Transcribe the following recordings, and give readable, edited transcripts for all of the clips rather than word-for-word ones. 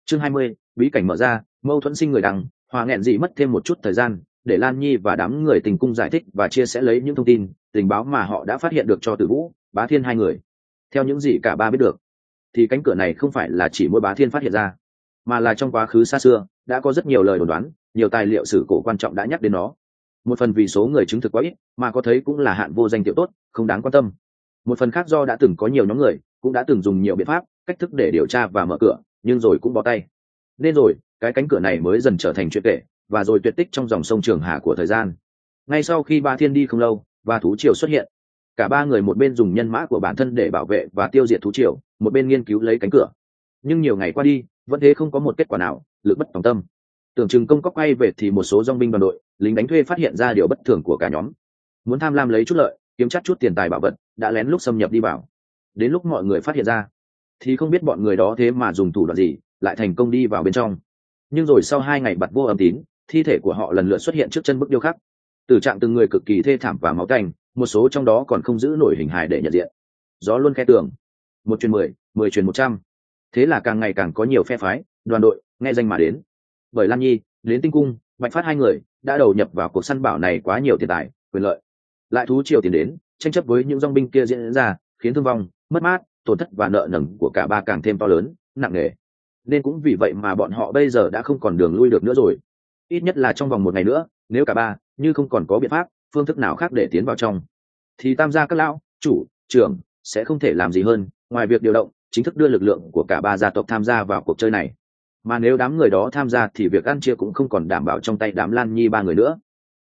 Chương 20, bí cảnh mở ra, mâu thuẫn sinh người đằng, Hòa nghẹn dị mất thêm một chút thời gian để Lan Nhi và đám người tình cung giải thích và chia sẻ lấy những thông tin tình báo mà họ đã phát hiện được cho Tử Vũ, Bá Thiên hai người. Theo những gì cả ba biết được thì cánh cửa này không phải là chỉ mỗi Bá Thiên phát hiện ra, mà là trong quá khứ xa xưa đã có rất nhiều lời đồn đoán, nhiều tài liệu sử cổ quan trọng đã nhắc đến nó. Một phần vì số người chứng thực quá ít mà có thấy cũng là hạn vô danh tiểu tốt, không đáng quan tâm. Một phần khác do đã từng có nhiều nhóm người cũng đã từng dùng nhiều biện pháp cách thức để điều tra và mở cửa, nhưng rồi cũng bó tay. Nên rồi cái cánh cửa này mới dần trở thành chuyện kể và rồi tuyệt tích trong dòng sông Trường Hà của thời gian. Ngay sau khi Bá Thiên đi không lâu và thú triều xuất hiện, cả ba người một bên dùng nhân mã của bản thân để bảo vệ và tiêu diệt thú triều, một bên nghiên cứu lấy cánh cửa. Nhưng nhiều ngày qua đi vẫn thế, không có một kết quả nào, lực bất tòng tâm. Tưởng chừng công cóc quay về thì một số dong binh đoàn đội lính đánh thuê phát hiện ra điều bất thường của cả nhóm, muốn tham lam lấy chút lợi, kiếm chắc chút tiền tài bảo vật, đã lén lút xâm nhập đi vào. Đến lúc mọi người phát hiện ra thì không biết bọn người đó thế mà dùng thủ đoạn gì lại thành công đi vào bên trong. Nhưng rồi sau 2 ngày bặt vô âm tín, thi thể của họ lần lượt xuất hiện trước chân bức điêu khắc, tử trạng từng người cực kỳ thê thảm và máu tanh, một số trong đó còn không giữ nổi hình hài để nhận diện. Gió luôn khe tường, 1 truyền 10, 10 truyền 100. Thế là càng ngày càng có nhiều phe phái, đoàn đội nghe danh mà đến. Bởi Lan Nhi, đến Tinh Cung, Bạch Phát hai người đã đầu nhập vào cuộc săn bảo này quá nhiều tiền tài, quyền lợi, lại thú triều tiền đến, tranh chấp với những dong binh kia diễn ra, khiến thương vong, mất mát, tổn thất và nợ nần của cả ba càng thêm to lớn, nặng nề. Nên cũng vì vậy mà bọn họ bây giờ đã không còn đường lui được nữa rồi. Ít nhất là trong vòng 1 ngày nữa, nếu cả ba như không còn có biện pháp, phương thức nào khác để tiến vào trong, thì tam gia các lão, chủ, trưởng sẽ không thể làm gì hơn ngoài việc điều động, chính thức đưa lực lượng của cả ba gia tộc tham gia vào cuộc chơi này. Mà nếu đám người đó tham gia thì việc ăn chia cũng không còn đảm bảo trong tay đám Lan Nhi ba người nữa.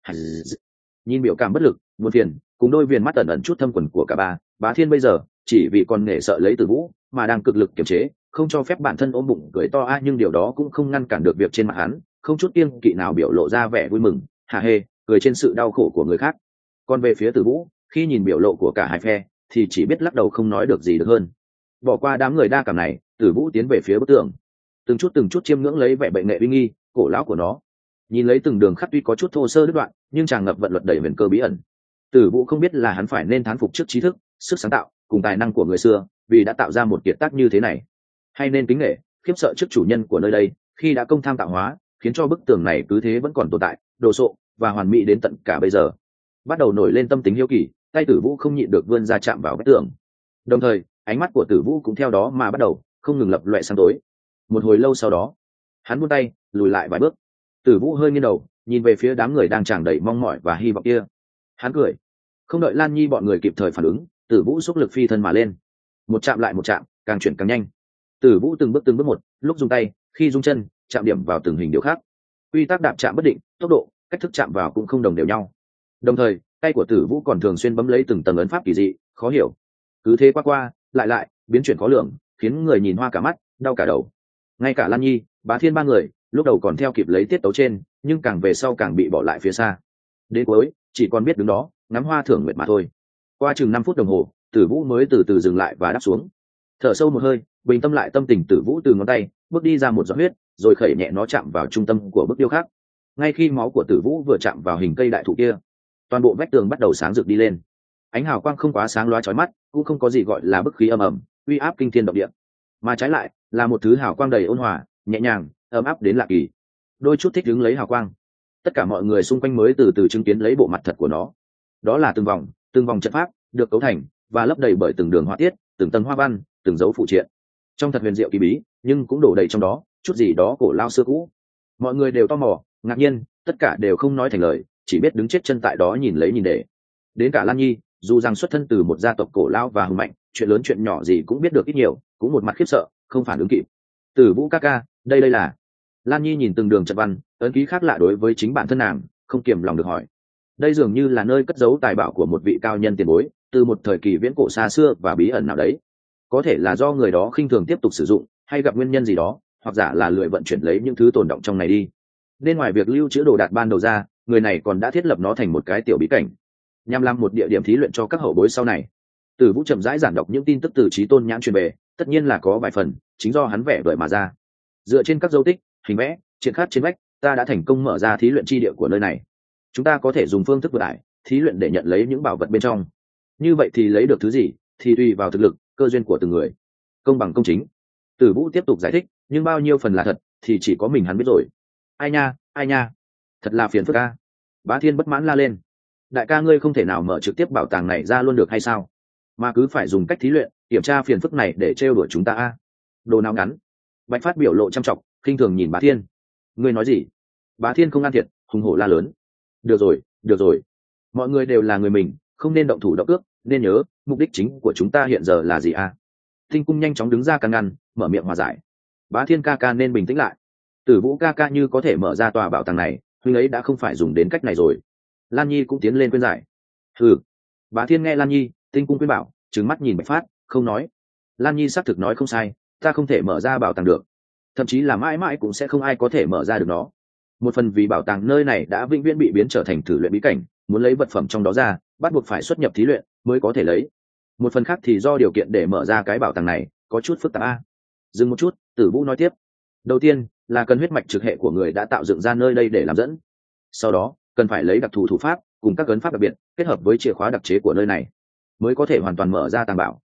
Nhìn biểu cảm bất lực, buồn phiền, cùng đôi viền mắt ẩn ẩn chút thâm quần của cả ba, Bá Thiên bây giờ chỉ vì còn nể sợ lấy Tử Vũ mà đang cực lực kiềm chế, không cho phép bản thân ôm bụng cười to nhưng điều đó cũng không ngăn cản được việc trên mặt hắn không chút kiêng kỵ nào biểu lộ ra vẻ vui mừng, hả hê, cười trên sự đau khổ của người khác. Còn về phía Tử Vũ, khi nhìn biểu lộ của cả hai phe thì chỉ biết lắc đầu không nói được gì được hơn. Bỏ qua đám người đa cảm này, Tử Vũ tiến về phía bức tường, từng chút chiêm ngưỡng lấy vẻ bệnh nghệ uy nghi cổ lão của nó. Nhìn lấy từng đường khắc tuy có chút thô sơ đứt đoạn, nhưng tràn ngập vận luật đầy huyền cơ bí ẩn. Tử Vũ không biết là hắn phải nên thán phục trước trí thức, sức sáng tạo cùng tài năng của người xưa vì đã tạo ra một kiệt tác như thế này, hay nên kính nể, khiếp sợ trước chủ nhân của nơi đây khi đã công tham tạo hóa, khiến cho bức tường này cứ thế vẫn còn tồn tại, đồ sộ và hoàn mỹ đến tận cả bây giờ. Bắt đầu nổi lên tâm tính hiếu kỳ, tay Tử Vũ không nhịn được vươn ra chạm vào vách tường. Đồng thời ánh mắt của Tử Vũ cũng theo đó mà bắt đầu không ngừng lập loè sáng tối. Một hồi lâu sau đó, hắn buông tay lùi lại vài bước. Tử Vũ hơi nghiêng đầu nhìn về phía đám người đang tràn đầy mong mỏi và hy vọng kia. Hắn cười. Không đợi Lan Nhi bọn người kịp thời phản ứng, Tử Vũ xúc lực phi thân mà lên. Một chạm lại một chạm, càng chuyển càng nhanh. Tử Vũ từng bước một, lúc dùng tay, khi dùng chân, chạm điểm vào từng hình điệu khác. Quy tắc đạp chạm bất định, tốc độ, cách thức chạm vào cũng không đồng đều nhau. Đồng thời, tay của Tử Vũ còn thường xuyên bấm lấy từng tầng ấn pháp kỳ dị, khó hiểu. Cứ thế qua, lại, biến chuyển khó lường, khiến người nhìn hoa cả mắt, đau cả đầu. Ngay cả Lan Nhi, Bá Thiên ba người lúc đầu còn theo kịp lấy tiết tấu trên, nhưng càng về sau càng bị bỏ lại phía xa. Đến cuối, chỉ còn biết đứng đó, ngắm hoa thưởng nguyệt mà thôi. Qua chừng 5 phút đồng hồ, Tử Vũ mới từ từ dừng lại và đáp xuống. Thở sâu một hơi, bình tâm lại tâm tình, Tử Vũ từ ngón tay bước đi ra một giọt huyết, rồi khẩy nhẹ nó chạm vào trung tâm của bức điêu khắc. Ngay khi máu của Tử Vũ vừa chạm vào hình cây đại thụ kia, toàn bộ vách tường bắt đầu sáng rực đi lên. Ánh hào quang không quá sáng lóa chói mắt, cũng không có gì gọi là bức khí ầm ầm, uy áp kinh thiên động địa, mà trái lại là một thứ hào quang đầy ôn hòa, nhẹ nhàng, ấm áp đến lạ kỳ. Đôi chút thích đứng lấy hào quang, tất cả mọi người xung quanh mới từ từ chứng kiến lấy bộ mặt thật của nó. Đó là từng vòng trận pháp được cấu thành và lấp đầy bởi từng đường họa tiết, từng tầng hoa văn, từng dấu phụ triện. Trong thật huyền diệu kỳ bí, nhưng cũng đổ đầy trong đó chút gì đó cổ lao xưa cũ. Mọi người đều tò mò, ngạc nhiên, tất cả đều không nói thành lời, chỉ biết đứng chết chân tại đó nhìn lấy nhìn để. Đến cả Lan Nhi, dù rằng xuất thân từ một gia tộc cổ lao và hùng mạnh, chuyện lớn chuyện nhỏ gì cũng biết được ít nhiều, cũng một mặt khiếp sợ, không phản ứng kịp. Tử Vũ ca ca, đây là... Lan Nhi nhìn từng đường trận văn, ấn ký khác lạ đối với chính bản thân nàng, không kiềm lòng được hỏi. Đây dường như là nơi cất giấu tài bảo của một vị cao nhân tiền bối, từ một thời kỳ viễn cổ xa xưa và bí ẩn nào đấy. Có thể là do người đó khinh thường tiếp tục sử dụng, hay gặp nguyên nhân gì đó, hoặc giả là lười vận chuyển lấy những thứ tồn động trong này đi. Nên ngoài việc lưu trữ đồ đạc ban đầu ra, người này còn đã thiết lập nó thành một cái tiểu bí cảnh, nhằm làm một địa điểm thí luyện cho các hậu bối sau này. Tử Vũ chậm rãi giảng đọc những tin tức từ Chí Tôn nhãn truyền về, tất nhiên là có vài phần chính do hắn vẽ vời mà ra. Dựa trên các dấu tích, hình vẽ, triển khắc trên vách, ta đã thành công mở ra thí luyện chi địa của nơi này. Chúng ta có thể dùng phương thức vượt ải thí luyện để nhận lấy những bảo vật bên trong. Như vậy thì lấy được thứ gì thì tùy vào thực lực, cơ duyên của từng người. Công bằng công chính. Tử Vũ tiếp tục giải thích, nhưng bao nhiêu phần là thật thì chỉ có mình hắn biết rồi. Ai nha, thật là phiền phức ca. Bá Thiên bất mãn la lên. Đại ca ngươi không thể nào mở trực tiếp bảo tàng này ra luôn được hay sao, mà cứ phải dùng cách thí luyện kiểm tra phiền phức này để trêu đuổi chúng ta a? Đồ nào ngắn. Bạch Phát biểu lộ chăm trọng, khinh thường nhìn Bá Thiên. Ngươi nói gì? Bá Thiên không ăn thiệt, hùng hổ la lớn. Được rồi, mọi người đều là người mình, không nên động thủ động cước, nên nhớ mục đích chính của chúng ta hiện giờ là gì a? Tinh Cung nhanh chóng đứng ra can ngăn, mở miệng hòa giải. Bá Thiên ca ca nên bình tĩnh lại. Tử Vũ ca ca như có thể mở ra tòa bảo tàng này, huynh ấy đã không phải dùng đến cách này rồi. Lan Nhi cũng tiến lên khuyên giải. Ừ. Bá Thiên nghe Lan Nhi, Tinh Cung khuyên bảo, trừng mắt nhìn Bạch Phát, không nói. Lan Nhi xác thực nói không sai, ta không thể mở ra bảo tàng được, thậm chí là mãi mãi cũng sẽ không ai có thể mở ra được nó. Một phần vì bảo tàng nơi này đã vĩnh viễn bị biến trở thành thử luyện bí cảnh, muốn lấy vật phẩm trong đó ra bắt buộc phải xuất nhập thí luyện mới có thể lấy. Một phần khác thì do điều kiện để mở ra cái bảo tàng này có chút phức tạp a. Dừng một chút, Tử Vũ nói tiếp. Đầu tiên là cần huyết mạch trực hệ của người đã tạo dựng ra nơi đây để làm dẫn. Sau đó cần phải lấy đặc thù thủ pháp cùng các ấn pháp đặc biệt kết hợp với chìa khóa đặc chế của nơi này mới có thể hoàn toàn mở ra tàng bảo.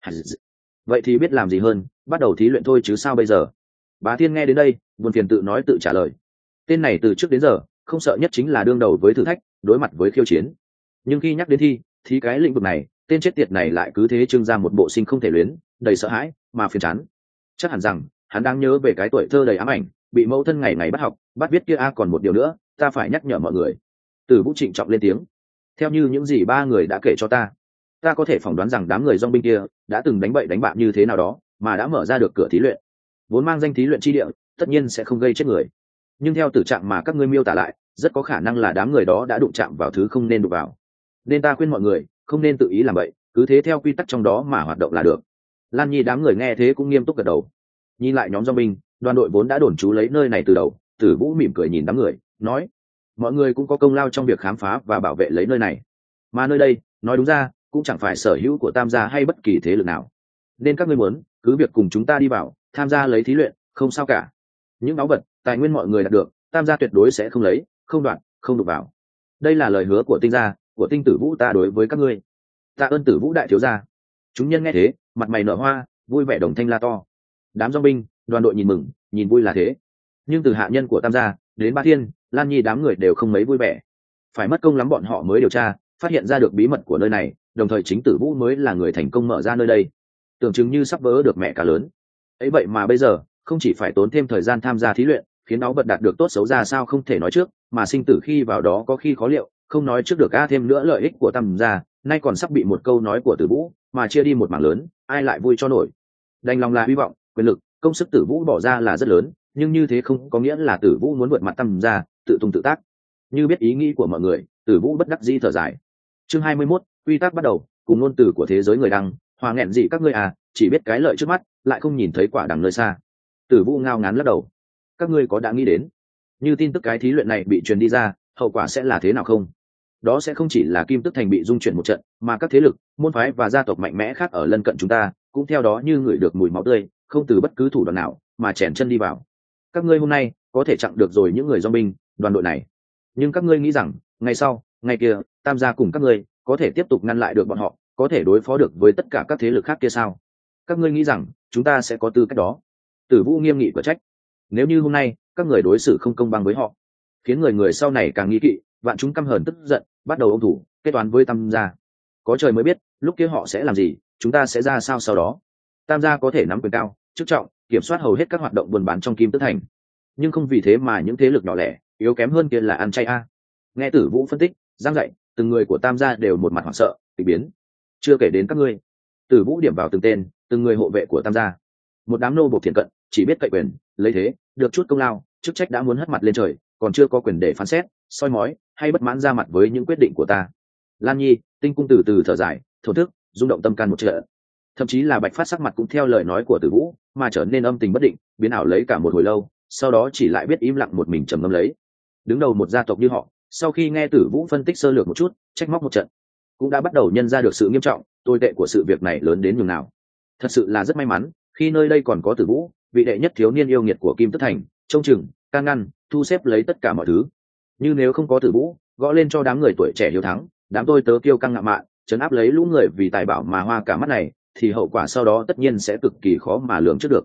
Vậy thì biết làm gì hơn, bắt đầu thí luyện thôi chứ sao bây giờ. Bá Thiên nghe đến đây buồn phiền tự nói tự trả lời. Tên này từ trước đến giờ không sợ nhất chính là đương đầu với thử thách, đối mặt với khiêu chiến. Nhưng khi nhắc đến thi thì cái lĩnh vực này, tên chết tiệt này lại cứ thế trưng ra một bộ sinh không thể luyến, đầy sợ hãi mà phiền chán. Chắc hẳn rằng hắn đang nhớ về cái tuổi thơ đầy ám ảnh, bị mẫu thân ngày ngày bắt học bắt viết kia. Còn một điều nữa ta phải nhắc nhở mọi người. Tử Vũ trịnh trọng lên tiếng. Theo như những gì ba người đã kể cho ta có thể phỏng đoán rằng đám người dong binh kia đã từng đánh bậy đánh bạ như thế nào đó mà đã mở ra được cửa thí luyện. Vốn mang danh thí luyện chi địa tất nhiên sẽ không gây chết người, nhưng theo tử trạng mà các ngươi miêu tả lại, rất có khả năng là đám người đó đã đụng chạm vào thứ không nên đụng vào. Nên ta khuyên mọi người không nên tự ý làm vậy, cứ thế theo quy tắc trong đó mà hoạt động là được. Lan Nhi đám người nghe thế cũng nghiêm túc gật đầu. Nhìn lại nhóm dong binh, đoàn đội vốn đã đồn trú lấy nơi này từ đầu, Tử Vũ mỉm cười nhìn đám người, nói: mọi người cũng có công lao trong việc khám phá và bảo vệ lấy nơi này, mà nơi đây nói đúng ra cũng chẳng phải sở hữu của Tam gia hay bất kỳ thế lực nào, nên các ngươi muốn cứ việc cùng chúng ta đi vào tham gia lấy thí luyện, không sao cả. Những báu vật tài nguyên mọi người đạt được, Tam gia tuyệt đối sẽ không lấy, không đoạn, không đụng vào. Đây là lời hứa của Tinh gia, của Tinh Tử Vũ ta đối với các ngươi. Tạ ơn Tử Vũ đại thiếu gia. Chúng nhân nghe thế mặt mày nở hoa, vui vẻ đồng thanh la to. Đám dong binh đoàn đội nhìn mừng nhìn vui là thế, nhưng từ hạ nhân của Tam gia đến Bá Thiên, Lan Nhi đám người đều không mấy vui vẻ. Phải mất công lắm bọn họ mới điều tra phát hiện ra được bí mật của nơi này, đồng thời chính Tử Vũ mới là người thành công mở ra nơi đây, tưởng chừng như sắp vỡ được mẹ cả lớn. Ấy vậy mà bây giờ không chỉ phải tốn thêm thời gian tham gia thí luyện, khiến nó bật đạt được tốt xấu ra sao không thể nói trước, mà sinh tử khi vào đó có khi khó liệu, không nói trước được. Thêm nữa lợi ích của Tam gia nay còn sắp bị một câu nói của Tử Vũ mà chia đi một mảng lớn, ai lại vui cho nổi. Đành lòng là hy vọng, quyền lực, công sức Tử Vũ bỏ ra là rất lớn, nhưng như thế không có nghĩa là Tử Vũ muốn vượt mặt Tam gia, tự tung tự tác. Như biết ý nghĩ của mọi người, Tử Vũ bất đắc dĩ thở dài. Chương 21, quy tắc bắt đầu, cùng ngôn từ của thế giới người đăng, hòa nghẹn gì các ngươi à, chỉ biết cái lợi trước mắt, lại không nhìn thấy quả đằng nơi xa. Tử Vũ ngao ngán lắc đầu. Các ngươi có đã nghĩ đến, như tin tức cái thí luyện này bị truyền đi ra, hậu quả sẽ là thế nào không? Đó sẽ không chỉ là Kim Tức Thành bị dung chuyển một trận, mà các thế lực, môn phái và gia tộc mạnh mẽ khác ở lân cận chúng ta cũng theo đó như ngửi được mùi máu tươi, không từ bất cứ thủ đoạn nào mà chèn chân đi vào. Các ngươi hôm nay có thể chặn được rồi những người dong binh đoàn đội này, nhưng các ngươi nghĩ rằng ngày sau, ngày kia, Tam gia cùng các ngươi có thể tiếp tục ngăn lại được bọn họ, có thể đối phó được với tất cả các thế lực khác kia sao? Các ngươi nghĩ rằng chúng ta sẽ có tư cách đó? Tử Vũ nghiêm nghị quả trách. Nếu như hôm nay các người đối xử không công bằng với họ, khiến người người sau này càng nghi kỵ, vạn chúng căm hờn tức giận, bắt đầu ôm thủ kết toán với Tam gia, có trời mới biết lúc kia họ sẽ làm gì, chúng ta sẽ ra sao sau đó. Tam gia có thể nắm quyền cao chức trọng, kiểm soát hầu hết các hoạt động buôn bán trong Kim Tức Thành, nhưng không vì thế mà những thế lực nhỏ lẻ yếu kém hơn kia là ăn chay a. Nghe Tử Vũ phân tích giang dạy, từng người của Tam gia đều một mặt hoảng sợ bị biến. Chưa kể đến các ngươi. Tử Vũ điểm vào từng tên, từng người hộ vệ của Tam gia, một đám nô bộc thiện cận, chỉ biết cậy quyền lấy thế, được chút công lao chức trách đã muốn hất mặt lên trời, còn chưa có quyền để phán xét, soi mói hay bất mãn ra mặt với những quyết định của ta. Lan Nhi, Tinh Cung từ từ thở dài, thổ thức rung động tâm can một trận. Thậm chí là Bạch Phát sắc mặt cũng theo lời nói của Tử Vũ mà trở nên âm tình bất định, biến ảo lấy cả một hồi lâu, sau đó chỉ lại biết im lặng một mình trầm ngâm lấy. Đứng đầu một gia tộc như họ, sau khi nghe Tử Vũ phân tích sơ lược một chút, trách móc một trận, cũng đã bắt đầu nhân ra được sự nghiêm trọng tồi tệ của sự việc này lớn đến nhường nào. Thật sự là rất may mắn khi nơi đây còn có Tử Vũ, vị đệ nhất thiếu niên yêu nghiệt của Kim Tức Thành, trông chừng, can ngăn, thu xếp lấy tất cả mọi thứ. Như nếu không có Tử Vũ gõ lên cho đám người tuổi trẻ hiếu thắng, đám tôi tớ kiêu căng ngạo mạn, trấn áp lấy lũ người vì tài bảo mà hoa cả mắt này, thì hậu quả sau đó tất nhiên sẽ cực kỳ khó mà lường trước được.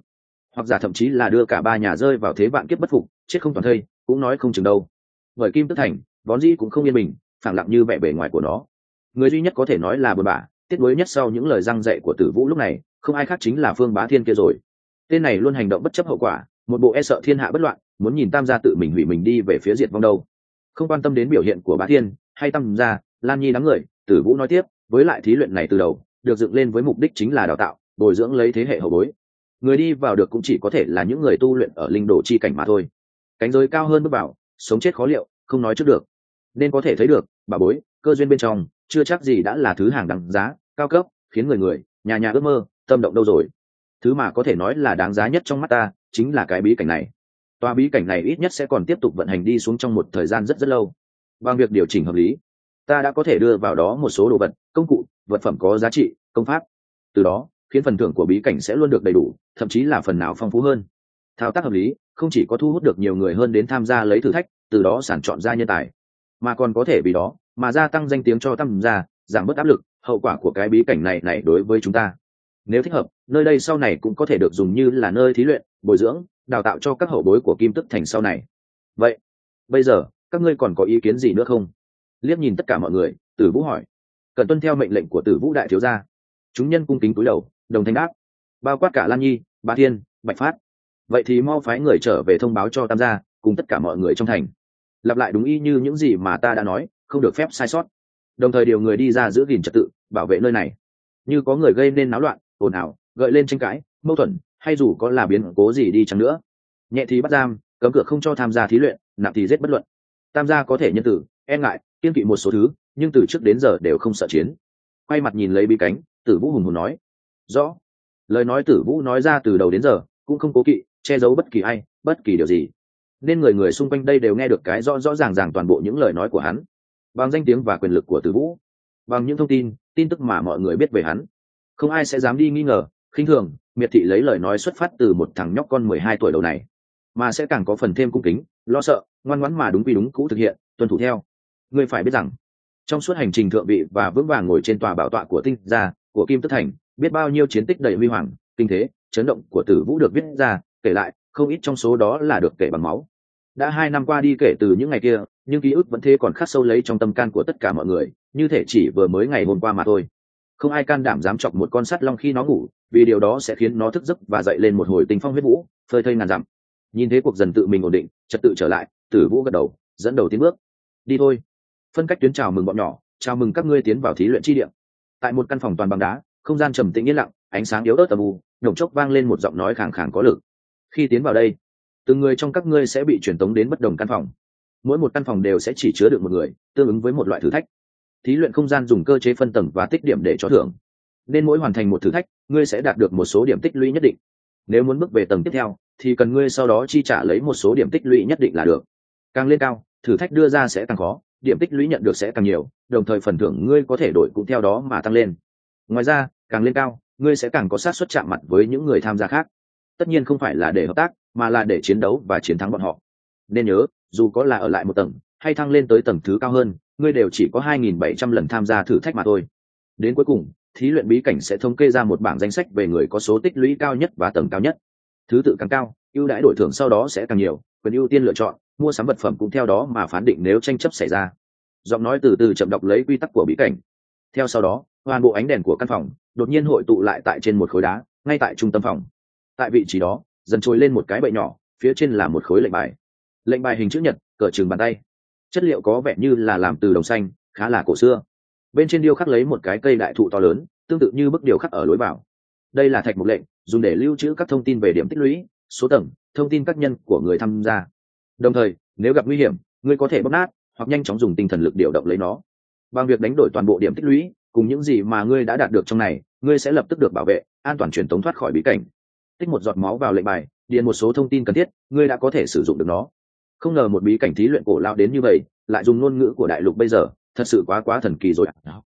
hoặc giả thậm chí là đưa cả ba nhà rơi vào thế vạn kiếp bất phục, chết không toàn thây, cũng nói không chừng đâu. Bởi Kim Tức Thành vốn dĩ cũng không yên bình, phẳng lặng như vẻ bề ngoài của nó. Người duy nhất có thể nói là buồn bã tiếc nuối nhất sau những lời răng dạy của Tử Vũ lúc này, không ai khác chính là Phương Bá Thiên kia rồi. Tên này luôn hành động bất chấp hậu quả, một bộ e sợ thiên hạ bất loạn, muốn nhìn Tam gia tự mình hủy mình đi về phía diệt vong đâu. Không quan tâm đến biểu hiện của Bá Thiên hay Tam gia, Lan Nhi đám người, Tử Vũ nói tiếp, với lại thí luyện này từ đầu được dựng lên với mục đích chính là đào tạo, bồi dưỡng lấy thế hệ hậu bối. Người đi vào được cũng chỉ có thể là những người tu luyện ở linh đồ chi cảnh mà thôi. Cảnh giới cao hơn bước vào, sống chết khó liệu, không nói trước được. Nên có thể thấy được, bà bối, cơ duyên bên trong, chưa chắc gì đã là thứ hàng đằng giá, cao cấp, khiến người nhà nhà ước mơ, tâm động đâu rồi. Thứ mà có thể nói là đáng giá nhất trong mắt ta, chính là cái bí cảnh này. Tòa bí cảnh này ít nhất sẽ còn tiếp tục vận hành đi xuống trong một thời gian rất rất lâu. Bằng việc điều chỉnh hợp lý, ta đã có thể đưa vào đó một số đồ vật, công cụ, vật phẩm có giá trị, công pháp. Từ đó, khiến phần thưởng của bí cảnh sẽ luôn được đầy đủ, thậm chí là phần nào phong phú hơn. Thao tác hợp lý, không chỉ có thu hút được nhiều người hơn đến tham gia lấy thử thách, từ đó sản chọn ra nhân tài, mà còn có thể vì đó mà gia tăng danh tiếng cho Tam gia, giảm bớt áp lực, hậu quả của cái bí cảnh này đối với chúng ta. Nếu thích hợp, nơi đây sau này cũng có thể được dùng như là nơi thí luyện, bồi dưỡng, đào tạo cho các hậu bối của Kim Tức Thành sau này. Vậy, bây giờ, các ngươi còn có ý kiến gì nữa không? Liếc nhìn tất cả mọi người, Tử Vũ hỏi. Cần tuân theo mệnh lệnh của Tử Vũ đại thiếu gia. Chúng nhân cung kính cúi đầu, đồng thanh đáp. Bao quát cả Lan Nhi, Bá Thiên, Bạch Phát. Vậy thì mau phái người trở về thông báo cho Tam gia, cùng tất cả mọi người trong thành. Lặp lại đúng y như những gì mà ta đã nói, không được phép sai sót. Đồng thời điều người đi ra giữ gìn trật tự, bảo vệ nơi này. Như có người gây nên náo loạn, ồn ào, gợi lên tranh cãi, mâu thuẫn, hay dù có là biến cố gì đi chăng nữa, nhẹ thì bắt giam, cấm cửa không cho tham gia thí luyện, nặng thì giết bất luận. Tam gia có thể nhân tử, e ngại, kiêng kỵ một số thứ, nhưng từ trước đến giờ đều không sợ chiến. Quay mặt nhìn lấy bí cánh, Tử Vũ hùng hồn nói. Rõ. Lời nói Tử Vũ nói ra từ đầu đến giờ, cũng không cố kỵ, che giấu bất kỳ ai, bất kỳ điều gì. Nên người xung quanh đây đều nghe được cái rõ rõ ràng ràng toàn bộ những lời nói của hắn. Bằng danh tiếng và quyền lực của Tử Vũ, bằng những thông tin, tin tức mà mọi người biết về hắn, không ai sẽ dám đi nghi ngờ, khinh thường, miệt thị lấy lời nói xuất phát từ một thằng nhóc con 12 tuổi đầu này, mà sẽ càng có phần thêm cung kính, lo sợ, ngoan ngoãn mà đúng quy đúng cũ thực hiện, tuân thủ theo. Ngươi phải biết rằng, trong suốt hành trình thượng vị và vững vàng ngồi trên tòa bảo tọa của Tinh gia, của Kim Tức Thành, biết bao nhiêu chiến tích đầy huy hoàng, kinh thế, chấn động của Tử Vũ được viết ra, kể lại, không ít trong số đó là được kể bằng máu. Đã 2 năm qua đi kể từ những ngày kia, nhưng ký ức vẫn thế còn khắc sâu lấy trong tâm can của tất cả mọi người, như thể chỉ vừa mới ngày hôm qua mà thôi. Không ai can đảm dám chọc một con sắt long khi nó ngủ, vì điều đó sẽ khiến nó thức giấc và dậy lên một hồi tình phong huyết vũ, phơi thây ngàn dặm. Nhìn thế cuộc dần tự mình ổn định, trật tự trở lại, Tử Vũ gật đầu, dẫn đầu tiến bước. Đi thôi. Phân cách tuyến chào mừng bọn nhỏ, chào mừng các ngươi tiến vào thí luyện chi địa. Tại một căn phòng toàn bằng đá, không gian trầm tĩnh yên lặng, ánh sáng yếu ớt âm u, nhổng chốc vang lên một giọng nói khàn khàn có lực. Khi tiến vào đây, từng người trong các ngươi sẽ bị truyền tống đến bất đồng căn phòng. Mỗi một căn phòng đều sẽ chỉ chứa được một người, tương ứng với một loại thử thách. Thí luyện không gian dùng cơ chế phân tầng và tích điểm để cho thưởng, nên mỗi hoàn thành một thử thách, ngươi sẽ đạt được một số điểm tích lũy nhất định. Nếu muốn bước về tầng tiếp theo, thì cần ngươi sau đó chi trả lấy một số điểm tích lũy nhất định là được. Càng lên cao, thử thách đưa ra sẽ càng khó, điểm tích lũy nhận được sẽ càng nhiều, đồng thời phần thưởng ngươi có thể đổi cũng theo đó mà tăng lên. Ngoài ra, càng lên cao, ngươi sẽ càng có xác suất chạm mặt với những người tham gia khác. Tất nhiên không phải là để hợp tác, mà là để chiến đấu và chiến thắng bọn họ. Nên nhớ, dù có là ở lại một tầng hay thăng lên tới tầng thứ cao hơn, ngươi đều chỉ có 2.700 lần tham gia thử thách mà thôi. Đến cuối cùng, thí luyện bí cảnh sẽ thống kê ra một bảng danh sách về người có số tích lũy cao nhất và tầng cao nhất. Thứ tự càng cao, ưu đãi đổi thưởng sau đó sẽ càng nhiều, quyền ưu tiên lựa chọn, mua sắm vật phẩm cũng theo đó mà phán định nếu tranh chấp xảy ra. Giọng nói từ từ chậm đọc lấy quy tắc của bí cảnh. Theo sau đó, toàn bộ ánh đèn của căn phòng đột nhiên hội tụ lại tại trên một khối đá, ngay tại trung tâm phòng. Tại vị trí đó, dần trồi lên một cái bệ nhỏ, phía trên là một khối lệnh bài. Lệnh bài hình chữ nhật, cỡ chừng bàn tay. Chất liệu có vẻ như là làm từ đồng xanh, khá là cổ xưa. Bên trên điêu khắc lấy một cái cây đại thụ to lớn, tương tự như bức điêu khắc ở lối vào. Đây là thạch mục lệnh, dùng để lưu trữ các thông tin về điểm tích lũy, số tầng, thông tin các nhân của người tham gia. Đồng thời, nếu gặp nguy hiểm, ngươi có thể bóp nát hoặc nhanh chóng dùng tinh thần lực điều động lấy nó. Bằng việc đánh đổi toàn bộ điểm tích lũy cùng những gì mà ngươi đã đạt được trong này, ngươi sẽ lập tức được bảo vệ, an toàn truyền tống thoát khỏi bí cảnh. Tích một giọt máu vào lệnh bài, điền một số thông tin cần thiết, ngươi đã có thể sử dụng được nó. Không ngờ một bí cảnh thí luyện cổ lao đến như vậy, lại dùng ngôn ngữ của đại lục bây giờ, thật sự quá thần kỳ rồi.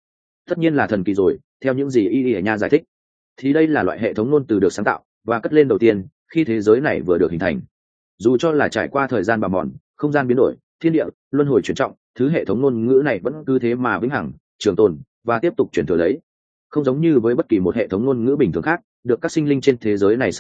Tất nhiên là thần kỳ rồi, theo những gì Y Nha giải thích, thì đây là loại hệ thống ngôn từ được sáng tạo và cất lên đầu tiên khi thế giới này vừa được hình thành. Dù cho là trải qua thời gian bào mòn, không gian biến đổi, thiên địa luân hồi chuyển trọng, thứ hệ thống ngôn ngữ này vẫn cứ thế mà vĩnh hằng, trường tồn và tiếp tục truyền thừa lấy. Không giống như với bất kỳ một hệ thống ngôn ngữ bình thường khác, được các sinh linh trên thế giới này sáng tạo,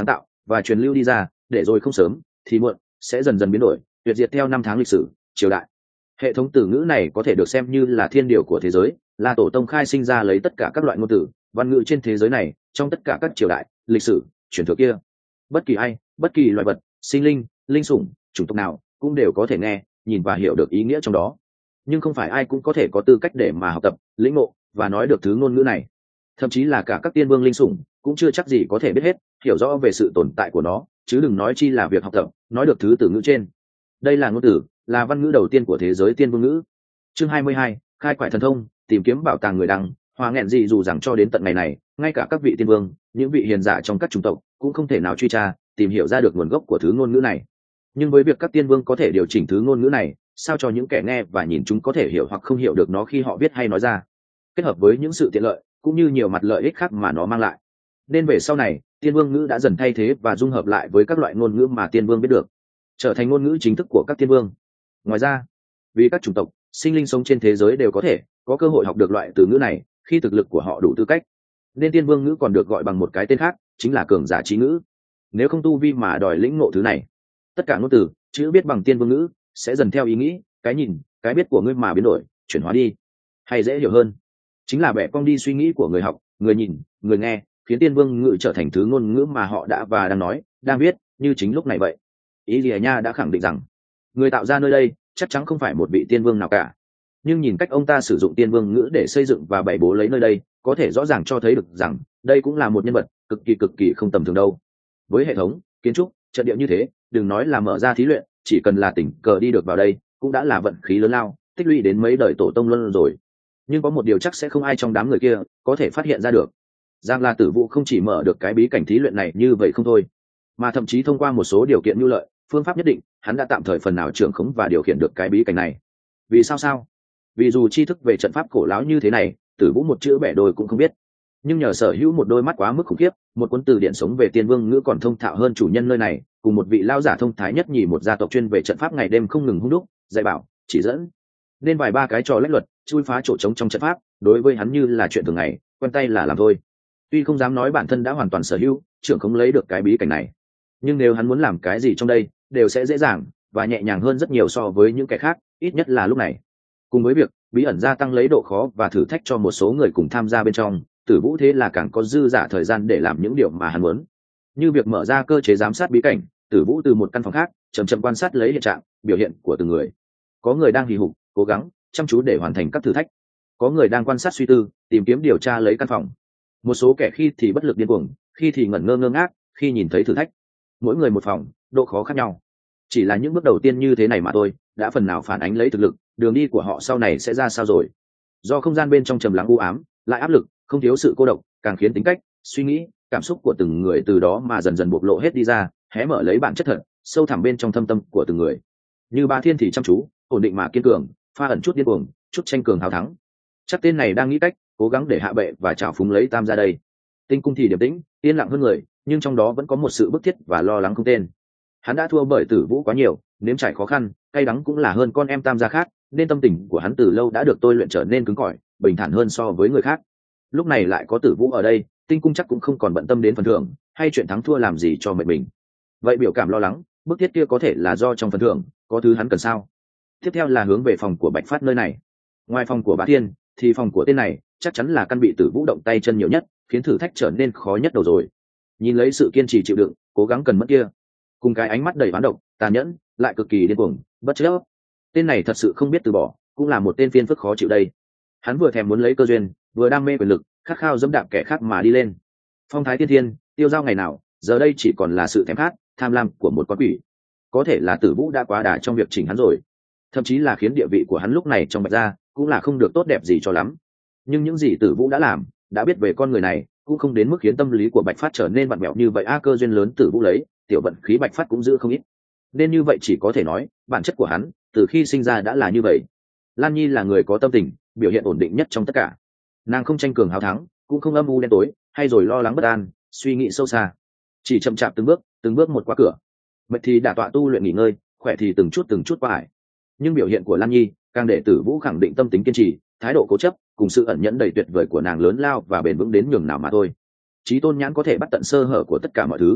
và truyền lưu đi ra, để rồi không sớm thì muộn sẽ dần dần biến đổi, tuyệt diệt theo năm tháng lịch sử triều đại. Hệ thống từ ngữ này có thể được xem như là thiên điều của thế giới, là tổ tông khai sinh ra lấy tất cả các loại ngôn từ văn ngữ trên thế giới này, trong tất cả các triều đại lịch sử truyền thừa kia. Bất kỳ ai, bất kỳ loài vật, sinh linh, linh sủng, chủng tộc nào cũng đều có thể nghe, nhìn và hiểu được ý nghĩa trong đó. Nhưng không phải ai cũng có thể có tư cách để mà học tập, lĩnh ngộ và nói được thứ ngôn ngữ này. Thậm chí là cả các tiên vương linh sủng cũng chưa chắc gì có thể biết hết, hiểu rõ về sự tồn tại của nó, chứ đừng nói chi là việc học tập, nói được thứ từ ngữ trên. Đây là ngôn từ, là văn ngữ đầu tiên của thế giới tiên vương ngữ. Chương 22, khai quải thần thông, tìm kiếm bảo tàng người đăng. Hòa nghẹn gì dù rằng cho đến tận ngày này, ngay cả các vị tiên vương, những vị hiền giả trong các chủng tộc cũng không thể nào truy tra, tìm hiểu ra được nguồn gốc của thứ ngôn ngữ này. Nhưng với việc các tiên vương có thể điều chỉnh thứ ngôn ngữ này, sao cho những kẻ nghe và nhìn chúng có thể hiểu hoặc không hiểu được nó khi họ viết hay nói ra, kết hợp với những sự tiện lợi cũng như nhiều mặt lợi ích khác mà nó mang lại, nên về sau này tiên vương ngữ đã dần thay thế và dung hợp lại với các loại ngôn ngữ mà tiên vương biết được, trở thành ngôn ngữ chính thức của các tiên vương. Ngoài ra, vì các chủng tộc sinh linh sống trên thế giới đều có thể có cơ hội học được loại từ ngữ này khi thực lực của họ đủ tư cách, nên tiên vương ngữ còn được gọi bằng một cái tên khác, chính là cường giả trí ngữ. Nếu không tu vi mà đòi lĩnh ngộ thứ này, tất cả ngôn từ chữ biết bằng tiên vương ngữ sẽ dần theo ý nghĩ, cái nhìn, cái biết của ngươi mà biến đổi, chuyển hóa đi. Hay dễ hiểu hơn, chính là bẻ cong đi suy nghĩ của người học, người nhìn, người nghe, khiến tiên vương ngữ trở thành thứ ngôn ngữ mà họ đã và đang nói, đang viết, như chính lúc này vậy. Ý Lìa Nha đã khẳng định rằng người tạo ra nơi đây chắc chắn không phải một vị tiên vương nào cả, nhưng nhìn cách ông ta sử dụng tiên vương ngữ để xây dựng và bày bố lấy nơi đây, có thể rõ ràng cho thấy được rằng đây cũng là một nhân vật cực kỳ không tầm thường đâu. Với hệ thống kiến trúc trận địa như thế, đừng nói là mở ra thí luyện, chỉ cần là tình cờ đi được vào đây cũng đã là vận khí lớn lao, tích lũy đến mấy đời tổ tông luân rồi. Nhưng có một điều chắc sẽ không ai trong đám người kia có thể phát hiện ra được, rằng là Tử Vũ không chỉ mở được cái bí cảnh thí luyện này như vậy không thôi, mà thậm chí thông qua một số điều kiện nhu lợi, phương pháp nhất định, hắn đã tạm thời phần nào trưởng khống và điều khiển được cái bí cảnh này. Vì sao? Vì dù tri thức về trận pháp cổ láo như thế này, Tử Vũ một chữ bẻ đôi cũng không biết, nhưng nhờ sở hữu một đôi mắt quá mức khủng khiếp, một cuốn từ điển sống về tiên vương ngữ còn thông thạo hơn chủ nhân nơi này, cùng một vị lao giả thông thái nhất nhì một gia tộc chuyên về trận pháp ngày đêm không ngừng hung đúc, dạy bảo, chỉ dẫn, nên vài ba cái trò lách luật, chui phá chỗ trống trong trận pháp, đối với hắn như là chuyện thường ngày, quen tay là làm thôi. Tuy không dám nói bản thân đã hoàn toàn sở hữu, trưởng không lấy được cái bí cảnh này, nhưng nếu hắn muốn làm cái gì trong đây, đều sẽ dễ dàng và nhẹ nhàng hơn rất nhiều so với những kẻ khác, ít nhất là lúc này. Cùng với việc bí ẩn gia tăng lấy độ khó và thử thách cho một số người cùng tham gia bên trong, Tử Vũ thế là càng có dư dả thời gian để làm những điều mà hắn muốn, như việc mở ra cơ chế giám sát bí cảnh. Tử Vũ từ một căn phòng khác chậm chậm quan sát lấy hiện trạng, biểu hiện của từng người. Có người đang hì hục cố gắng chăm chú để hoàn thành các thử thách, có người đang quan sát suy tư tìm kiếm điều tra lấy căn phòng. Một số kẻ khi thì bất lực điên cuồng, khi thì ngẩn ngơ ngơ ngác khi nhìn thấy thử thách. Mỗi người một phòng, độ khó khác nhau, chỉ là những bước đầu tiên như thế này mà thôi đã phần nào phản ánh lấy thực lực, đường đi của họ sau này sẽ ra sao rồi. Do không gian bên trong trầm lắng u ám, lại áp lực, không thiếu sự cô độc, càng khiến tính cách, suy nghĩ, cảm xúc của từng người từ đó mà dần dần bộc lộ hết đi ra, hé mở lấy bản chất thật sâu thẳm bên trong thâm tâm của từng người. Như Bá Thiên thì chăm chú, ổn định mà kiên cường, pha ẩn chút điên cuồng, chút tranh cường hào thắng. Chắc tên này đang nghĩ cách cố gắng để hạ bệ và trào phúng lấy Tam ra đây. Tinh Cung thì điềm tĩnh, yên lặng hơn người, nhưng trong đó vẫn có một sự bức thiết và lo lắng không tên. Hắn đã thua bởi Tử Vũ quá nhiều, nếm trải khó khăn, cay đắng cũng là hơn con em Tam gia khác, nên tâm tình của hắn từ lâu đã được tôi luyện trở nên cứng cỏi, bình thản hơn so với người khác. Lúc này lại có Tử Vũ ở đây, Tinh Cung chắc cũng không còn bận tâm đến phần thưởng hay chuyện thắng thua làm gì cho mệt mình. Vậy biểu cảm lo lắng, bức thiết kia có thể là do trong phần thưởng có thứ hắn cần sao. Tiếp theo là hướng về phòng của Bạch Phát nơi này. Ngoài phòng của Bá Thiên thì phòng của tên này chắc chắn là căn bị Tử Vũ động tay chân nhiều nhất, khiến thử thách trở nên khó nhất đầu rồi. Nhìn lấy sự kiên trì chịu đựng, cố gắng cần mất kia, cùng cái ánh mắt đầy oán độc, tàn nhẫn, lại cực kỳ điên cuồng, bất chấp. Tên này thật sự không biết từ bỏ, cũng là một tên phiền phức khó chịu đây. Hắn vừa thèm muốn lấy cơ duyên, vừa đam mê quyền lực, khát khao dẫm đạp kẻ khác mà đi lên. Phong thái tiên thiên, tiêu dao ngày nào, giờ đây chỉ còn là sự thèm khát, tham lam của một con quỷ. Có thể là Tử Vũ đã quá đà trong việc chỉnh hắn rồi, thậm chí là khiến địa vị của hắn lúc này trong Bạch gia cũng là không được tốt đẹp gì cho lắm. Nhưng những gì Tử Vũ đã làm, đã biết về con người này, cũng không đến mức khiến tâm lý của Bạch Phát trở nên vặn vẹo như vậy. Cơ duyên lớn Tử Vũ lấy, tiểu vận khí Bạch Phát cũng giữ không ít, nên như vậy chỉ có thể nói bản chất của hắn từ khi sinh ra đã là như vậy. Lan Nhi là người có tâm tình biểu hiện ổn định nhất trong tất cả, nàng không tranh cường hào thắng, cũng không âm u đen tối hay rồi lo lắng bất an, suy nghĩ sâu xa, chỉ chậm chạp từng bước một qua cửa. Mệt thì đả tọa tu luyện nghỉ ngơi, khỏe thì từng chút qua ải. Nhưng biểu hiện của Lan Nhi càng để Tử Vũ khẳng định tâm tính kiên trì, thái độ cố chấp cùng sự ẩn nhẫn đầy tuyệt vời của nàng lớn lao và bền vững đến nhường nào mà thôi. Chí tôn nhãn có thể bắt tận sơ hở của tất cả mọi thứ.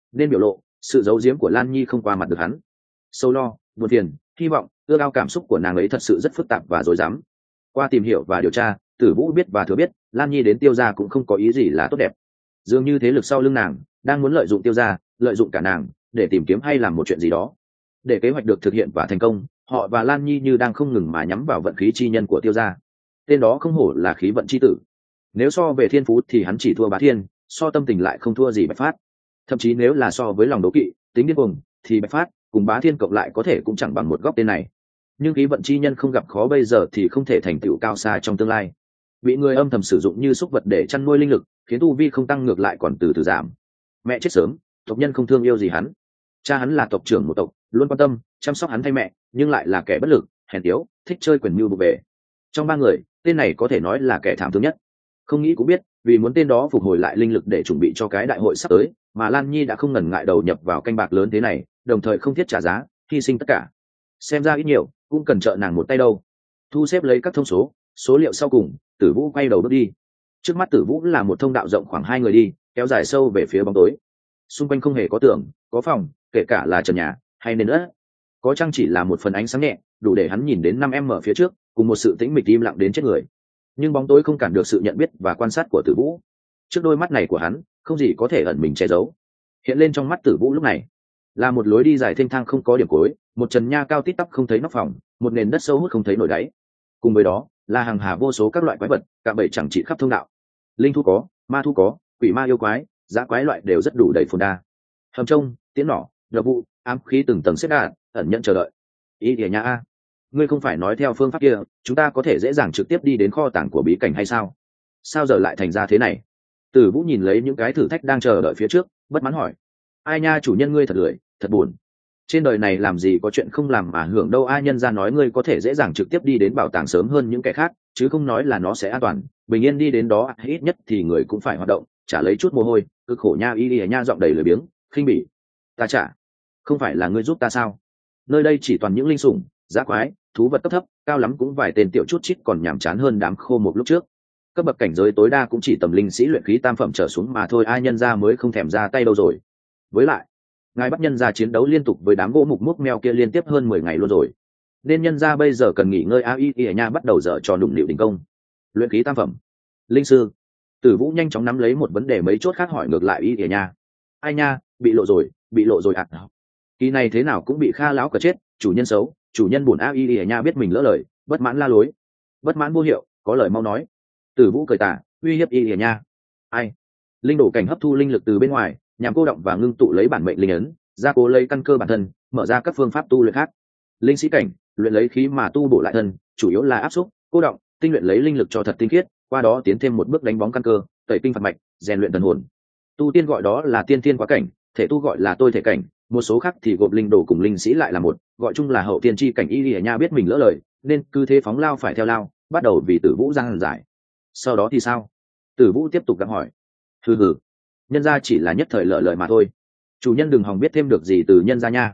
nên biểu lộ sự giấu giếm của Lan Nhi không qua mặt được hắn. Sâu lo, buồn phiền, hy vọng, ước ao cảm xúc của nàng ấy thật sự rất phức tạp và rối rắm. Qua tìm hiểu và điều tra, Tử Vũ biết và thừa biết Lan Nhi đến Tiêu gia cũng không có ý gì là tốt đẹp. Dường như thế lực sau lưng nàng đang muốn lợi dụng Tiêu gia, lợi dụng cả nàng để tìm kiếm hay làm một chuyện gì đó. Để kế hoạch được thực hiện và thành công, họ và Lan Nhi như đang không ngừng mà nhắm vào vận khí chi nhân của Tiêu gia. Tên đó không hổ là khí vận chi tử. Nếu so về thiên phú thì hắn chỉ thua Bá Thiên, so tâm tình lại không thua gì Bạch Phát. Thậm chí nếu là so với lòng đố kỵ, tính điên cuồng, thì Bạch Phát cùng Bá Thiên cộng lại có thể cũng chẳng bằng một góc tên này. Nhưng khí vận chi nhân không gặp khó bây giờ thì không thể thành tựu cao xa trong tương lai. Bị người âm thầm sử dụng như súc vật để chăn nuôi linh lực, khiến tu vi không tăng ngược lại còn từ từ giảm. Mẹ chết sớm, tộc nhân không thương yêu gì hắn. Cha hắn là tộc trưởng một tộc, luôn quan tâm chăm sóc hắn thay mẹ, nhưng lại là kẻ bất lực, hèn yếu, thích chơi quyền mưu bộp bề. Trong ba người, tên này có thể nói là kẻ thảm thương nhất. Không nghĩ cũng biết, vì muốn tên đó phục hồi lại linh lực để chuẩn bị cho cái đại hội sắp tới, mà Lan Nhi đã không ngần ngại đầu nhập vào canh bạc lớn thế này, đồng thời không thiết trả giá, hy sinh tất cả. Xem ra ít nhiều cũng cần trợ nàng một tay đâu. Thu xếp lấy các thông số, số liệu sau cùng, Tử Vũ quay đầu bước đi. Trước mắt Tử Vũ là một thông đạo rộng khoảng 2 người đi, kéo dài sâu về phía bóng tối. Xung quanh không hề có tường, có phòng, kể cả là trần nhà hay nền đất. Có chăng chỉ là một phần ánh sáng nhẹ, đủ để hắn nhìn đến 5 ở phía trước, cùng một sự tĩnh mịch im lặng đến chết người. Nhưng bóng tối không cản được sự nhận biết và quan sát của Tử Vũ. Trước đôi mắt này của hắn, không gì có thể ẩn mình che giấu. Hiện lên trong mắt Tử Vũ lúc này là một lối đi dài thênh thang không có điểm cuối, một trần nha cao tít tắp không thấy nóc phòng, một nền đất sâu hút không thấy nổi đáy. Cùng với đó là hàng hà vô số các loại quái vật, cả bầy chẳng trị khắp thông đạo. Linh thú có, ma thú có, quỷ ma yêu quái, dã quái loại đều rất đủ đầy phồn đa. Hầm trông, tiến nỏ, độc vụ, ám khí từng tầng xếp đạn, ẩn nhận chờ đợi. Ý địa nha a, ngươi không phải nói theo phương pháp kia chúng ta có thể dễ dàng trực tiếp đi đến kho tàng của bí cảnh hay sao? Sao giờ lại thành ra thế này? Tử Vũ nhìn lấy những cái thử thách đang chờ đợi phía trước, bất mãn hỏi. Ai nha, chủ nhân ngươi thật lười, thật buồn. Trên đời này làm gì có chuyện không làm mà hưởng đâu. Ai nhân ra nói ngươi có thể dễ dàng trực tiếp đi đến bảo tàng sớm hơn những kẻ khác, chứ không nói là nó sẽ an toàn bình yên đi đến đó. Ít nhất thì người cũng phải hoạt động, trả lấy chút mồ hôi. Cực khổ nha. Y nha giọng đầy lười biếng, khinh bỉ. Ta trả? Không phải là ngươi giúp ta sao? Nơi đây chỉ toàn những linh sủng, dã quái, thú vật cấp thấp, cao lắm cũng vài tên tiểu chút chít còn nhàm chán hơn đám khô một lúc trước. Cấp bậc cảnh giới tối đa cũng chỉ tầm linh sĩ luyện khí tam phẩm trở xuống mà thôi. Ai nhân ra mới không thèm ra tay đâu rồi. Với lại ngài bắt nhân ra chiến đấu liên tục với đám gỗ mục mốc meo kia liên tiếp hơn 10 ngày luôn rồi, nên nhân ra bây giờ cần nghỉ ngơi. A nha bắt đầu dở trò đụng nịu đình công. Luyện khí tam phẩm, linh sư. Tử Vũ nhanh chóng nắm lấy một vấn đề mấy chốt khác hỏi ngược lại Y nha. Ai nha, bị lộ rồi, bị lộ rồi ạ. Kỳ này thế nào cũng bị Kha lão cờ chết, chủ nhân xấu, chủ nhân buồn. Y nha biết mình lỡ lời, bất mãn la lối. Bất mãn vô hiệu, có lời mau nói. Tử Vũ cười tả, uy hiếp Y nha. Ai? Linh đổ cảnh hấp thu linh lực từ bên ngoài, nhằm cô động và ngưng tụ lấy bản mệnh linh ấn, gia cố lấy căn cơ bản thân, mở ra các phương pháp tu luyện khác. Linh sĩ cảnh luyện lấy khí mà tu bổ lại thân, chủ yếu là áp xúc, cô động, tinh luyện lấy linh lực cho thật tinh khiết, qua đó tiến thêm một bước đánh bóng căn cơ, tẩy tinh phạt mạch, rèn luyện thần hồn. Tu tiên gọi đó là tiên tiên quá cảnh, thể tu gọi là tôi thể cảnh, một số khác thì gộp linh đồ cùng linh sĩ lại là một, gọi chung là hậu tiên chi cảnh. Y nha biết mình lỡ lời, nên cứ thế phóng lao phải theo lao, bắt đầu vì Tử Vũ giang giải. Sau đó thì sao? Tử Vũ tiếp tục gặng hỏi. Hừ, nhân gia chỉ là nhất thời lỡ lời mà thôi, chủ nhân đừng hòng biết thêm được gì từ nhân gia nha.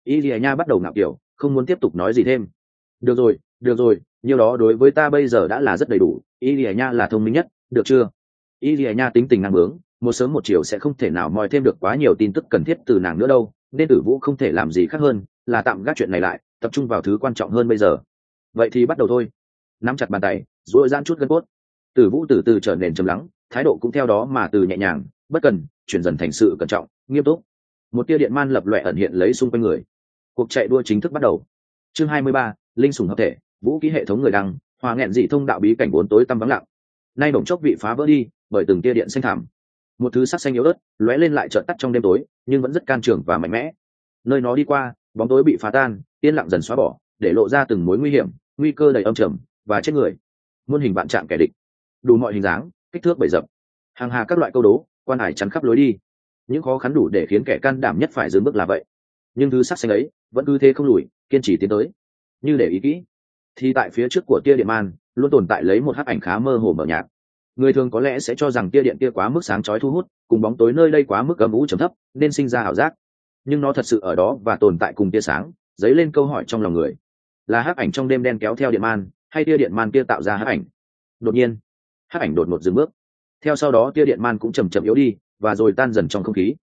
Y nha bắt đầu ngạo kiểu, không muốn tiếp tục nói gì thêm. Được rồi, nhiêu đó đối với ta bây giờ đã là rất đầy đủ. Y nha là thông minh nhất, được chưa? Y nha tính tình năng bướng, một sớm một chiều sẽ không thể nào moi thêm được quá nhiều tin tức cần thiết từ nàng nữa đâu, nên Tử Vũ không thể làm gì khác hơn là tạm gác chuyện này lại, tập trung vào thứ quan trọng hơn bây giờ. Vậy thì bắt đầu thôi. Nắm chặt bàn tay, duỗi giãn chút gân cốt. Tử Vũ từ từ trở nên trầm lắng, thái độ cũng theo đó mà từ nhẹ nhàng, bất cần, chuyển dần thành sự cẩn trọng, nghiêm túc. Một tia điện man lập loè ẩn hiện lấy xung quanh người. Cuộc chạy đua chính thức bắt đầu. Chương 23, linh sủng hợp thể, vũ khí hệ thống người đăng, hòa nghẹn dị thông đạo bí cảnh bốn tối tăm vắng lặng. Nay bỗng chốc bị phá vỡ đi bởi từng tia điện xanh thẳm. Một thứ sắc xanh yếu ớt lóe lên lại chợt tắt trong đêm tối, nhưng vẫn rất can trường và mạnh mẽ. Nơi nó đi qua, bóng tối bị phá tan, yên lặng dần xóa bỏ, để lộ ra từng mối nguy hiểm, nguy cơ đầy âm trầm và chết người. Muôn hình vạn trạng kẻ địch, đủ mọi hình dáng, kích thước bầy dập, hàng hà các loại câu đố, quan hải chắn khắp lối đi. Những khó khăn đủ để khiến kẻ can đảm nhất phải dừng bước là vậy, nhưng thứ sắc xanh ấy vẫn cứ thế không lùi, kiên trì tiến tới. Như để ý kỹ thì tại phía trước của tia điện man luôn tồn tại lấy một hắc ảnh khá mơ hồ mờ nhạt. Người thường có lẽ sẽ cho rằng tia điện kia quá mức sáng chói thu hút, cùng bóng tối nơi đây quá mức âm u trầm thấp nên sinh ra ảo giác, nhưng nó thật sự ở đó và tồn tại cùng tia sáng, dấy lên câu hỏi trong lòng người: là hắc ảnh trong đêm đen kéo theo điện man, hay tia điện man kia tạo ra hắc ảnh? Đột nhiên hắc ảnh đột ngột dừng bước, theo sau đó tia điện man cũng chầm chậm yếu đi và rồi tan dần trong không khí.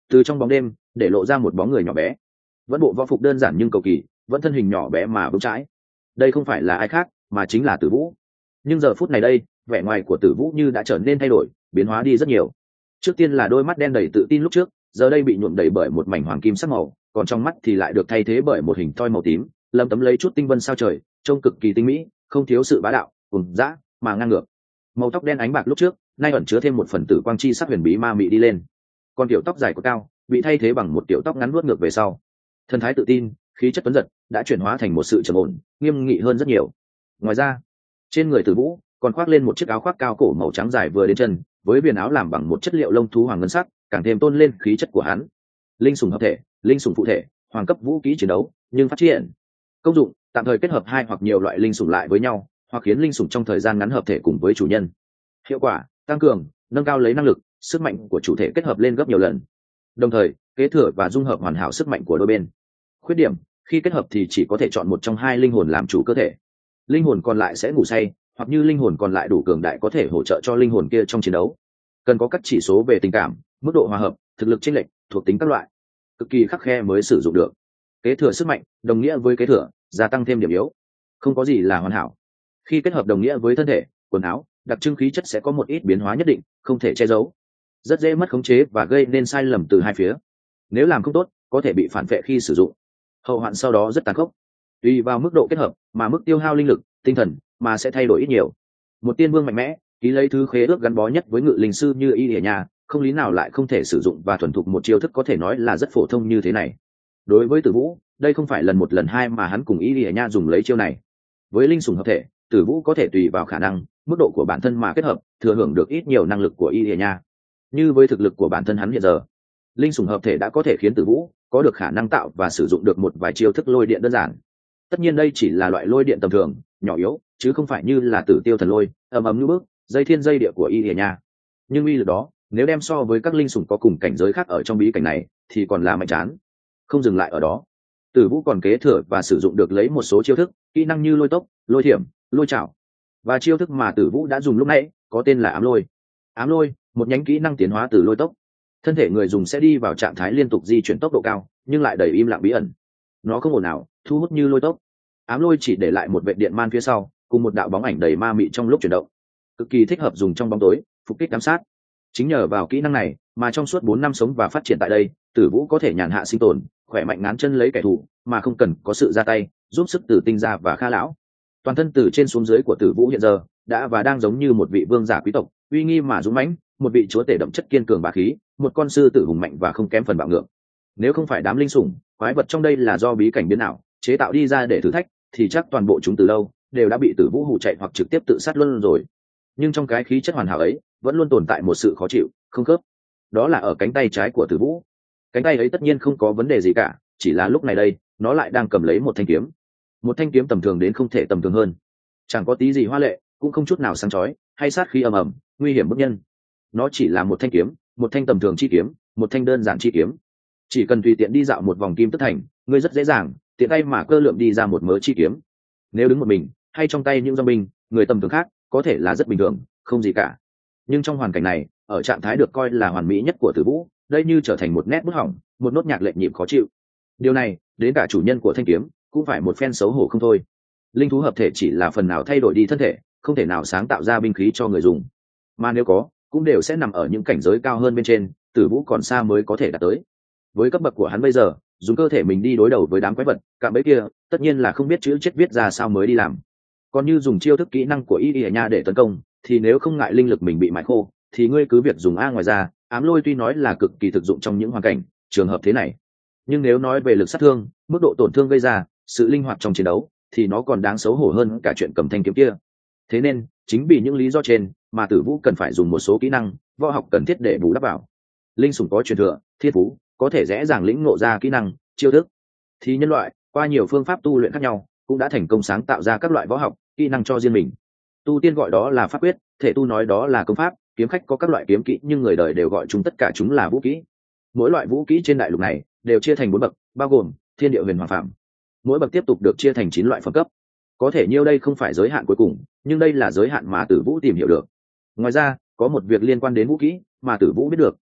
Từ trong bóng đêm để lộ ra một bóng người nhỏ bé, vẫn bộ võ phục đơn giản nhưng cầu kỳ, vẫn thân hình nhỏ bé mà vững chãi. Đây không phải là ai khác mà chính là Tử Vũ. Nhưng giờ phút này đây, vẻ ngoài của Tử Vũ như đã trở nên thay đổi, biến hóa đi rất nhiều. Trước tiên là đôi mắt đen đầy tự tin lúc trước, giờ đây bị nhuộm đầy bởi một mảnh hoàng kim sắc màu, còn trong mắt thì lại được thay thế bởi một hình thoi màu tím, lấm tấm lấy chút tinh vân sao trời, trông cực kỳ tinh mỹ, không thiếu sự bá đạo, cùng dã mà ngang ngược. Màu tóc đen ánh bạc lúc trước, nay ẩn chứa thêm một phần tử quang chi sắc huyền bí ma mị đi lên. Còn tiểu tóc dài của cao, bị thay thế bằng một tiểu tóc ngắn vuốt ngược về sau. Thần thái tự tin, khí chất tuấn giật đã chuyển hóa thành một sự trầm ổn, nghiêm nghị hơn rất nhiều. Ngoài ra, trên người Tử Vũ còn khoác lên một chiếc áo khoác cao cổ màu trắng dài vừa đến chân, với viền áo làm bằng một chất liệu lông thú hoàng ngân sắc, càng thêm tôn lên khí chất của hắn. Linh sủng hợp thể, linh sủng phụ thể, hoàng cấp vũ khí chiến đấu, nhưng phát triển công dụng tạm thời kết hợp hai hoặc nhiều loại linh sủng lại với nhau, hoặc khiến linh sủng trong thời gian ngắn hợp thể cùng với chủ nhân. Hiệu quả tăng cường, nâng cao lấy năng lực, sức mạnh của chủ thể kết hợp lên gấp nhiều lần, đồng thời kế thừa và dung hợp hoàn hảo sức mạnh của đôi bên. Khuyết điểm, khi kết hợp thì chỉ có thể chọn một trong hai linh hồn làm chủ cơ thể, linh hồn còn lại sẽ ngủ say, hoặc như linh hồn còn lại đủ cường đại có thể hỗ trợ cho linh hồn kia trong chiến đấu. Cần có các chỉ số về tình cảm, mức độ hòa hợp, thực lực chênh lệch, thuộc tính các loại, cực kỳ khắc khe mới sử dụng được. Kế thừa sức mạnh đồng nghĩa với kế thừa gia tăng thêm điểm yếu, không có gì là hoàn hảo. Khi kết hợp đồng nghĩa với thân thể, quần áo, đặc trưng khí chất sẽ có một ít biến hóa nhất định, không thể che giấu, rất dễ mất khống chế và gây nên sai lầm từ hai phía. Nếu làm không tốt, có thể bị phản vệ khi sử dụng, hậu hoạn sau đó rất tàn khốc. Tùy vào mức độ kết hợp mà mức tiêu hao linh lực, tinh thần mà sẽ thay đổi ít nhiều. Một tiên vương mạnh mẽ, ký lấy thứ khế ước gắn bó nhất với ngự linh sư như Y Lìa Nha, không lý nào lại không thể sử dụng và thuần thục một chiêu thức có thể nói là rất phổ thông như thế này. Đối với Tử Vũ, đây không phải lần một lần hai mà hắn cùng Y Lìa Nha dùng lấy chiêu này. Với linh sủng hợp thể, Tử Vũ có thể tùy vào khả năng, mức độ của bản thân mà kết hợp, thừa hưởng được ít nhiều năng lực của Y Lìa Nha. Như với thực lực của bản thân hắn hiện giờ, linh sủng hợp thể đã có thể khiến Tử Vũ có được khả năng tạo và sử dụng được một vài chiêu thức lôi điện đơn giản. Tất nhiên đây chỉ là loại lôi điện tầm thường, nhỏ yếu, chứ không phải như là Tử Tiêu thần lôi, ầm ầm như bước, dây thiên dây địa của Y Lìa Nha. Nhưng uy lực đó, nếu đem so với các linh sủng có cùng cảnh giới khác ở trong bí cảnh này, thì còn là mạnh chán. Không dừng lại ở đó, Tử Vũ còn kế thừa và sử dụng được lấy một số chiêu thức, kỹ năng như lôi tốc, lôi thiểm, lôi chảo. Và chiêu thức mà Tử Vũ đã dùng lúc nãy, có tên là ám lôi. Ám lôi, một nhánh kỹ năng tiến hóa từ lôi tốc. Thân thể người dùng sẽ đi vào trạng thái liên tục di chuyển tốc độ cao, nhưng lại đầy im lặng bí ẩn. Nó không ồn ào, thu hút như lôi tốc. Ám lôi chỉ để lại một vệ điện man phía sau, cùng một đạo bóng ảnh đầy ma mị trong lúc chuyển động, cực kỳ thích hợp dùng trong bóng tối, phục kích ám sát. Chính nhờ vào kỹ năng này mà trong suốt 4 năm sống và phát triển tại đây, Tử Vũ có thể nhàn hạ sinh tồn, khỏe mạnh ngán chân lấy kẻ thù, mà không cần có sự ra tay giúp sức từ Tinh Gia và Kha lão. Toàn thân từ trên xuống dưới của Tử Vũ hiện giờ đã và đang giống như một vị vương giả quý tộc, uy nghi mà dũng mãnh, một vị chúa tể đậm chất kiên cường bá khí, một con sư tử hùng mạnh và không kém phần bạo ngược. Nếu không phải đám linh sủng, quái vật trong đây là do bí cảnh biến ảo chế tạo đi ra để thử thách, thì chắc toàn bộ chúng từ lâu đều đã bị Tử Vũ hù chạy hoặc trực tiếp tự sát luôn rồi. Nhưng trong cái khí chất hoàn hảo ấy vẫn luôn tồn tại một sự khó chịu, không khớp. Đó là ở cánh tay trái của Tử Vũ. Cánh tay ấy tất nhiên không có vấn đề gì cả, chỉ là lúc này đây nó lại đang cầm lấy một thanh kiếm, một thanh kiếm tầm thường đến không thể tầm thường hơn, chẳng có tí gì hoa lệ, cũng không chút nào sáng chói hay sát khí ầm ầm nguy hiểm bức nhân. Nó chỉ là một thanh kiếm, một thanh tầm thường chi kiếm, một thanh đơn giản chi kiếm. Chỉ cần tùy tiện đi dạo một vòng kim tất thành, ngươi rất dễ dàng tiện tay mà cơ lượm đi ra một mớ chi kiếm. Nếu đứng một mình hay trong tay những doanh binh, người tầm thường khác có thể là rất bình thường, không gì cả. Nhưng trong hoàn cảnh này, ở trạng thái được coi là hoàn mỹ nhất của Tử Vũ, đây như trở thành một nét bút hỏng, một nốt nhạc lệch nhịp khó chịu. Điều này đến cả chủ nhân của thanh kiếm cũng phải một phen xấu hổ không thôi. Linh thú hợp thể chỉ là phần nào thay đổi đi thân thể, không thể nào sáng tạo ra binh khí cho người dùng, mà nếu có cũng đều sẽ nằm ở những cảnh giới cao hơn bên trên, Tử Vũ còn xa mới có thể đạt tới. Với cấp bậc của hắn bây giờ, dùng cơ thể mình đi đối đầu với đám quái vật cạm bẫy kia, tất nhiên là không biết chữ chết viết ra sao mới đi làm. Còn như dùng chiêu thức kỹ năng của Y Lìa Nha để tấn công, thì nếu không ngại linh lực mình bị mãi khô, thì ngươi cứ việc dùng. Ngoài ra, ám lôi tuy nói là cực kỳ thực dụng trong những hoàn cảnh trường hợp thế này, nhưng nếu nói về lực sát thương, mức độ tổn thương gây ra, sự linh hoạt trong chiến đấu, thì nó còn đáng xấu hổ hơn cả chuyện cầm thanh kiếm kia. Thế nên chính vì những lý do trên mà Tử Vũ cần phải dùng một số kỹ năng võ học cần thiết để bù đắp vào. Linh sủng có truyền thừa, thiên phú, có thể dễ dàng lĩnh ngộ ra kỹ năng, chiêu thức, thì nhân loại qua nhiều phương pháp tu luyện khác nhau cũng đã thành công sáng tạo ra các loại võ học, kỹ năng cho riêng mình. Tu tiên gọi đó là pháp quyết, thể tu nói đó là công pháp, kiếm khách có các loại kiếm kỹ, nhưng người đời đều gọi chúng tất cả chúng là vũ kỹ. Mỗi loại vũ kỹ trên đại lục này đều chia thành 4 bậc, bao gồm thiên địa huyền hoàng phạm. Mỗi bậc tiếp tục được chia thành 9 loại phẩm cấp. Có thể nhiêu đây không phải giới hạn cuối cùng, nhưng đây là giới hạn mà Tử Vũ tìm hiểu được. Ngoài ra, có một việc liên quan đến vũ kỹ mà Tử Vũ biết được,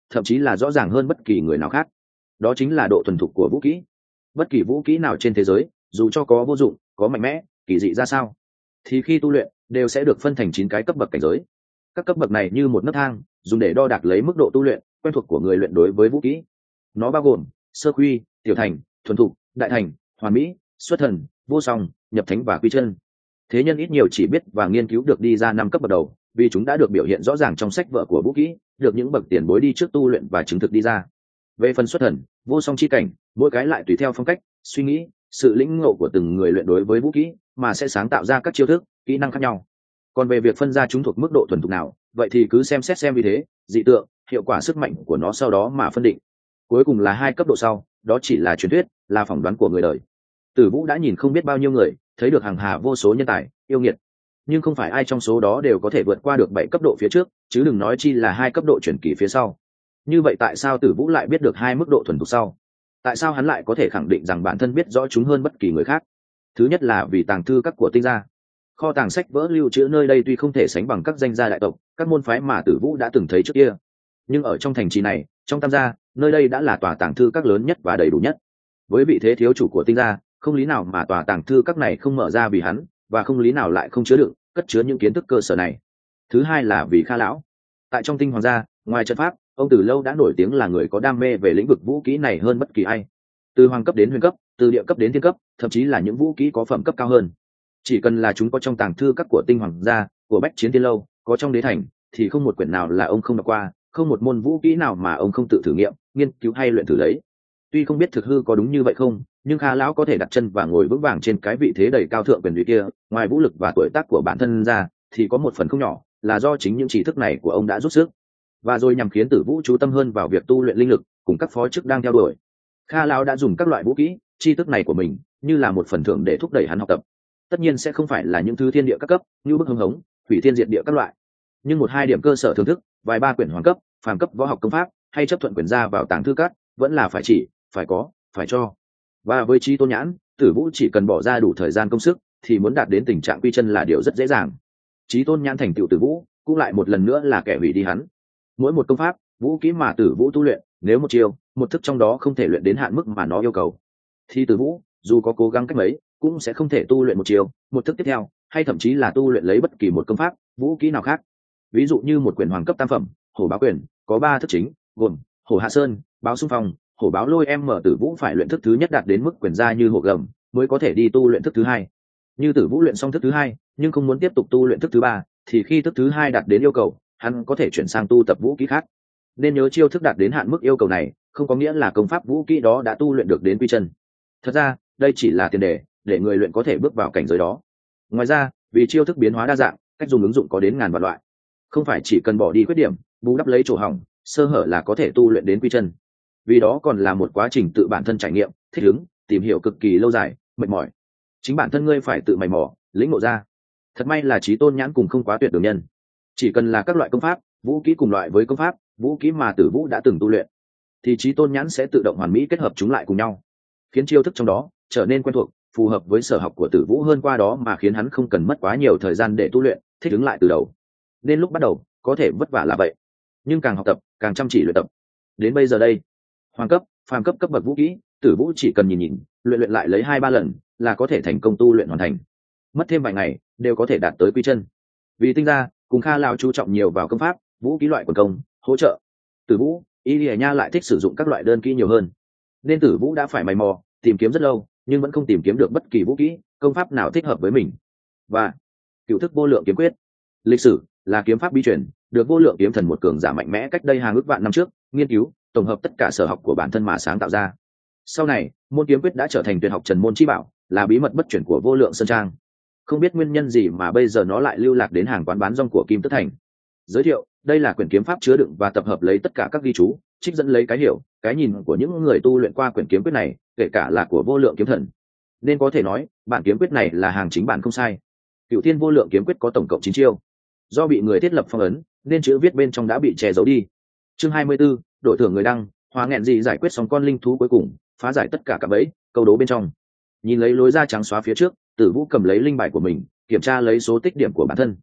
thậm chí là rõ ràng hơn bất kỳ người nào khác. Đó chính là độ thuần thục của vũ kỹ. Bất kỳ vũ kỹ nào trên thế giới, dù cho có vô dụng, có mạnh mẽ, kỳ dị ra sao, thì khi tu luyện đều sẽ được phân thành 9 cái cấp bậc cảnh giới. Các cấp bậc này như một nấc thang, dùng để đo đạc lấy mức độ tu luyện quen thuộc của người luyện đối với vũ kỹ. Nó bao gồm sơ quy, tiểu thành, thuần thục, đại thành, hoàn mỹ, xuất thần, vô song, nhập thánh và quy chân. Thế nhân ít nhiều chỉ biết và nghiên cứu được đi ra 5 cấp bậc đầu, vì chúng đã được biểu hiện rõ ràng trong sách vở của vũ kỹ, được những bậc tiền bối đi trước tu luyện và chứng thực đi ra. Về phần xuất thần, vô song chi cảnh, mỗi cái lại tùy theo phong cách, suy nghĩ, sự lĩnh ngộ của từng người luyện đối với vũ kỹ mà sẽ sáng tạo ra các chiêu thức, kỹ năng khác nhau. Còn về việc phân ra chúng thuộc mức độ thuần thục nào, vậy thì cứ xem xét xem vì thế, dị tượng, hiệu quả sức mạnh của nó sau đó mà phân định. Cuối cùng là 2 cấp độ sau, đó chỉ là truyền thuyết, là phỏng đoán của người đời. Tử Vũ đã nhìn không biết bao nhiêu người, thấy được hàng hà vô số nhân tài, yêu nghiệt, nhưng không phải ai trong số đó đều có thể vượt qua được 7 cấp độ phía trước, chứ đừng nói chi là 2 cấp độ chuyển kỳ phía sau. Như vậy tại sao Tử Vũ lại biết được 2 mức độ thuần thục sau? Tại sao hắn lại có thể khẳng định rằng bản thân biết rõ chúng hơn bất kỳ người khác? Thứ nhất là vì tàng thư các của Tinh gia. Kho tàng sách vỡ lưu trữ nơi đây tuy không thể sánh bằng các danh gia đại tộc, các môn phái mà Tử Vũ đã từng thấy trước kia, nhưng ở trong thành trì này, trong Tam gia, nơi đây đã là tòa tàng thư các lớn nhất và đầy đủ nhất. Với vị thế thiếu chủ của Tinh gia, không lý nào mà tòa tàng thư các này không mở ra vì hắn, và không lý nào lại không chứa đựng, cất chứa những kiến thức cơ sở này. Thứ hai là vì Kha lão. Tại trong Tinh hoàng gia, ngoài trận pháp, ông từ lâu đã nổi tiếng là người có đam mê về lĩnh vực vũ kỹ này hơn bất kỳ ai. Từ hoàng cấp đến huyền cấp, từ địa cấp đến thiên cấp, thậm chí là những vũ kỹ có phẩm cấp cao hơn, chỉ cần là chúng có trong tàng thư các của Tinh hoàng gia, của Bách Chiến Tiên lâu, có trong đế thành, thì không một quyển nào là ông không đọc qua, không một môn vũ kỹ nào mà ông không tự thử nghiệm, nghiên cứu hay luyện thử lấy. Tuy không biết thực hư có đúng như vậy không, nhưng Kha lão có thể đặt chân và ngồi vững vàng trên cái vị thế đầy cao thượng quyền uy kia, ngoài vũ lực và tuổi tác của bản thân ra, thì có một phần không nhỏ là do chính những trí thức này của ông đã giúp sức, và rồi nhằm khiến Tử Vũ chú tâm hơn vào việc tu luyện linh lực cùng các phó chức đang theo đuổi. Kha lão đã dùng các loại vũ kỹ, tri thức này của mình như là một phần thưởng để thúc đẩy hắn học tập. Tất nhiên sẽ không phải là những thứ thiên địa các cấp như bức hưng hống, hủy thiên diệt địa các loại, nhưng 1-2 điểm cơ sở thưởng thức, vài ba quyển hoàng cấp, phàm cấp võ học công pháp, hay chấp thuận quyển ra vào tàng thư các, vẫn là phải chỉ, phải có, phải cho. Và với Chí Tôn Nhãn, Tử Vũ chỉ cần bỏ ra đủ thời gian công sức, thì muốn đạt đến tình trạng quy chân là điều rất dễ dàng. Chí Tôn Nhãn thành tựu Tử Vũ, cũng lại một lần nữa là kẻ hủy đi hắn. Mỗi một công pháp, vũ kỹ mà Tử Vũ tu luyện, nếu một chiêu, một thức trong đó không thể luyện đến hạn mức mà nó yêu cầu, thì Tử Vũ dù có cố gắng cách mấy, cũng sẽ không thể tu luyện một chiêu, một thức tiếp theo, hay thậm chí là tu luyện lấy bất kỳ một công pháp, vũ kỹ nào khác. Ví dụ như một quyển hoàng cấp tam phẩm, Hổ Báo Quyền, có 3 thức chính, gồm Hổ Hạ Sơn, Báo Xung Phong, Hổ Báo Lôi em mở. Tử Vũ phải luyện thức thứ nhất đạt đến mức quyền gia như hổ gầm, mới có thể đi tu luyện thức thứ hai. Như Tử Vũ luyện xong thức thứ hai, nhưng không muốn tiếp tục tu luyện thức thứ ba, thì khi thức thứ hai đạt đến yêu cầu, hắn có thể chuyển sang tu tập vũ kỹ khác. Nên nhớ chiêu thức đạt đến hạn mức yêu cầu này, không có nghĩa là công pháp vũ kỹ đó đã tu luyện được đến quy chân. Thật ra, đây chỉ là tiền đề để người luyện có thể bước vào cảnh giới đó. Ngoài ra, vì chiêu thức biến hóa đa dạng, cách dùng ứng dụng có đến ngàn vạn loại, không phải chỉ cần bỏ đi khuyết điểm, bù đắp lấy chỗ hỏng, sơ hở là có thể tu luyện đến quy chân. Vì đó còn là một quá trình tự bản thân trải nghiệm, thích ứng, tìm hiểu cực kỳ lâu dài, mệt mỏi. Chính bản thân ngươi phải tự mày mò, lĩnh ngộ ra. Thật may là Chí Tôn Nhãn cùng không quá tuyệt đường nhân, chỉ cần là các loại công pháp, vũ kỹ cùng loại với công pháp, vũ kỹ mà Tử Vũ đã từng tu luyện, thì Chí Tôn Nhãn sẽ tự động hoàn mỹ kết hợp chúng lại cùng nhau, khiến chiêu thức trong đó trở nên quen thuộc, phù hợp với sở học của Tử Vũ hơn, qua đó mà khiến hắn không cần mất quá nhiều thời gian để tu luyện, thích ứng lại từ đầu. Nên lúc bắt đầu có thể vất vả là vậy, nhưng càng học tập càng chăm chỉ luyện tập. Đến bây giờ đây, hoàng cấp, phàm cấp cấp bậc vũ kỹ, Tử Vũ chỉ cần nhìn, luyện lại lấy 2-3 lần là có thể thành công tu luyện hoàn thành. Mất thêm vài ngày đều có thể đạt tới quy chân. Vì Tinh gia cùng Kha lão chú trọng nhiều vào công pháp, vũ kỹ loại quần công, hỗ trợ. Tử Vũ, Y Lìa Nha lại thích sử dụng các loại đơn kỹ nhiều hơn, nên Tử Vũ đã phải mày mò, tìm kiếm rất lâu, nhưng vẫn không tìm kiếm được bất kỳ vũ kỹ, công pháp nào thích hợp với mình. Và cựu thức vô lượng kiếm quyết, lịch sử là kiếm pháp bí truyền, được Vô Lượng Kiếm Thần, một cường giả mạnh mẽ cách đây hàng ước vạn năm trước nghiên cứu, tổng hợp tất cả sở học của bản thân mà sáng tạo ra. Sau này, môn kiếm quyết đã trở thành tuyệt học Trần môn chi bảo, là bí mật bất chuyển của Vô Lượng Sơn Trang. Không biết nguyên nhân gì mà bây giờ nó lại lưu lạc đến hàng quán bán rong của Kim Tất Thành. Giới thiệu, đây là quyển kiếm pháp chứa đựng và tập hợp lấy tất cả các ghi chú, trích dẫn lấy cái hiểu, cái nhìn của những người tu luyện qua quyển kiếm quyết này, kể cả là của Vô Lượng Kiếm Thần. Nên có thể nói, bản kiếm quyết này là hàng chính bản không sai. Cửu Thiên Vô Lượng Kiếm Quyết có tổng cộng 9 chiêu. Do bị người thiết lập phong ấn, nên chữ viết bên trong đã bị che giấu đi. Chương 24, đổi thưởng người đăng, Hóa Nghẹn Dị giải quyết xong con linh thú cuối cùng, phá giải tất cả các bẫy, câu đố bên trong. Nhìn lấy lối ra trắng xóa phía trước, Tử Vũ cầm lấy linh bài của mình, kiểm tra lấy số tích điểm của bản thân.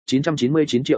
999 triệu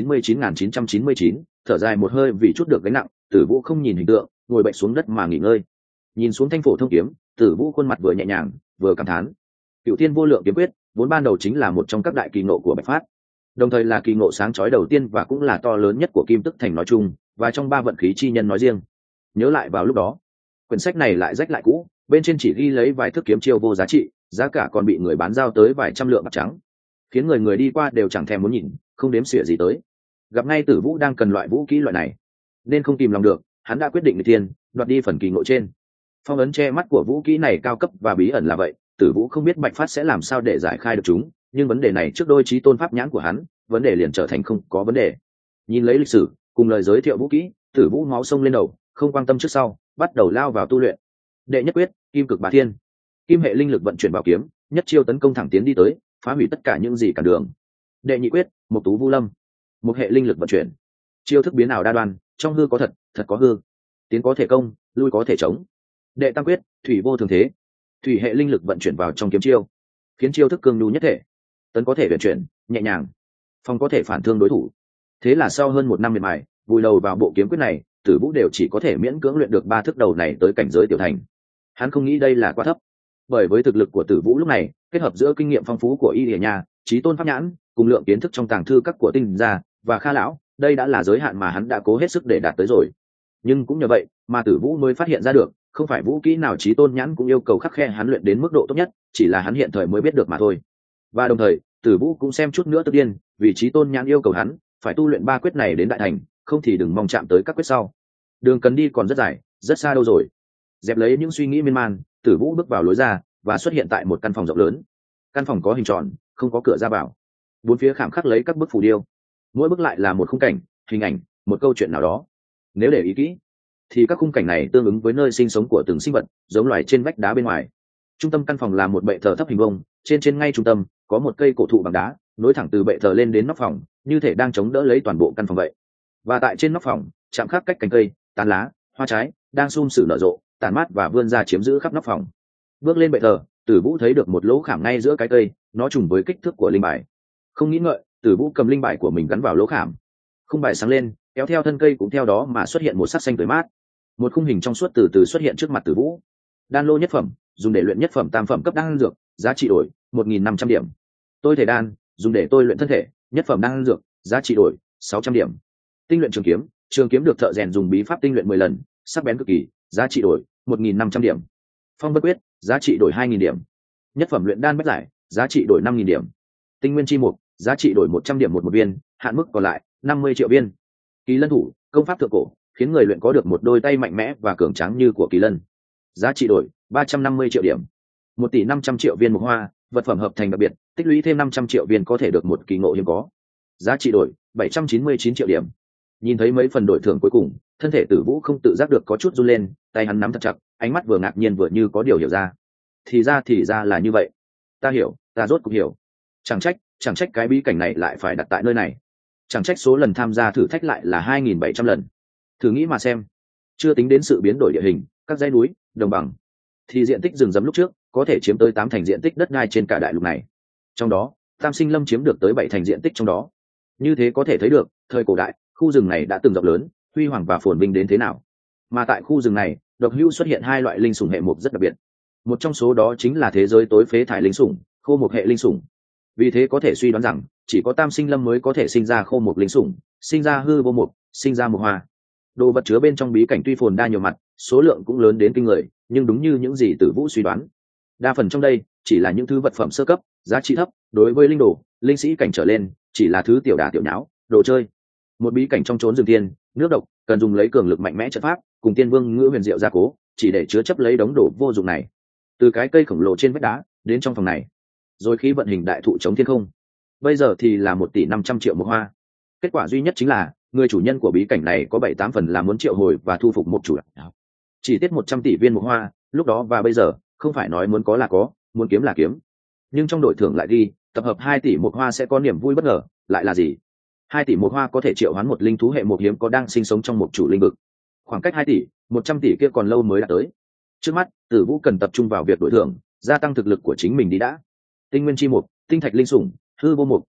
999.999, thở dài một hơi vì chút được gánh nặng, Tử Vũ không nhìn hình tượng, ngồi bệnh xuống đất mà nghỉ ngơi. Nhìn xuống thanh phổ thông kiếm, Tử Vũ khuôn mặt vừa nhẹ nhàng vừa cảm thán. Cựu Thiên Vô Lượng kiếm quyết vốn ban đầu chính là một trong các đại kỳ ngộ của Bạch Phát, đồng thời là kỳ ngộ sáng chói đầu tiên và cũng là to lớn nhất của Kim Tức Thành nói chung và trong ba vận khí chi nhân nói riêng. Nhớ lại vào lúc đó, quyển sách này lại rách lại cũ, bên trên chỉ ghi lấy vài thước kiếm chiêu vô giá trị, giá cả còn bị người bán giao tới vài trăm lượng bạc trắng, khiến người người đi qua đều chẳng thèm muốn nhìn, không đếm xỉa gì tới. Gặp ngay Tử Vũ đang cần loại vũ khí loại này, nên không kìm lòng được, hắn đã quyết định nghịch thiên, đoạt đi phần kỳ ngộ trên. Phong ấn che mắt của vũ khí này cao cấp và bí ẩn là vậy, Tử Vũ không biết Bạch Phát sẽ làm sao để giải khai được chúng, nhưng vấn đề này trước đôi chí tôn pháp nhãn của hắn, vấn đề liền trở thành không có vấn đề. Nhìn lấy lịch sử cùng lời giới thiệu vũ khí, Tử Vũ máu sông lên đầu, không quan tâm trước sau, bắt đầu lao vào tu luyện. Đệ nhất quyết, Kim Cực Bá Thiên. Kim hệ linh lực vận chuyển vào kiếm, nhất chiêu tấn công thẳng tiến đi tới, phá hủy tất cả những gì cản đường. Đệ nhị quyết, Mộc Tú Vu Lâm. Một hệ linh lực vận chuyển, chiêu thức biến ảo đa đoan, trong hư có thật, thật có hư, tiến có thể công, lui có thể chống. Đệ tam quyết, Thủy Vô Thường Thế. Thủy hệ linh lực vận chuyển vào trong kiếm chiêu, khiến chiêu thức cương nhu nhất thể, tấn có thể vận chuyển nhẹ nhàng, phòng có thể phản thương đối thủ. Thế là sau hơn một năm miệt mài vùi đầu vào bộ kiếm quyết này, Tử Vũ đều chỉ có thể miễn cưỡng luyện được ba thức đầu này tới cảnh giới tiểu thành. Hắn không nghĩ đây là quá thấp, bởi với thực lực của Tử Vũ lúc này, kết hợp giữa kinh nghiệm phong phú của Y Lìa Nha, Chí Tôn pháp nhãn, cùng lượng kiến thức trong tàng thư các của Tinh gia và Kha lão, đây đã là giới hạn mà hắn đã cố hết sức để đạt tới rồi. Nhưng cũng nhờ vậy mà Tử Vũ mới phát hiện ra được, không phải vũ kỹ nào Chí Tôn nhãn cũng yêu cầu khắc khe hắn luyện đến mức độ tốt nhất, chỉ là hắn hiện thời mới biết được mà thôi. Và đồng thời, Tử Vũ cũng xem chút nữa tức điên, vì Chí Tôn nhãn yêu cầu hắn phải tu luyện ba quyết này đến đại thành, không thì đừng mong chạm tới các quyết sau. Đường cần đi còn rất dài, rất xa đâu rồi. Dẹp lấy những suy nghĩ miên man, Tử Vũ bước vào lối ra và xuất hiện tại một căn phòng rộng lớn. Căn phòng có hình tròn, không có cửa ra vào. Bốn phía khảm khắc lấy các bức phù điêu, mỗi bức lại là một khung cảnh, hình ảnh, một câu chuyện nào đó. Nếu để ý kỹ, thì các khung cảnh này tương ứng với nơi sinh sống của từng sinh vật, giống loài trên vách đá bên ngoài. Trung tâm căn phòng là một bệ thờ thấp hình vuông, trên ngay trung tâm có một cây cổ thụ bằng đá, nối thẳng từ bệ thờ lên đến nóc phòng, như thể đang chống đỡ lấy toàn bộ căn phòng vậy. Và tại trên nóc phòng, chạm khắc cách cành cây, tán lá, hoa trái đang sum sự nở rộ, tàn mát và vươn ra chiếm giữ khắp nóc phòng. Bước lên bệ thờ, Tử Vũ thấy được một lỗ khảm ngay giữa cái cây, nó trùng với kích thước của linh bài. Không nghĩ ngợi, Tử Vũ cầm linh bài của mình gắn vào lỗ khảm. Khung bài sáng lên, kéo theo thân cây cũng theo đó mà xuất hiện một sắc xanh tươi mát. Một khung hình trong suốt từ từ xuất hiện trước mặt Tử Vũ. Đan lô nhất phẩm, dùng để luyện nhất phẩm tam phẩm cấp đan dược, giá trị đổi 1.500 điểm. Tôi thể đan, dùng để tôi luyện thân thể, nhất phẩm đan dược, giá trị đổi 600 điểm. Tinh luyện trường kiếm được thợ rèn dùng bí pháp tinh luyện 10 lần, sắc bén cực kỳ, giá trị đổi 1.500 điểm. Phong bất quyết, giá trị đổi 2.000 điểm. Nhất phẩm luyện đan bách giải, giá trị đổi 5.000 điểm. Tinh nguyên chi mục, giá trị đổi 100 điểm một viên, hạn mức còn lại 50 triệu viên. Kỳ lân thủ, công pháp thượng cổ, khiến người luyện có được một đôi tay mạnh mẽ và cường tráng như của kỳ lân, giá trị đổi 350 triệu điểm. 1 tỷ 500 triệu viên mộc hoa, vật phẩm hợp thành đặc biệt, tích lũy thêm 500 triệu viên có thể được một kỳ ngộ hiếm có, giá trị đổi 799 triệu điểm. Nhìn thấy mấy phần đổi thưởng cuối cùng, thân thể Tử Vũ không tự giác được có chút run lên, tay hắn nắm thật chặt, ánh mắt vừa ngạc nhiên vừa như có điều hiểu ra. Thì ra là như vậy, ta hiểu, ta rốt cuộc hiểu. Chẳng trách cái bí cảnh này lại phải đặt tại nơi này, chẳng trách số lần tham gia thử thách lại là 2.700 lần. Thử nghĩ mà xem, chưa tính đến sự biến đổi địa hình, các dãy núi, đồng bằng, thì diện tích rừng rậm lúc trước có thể chiếm tới 8 thành diện tích đất đai trên cả đại lục này. Trong đó, Tam Sinh Lâm chiếm được tới 7 thành diện tích trong đó. Như thế có thể thấy được, thời cổ đại, khu rừng này đã từng rộng lớn, huy hoàng và phồn vinh đến thế nào. Mà tại khu rừng này, độc hữu xuất hiện hai loại linh sủng hệ mục rất đặc biệt. Một trong số đó chính là thế giới tối phế thải linh sủng, khô mục hệ linh sủng. Vì thế có thể suy đoán rằng, chỉ có Tam Sinh Lâm mới có thể sinh ra khô mục linh sủng, sinh ra hư vô mục, sinh ra mục hoa. Đồ vật chứa bên trong bí cảnh tuy phồn đa nhiều mặt, số lượng cũng lớn đến kinh người, nhưng đúng như những gì Tử Vũ suy đoán, đa phần trong đây chỉ là những thứ vật phẩm sơ cấp, giá trị thấp, đối với linh đồ, linh sĩ cảnh trở lên, chỉ là thứ tiểu đà tiểu nháo, đồ chơi. Một bí cảnh trong chốn rừng tiên, nước độc, cần dùng lấy cường lực mạnh mẽ trận pháp, cùng tiên vương ngữ huyền diệu gia cố, chỉ để chứa chấp lấy đống đồ vô dụng này. Từ cái cây khổng lồ trên vách đá đến trong phòng này, rồi khi vận hình đại thụ chống thiên không, bây giờ thì là 1 tỷ 500 triệu một hoa. Kết quả duy nhất chính là người chủ nhân của bí cảnh này có 7-8 phần là muốn triệu hồi và thu phục một chủ đạo. Chỉ tiết 100 tỷ viên một hoa, lúc đó và bây giờ, không phải nói muốn có là có, muốn kiếm là kiếm. Nhưng trong đổi thưởng lại đi, tập hợp 2 tỷ một hoa sẽ có niềm vui bất ngờ, lại là gì? 2 tỷ một hoa có thể triệu hoán một linh thú hệ một hiếm có đang sinh sống trong một chủ linh vực. Khoảng cách 2 tỷ, 100 tỷ kia còn lâu mới đạt tới. Trước mắt, Tử Vũ cần tập trung vào việc đổi thưởng, gia tăng thực lực của chính mình đi đã. Tinh nguyên chi mục, tinh thạch linh sủng, hư vô mục,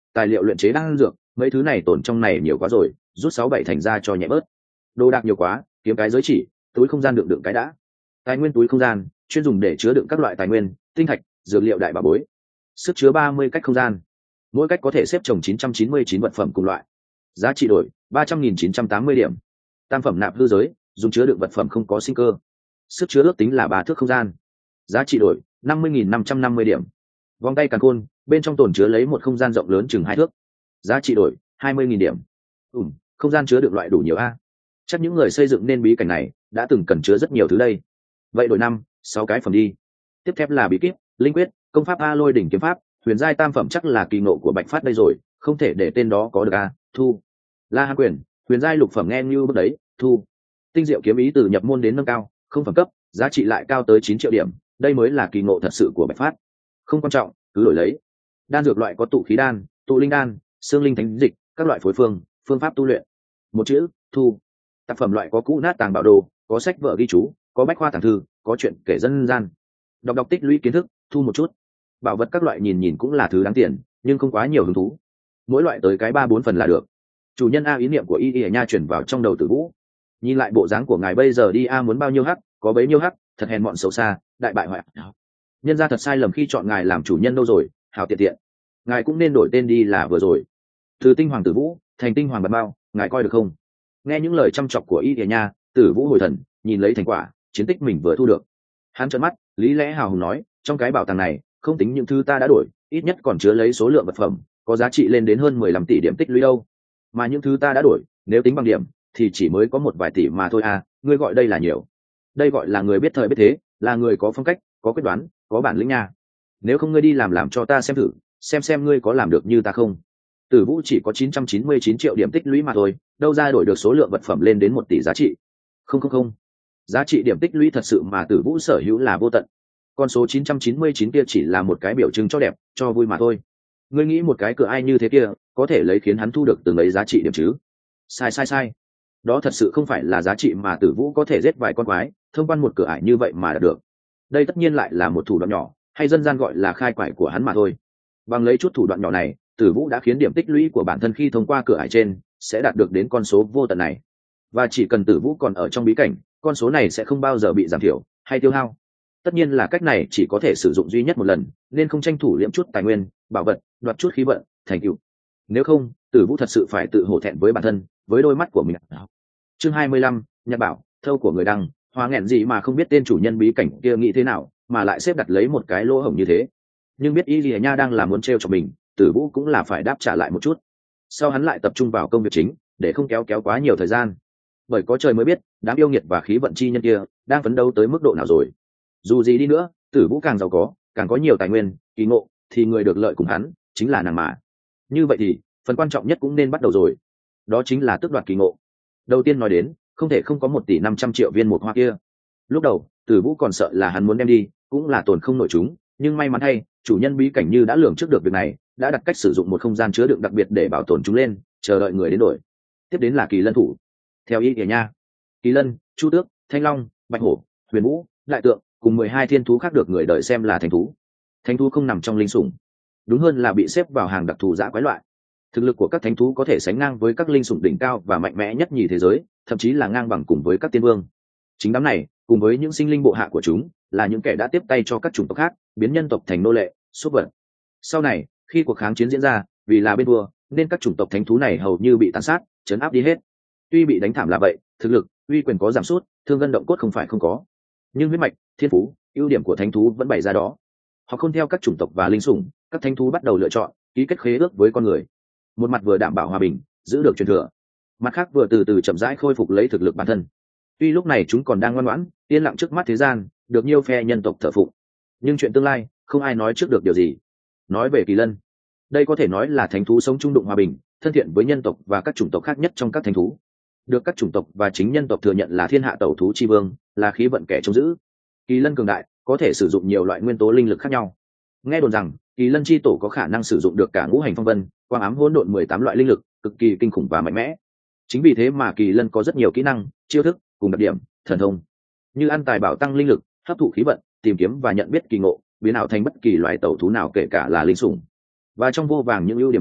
tài liệu luyện chế đan dược, mấy thứ này tồn trong này nhiều quá rồi, rút 6-7 thành ra cho nhẹ bớt. Đồ đạc nhiều quá, kiếm cái giới chỉ, túi không gian đựng cái đã. Tài nguyên túi không gian chuyên dùng để chứa đựng các loại tài nguyên, tinh thạch, dược liệu đại bảo bối. Sức chứa 30 cách không gian, mỗi cách có thể xếp chồng 999 vật phẩm cùng loại. Giá trị đổi 300.980 điểm. Tam phẩm nạp hư giới, dùng chứa đựng vật phẩm không có sinh cơ. Sức chứa ước tính là 3 thước không gian. Giá trị đổi 50.550 điểm. Vòng tay càn khôn, bên trong tồn chứa lấy một không gian rộng lớn chừng 2 thước. Giá trị đổi 20.000 điểm. Không gian chứa đựng loại đủ nhiều a. Chắc những người xây dựng nên bí cảnh này đã từng cần chứa rất nhiều thứ đây. Vậy đổi 5-6 cái phẩm đi. Tiếp theo là bí kíp, linh quyết, công pháp A Lôi đỉnh kiếm pháp, huyền giai tam phẩm chắc là kỳ ngộ của Bạch Phát đây rồi, không thể để tên đó có được a. Thu. La Hán quyền, huyền giai lục phẩm nghe như bước đấy, thu. Tinh diệu kiếm ý từ nhập môn đến nâng cao, không phẩm cấp, giá trị lại cao tới 9 triệu điểm, đây mới là kỳ ngộ thật sự của Bạch Phát. Không quan trọng, cứ đổi lấy. Đan dược loại có tụ khí đan, tụ linh đan, xương linh thánh dịch, các loại phối phương, phương pháp tu luyện. Một chữ, thu. Tác phẩm loại có cũ nát tàng bảo đồ, có sách vở ghi chú, có bách khoa tàng thư, có chuyện kể dân gian. Đọc tích lũy kiến thức, thu một chút. Bảo vật các loại nhìn cũng là thứ đáng tiền, nhưng không quá nhiều hứng thú. Mỗi loại tới cái 3-4 phần là được. Chủ nhân A ý niệm của y ở nha chuyển vào trong đầu Tử Vũ. Nhìn lại bộ dáng của ngài bây giờ đi A muốn bao nhiêu hắc, có bấy nhiêu hắc, thật hèn mọn xấu xa, đại bại hoại. Nhân ra thật sai lầm khi chọn ngài làm chủ nhân đâu rồi, hảo tiện tiện. Ngài cũng nên đổi tên đi là vừa rồi. Từ tinh hoàng Tử Vũ thành tinh hoàng bật bao, ngài coi được không? Nghe những lời chăm chọc của y ở nha, Tử Vũ hồi thần, nhìn lấy thành quả chiến tích mình vừa thu được. Hắn trợn mắt, lý lẽ hào hùng nói, trong cái bảo tàng này không tính những thứ ta đã đổi, ít nhất còn chứa lấy số lượng vật phẩm có giá trị lên đến hơn 15 tỷ điểm tích lũy đâu. Mà những thứ ta đã đổi, nếu tính bằng điểm thì chỉ mới có một vài tỷ mà thôi à, ngươi gọi đây là nhiều. Đây gọi là người biết thời biết thế, là người có phong cách, có quyết đoán, có bản lĩnh nha. Nếu không ngươi đi làm cho ta xem thử, xem ngươi có làm được như ta không. Tử Vũ chỉ có 999 triệu điểm tích lũy mà thôi, đâu ra đổi được số lượng vật phẩm lên đến 1 tỷ giá trị. Không. Giá trị điểm tích lũy thật sự mà Tử Vũ sở hữu là vô tận. Con số 999 kia chỉ là một cái biểu trưng cho đẹp, cho vui mà thôi. Ngươi nghĩ một cái cửa ai như thế kia có thể lấy khiến hắn thu được từng ấy giá trị điểm chứ? Sai. Đó thật sự không phải là giá trị mà Tử Vũ có thể giết vài con quái, thông quan một cửa ải như vậy mà đạt được. Đây tất nhiên lại là một thủ đoạn nhỏ, hay dân gian gọi là khai quải của hắn mà thôi. Bằng lấy chút thủ đoạn nhỏ này, Tử Vũ đã khiến điểm tích lũy của bản thân khi thông qua cửa ải trên sẽ đạt được đến con số vô tận này. Và chỉ cần Tử Vũ còn ở trong bí cảnh, con số này sẽ không bao giờ bị giảm thiểu hay tiêu hao. Tất nhiên là cách này chỉ có thể sử dụng duy nhất một lần, nên không tranh thủ liễm chút tài nguyên, bảo vật, đoạt chút khí vận, thành tựu. Nếu không, Tử Vũ thật sự phải tự hổ thẹn với bản thân, với đôi mắt của mình. Chương 25, Nhật Bảo, thâu của người đăng, Hoa nghẹn gì mà không biết tên chủ nhân bí cảnh kia nghĩ thế nào, mà lại xếp đặt lấy một cái lỗ hổng như thế. Nhưng biết Y Lìa Nha đang làm muốn trêu cho mình, Tử Vũ cũng là phải đáp trả lại một chút. Sau hắn lại tập trung vào công việc chính, để không kéo quá nhiều thời gian. Bởi có trời mới biết, đám yêu nghiệt và khí vận chi nhân kia đang phấn đấu tới mức độ nào rồi. Dù gì đi nữa, Tử Vũ càng giàu có, càng có nhiều tài nguyên, kỳ ngộ, thì người được lợi cùng hắn chính là nàng mà. Như vậy thì phần quan trọng nhất cũng nên bắt đầu rồi, đó chính là tước đoạt kỳ ngộ. Đầu tiên nói đến, không thể không có 1,5 tỷ viên một hoa kia. Lúc đầu Tử Vũ còn sợ là hắn muốn đem đi, cũng là tồn không nổi chúng, nhưng may mắn thay, chủ nhân bí cảnh như đã lường trước được việc này, đã đặt cách sử dụng một không gian chứa đựng đặc biệt để bảo tồn chúng lên, chờ đợi người đến đổi. Tiếp đến là Kỳ Lân thủ. Theo ý kìa nha, Kỳ Lân, Chu Tước, Thanh Long, Bạch Hổ, Huyền Vũ, Đại Tượng cùng 12 thiên thú khác được người đợi xem là thánh thú. Thánh thú không nằm trong linh sủng, đúng hơn là bị xếp vào hàng đặc thù dã quái loại. Thực lực của các thánh thú có thể sánh ngang với các linh sủng đỉnh cao và mạnh mẽ nhất nhì thế giới, thậm chí là ngang bằng cùng với các tiên vương. Chính đám này, cùng với những sinh linh bộ hạ của chúng, là những kẻ đã tiếp tay cho các chủng tộc khác biến nhân tộc thành nô lệ, súc vật. Sau này, khi cuộc kháng chiến diễn ra, vì là bên vua, nên các chủng tộc thánh thú này hầu như bị tàn sát, trấn áp đi hết. Tuy bị đánh thảm là vậy, thực lực, uy quyền có giảm sút, thương gân động cốt không phải không có, nhưng huyết mạch, thiên phú, ưu điểm của thánh thú vẫn bày ra đó. Họ không theo các chủng tộc và linh sủng, các thánh thú bắt đầu lựa chọn ký kết khế ước với con người. Một mặt vừa đảm bảo hòa bình, giữ được truyền thừa, mặt khác vừa từ từ chậm rãi khôi phục lấy thực lực bản thân. Tuy lúc này chúng còn đang ngoan ngoãn, yên lặng trước mắt thế gian, được nhiều phe nhân tộc thờ phụng, nhưng chuyện tương lai không ai nói trước được điều gì. Nói về Kỳ Lân, đây có thể nói là thánh thú sống chung đụng hòa bình, thân thiện với nhân tộc và các chủng tộc khác nhất trong các thánh thú, được các chủng tộc và chính nhân tộc thừa nhận là thiên hạ tẩu thú chi vương, là khí vận kẻ trông giữ. Kỳ Lân cường đại, có thể sử dụng nhiều loại nguyên tố linh lực khác nhau. Nghe đồn rằng Kỳ Lân chi tổ có khả năng sử dụng được cả ngũ hành phong vân, quang ám hỗn độn 18 loại linh lực, cực kỳ kinh khủng và mạnh mẽ. Chính vì thế mà Kỳ Lân có rất nhiều kỹ năng, chiêu thức cùng đặc điểm, thần thông, như ăn tài bảo tăng linh lực, hấp thụ khí vận, tìm kiếm và nhận biết kỳ ngộ, biến ảo thành bất kỳ loại tẩu thú nào kể cả là linh sủng. Và trong vô vàng những ưu điểm đó,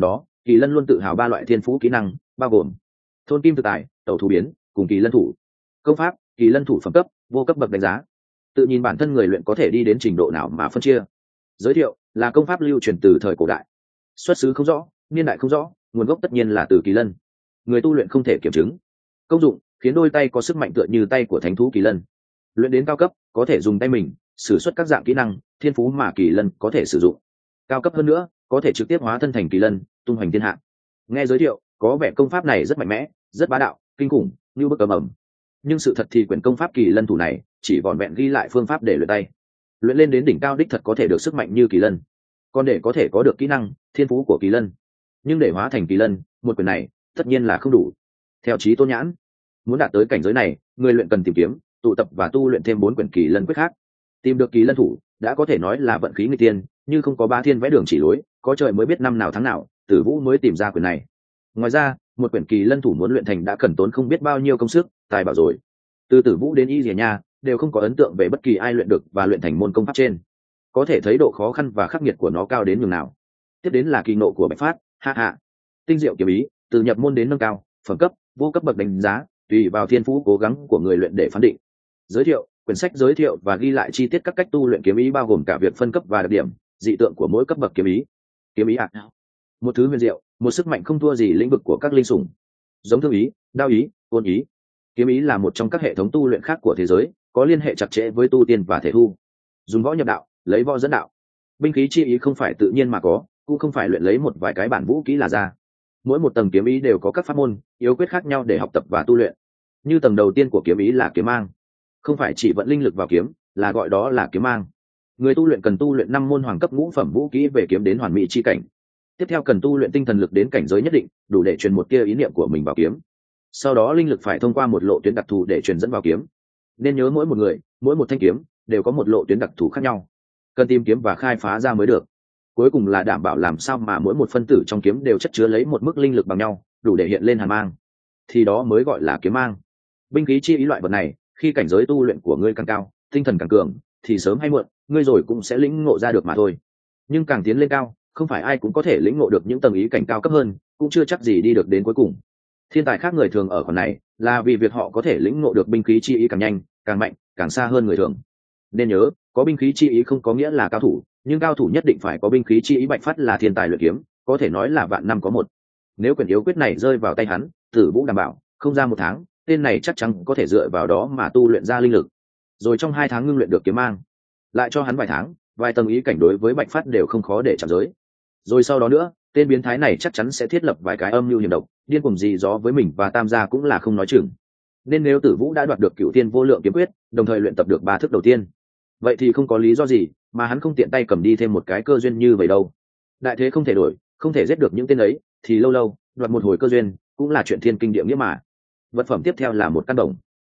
Kỳ lân luôn tự hào ba loại thiên phú kỹ năng, bao gồm thôn kim thực tài, tẩu thủ biến cùng kỳ lân thủ. Công pháp: kỳ lân thủ phẩm cấp, vô cấp bậc đánh giá, tự nhìn bản thân người luyện có thể đi đến trình độ nào mà phân chia. Giới thiệu: là công pháp lưu truyền từ thời cổ đại, xuất xứ không rõ, niên đại không rõ, nguồn gốc tất nhiên là từ kỳ lân, người tu luyện không thể kiểm chứng. Công dụng: khiến đôi tay có sức mạnh tựa như tay của thánh thú kỳ lân. Luyện đến cao cấp có thể dùng tay mình sử xuất các dạng kỹ năng thiên phú mà kỳ lân có thể sử dụng. Cao cấp hơn nữa có thể trực tiếp hóa thân thành kỳ lân, tung hoành thiên hạ. Nghe giới thiệu có vẻ công pháp này rất mạnh mẽ, rất bá đạo, kinh khủng, như bức ầm ầm. Nhưng sự thật thì quyển công pháp kỳ lân thủ này chỉ vỏn vẹn ghi lại phương pháp để luyện tay. Luyện lên đến đỉnh cao đích thật có thể được sức mạnh như kỳ lân, còn để có thể có được kỹ năng thiên phú của kỳ lân, nhưng để hóa thành kỳ lân, một quyển này tất nhiên là không đủ. Theo Chí Tôn Nhãn, muốn đạt tới cảnh giới này, người luyện cần tìm kiếm, tụ tập và tu luyện thêm 4 quyển kỳ lân quyết khác. Tìm được kỳ lân thủ đã có thể nói là vận khí người tiên, như không có Bá Thiên vẽ đường chỉ lối, có trời mới biết năm nào tháng nào Tử Vũ mới tìm ra quyển này. Ngoài ra, một quyển kỳ lân thủ muốn luyện thành đã cần tốn không biết bao nhiêu công sức, tài bảo rồi. Từ Tử Vũ đến Y Lìa Nha đều không có ấn tượng về bất kỳ ai luyện được và luyện thành môn công pháp trên, có thể thấy độ khó khăn và khắc nghiệt của nó cao đến nhường nào. Tiếp đến là kỳ nộ của Bạch Phát, hạ hạ, tinh diệu kiếm ý, từ nhập môn đến nâng cao, phẩm cấp, vô cấp bậc đánh giá, tùy vào thiên phú cố gắng của người luyện để phán định. Giới thiệu: quyển sách giới thiệu và ghi lại chi tiết các cách tu luyện kiếm ý, bao gồm cả việc phân cấp và đặc điểm, dị tượng của mỗi cấp bậc kiếm ý. Kiếm ý ạ, một thứ huyền diệu, một sức mạnh không thua gì lĩnh vực của các linh sủng, giống thương ý, đao ý, côn ý. Kiếm ý là một trong các hệ thống tu luyện khác của thế giới, có liên hệ chặt chẽ với tu tiên và thể thu. Dùng võ nhập đạo, lấy võ dẫn đạo. Binh khí chi ý không phải tự nhiên mà có, cũng không phải luyện lấy một vài cái bản vũ kỹ là ra. Mỗi một tầng kiếm ý đều có các pháp môn, yếu quyết khác nhau để học tập và tu luyện. Như tầng đầu tiên của kiếm ý là kiếm mang, không phải chỉ vận linh lực vào kiếm, là gọi đó là kiếm mang. Người tu luyện cần tu luyện 5 môn hoàng cấp ngũ phẩm vũ kỹ về kiếm đến hoàn mỹ chi cảnh. Tiếp theo cần tu luyện tinh thần lực đến cảnh giới nhất định, đủ để truyền một tia ý niệm của mình vào kiếm. Sau đó linh lực phải thông qua một lộ tuyến đặc thù để truyền dẫn vào kiếm. Nên nhớ mỗi một người, mỗi một thanh kiếm đều có một lộ tuyến đặc thù khác nhau, cần tìm kiếm và khai phá ra mới được. Cuối cùng là đảm bảo làm sao mà mỗi một phân tử trong kiếm đều chất chứa lấy một mức linh lực bằng nhau, đủ để hiện lên hàn mang, thì đó mới gọi là kiếm mang. Binh khí chi ý loại vật này, khi cảnh giới tu luyện của ngươi càng cao, tinh thần càng cường, thì sớm hay muộn ngươi rồi cũng sẽ lĩnh ngộ ra được mà thôi. Nhưng càng tiến lên cao, không phải ai cũng có thể lĩnh ngộ được những tầng ý cảnh cao cấp hơn, cũng chưa chắc gì đi được đến cuối cùng. Thiên tài khác người thường ở phần này là vì việc họ có thể lĩnh ngộ được binh khí chi ý càng nhanh, càng mạnh, càng xa hơn người thường. Nên nhớ, có binh khí chi ý không có nghĩa là cao thủ, nhưng cao thủ nhất định phải có binh khí chi ý. Bạch Phát là thiên tài luyện kiếm, có thể nói là vạn năm có một. Nếu quyển yếu quyết này rơi vào tay hắn, Tử Vũ đảm bảo không ra 1 tháng, tên này chắc chắn có thể dựa vào đó mà tu luyện ra linh lực, rồi trong 2 tháng ngưng luyện được kiếm mang. Lại cho hắn vài tháng, vài tầng ý cảnh đối với Bạch Phát đều không khó để chạm giới. Rồi sau đó nữa, tên biến thái này chắc chắn sẽ thiết lập vài cái âm mưu hiểm độc, điên cuồng gì gió với mình và Tam gia cũng là không nói chừng. Nên nếu Tử Vũ đã đoạt được Cửu Thiên Vô Lượng kiếm quyết, đồng thời luyện tập được 3 thức đầu tiên, vậy thì không có lý do gì mà hắn không tiện tay cầm đi thêm một cái cơ duyên như vậy đâu. Đại thế không thể đổi, không thể giết được những tên ấy, thì lâu lâu đoạt một hồi cơ duyên cũng là chuyện thiên kinh địa nghĩa mà. Vật phẩm tiếp theo là một căn đồng.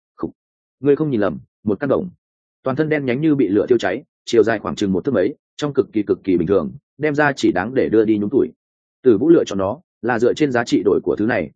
Ngươi không nhìn lầm, một căn đồng, toàn thân đen nhánh như bị lửa thiêu cháy, chiều dài khoảng chừng 1 thước mấy, trông cực kỳ bình thường, đem ra chỉ đáng để đưa đi nhúng tuổi. Tử Vũ lựa chọn nó là dựa trên giá trị đổi của thứ này,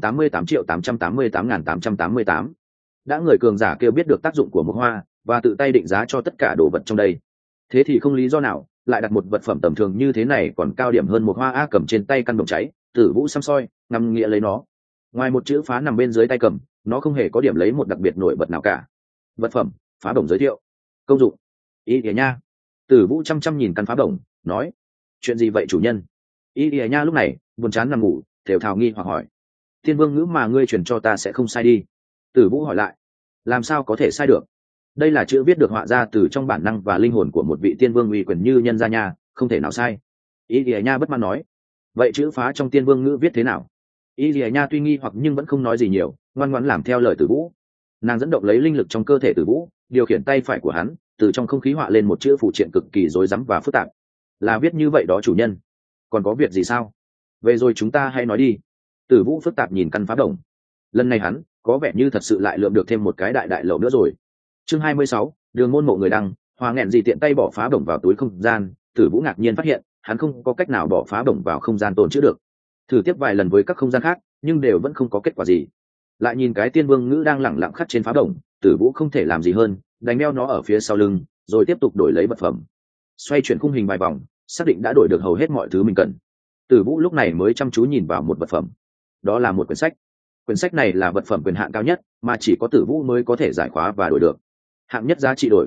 888.888.888. Đã người cường giả kêu biết được tác dụng của một hoa và tự tay định giá cho tất cả đồ vật trong đây, thế thì không lý do nào lại đặt một vật phẩm tầm thường như thế này còn cao điểm hơn một hoa. A cầm trên tay căn đồng cháy, Tử Vũ xăm soi ngắm nghĩa lấy nó. Ngoài một chữ phá nằm bên dưới tay cầm, nó không hề có điểm lấy một đặc biệt nổi bật nào cả. Vật phẩm: phá bổng. Giới thiệu: công dụng: Y Lìa Nha. Tử Vũ chăm nhìn căn phá bổng, nói: chuyện gì vậy chủ nhân? Y Lìa Nha lúc này buồn chán nằm ngủ, thều thào nghi hoặc hỏi: Thiên Vương ngữ mà ngươi truyền cho ta sẽ không sai đi? Tử Vũ hỏi lại: làm sao có thể sai được? Đây là chữ viết được họa ra từ trong bản năng và linh hồn của một vị tiên vương uy quyền như Nhân Gia Nha, không thể nào sai. Y Lìa Nha bất mãn nói: vậy chữ phá trong Tiên Vương ngữ viết thế nào? Y Lìa Nha tuy nghi hoặc nhưng vẫn không nói gì nhiều, ngoan ngoãn làm theo lời Tử Vũ. Nàng dẫn động lấy linh lực trong cơ thể Tử Vũ, điều khiển tay phải của hắn, từ trong không khí họa lên một chữ phụ triện cực kỳ rối rắm và phức tạp. Là viết như vậy đó chủ nhân. Còn có việc gì sao? Về rồi chúng ta hãy nói đi. Tử Vũ phức tạp nhìn căn phá đồng. Lần này hắn có vẻ như thật sự lại lượm được thêm một cái đại lậu nữa rồi. Chương 26, đường môn mộ người đăng. Hoa nghẹn gì tiện tay bỏ phá bổng vào túi không gian. Tử Vũ ngạc nhiên phát hiện hắn không có cách nào bỏ phá bổng vào không gian tồn trữ được. Thử tiếp vài lần với các không gian khác, nhưng đều vẫn không có kết quả gì. Lại nhìn cái tiên vương ngữ đang lẳng lặng khắc trên phá bổng, Tử Vũ không thể làm gì hơn, đánh đeo nó ở phía sau lưng, rồi tiếp tục đổi lấy vật phẩm. Xoay chuyển khung hình vài vòng, xác định đã đổi được hầu hết mọi thứ mình cần. Tử Vũ lúc này mới chăm chú nhìn vào một vật phẩm. Đó là một quyển sách. Quyển sách này là vật phẩm quyền hạn cao nhất, mà chỉ có Tử Vũ mới có thể giải khóa và đổi được. Hạng nhất giá trị đổi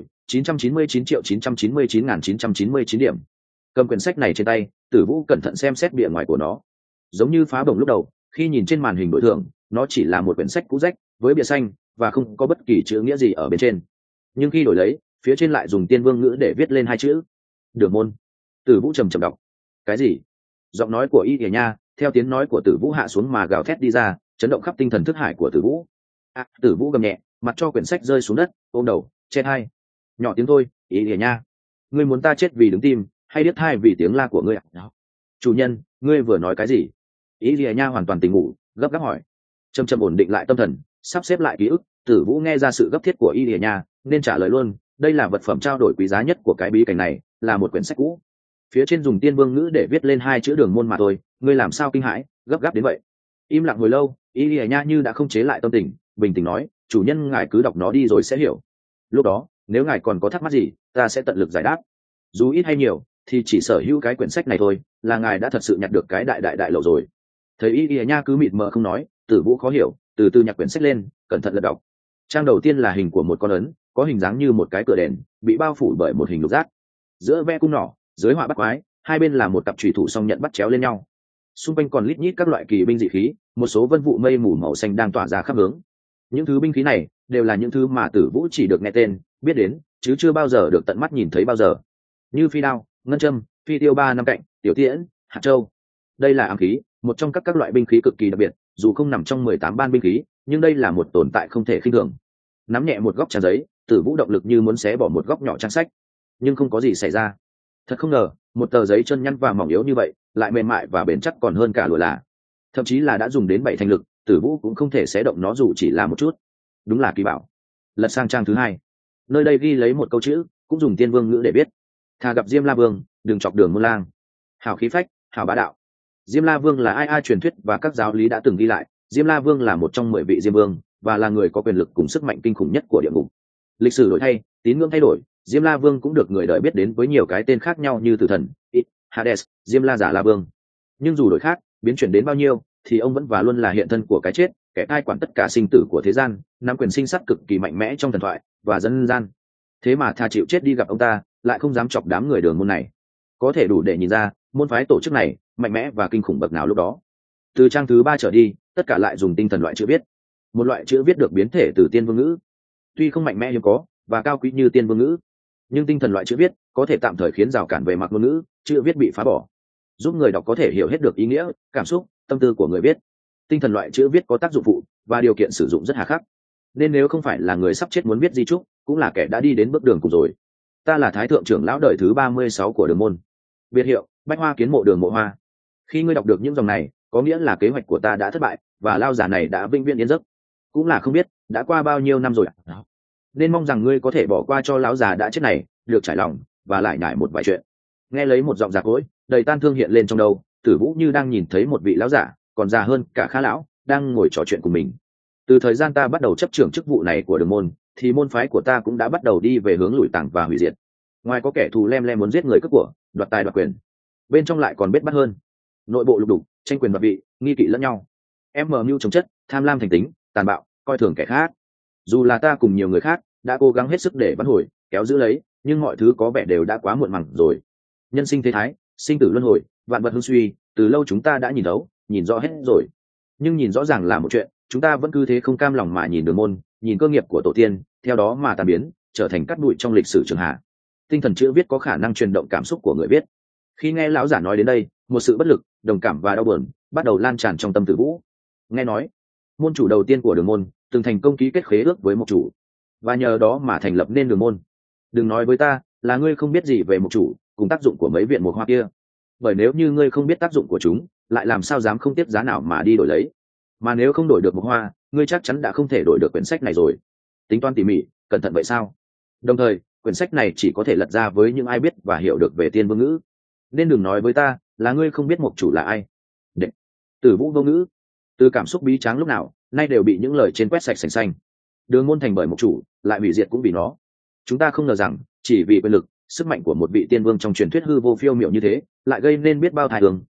999.999.999 điểm. Cầm quyển sách này trên tay, Tử Vũ cẩn thận xem xét bìa ngoài của nó. Giống như phá bổng lúc đầu, khi nhìn trên màn hình đổi thưởng, nó chỉ là một quyển sách cũ rách với bìa xanh và không có bất kỳ chữ nghĩa gì ở bên trên. Nhưng khi đổi lấy, phía trên lại dùng Tiên Vương ngữ để viết lên hai chữ: Đường môn. Tử Vũ trầm trầm đọc. Cái gì? Giọng nói của Y Kìa Nha theo tiếng nói của Tử Vũ hạ xuống mà gào thét đi ra, chấn động khắp tinh thần thức hải của Tử Vũ. Tử Vũ gầm nhẹ, mặt cho quyển sách rơi xuống đất, ôm đầu che hai. Nhỏ tiếng thôi, Y Kìa Nha, ngươi muốn ta chết vì đứng tim hay điếc thai vì tiếng la của ngươi? Chủ nhân, ngươi vừa nói cái gì? Y Kìa Nha hoàn toàn tỉnh ngủ, gấp gáp hỏi. Chậm chậm ổn định lại tâm thần, sắp xếp lại ký ức, Tử Vũ nghe ra sự gấp thiết của Y Kìa Nha, nên trả lời luôn. Đây là vật phẩm trao đổi quý giá nhất của cái bí cảnh này, là một quyển sách cũ. Phía trên dùng Tiên Vương ngữ để viết lên hai chữ Đường môn mà thôi. Ngươi làm sao kinh hãi, gấp gáp đến vậy? Im lặng hồi lâu, Y Kìa Nha như đã không chế lại tâm tình, bình tĩnh nói: chủ nhân ngài cứ đọc nó đi rồi sẽ hiểu. Lúc đó nếu ngài còn có thắc mắc gì, ta sẽ tận lực giải đáp. Dù ít hay nhiều thì chỉ sở hữu cái quyển sách này thôi là ngài đã thật sự nhặt được cái đại lậu rồi. Thấy Y Kìa Nha cứ mịt mờ không nói, Tử Vũ khó hiểu, từ từ nhặt quyển sách lên, cẩn thận lật đọc. Trang đầu tiên là hình của một con ấn, có hình dáng như một cái cửa đèn, bị bao phủ bởi một hình lục giác, giữa vẽ cung nỏ, dưới họa bắt quái, hai bên là một cặp chủy thủ song nhận bắt chéo lên nhau. Xung quanh còn lít nhít các loại kỳ binh dị khí, một số vân vụ mây mù màu xanh đang tỏa ra khắp hướng. Những thứ binh khí này đều là những thứ mà Tử Vũ chỉ được nghe tên, biết đến, chứ chưa bao giờ được tận mắt nhìn thấy bao giờ. Như phi đao, ngân châm, phi tiêu ba năm cạnh, tiểu tiễn, hạt châu. Đây là ám khí, một trong các loại binh khí cực kỳ đặc biệt, dù không nằm trong 18 ban binh khí, nhưng đây là một tồn tại không thể khinh thường. Nắm nhẹ một góc trang giấy, Tử Vũ động lực như muốn xé bỏ một góc nhỏ trang sách, nhưng không có gì xảy ra. Thật không ngờ, một tờ giấy chân nhăn và mỏng yếu như vậy, lại mềm mại và bền chắc còn hơn cả lụa là. Thậm chí là đã dùng đến 7 thành lực, Tử Vũ cũng không thể xé động nó dù chỉ là một chút. Đúng là kỳ bảo. Lật sang trang thứ hai, nơi đây ghi lấy một câu chữ, cũng dùng Tiên Vương ngữ để viết: thà gặp Diêm La Vương, đừng chọc Đường môn lang. Hảo khí phách, hảo bá đạo. Diêm La Vương là ai truyền thuyết và các giáo lý đã từng ghi lại. Diêm La Vương là một trong 10 vị Diêm Vương và là người có quyền lực cùng sức mạnh kinh khủng nhất của địa ngục. Lịch sử đổi thay, tín ngưỡng thay đổi, Diêm La Vương cũng được người đời biết đến với nhiều cái tên khác nhau như Tử Thần, Hades, Diêm La Giả La Vương. Nhưng dù đổi khác, biến chuyển đến bao nhiêu, thì ông vẫn và luôn là hiện thân của cái chết, kẻ cai quản tất cả sinh tử của thế gian, nắm quyền sinh sát cực kỳ mạnh mẽ trong thần thoại và dân gian. Thế mà thà chịu chết đi gặp ông ta, lại không dám chọc đám người Đường môn này. Có thể đủ để nhìn ra môn phái tổ chức này mạnh mẽ và kinh khủng bậc nào lúc đó. Từ trang thứ 3 trở đi, tất cả lại dùng tinh thần loại chữ viết, một loại chữ viết được biến thể từ Tiên Vương ngữ. Tuy không mạnh mẽ hiếm có và cao quý như Tiên Vương ngữ, nhưng tinh thần loại chữ viết có thể tạm thời khiến rào cản về mặt ngôn ngữ, chữ viết bị phá bỏ, giúp người đọc có thể hiểu hết được ý nghĩa, cảm xúc, tâm tư của người viết. Tinh thần loại chữ viết có tác dụng phụ và điều kiện sử dụng rất hà khắc, nên nếu không phải là người sắp chết muốn viết di chúc, cũng là kẻ đã đi đến bước đường cùng rồi. Ta là Thái thượng trưởng lão đời thứ 36 của Đường môn, biệt hiệu Bách Hoa Kiến Mộ Đường Mộ Hoa. Khi ngươi đọc được những dòng này, có nghĩa là kế hoạch của ta đã thất bại và lao giả này đã vĩnh viễn yên giấc. Cũng là không biết đã qua bao nhiêu năm rồi, nên mong rằng ngươi có thể bỏ qua cho lão già đã chết này, được trải lòng và lại nhải một vài chuyện. Nghe lấy một giọng già cỗi đầy tan thương hiện lên trong đầu, Tử Vũ như đang nhìn thấy một vị lão giả còn già hơn cả Khá lão đang ngồi trò chuyện cùng mình. Từ thời gian ta bắt đầu chấp trưởng chức vụ này của Đường môn, thì môn phái của ta cũng đã bắt đầu đi về hướng lùi tàn và hủy diệt. Ngoài có kẻ thù lem lem muốn giết người cướp của, đoạt tài đoạt quyền, bên trong lại còn bết bát hơn, nội bộ lục đục, tranh quyền đoạt vị, nghi kỵ lẫn nhau, em mưu chống chất, tham lam thành tính, tàn bạo, coi thường kẻ khác. Dù là ta cùng nhiều người khác đã cố gắng hết sức để vãn hồi, kéo giữ lấy, nhưng mọi thứ có vẻ đều đã quá muộn màng rồi. Nhân sinh thế thái, sinh tử luân hồi, vạn vật hưng suy, từ lâu chúng ta đã nhìn thấu, nhìn rõ hết rồi. Nhưng nhìn rõ ràng là một chuyện, chúng ta vẫn cứ thế không cam lòng mà nhìn Đường môn, nhìn cơ nghiệp của tổ tiên, theo đó mà tan biến, trở thành cát bụi trong lịch sử trường hạ. Tinh thần chữ viết có khả năng truyền động cảm xúc của người viết. Khi nghe lão giả nói đến đây, một sự bất lực, đồng cảm và đau buồn bắt đầu lan tràn trong tâm Tử Vũ. Nghe nói môn chủ đầu tiên của Đường môn từng thành công ký kết khế ước với mục chủ, và nhờ đó mà thành lập nên Đường môn. Đừng nói với ta là ngươi không biết gì về mục chủ cùng tác dụng của mấy viện mục hoa kia, bởi nếu như ngươi không biết tác dụng của chúng, lại làm sao dám không tiếc giá nào mà đi đổi lấy. Mà nếu không đổi được mục hoa, ngươi chắc chắn đã không thể đổi được quyển sách này rồi. Tính toán tỉ mỉ, cẩn thận vậy sao? Đồng thời quyển sách này chỉ có thể lật ra với những ai biết và hiểu được về Tiên Vương ngữ, nên đừng nói với ta là ngươi không biết mục chủ là ai. Đệ Tử Vũ vô ngữ, từ cảm xúc bí tráng lúc nào nay đều bị những lời trên quét sạch sành xanh. Đường môn thành bởi mục chủ, lại hủy diệt cũng vì nó. Chúng ta không ngờ rằng chỉ vì quyền lực, sức mạnh của một vị tiên vương trong truyền thuyết hư vô phiêu miểu như thế, lại gây nên biết bao tai hương,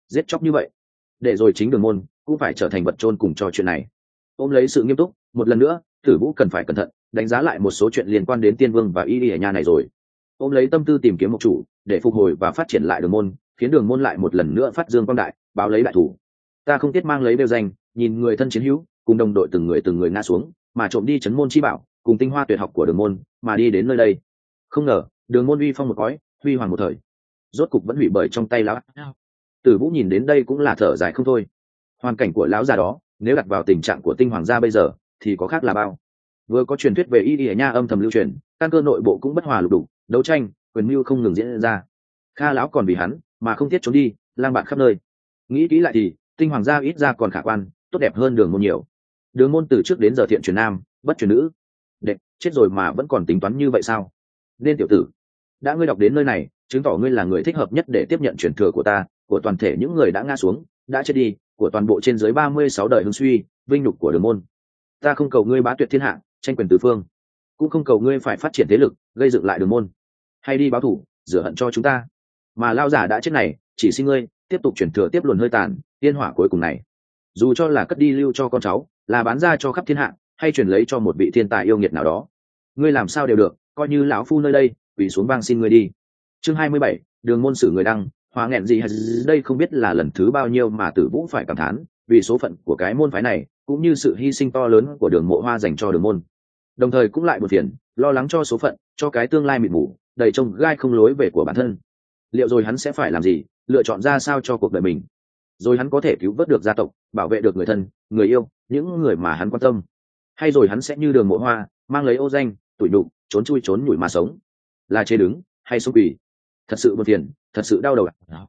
giết chóc như vậy, để rồi chính đường môn cũng phải trở thành vật chôn cùng cho chuyện này. Ôm lấy sự nghiêm túc, một lần nữa Tử Vũ cần phải cẩn thận đánh giá lại một số chuyện liên quan đến Tiên Vương và Y Y Nha này rồi. Ôm lấy tâm tư tìm kiếm một chủ để phục hồi và phát triển lại đường môn, khiến đường môn lại một lần nữa phát dương quang đại, báo lấy đại thủ. Ta không tiếc mang lấy đeo danh, nhìn người thân chiến hữu cùng đồng đội từng người ngã xuống, mà trộm đi chấn môn chi bảo cùng tinh hoa tuyệt học của đường môn, mà đi đến nơi đây. Không ngờ đường môn uy phong một cõi, huy hoàng một thời, rốt cục vẫn hủy bởi trong tay lão. Tử Vũ nhìn đến đây cũng là thở dài không thôi. Hoàn cảnh của lão già đó nếu đặt vào tình trạng của tinh hoàng gia bây giờ thì có khác là bao. Vừa có truyền thuyết về Y Y Nha âm thầm lưu truyền, căn cơ nội bộ cũng bất hòa lục đục, đấu tranh quyền mưu không ngừng diễn ra. Kha lão còn vì hắn mà không thiết trốn đi lang bạt khắp nơi. Nghĩ kỹ lại thì tinh hoàng gia ít ra còn khả quan, tốt đẹp hơn đường môn nhiều. Đường môn từ trước đến giờ thiện truyền nam bất truyền nữ. Đệ chết rồi mà vẫn còn tính toán như vậy sao? Nên tiểu tử, đã ngươi đọc đến nơi này, chứng tỏ ngươi là người thích hợp nhất để tiếp nhận truyền thừa của ta, của toàn thể những người đã ngã xuống, đã chết đi, của toàn bộ trên dưới 36 đời hưng suy, vinh nhục của đường môn. Ta không cầu ngươi bá tuyệt thiên hạ, tranh quyền tứ phương, cũng không cầu ngươi phải phát triển thế lực, gây dựng lại đường môn, hay đi báo thù, rửa hận cho chúng ta. Mà lao giả đã chết này, chỉ xin ngươi tiếp tục truyền thừa tiếp luồn hơi tàn, tiên hỏa cuối cùng này. Dù cho là cất đi lưu cho con cháu, là bán ra cho khắp thiên hạ, hay truyền lấy cho một vị thiên tài yêu nghiệt nào đó, ngươi làm sao đều được, coi như lão phu nơi đây quỳ xuống vang xin ngươi đi. Chương 27, đường môn sử người đăng, hóa nghẹn gì hay đây không biết là lần thứ bao nhiêu mà Tử Vũ phải cảm thán vì số phận của cái môn phái này, cũng như sự hy sinh to lớn của Đường Mộ Hoa dành cho đường môn. Đồng thời cũng lại buồn phiền, lo lắng cho số phận, cho cái tương lai mịt mù, đầy trông gai không lối về của bản thân. Liệu rồi hắn sẽ phải làm gì, lựa chọn ra sao cho cuộc đời mình? Rồi hắn có thể cứu vớt được gia tộc, bảo vệ được người thân, người yêu, những người mà hắn quan tâm? Hay rồi hắn sẽ như Đường Mộ Hoa, mang lấy ô danh, tủi nhục, trốn chui trốn nhủi mà sống? Là chế đứng, hay sống quỷ? Thật sự buồn phiền, thật sự đau đầu.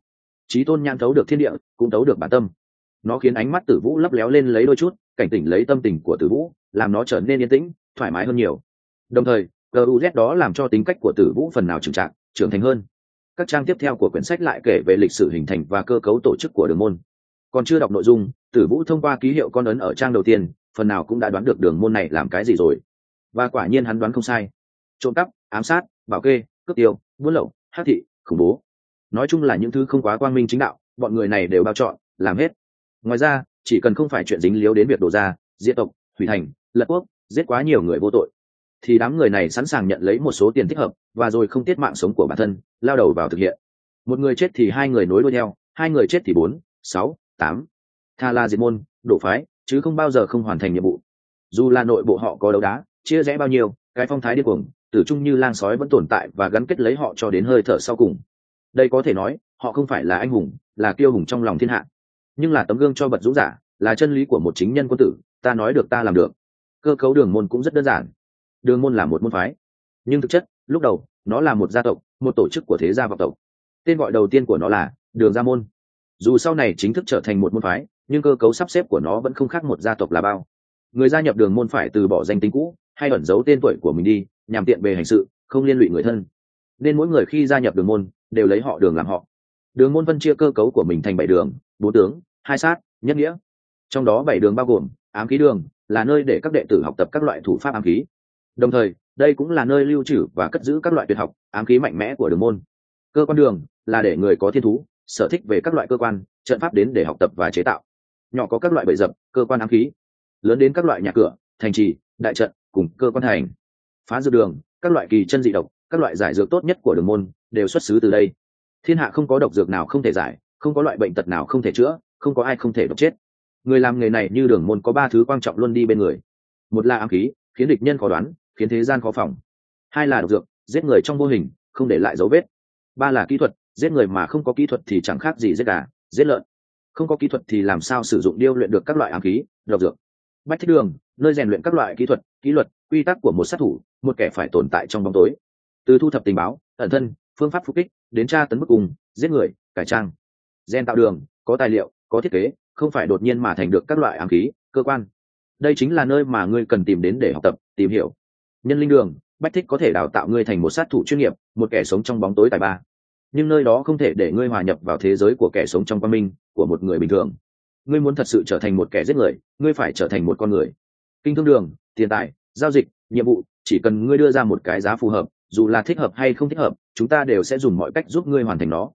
Chí Tôn nhãn thấu được thiên địa, cũng thấu được bản tâm. Nó khiến ánh mắt Tử Vũ lấp léo lên lấy đôi chút, cảnh tỉnh lấy tâm tình của Tử Vũ, làm nó trở nên yên tĩnh, thoải mái hơn nhiều. Đồng thời, GUZ đó làm cho tính cách của Tử Vũ phần nào trưởng thành hơn. Các trang tiếp theo của quyển sách lại kể về lịch sử hình thành và cơ cấu tổ chức của đường môn. Còn chưa đọc nội dung, Tử Vũ thông qua ký hiệu con ấn ở trang đầu tiên, phần nào cũng đã đoán được đường môn này làm cái gì rồi. Và quả nhiên hắn đoán không sai. Trộm cắp, ám sát, bảo kê, cướp tiêu, buôn lậu, hắc thị, khủng bố. Nói chung là những thứ không quá quang minh chính đạo, bọn người này đều bao chọn, làm hết. Ngoài ra, chỉ cần không phải chuyện dính líu đến việc đổ ra, diệt tộc, hủy thành, lật quốc, giết quá nhiều người vô tội, thì đám người này sẵn sàng nhận lấy một số tiền thích hợp, và rồi không tiết mạng sống của bản thân, lao đầu vào thực hiện. Một người chết thì hai người nối đuôi theo, hai người chết thì 4, 6, 8. Tha là diệt môn, đổ phái, chứ không bao giờ không hoàn thành nhiệm vụ. Dù là nội bộ họ có đấu đá, chia rẽ bao nhiêu, cái phong thái điên cuồng, tử trung như lang sói vẫn tồn tại và gắn kết lấy họ cho đến hơi thở sau cùng. Đây có thể nói, họ không phải là anh hùng, là kiêu hùng trong lòng thiên hạ, nhưng là tấm gương cho bậc dũng giả, là chân lý của một chính nhân quân tử. Ta nói được ta làm được. Cơ cấu đường môn cũng rất đơn giản. Đường môn là một môn phái, nhưng thực chất lúc đầu nó là một gia tộc, một tổ chức của thế gia vọng tộc. Tên gọi đầu tiên của nó là Đường Gia Môn. Dù sau này chính thức trở thành một môn phái, nhưng cơ cấu sắp xếp của nó vẫn không khác một gia tộc là bao. Người gia nhập đường môn phải từ bỏ danh tính cũ, hay ẩn giấu tên tuổi của mình đi, nhằm tiện bề hành sự, không liên lụy người thân. Nên mỗi người khi gia nhập đường môn đều lấy họ Đường làm họ. Đường môn phân chia cơ cấu của mình thành 7 đường, 4 tướng, 2 sát, nhất nghĩa. Trong đó 7 đường bao gồm ám khí đường, là nơi để các đệ tử học tập các loại thủ pháp ám khí. Đồng thời, đây cũng là nơi lưu trữ và cất giữ các loại tuyệt học, ám khí mạnh mẽ của đường môn. Cơ quan đường là để người có thiên thú, sở thích về các loại cơ quan, trận pháp đến để học tập và chế tạo. Nhỏ có các loại bẫy dập, cơ quan ám khí. Lớn đến các loại nhà cửa, thành trì, đại trận cùng cơ quan thành. Phá dược đường, các loại kỳ chân dị độc, các loại giải dược tốt nhất của đường môn đều xuất xứ từ đây. Thiên hạ không có độc dược nào không thể giải, không có loại bệnh tật nào không thể chữa, không có ai không thể độc chết. Người làm nghề này như đường môn có 3 thứ quan trọng luôn đi bên người. Một là ám khí, khiến địch nhân khó đoán, khiến thế gian khó phòng. 2 là độc dược, giết người trong vô hình, không để lại dấu vết. 3 là kỹ thuật, giết người mà không có kỹ thuật thì chẳng khác gì giết gà, giết lợn. Không có kỹ thuật thì làm sao sử dụng điêu luyện được các loại ám khí, độc dược. Bách Thích đường, nơi rèn luyện các loại kỹ thuật, kỷ luật, quy tắc của một sát thủ, một kẻ phải tồn tại trong bóng tối. Từ thu thập tình báo, ẩn thân, phương pháp phục kích, đến tra tấn bức cung, giết người, cải trang. Gen tạo đường, có tài liệu, có thiết kế, không phải đột nhiên mà thành được các loại ám khí, cơ quan. Đây chính là nơi mà ngươi cần tìm đến để học tập, tìm hiểu. Nhân linh đường, Bách Thích có thể đào tạo ngươi thành một sát thủ chuyên nghiệp, một kẻ sống trong bóng tối tài ba. Nhưng nơi đó không thể để ngươi hòa nhập vào thế giới của kẻ sống trong quang minh, của một người bình thường. Ngươi muốn thật sự trở thành một kẻ giết người, ngươi phải trở thành một con người. Kinh thương đường, tiền tài, giao dịch, nhiệm vụ, chỉ cần ngươi đưa ra một cái giá phù hợp, dù là thích hợp hay không thích hợp, chúng ta đều sẽ dùng mọi cách giúp ngươi hoàn thành nó.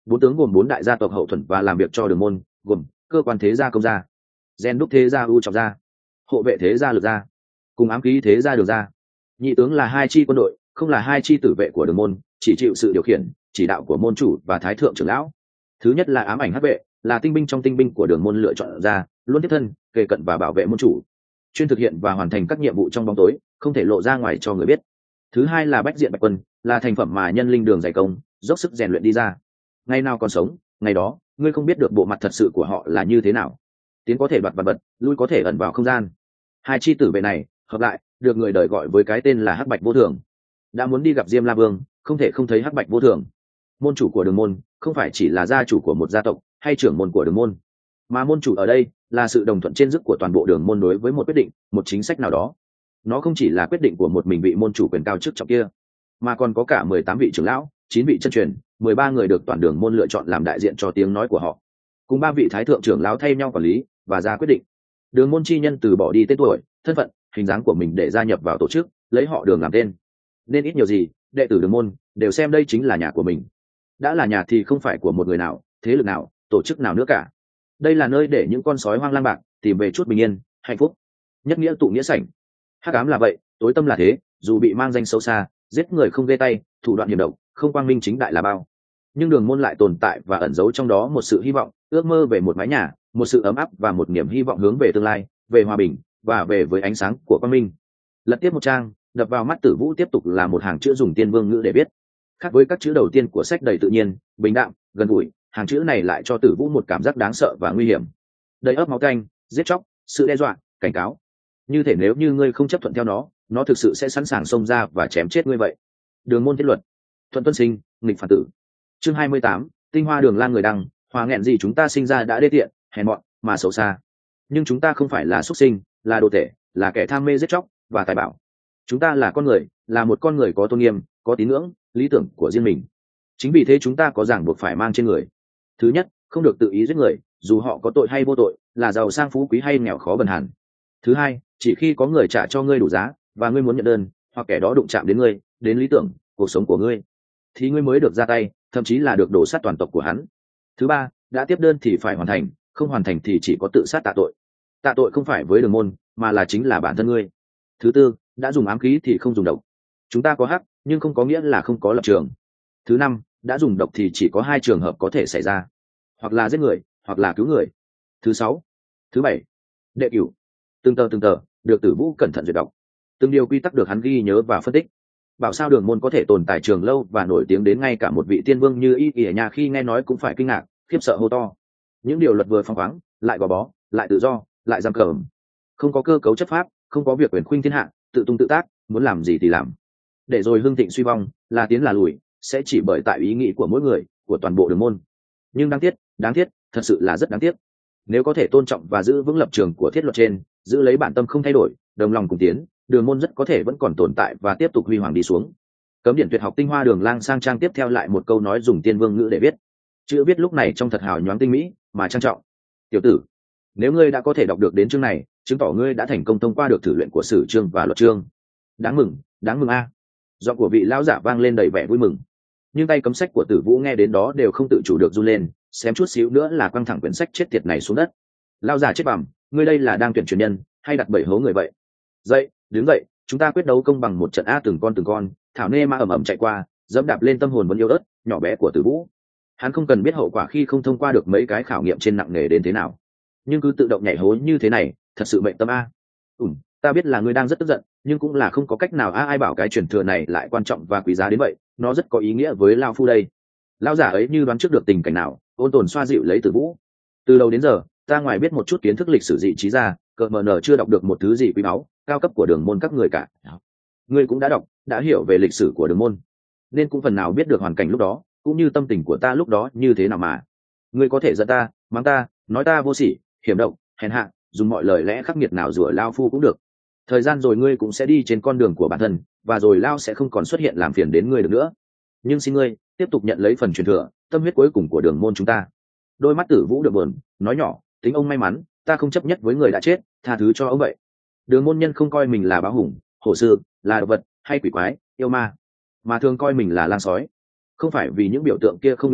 Bốn tướng gồm bốn đại gia tộc hậu thuẫn và làm việc cho đường môn, gồm cơ quan thế gia công gia, gen đúc thế gia ưu trọng gia, hộ vệ thế gia lực gia, cùng ám khí thế gia đường gia. Nhị tướng là hai chi quân đội, không là hai chi tử vệ của đường môn, chỉ chịu sự điều khiển chỉ đạo của môn chủ và thái thượng trưởng lão. Thứ nhất là ám ảnh hắc vệ, là tinh binh trong tinh binh của đường môn lựa chọn ra, luôn tiếp thân kề cận và bảo vệ môn chủ, chuyên thực hiện và hoàn thành các nhiệm vụ trong bóng tối, không thể lộ ra ngoài cho người biết. Thứ hai là bách diện bạch quân, là thành phẩm mà nhân linh đường dày công dốc sức rèn luyện đi ra. Ngày nào còn sống, ngày đó ngươi không biết được bộ mặt thật sự của họ là như thế nào. Tiến có thể đoạt vật vật, lui có thể ẩn vào không gian. Hai chi tử vệ này hợp lại được người đời gọi với cái tên là hắc bạch vô thường. Đã muốn đi gặp Diêm La Vương, không thể không thấy hắc bạch vô thường. Môn chủ của đường môn không phải chỉ là gia chủ của một gia tộc hay trưởng môn của đường môn, mà môn chủ ở đây là sự đồng thuận trên dứt của toàn bộ đường môn đối với một quyết định, một chính sách nào đó. Nó không chỉ là quyết định của một mình vị môn chủ quyền cao chức trọng kia, mà còn có cả 18 vị trưởng lão, 9 vị chân truyền, 13 người được toàn đường môn lựa chọn làm đại diện cho tiếng nói của họ, cùng 3 vị thái thượng trưởng lão thay nhau quản lý và ra quyết định. Đường môn chi nhân từ bỏ đi tên tuổi, thân phận, hình dáng của mình để gia nhập vào tổ chức, lấy họ Đường làm tên. Nên ít nhiều gì, đệ tử đường môn đều xem đây chính là nhà của mình. Đã là nhà thì không phải của một người nào, thế lực nào, tổ chức nào nữa cả. Đây là nơi để những con sói hoang lang bạc tìm về chút bình yên, hạnh phúc. Nhất nghĩa tụ nghĩa sảnh. Hắc ám là vậy, tối tâm là thế, dù bị mang danh xấu xa, giết người không ghê tay, thủ đoạn hiểm độc, không quang minh chính đại là bao. Nhưng đường môn lại tồn tại và ẩn giấu trong đó một sự hy vọng, ước mơ về một mái nhà, một sự ấm áp và một niềm hy vọng hướng về tương lai, về hòa bình và về với ánh sáng của quang minh. Lật tiếp một trang, đập vào mắt Tử Vũ tiếp tục là một hàng chữ dùng tiên vương ngữ để viết. Khác với các chữ đầu tiên của sách đầy tự nhiên, bình đạm, gần gũi, hàng chữ này lại cho Tử Vũ một cảm giác đáng sợ và nguy hiểm, đầy ấp máu canh, giết chóc, sự đe dọa, cảnh cáo. Như thể nếu như ngươi không chấp thuận theo nó thực sự sẽ sẵn sàng xông ra và chém chết ngươi vậy. Đường môn thiết luật, thuận tuân sinh, nghịch phản tử. Chương 28, tinh hoa đường lang người đăng, hòa nghẹn gì chúng ta sinh ra đã đê tiện, hèn mọn, mà xấu xa. Nhưng chúng ta không phải là xuất sinh, là đồ tể, là kẻ tham mê giết chóc và tài bảo. Chúng ta là con người, là một con người có tôn nghiêm, có tín ngưỡng, lý tưởng của riêng mình. Chính vì thế chúng ta có ràng buộc phải mang trên người. Thứ nhất, không được tự ý giết người, dù họ có tội hay vô tội, là giàu sang phú quý hay nghèo khó bần hàn. Thứ hai, chỉ khi có người trả cho ngươi đủ giá và ngươi muốn nhận đơn, hoặc kẻ đó đụng chạm đến ngươi, đến lý tưởng, cuộc sống của ngươi, thì ngươi mới được ra tay, thậm chí là được đổ sát toàn tộc của hắn. Thứ ba, đã tiếp đơn thì phải hoàn thành, không hoàn thành thì chỉ có tự sát tạ tội. Tạ tội không phải với đường môn, mà là chính là bản thân ngươi. Thứ tư, đã dùng ám khí thì không dùng độc. Chúng ta có hắc, nhưng không có nghĩa là không có lập trường. Thứ năm, đã dùng độc thì chỉ có hai trường hợp có thể xảy ra, hoặc là giết người, hoặc là cứu người. Thứ sáu, thứ bảy, đệ cửu. Từng tờ được Tử Vũ cẩn thận duyệt đọc, từng điều quy tắc được hắn ghi nhớ và phân tích. Bảo sao đường môn có thể tồn tại trường lâu và nổi tiếng đến ngay cả một vị tiên vương như Y ỉa nhà khi nghe nói cũng phải kinh ngạc, khiếp sợ hô to. Những điều luật vừa phóng khoáng, lại gò bó, lại tự do, lại giam cầm, không có cơ cấu chấp pháp, không có việc quyền khuynh thiên hạ, tự tung tự tác, muốn làm gì thì làm. Để rồi hưng thịnh suy vong, là tiến là lùi, sẽ chỉ bởi tại ý nghĩ của mỗi người, của toàn bộ đường môn. Nhưng đáng tiếc, thật sự là rất đáng tiếc. Nếu có thể tôn trọng và giữ vững lập trường của thiết luật trên, giữ lấy bản tâm không thay đổi, đồng lòng cùng tiến, đường môn rất có thể vẫn còn tồn tại và tiếp tục huy hoàng đi xuống. Cấm điển tuyệt học tinh hoa đường lang sang trang tiếp theo lại một câu nói dùng tiên vương ngữ để viết. Chữ viết lúc này trông thật hào nhoáng tinh mỹ mà trang trọng. Tiểu tử, nếu ngươi đã có thể đọc được đến chương này, chứng tỏ ngươi đã thành công thông qua được thử luyện của sử chương và luật chương. Đáng mừng a! Giọng của vị lão giả vang lên đầy vẻ vui mừng. Nhưng tay cấm sách của Tử Vũ nghe đến đó đều không tự chủ được run lên, xém chút xíu nữa là quăng thẳng quyển sách chết tiệt này xuống đất. Lão giả chết bẩm, ngươi đây là đang tuyển truyền nhân hay đặt bẫy hố người vậy? Dậy, đứng dậy, chúng ta quyết đấu công bằng một trận a. Từng con thảo nê ma ầm ầm chạy qua, dẫm đạp lên tâm hồn vẫn yêu ớt nhỏ bé của Tử Vũ. Hắn không cần biết hậu quả khi không thông qua được mấy cái khảo nghiệm trên nặng nề đến thế nào, nhưng cứ tự động nhảy hố như thế này, thật sự mệnh tâm a. Ta biết là ngươi đang rất tức giận, nhưng cũng là không có cách nào a. Ai bảo cái truyền thừa này lại quan trọng và quý giá đến vậy, nó rất có ý nghĩa với lao phu đây. Lão giả ấy như đoán trước được tình cảnh nào, ôn tồn xoa dịu lấy Tử Vũ. Từ đầu đến giờ, ta ngoài biết một chút kiến thức lịch sử dị trí ra, cợt mờ nở chưa đọc được một thứ gì quý báu cao cấp của đường môn các người cả. Ngươi cũng đã đọc, đã hiểu về lịch sử của đường môn, nên cũng phần nào biết được hoàn cảnh lúc đó, cũng như tâm tình của ta lúc đó như thế nào mà. Ngươi có thể giận ta, mắng ta, nói ta vô sỉ, hiểm độc, hèn hạ, dùng mọi lời lẽ khắc nghiệt nào rủa lao phu cũng được. Thời gian rồi ngươi cũng sẽ đi trên con đường của bản thân, và rồi lao sẽ không còn xuất hiện làm phiền đến ngươi được nữa. Nhưng xin ngươi tiếp tục nhận lấy phần truyền thừa, tâm huyết cuối cùng của đường môn chúng ta. Đôi mắt Tử Vũ được buồn, nói nhỏ, tính ông may mắn, ta không chấp nhất với người đã chết, tha thứ cho ông vậy. Đường môn nhân không coi mình là bá hùng, hổ sư, là động vật hay quỷ quái, yêu ma, mà thường coi mình là lang sói. Không phải vì những biểu tượng kia không uy mãnh,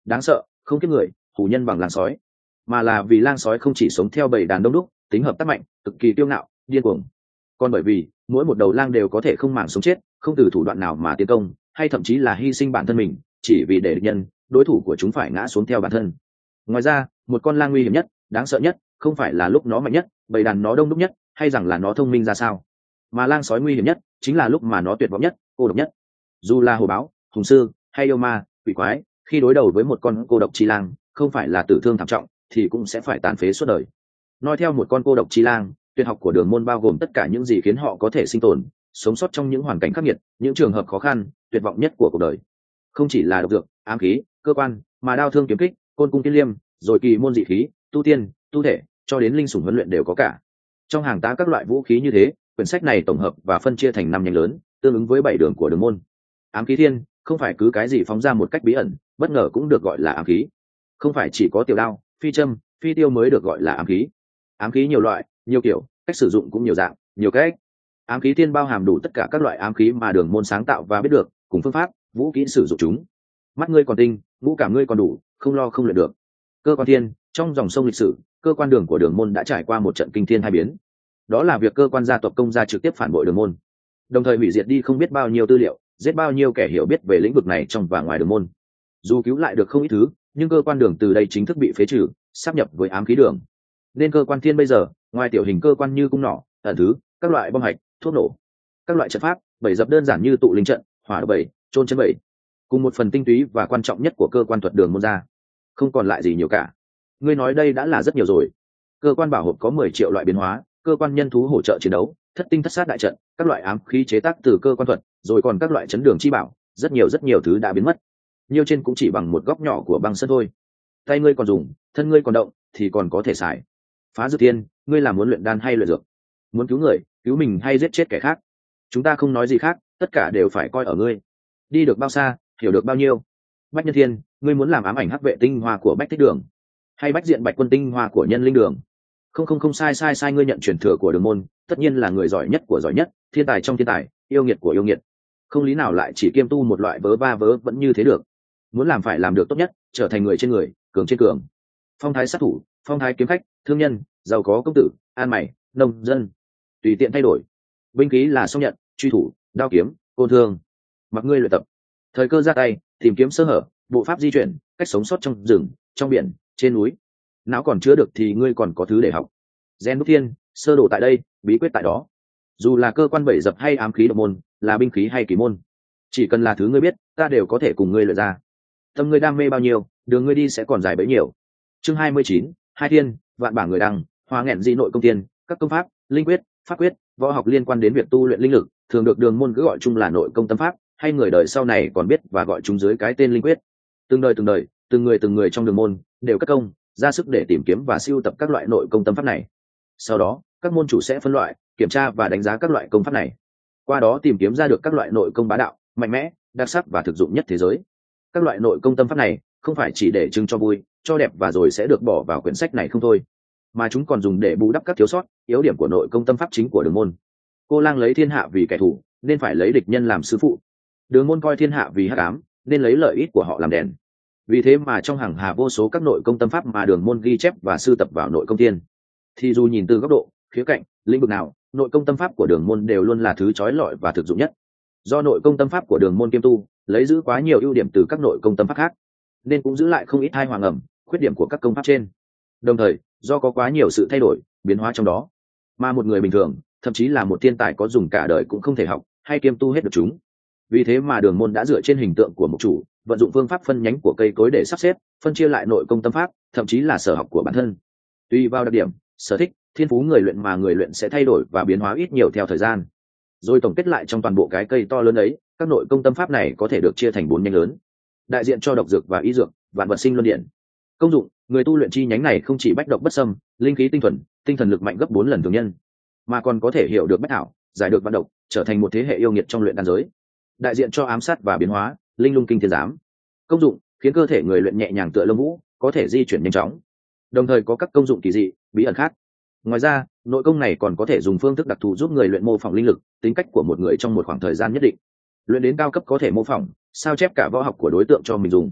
đáng sợ, không kiếp người, hủ nhân bằng lang sói, mà là vì lang sói không chỉ sống theo bầy đàn đông đúc, tính hợp tác mạnh, cực kỳ kiêu ngạo, điên cuồng, còn bởi vì mỗi một đầu lang đều có thể không màng sống chết, không từ thủ đoạn nào mà tiến công, hay thậm chí là hy sinh bản thân mình, chỉ vì để địch nhân, đối thủ của chúng phải ngã xuống theo bản thân. Ngoài ra, một con lang nguy hiểm nhất, đáng sợ nhất, không phải là lúc nó mạnh nhất, bầy đàn nó đông đúc nhất, hay rằng là nó thông minh ra sao, mà lang sói nguy hiểm nhất chính là lúc mà nó tuyệt vọng nhất, cô độc nhất. Dù là hổ báo, hùng sư hay yêu ma, quỷ quái, khi đối đầu với một con cô độc chi lang, không phải là tử thương thảm trọng thì cũng sẽ phải tàn phế suốt đời. Nói theo một con cô độc chi lang, tuyệt học của Đường Môn bao gồm tất cả những gì khiến họ có thể sinh tồn, sống sót trong những hoàn cảnh khắc nghiệt, những trường hợp khó khăn, tuyệt vọng nhất của cuộc đời. Không chỉ là độc dược, ám khí, cơ quan, mà đao thương kiếm kích, côn cung tiên liêm, rồi kỳ môn dị khí, tu tiên, tu thể, cho đến linh sủng huấn luyện đều có cả. Trong hàng tá các loại vũ khí như thế, quyển sách này tổng hợp và phân chia thành 5 nhánh lớn, tương ứng với 7 đường của Đường Môn. Ám khí thiên, không phải cứ cái gì phóng ra một cách bí ẩn, bất ngờ cũng được gọi là ám khí. Không phải chỉ có tiểu đao, phi châm, phi tiêu mới được gọi là ám khí. Ám khí nhiều loại, nhiều kiểu, cách sử dụng cũng nhiều dạng, nhiều cách. Ám khí thiên bao hàm đủ tất cả các loại ám khí mà Đường Môn sáng tạo và biết được, cùng phương pháp, vũ kỹ sử dụng chúng. Mắt ngươi còn tinh, ngũ cảm ngươi còn đủ, không lo không luyện được. Cơ quan thiên, trong dòng sông lịch sử, cơ quan đường của Đường Môn đã trải qua một trận kinh thiên hai biến. Đó là việc cơ quan gia tộc Công gia trực tiếp phản bội Đường Môn, đồng thời hủy diệt đi không biết bao nhiêu tư liệu, giết bao nhiêu kẻ hiểu biết về lĩnh vực này trong và ngoài Đường Môn. Dù cứu lại được không ít thứ, nhưng cơ quan đường từ đây chính thức bị phế trừ, sáp nhập với ám khí đường. Nên cơ quan thiên bây giờ, ngoài tiểu hình cơ quan như cung nỏ, ẩn thứ, các loại bom hạch, thuốc nổ, các loại trận pháp, bẫy dập đơn giản như tụ linh trận, hỏa độc bẫy, trôn chân bẫy, cùng một phần tinh túy và quan trọng nhất của cơ quan thuật Đường Môn ra, không còn lại gì nhiều cả. Ngươi nói đây đã là rất nhiều rồi. Cơ quan bảo hộp có 10 triệu loại biến hóa, cơ quan nhân thú hỗ trợ chiến đấu, thất tinh thất sát đại trận, các loại ám khí chế tác từ cơ quan thuật, rồi còn các loại chấn đường chi bảo, rất nhiều thứ đã biến mất. Nhiều trên cũng chỉ bằng một góc nhỏ của băng sơn thôi. Tay ngươi còn dùng, thân ngươi còn động, thì còn có thể xài. Phá Dược Thiên, ngươi là muốn luyện đan hay luyện dược? Muốn cứu người, cứu mình hay giết chết kẻ khác? Chúng ta không nói gì khác, tất cả đều phải coi ở ngươi. Đi được bao xa, hiểu được bao nhiêu. Bách Nhân Thiên, ngươi muốn làm ám ảnh hắc vệ tinh hoa của Bách Thích Đường, hay bách diện bạch quân tinh hoa của Nhân Linh Đường? Không sai, ngươi nhận truyền thừa của Đường Môn, tất nhiên là người giỏi nhất của giỏi nhất, thiên tài trong thiên tài, yêu nghiệt của yêu nghiệt. Không lý nào lại chỉ kiêm tu một loại vớ va vớ vẫn như thế được. Muốn làm phải làm được tốt nhất, trở thành người trên người, cường trên cường. Phong thái sát thủ, phong thái kiếm khách, thương nhân, giàu có công tử, an mày, nông dân, tùy tiện thay đổi. Binh khí là song nhận, truy thủ, đao kiếm, côn thương. Mặc ngươi luyện tập, thời cơ ra tay, tìm kiếm sơ hở, bộ pháp di chuyển, cách sống sót trong rừng, trong biển, trên núi. Não còn chứa được thì ngươi còn có thứ để học. Gen đúc thiên, sơ đồ tại đây, bí quyết tại đó. Dù là cơ quan bẫy dập hay ám khí độc môn, là binh khí hay kỳ môn, chỉ cần là thứ ngươi biết, ta đều có thể cùng ngươi luyện ra. Tâm ngươi đam mê bao nhiêu, đường ngươi đi sẽ còn dài bấy nhiêu. Chương 29, Hai Thiên, vạn bảng người đăng, Hoa nghẹn dị nội công tiên, các công pháp, linh quyết, pháp quyết, võ học liên quan đến việc tu luyện linh lực, thường được Đường Môn cứ gọi chung là nội công tâm pháp, hay người đời sau này còn biết và gọi chúng dưới cái tên linh quyết. Từng đời, từng người trong Đường Môn đều cất công ra sức để tìm kiếm và siêu tập các loại nội công tâm pháp này. Sau đó, các môn chủ sẽ phân loại, kiểm tra và đánh giá các loại công pháp này. Qua đó tìm kiếm ra được các loại nội công bá đạo, mạnh mẽ, đặc sắc và thực dụng nhất thế giới. Các loại nội công tâm pháp này không phải chỉ để trưng cho vui, cho đẹp và rồi sẽ được bỏ vào quyển sách này không thôi, mà chúng còn dùng để bù đắp các thiếu sót, yếu điểm của nội công tâm pháp chính của Đường Môn. Cô lang lấy thiên hạ vì kẻ thù, nên phải lấy địch nhân làm sư phụ. Đường Môn coi thiên hạ vì hắc ám, nên lấy lợi ích của họ làm đèn. Vì thế mà trong hàng hà vô số các nội công tâm pháp mà Đường Môn ghi chép và sưu tập vào nội công tiên, thì dù nhìn từ góc độ, khía cạnh, lĩnh vực nào, nội công tâm pháp của Đường Môn đều luôn là thứ chói lọi và thực dụng nhất. Do nội công tâm pháp của Đường Môn kiêm tu lấy giữ quá nhiều ưu điểm từ các nội công tâm pháp khác, nên cũng giữ lại không ít hai hoàng ẩm, khuyết điểm của các công pháp trên. Đồng thời, do có quá nhiều sự thay đổi, biến hóa trong đó, mà một người bình thường, thậm chí là một thiên tài có dùng cả đời cũng không thể học hay kiêm tu hết được chúng. Vì thế mà Đường Môn đã dựa trên hình tượng của mục chủ, vận dụng phương pháp phân nhánh của cây cối để sắp xếp, phân chia lại nội công tâm pháp, thậm chí là sở học của bản thân. Tùy vào đặc điểm, sở thích, thiên phú người luyện mà người luyện sẽ thay đổi và biến hóa ít nhiều theo thời gian. Rồi tổng kết lại trong toàn bộ cái cây to lớn ấy, các nội công tâm pháp này có thể được chia thành 4 nhánh lớn, đại diện cho độc dược và y dược, vạn vật sinh luân điện. Công dụng, người tu luyện chi nhánh này không chỉ bách độc bất xâm, linh khí tinh thuần, tinh thần lực mạnh gấp 4 lần thường nhân, mà còn có thể hiểu được bách thảo, giải được vạn độc, trở thành một thế hệ yêu nghiệt trong luyện đan giới. Đại diện cho ám sát và biến hóa, linh lung kinh thiên giám. Công dụng, khiến cơ thể người luyện nhẹ nhàng tựa lông vũ, có thể di chuyển nhanh chóng, đồng thời có các công dụng kỳ dị, bí ẩn khác. Ngoài ra, nội công này còn có thể dùng phương thức đặc thù giúp người luyện mô phỏng linh lực, tính cách của một người trong một khoảng thời gian nhất định. Luyện đến cao cấp có thể mô phỏng, sao chép cả võ học của đối tượng cho mình dùng.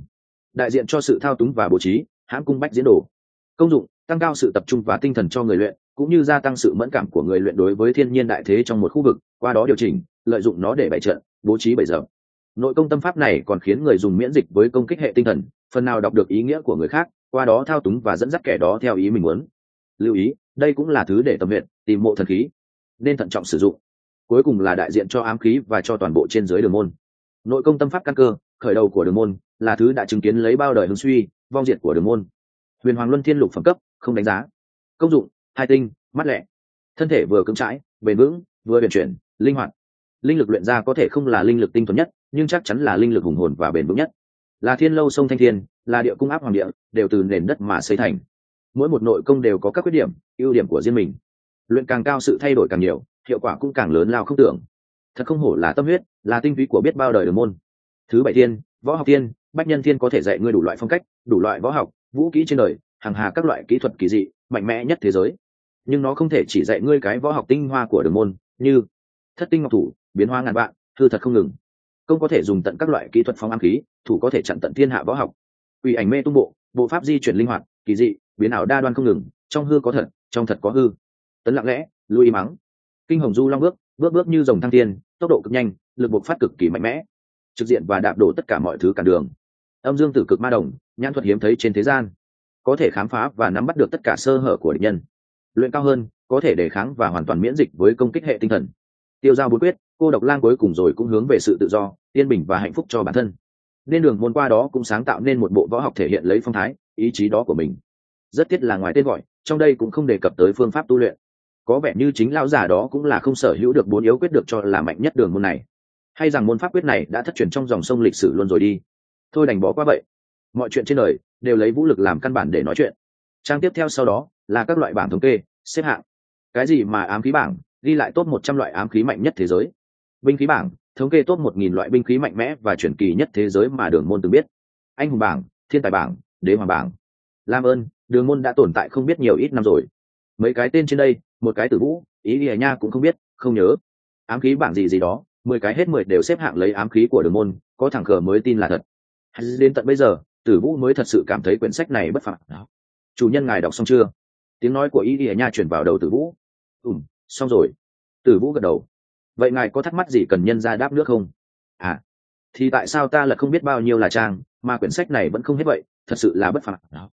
đại diện cho sự thao túng và bố trí, hãm cung bách diễn đồ. Công dụng: tăng cao sự tập trung và tinh thần cho người luyện, cũng như gia tăng sự mẫn cảm của người luyện đối với thiên nhiên đại thế trong một khu vực, qua đó điều chỉnh, lợi dụng nó để bày trận, bố trí bày giờ. Nội công tâm pháp này còn khiến người dùng miễn dịch với công kích hệ tinh thần, phần nào đọc được ý nghĩa của người khác, qua đó thao túng và dẫn dắt kẻ đó theo ý mình muốn. Lưu ý, đây cũng là thứ để tâm huyệt, tìm mộ thần khí, nên thận trọng sử dụng. Cuối cùng là đại diện cho ám khí và cho toàn bộ trên dưới đường môn. Nội công tâm pháp căn cơ, khởi đầu của đường môn, là thứ đã chứng kiến lấy bao đời hưng suy, vong diệt của đường môn. Huyền Hoàng Luân Thiên Lục phẩm cấp, không đánh giá. Công dụng: hai tinh, mắt lẹ. Thân thể vừa cứng trãi, bền vững, vừa huyền chuyển, linh hoạt. Linh lực luyện ra có thể không là linh lực tinh thuần nhất, nhưng chắc chắn là linh lực hùng hồn và bền vững nhất. Là thiên lâu sông thanh thiên, là địa cung áp hoàng địa, đều từ nền đất mà xây thành. Mỗi một nội công đều có các khuyết điểm, ưu điểm của riêng mình. Luyện càng cao sự thay đổi càng nhiều, hiệu quả cũng càng lớn lao không tưởng. Thật không hổ là tâm huyết, là tinh túy của biết bao đời đường môn. Thứ bảy thiên, võ học thiên, bách nhân thiên có thể dạy ngươi đủ loại phong cách, đủ loại võ học, vũ kỹ trên đời, hàng hà các loại kỹ thuật kỳ dị, mạnh mẽ nhất thế giới. Nhưng nó không thể chỉ dạy ngươi cái võ học tinh hoa của đường môn, như thất tinh ngọc thủ, biến hóa ngàn vạn, hư thật không ngừng. Công có thể dùng tận các loại kỹ thuật phóng ám khí, thủ có thể chặn tận thiên hạ võ học. Quỷ ảnh mê tung bộ, bộ pháp di chuyển linh hoạt, kỳ dị, biến ảo đa đoan không ngừng, trong hư có thật, trong thật có hư. Tấn lặng lẽ, lui im mắng. Kinh hồng du long bước, bước bước như rồng thăng thiên, tốc độ cực nhanh, lực bộc phát cực kỳ mạnh mẽ, trực diện và đạp đổ tất cả mọi thứ cản đường. Âm dương tử cực ma đồng, nhãn thuật hiếm thấy trên thế gian, có thể khám phá và nắm bắt được tất cả sơ hở của địch nhân. Luyện cao hơn, có thể đề kháng và hoàn toàn miễn dịch với công kích hệ tinh thần. Tiêu giao bốn quyết, cô độc lang cuối cùng rồi cũng hướng về sự tự do, yên bình và hạnh phúc cho bản thân. Nên đường môn qua đó cũng sáng tạo nên một bộ võ học thể hiện lấy phong thái, ý chí đó của mình. Rất tiếc là ngoài tên gọi, trong đây cũng không đề cập tới phương pháp tu luyện. Có vẻ như chính lão già đó cũng là không sở hữu được bốn yếu quyết được cho là mạnh nhất đường môn này, hay rằng môn pháp quyết này đã thất truyền trong dòng sông lịch sử luôn rồi đi. Thôi đành bỏ qua vậy. Mọi chuyện trên đời đều lấy vũ lực làm căn bản để nói chuyện. Trang tiếp theo sau đó là các loại bảng thống kê, xếp hạng. Cái gì mà ám khí bảng, ghi lại top 100 loại ám khí mạnh nhất thế giới. Binh khí bảng, thống kê top 1000 loại binh khí mạnh mẽ và truyền kỳ nhất thế giới mà đường môn từng biết. Anh hùng bảng, thiên tài bảng, đế hoàng bảng. Làm ơn, đường môn đã tồn tại không biết nhiều ít năm rồi. Mấy cái tên trên đây, một cái Tử Vũ, ý ỉa nha cũng không biết, không nhớ. Ám khí bảng gì gì đó, 10 cái hết 10 đều xếp hạng lấy ám khí của đường môn, có thằng khờ mới tin là thật. Đến tận bây giờ, Tử Vũ mới thật sự cảm thấy quyển sách này bất phàm. Chủ nhân ngài đọc xong chưa? Tiếng nói của ý ỉa nha chuyển vào đầu Tử Vũ. Xong rồi. Tử Vũ gật đầu. Vậy ngài có thắc mắc gì cần nhân ra đáp nước không? À, thì tại sao ta lại không biết bao nhiêu là trang, mà quyển sách này vẫn không hết vậy, thật sự là bất phàm.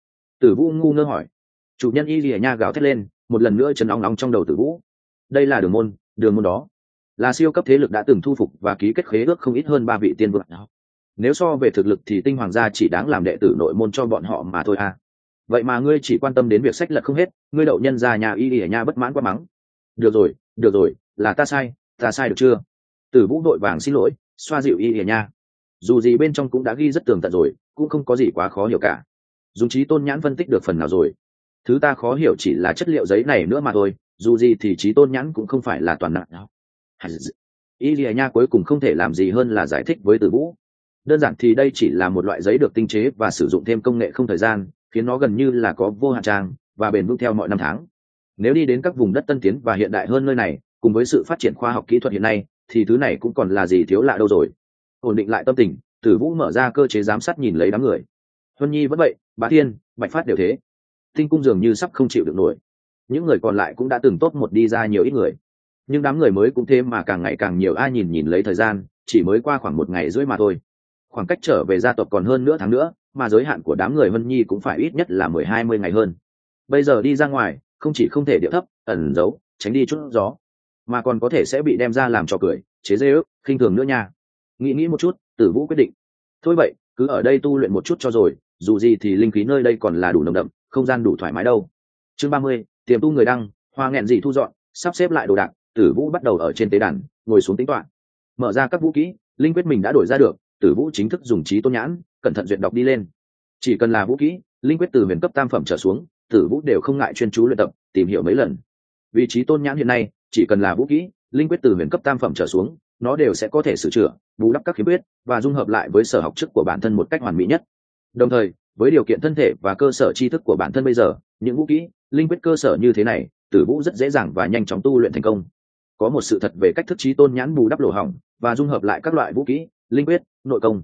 Tử Vũ ngu ngơ hỏi. Chủ nhân y lìa nha gào thét lên, một lần nữa chấn óng nóng trong đầu Tử Vũ. Đây là đường môn đó là siêu cấp thế lực đã từng thu phục và ký kết khế ước không ít hơn 3 vị tiên vương. Nếu so về thực lực thì tinh hoàng gia chỉ đáng làm đệ tử nội môn cho bọn họ mà thôi à. Vậy mà ngươi chỉ quan tâm đến việc sách lật không hết, ngươi đậu nhân gia nhà y lìa nha bất mãn quá mắng. Được rồi, là ta sai được chưa? Tử Vũ vội vàng xin lỗi, xoa dịu y lìa nha. Dù gì bên trong cũng đã ghi rất tường tận rồi, cũng không có gì quá khó hiểu cả. Dùng trí tôn nhãn phân tích được phần nào rồi. Thứ ta khó hiểu chỉ là chất liệu giấy này nữa mà thôi, dù gì thì trí tôn nhãn cũng không phải là toàn nặng. Y lìa nha cuối cùng không thể làm gì hơn là giải thích với Tử Vũ. Đơn giản thì đây chỉ là một loại giấy được tinh chế và sử dụng thêm công nghệ không thời gian, khiến nó gần như là có vô hạn trang và bền vững theo mọi năm tháng. Nếu đi đến các vùng đất tân tiến và hiện đại hơn nơi này, cùng với sự phát triển khoa học kỹ thuật hiện nay, thì thứ này cũng còn là gì thiếu lạ đâu rồi. Ổn định lại tâm tình, Tử Vũ mở ra cơ chế giám sát nhìn lấy đám người. Huân Nhi vẫn vậy, Bá Thiên, Bạch Phát đều thế. Tinh cung dường như sắp không chịu được nổi. Những người còn lại cũng đã từng top 1 đi ra nhiều ít người, nhưng đám người mới cũng thêm mà càng ngày càng nhiều. Ai nhìn lấy thời gian, chỉ mới qua khoảng 1 ngày rưỡi mà thôi. Khoảng cách trở về gia tộc còn hơn nửa tháng nữa, mà giới hạn của đám người Huân Nhi cũng phải ít nhất là 10-20 ngày hơn. Bây giờ đi ra ngoài, không chỉ không thể điệu thấp, ẩn giấu, tránh đi chút gió, mà còn có thể sẽ bị đem ra làm trò cười, chế giễu, khinh thường nữa nha. Nghĩ một chút, Tử Vũ quyết định. Thôi vậy, cứ ở đây tu luyện một chút cho rồi, dù gì thì linh khí nơi đây còn là đủ nồng đậm, không gian đủ thoải mái đâu. Chương 30, tiềm tu người đăng, hoa nghẹn gì thu dọn, sắp xếp lại đồ đạc, Tử Vũ bắt đầu ở trên tế đàn, ngồi xuống tính toán. Mở ra các vũ kỹ, linh quyết mình đã đổi ra được, Tử Vũ chính thức dùng trí tôn nhãn, cẩn thận duyệt đọc đi lên. Chỉ cần là vũ kỹ, linh quyết từ huyền cấp tam phẩm trở xuống, Tử Vũ đều không ngại chuyên chú luyện tập, tìm hiểu mấy lần. Vì trí tôn nhãn hiện nay, chỉ cần là vũ kỹ, linh quyết từ huyền cấp tam phẩm trở xuống, nó đều sẽ có thể sửa chữa, bù đắp các khiếm khuyết và dung hợp lại với sở học trước của bản thân một cách hoàn mỹ nhất. Đồng thời, với điều kiện thân thể và cơ sở tri thức của bản thân bây giờ, những vũ kỹ, linh quyết cơ sở như thế này, Tử Vũ rất dễ dàng và nhanh chóng tu luyện thành công. Có một sự thật về cách thức trí tôn nhãn bù đắp lỗ hổng và dung hợp lại các loại vũ kỹ, linh quyết, nội công.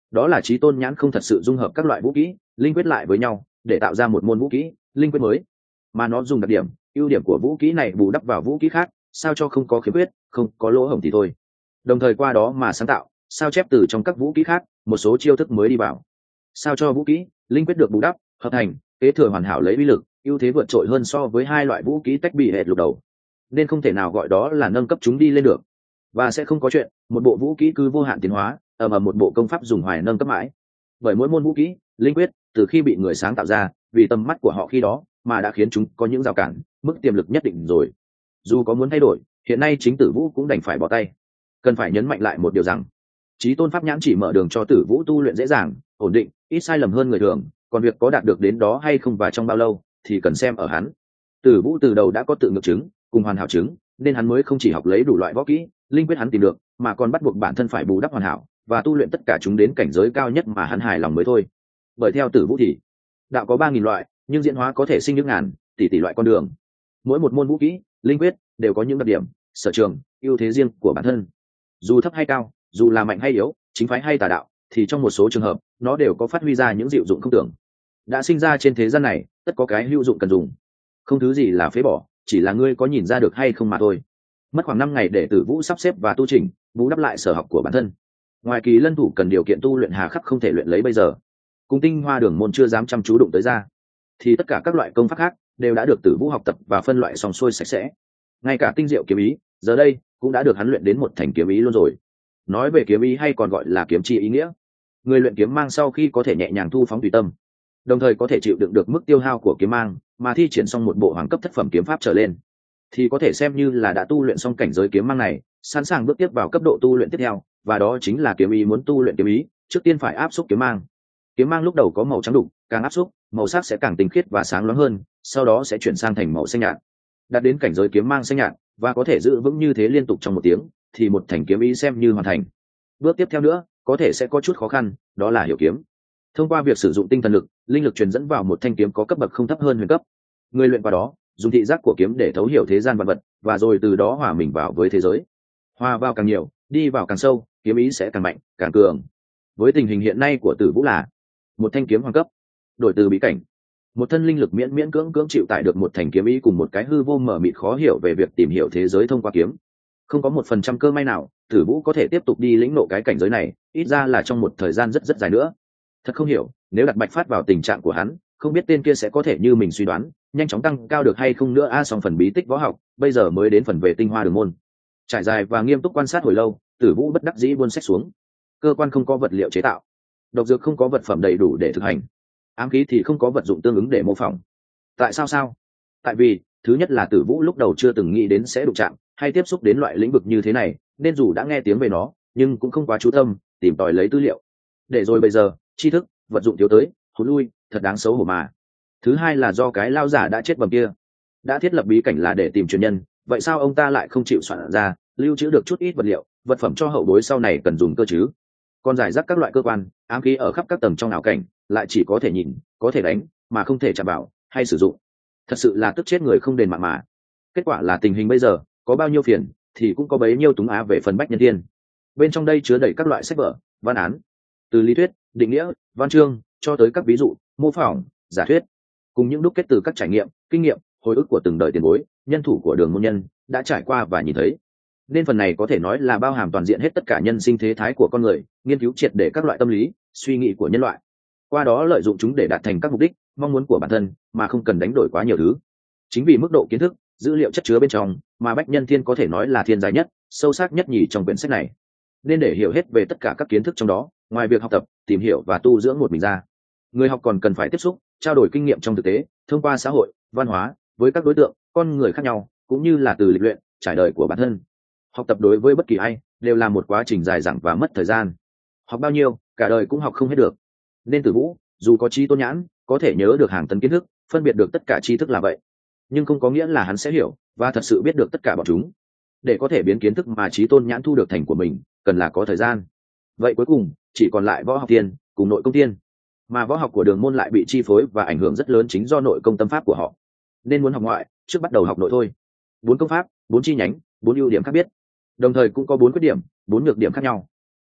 đó là trí tôn nhãn không thật sự dung hợp các loại vũ kỹ linh quyết lại với nhau để tạo ra một môn vũ kỹ linh quyết mới, mà nó dùng đặc điểm ưu điểm của vũ kỹ này bù đắp vào vũ kỹ khác, sao cho không có khiếm khuyết, không có lỗ hổng thì thôi. Đồng thời qua đó mà sáng tạo sao chép từ trong các vũ kỹ khác một số chiêu thức mới đi vào, sao cho vũ kỹ linh quyết được bù đắp hợp thành kế thừa hoàn hảo lấy uy lực ưu thế vượt trội hơn so với hai loại vũ kỹ tách bị hệ lục đầu, nên không thể nào gọi đó là nâng cấp chúng đi lên được. Và sẽ không có chuyện một bộ vũ kỹ cứ vô hạn tiến hóa ở một bộ công pháp dùng hoài nâng cấp mãi, bởi mỗi môn vũ kỹ linh quyết từ khi bị người sáng tạo ra vì tầm mắt của họ khi đó mà đã khiến chúng có những rào cản mức tiềm lực nhất định rồi. Dù có muốn thay đổi hiện nay chính Tử Vũ cũng đành phải bỏ tay. Cần phải nhấn mạnh lại một điều rằng chí tôn pháp nhãn chỉ mở đường cho Tử Vũ tu luyện dễ dàng ổn định ít sai lầm hơn người thường, còn việc có đạt được đến đó hay không và trong bao lâu thì cần xem ở hắn. Tử Vũ từ đầu đã có tự ngược chứng cùng hoàn hảo chứng, nên hắn mới không chỉ học lấy đủ loại võ kỹ linh quyết hắn tìm được, mà còn bắt buộc bản thân phải bù đắp hoàn hảo và tu luyện tất cả chúng đến cảnh giới cao nhất mà hắn hài lòng mới thôi. Bởi theo Tử Vũ thì đạo có 3.000 loại, nhưng diễn hóa có thể sinh những ngàn tỷ loại con đường. Mỗi một môn vũ kỹ linh quyết đều có những đặc điểm sở trường ưu thế riêng của bản thân, dù thấp hay cao, dù là mạnh hay yếu, chính phái hay tà đạo, thì trong một số trường hợp nó đều có phát huy ra những diệu dụng không tưởng. Đã sinh ra trên thế gian này tất có cái hữu dụng cần dùng, không thứ gì là phế bỏ, chỉ là ngươi có nhìn ra được hay không mà thôi. Mất khoảng 5 ngày để Tử Vũ sắp xếp và tu chỉnh bù đắp lại sở học của bản thân. Ngoài Kỳ Lân thủ cần điều kiện tu luyện hà khắc không thể luyện lấy bây giờ, cùng Tinh Hoa Đường môn chưa dám chăm chú đụng tới ra, thì tất cả các loại công pháp khác đều đã được Tử Vũ học tập và phân loại xong xuôi sạch sẽ. Ngay cả tinh diệu kiếm ý giờ đây cũng đã được hắn luyện đến một thành kiếm ý luôn rồi. Nói về kiếm ý hay còn gọi là kiếm chi ý nghĩa, người luyện kiếm mang sau khi có thể nhẹ nhàng thu phóng tùy tâm, đồng thời có thể chịu đựng được mức tiêu hao của kiếm mang mà thi triển xong một bộ hoàng cấp thất phẩm kiếm pháp trở lên, thì có thể xem như là đã tu luyện xong cảnh giới kiếm mang này, sẵn sàng bước tiếp vào cấp độ tu luyện tiếp theo, và đó chính là kiếm ý. Muốn tu luyện kiếm ý trước tiên phải áp xúc kiếm mang. Kiếm mang lúc đầu có màu trắng đục, càng áp xúc màu sắc sẽ càng tinh khiết và sáng loáng hơn, sau đó sẽ chuyển sang thành màu xanh nhạt. Đạt đến cảnh giới kiếm mang xanh nhạt và có thể giữ vững như thế liên tục trong một tiếng thì một thành kiếm ý xem như hoàn thành. Bước tiếp theo nữa có thể sẽ có chút khó khăn, đó là hiểu kiếm. Thông qua việc sử dụng tinh thần lực linh lực truyền dẫn vào một thanh kiếm có cấp bậc không thấp hơn huyền cấp, người luyện qua đó dùng thị giác của kiếm để thấu hiểu thế gian vật vật, và rồi từ đó hòa mình vào với thế giới. Hòa vào càng nhiều, đi vào càng sâu, kiếm ý sẽ càng mạnh càng cường. Với tình hình hiện nay của Tử Vũ là một thanh kiếm hoàng cấp, đổi từ bí cảnh, một thân linh lực miễn miễn cưỡng cưỡng chịu tải được một thành kiếm ý cùng một cái hư vô mờ mịt khó hiểu về việc tìm hiểu thế giới thông qua kiếm. Không có 1% cơ may nào Tử Vũ có thể tiếp tục đi lĩnh nộ cái cảnh giới này, ít ra là trong một thời gian rất dài nữa. Thật không hiểu, nếu đặt Bạch Phát vào tình trạng của hắn, không biết tên kia sẽ có thể như mình suy đoán nhanh chóng tăng cao được hay không nữa. Xong phần bí tích võ học, bây giờ mới đến phần về Tinh Hoa Đường môn. Trải dài và nghiêm túc quan sát hồi lâu, Tử Vũ bất đắc dĩ buông sách xuống. Cơ quan không có vật liệu chế tạo, độc dược không có vật phẩm đầy đủ để thực hành, ám khí thì không có vật dụng tương ứng để mô phỏng. Tại sao? Tại vì thứ nhất là Tử Vũ lúc đầu chưa từng nghĩ đến sẽ đụng chạm hay tiếp xúc đến loại lĩnh vực như thế này, nên dù đã nghe tiếng về nó nhưng cũng không quá chú tâm tìm tòi lấy tư liệu, để rồi bây giờ tri thức vật dụng thiếu tới hụt lui, thật đáng xấu hổ mà. Thứ hai là do cái lao giả đã chết bầm kia đã thiết lập bí cảnh là để tìm truyền nhân, vậy sao ông ta lại không chịu soạn ra lưu trữ được chút ít vật liệu vật phẩm cho hậu bối sau này cần dùng cơ chứ? Còn giải rác các loại cơ quan ám khí ở khắp các tầng trong ảo cảnh, lại chỉ có thể nhìn có thể đánh mà không thể chạm vào hay sử dụng, thật sự là tức chết người không đền mạng mà. Kết quả là tình hình bây giờ có bao nhiêu phiền thì cũng có bấy nhiêu túng á về phần Bách Nhân Thiên. Bên trong đây chứa đầy các loại sách vở văn án, từ lý thuyết định nghĩa văn chương cho tới các ví dụ mô phỏng giả thuyết, cùng những đúc kết từ các trải nghiệm kinh nghiệm hồi ức của từng đời tiền bối nhân thủ của Đường môn nhân đã trải qua và nhìn thấy. Nên phần này có thể nói là bao hàm toàn diện hết tất cả nhân sinh thế thái của con người, nghiên cứu triệt để các loại tâm lý suy nghĩ của nhân loại, qua đó lợi dụng chúng để đạt thành các mục đích mong muốn của bản thân mà không cần đánh đổi quá nhiều thứ. Chính vì mức độ kiến thức dữ liệu chất chứa bên trong mà Bách Nhân Thiên có thể nói là thiên dài nhất sâu sắc nhất nhì trong quyển sách này. Nên để hiểu hết về tất cả các kiến thức trong đó, ngoài việc học tập tìm hiểu và tu dưỡng một mình ra, người học còn cần phải tiếp xúc trao đổi kinh nghiệm trong thực tế thông qua xã hội văn hóa với các đối tượng con người khác nhau, cũng như là từ lịch luyện trải đời của bản thân. Học tập đối với bất kỳ ai đều là một quá trình dài dẳng và mất thời gian, học bao nhiêu cả đời cũng học không hết được. Nên Tử Vũ dù có trí tôn nhãn có thể nhớ được hàng tấn kiến thức phân biệt được tất cả tri thức là vậy, nhưng không có nghĩa là hắn sẽ hiểu và thật sự biết được tất cả bọn chúng. Để có thể biến kiến thức mà trí tôn nhãn thu được thành của mình cần là có thời gian. Vậy cuối cùng chỉ còn lại võ học tiên cùng nội công tiên, mà võ học của Đường môn lại bị chi phối và ảnh hưởng rất lớn chính do nội công tâm pháp của họ. Nên muốn học ngoại trước bắt đầu học nội thôi. 4 công pháp 4 chi nhánh 4 ưu điểm khác biết, đồng thời cũng có 4 khuyết điểm 4 nhược điểm khác nhau.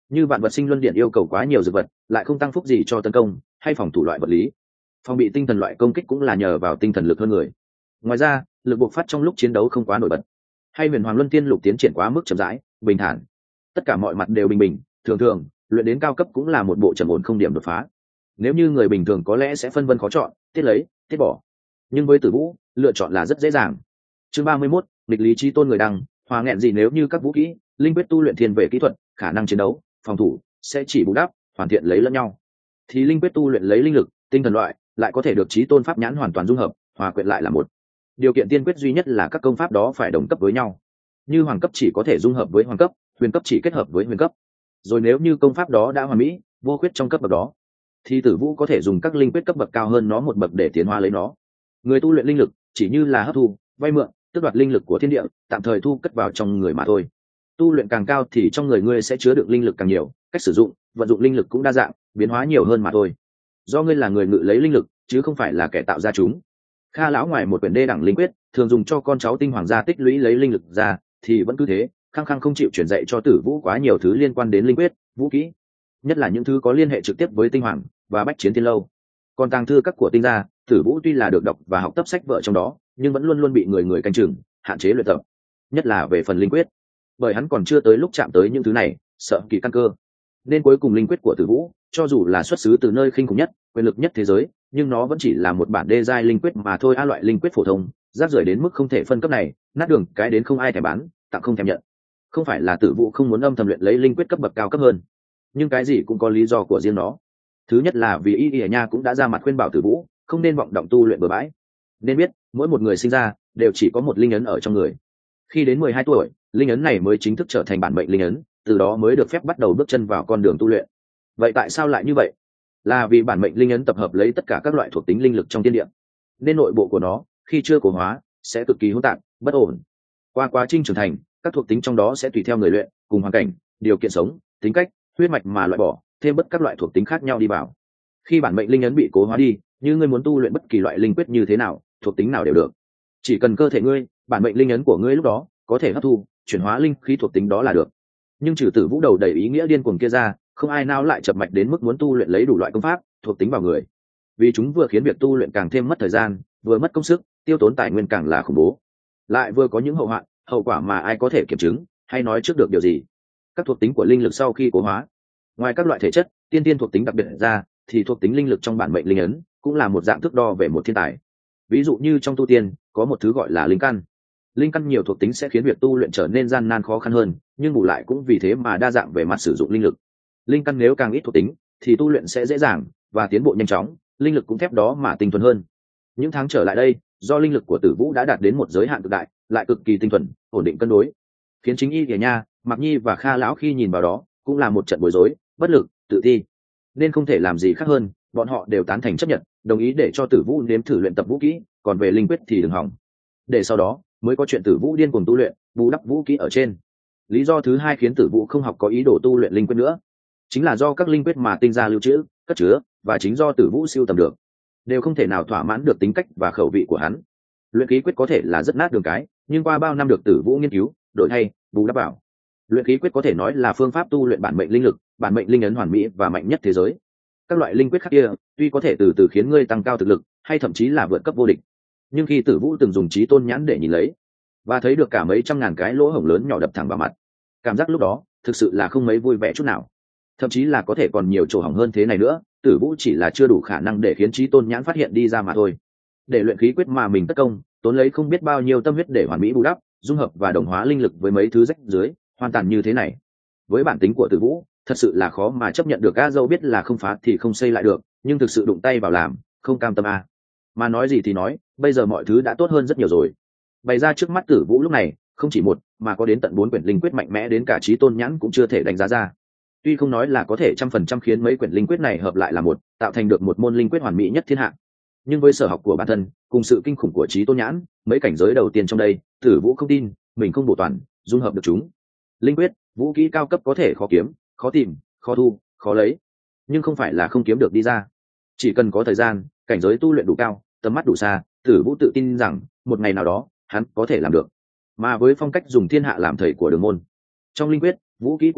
như vạn vật sinh luân điện yêu cầu quá nhiều dược vật lại không tăng phúc gì cho tấn công hay phòng thủ loại vật lý. Phòng bị tinh thần loại công kích cũng là nhờ vào tinh thần lực hơn người. Ngoài ra lực bộc phát trong lúc chiến đấu không quá nổi bật, hay huyền hoàng luân tiên lục tiến triển quá mức chậm rãi bình thản, tất cả mọi mặt đều bình bình thường thường, luyện đến cao cấp cũng là một bộ trầm ổn không điểm đột phá. Nếu như người bình thường có lẽ sẽ phân vân khó chọn, tiết lấy tiết bỏ, nhưng với Tử Vũ lựa chọn là rất dễ dàng. Chương 31, nghịch lý chí tôn người đăng, hòa nghẹn gì nếu như các vũ kỹ linh quyết tu luyện thiên về kỹ thuật, khả năng chiến đấu phòng thủ sẽ chỉ bù đắp hoàn thiện lấy lẫn nhau, thì linh quyết tu luyện lấy linh lực tinh thần loại lại có thể được chí tôn pháp nhãn hoàn toàn dung hợp hòa quyện lại là một. Điều kiện tiên quyết duy nhất là các công pháp đó phải đồng cấp với nhau, như hoàng cấp chỉ có thể dung hợp với hoàng cấp, huyền cấp chỉ kết hợp với huyền cấp. Rồi nếu như công pháp đó đã hoàn mỹ vô khuyết trong cấp bậc đó, thì Tử Vũ có thể dùng các linh quyết cấp bậc cao hơn nó một bậc để tiến hóa lấy nó. Người tu luyện linh lực chỉ như là hấp thu vay mượn tước đoạt linh lực của thiên địa, tạm thời thu cất vào trong người mà thôi. Tu luyện càng cao thì trong người ngươi sẽ chứa đựng linh lực càng nhiều, cách sử dụng vận dụng linh lực cũng đa dạng biến hóa nhiều hơn mà thôi. Do ngươi là người ngự lấy linh lực chứ không phải là kẻ tạo ra chúng. Kha lão ngoài một quyển đê đẳng linh quyết thường dùng cho con cháu tinh hoàng gia tích lũy lấy linh lực ra, thì vẫn cứ thế khăng khăng không chịu truyền dạy cho Tử Vũ quá nhiều thứ liên quan đến linh quyết vũ kỹ, nhất là những thứ có liên hệ trực tiếp với tinh hoàng và bách chiến tiên lâu. Còn tàng thư các của tinh gia, Tử Vũ tuy là được đọc và học tập sách vở trong đó, nhưng vẫn luôn luôn bị người canh chừng hạn chế luyện tập, nhất là về phần linh quyết, bởi hắn còn chưa tới lúc chạm tới những thứ này, sợ kỳ căn cơ. Nên cuối cùng linh quyết của Tử Vũ cho dù là xuất xứ từ nơi khinh khủng nhất quyền lực nhất thế giới, nhưng nó vẫn chỉ là một bản đê giai linh quyết mà thôi. Loại linh quyết phổ thông rác rưởi đến mức không thể phân cấp này, nát đường cái đến không ai thèm bán tặng không thèm nhận. Không phải là Tử Vũ không muốn âm thầm luyện lấy linh quyết cấp bậc cao cấp hơn, nhưng cái gì cũng có lý do của riêng nó. Thứ nhất là vì Y Nha cũng đã ra mặt khuyên bảo Tử Vũ không nên vọng động tu luyện bừa bãi, nên biết mỗi một người sinh ra đều chỉ có một linh ấn ở trong người. Khi đến 12 tuổi, linh ấn này mới chính thức trở thành bản mệnh linh ấn, từ đó mới được phép bắt đầu bước chân vào con đường tu luyện. Vậy tại sao lại như vậy? Là vì bản mệnh linh ấn tập hợp lấy tất cả các loại thuộc tính linh lực trong thiên địa, nên nội bộ của nó khi chưa cổ hóa sẽ cực kỳ hỗn tạp bất ổn. Qua quá trình trưởng thành, các thuộc tính trong đó sẽ tùy theo người luyện cùng hoàn cảnh điều kiện sống tính cách huyết mạch mà loại bỏ thêm bất các loại thuộc tính khác nhau đi vào. Khi bản mệnh linh ấn bị cố hóa đi, như ngươi muốn tu luyện bất kỳ loại linh quyết như thế nào thuộc tính nào đều được, chỉ cần cơ thể ngươi bản mệnh linh ấn của ngươi lúc đó có thể hấp thu chuyển hóa linh khí thuộc tính đó là được. Nhưng trừ Tử Vũ đầu đầy ý nghĩa điên cuồng kia ra, không ai nào lại chập mạch đến mức muốn tu luyện lấy đủ loại công pháp thuộc tính vào người, vì chúng vừa khiến việc tu luyện càng thêm mất thời gian, vừa mất công sức tiêu tốn tài nguyên càng là khủng bố, lại vừa có những hậu quả mà ai có thể kiểm chứng hay nói trước được điều gì. Các thuộc tính của linh lực sau khi cố hóa, ngoài các loại thể chất tiên tiên thuộc tính đặc biệt ra, thì thuộc tính linh lực trong bản mệnh linh ấn cũng là một dạng thước đo về một thiên tài. Ví dụ như trong tu tiên có một thứ gọi là linh căn. Linh căn nhiều thuộc tính sẽ khiến việc tu luyện trở nên gian nan khó khăn hơn, nhưng bù lại cũng vì thế mà đa dạng về mặt sử dụng linh lực. Linh căn nếu càng ít thuộc tính thì tu luyện sẽ dễ dàng và tiến bộ nhanh chóng, linh lực cũng thép đó mà tinh thuần hơn. Những tháng trở lại đây, do linh lực của Tử Vũ đã đạt đến một giới hạn cực đại, lại cực kỳ tinh thuần ổn định cân đối, khiến chính Y Nha, Mạc Nhi và Kha lão khi nhìn vào đó cũng là một trận bối rối bất lực tự ti, nên không thể làm gì khác hơn, bọn họ đều tán thành chấp nhận đồng ý để cho Tử Vũ nếm thử luyện tập vũ kỹ, còn về linh quyết thì đừng hỏng, để sau đó mới có chuyện Tử Vũ điên cuồng tu luyện bù đắp vũ kỹ ở trên. Lý do thứ hai khiến Tử Vũ không học có ý đồ tu luyện linh quyết nữa, chính là do các linh quyết mà tinh gia lưu trữ cất chứa và chính do Tử Vũ siêu tầm được đều không thể nào thỏa mãn được tính cách và khẩu vị của hắn. Luyện khí quyết có thể là rất nát đường cái, nhưng qua bao năm được Tử Vũ nghiên cứu đổi thay bù đắp vào, luyện khí quyết có thể nói là phương pháp tu luyện bản mệnh linh lực bản mệnh linh ấn hoàn mỹ và mạnh nhất thế giới. Các loại linh quyết khác kia tuy có thể từ từ khiến ngươi tăng cao thực lực hay thậm chí là vượt cấp vô địch, nhưng khi Tử Vũ từng dùng trí tôn nhãn để nhìn lấy và thấy được cả mấy trăm ngàn cái lỗ hổng lớn nhỏ đập thẳng vào mặt, cảm giác lúc đó thực sự là không mấy vui vẻ chút nào, thậm chí là có thể còn nhiều chỗ hỏng hơn thế này nữa. Tử Vũ chỉ là chưa đủ khả năng để khiến trí tôn nhãn phát hiện đi ra mà thôi. Để luyện khí quyết mà mình tất công tốn lấy không biết bao nhiêu tâm huyết để hoàn mỹ bù đắp dung hợp và đồng hóa linh lực với mấy thứ rách dưới hoàn toàn như thế này, với bản tính của Tử Vũ thật sự là khó mà chấp nhận được. A dâu biết là không phá thì không xây lại được, nhưng thực sự đụng tay vào làm không cam tâm a. Mà nói gì thì nói, bây giờ mọi thứ đã tốt hơn rất nhiều rồi. Bày ra trước mắt Tử Vũ lúc này không chỉ một mà có đến tận 4 quyển linh quyết mạnh mẽ đến cả trí tôn nhãn cũng chưa thể đánh giá ra. Tuy không nói là có thể 100% khiến mấy quyển linh quyết này hợp lại là một, tạo thành được một môn linh quyết hoàn mỹ nhất thiên hạ, nhưng với sở học của bản thân cùng sự kinh khủng của trí tôn nhãn, mấy cảnh giới đầu tiên trong đây Tử Vũ không tin mình không bổ toàn dung hợp được chúng. Linh quyết vũ kỹ cao cấp có thể khó kiếm khó tìm khó thu khó lấy, nhưng không phải là không kiếm được đi ra. Chỉ cần có thời gian cảnh giới tu luyện đủ cao tầm mắt đủ xa, Tử Vũ tự tin rằng một ngày nào đó hắn có thể làm được. Mà với phong cách dùng thiên hạ làm thầy của đường môn, trong linh quyết vũ kỹ của họ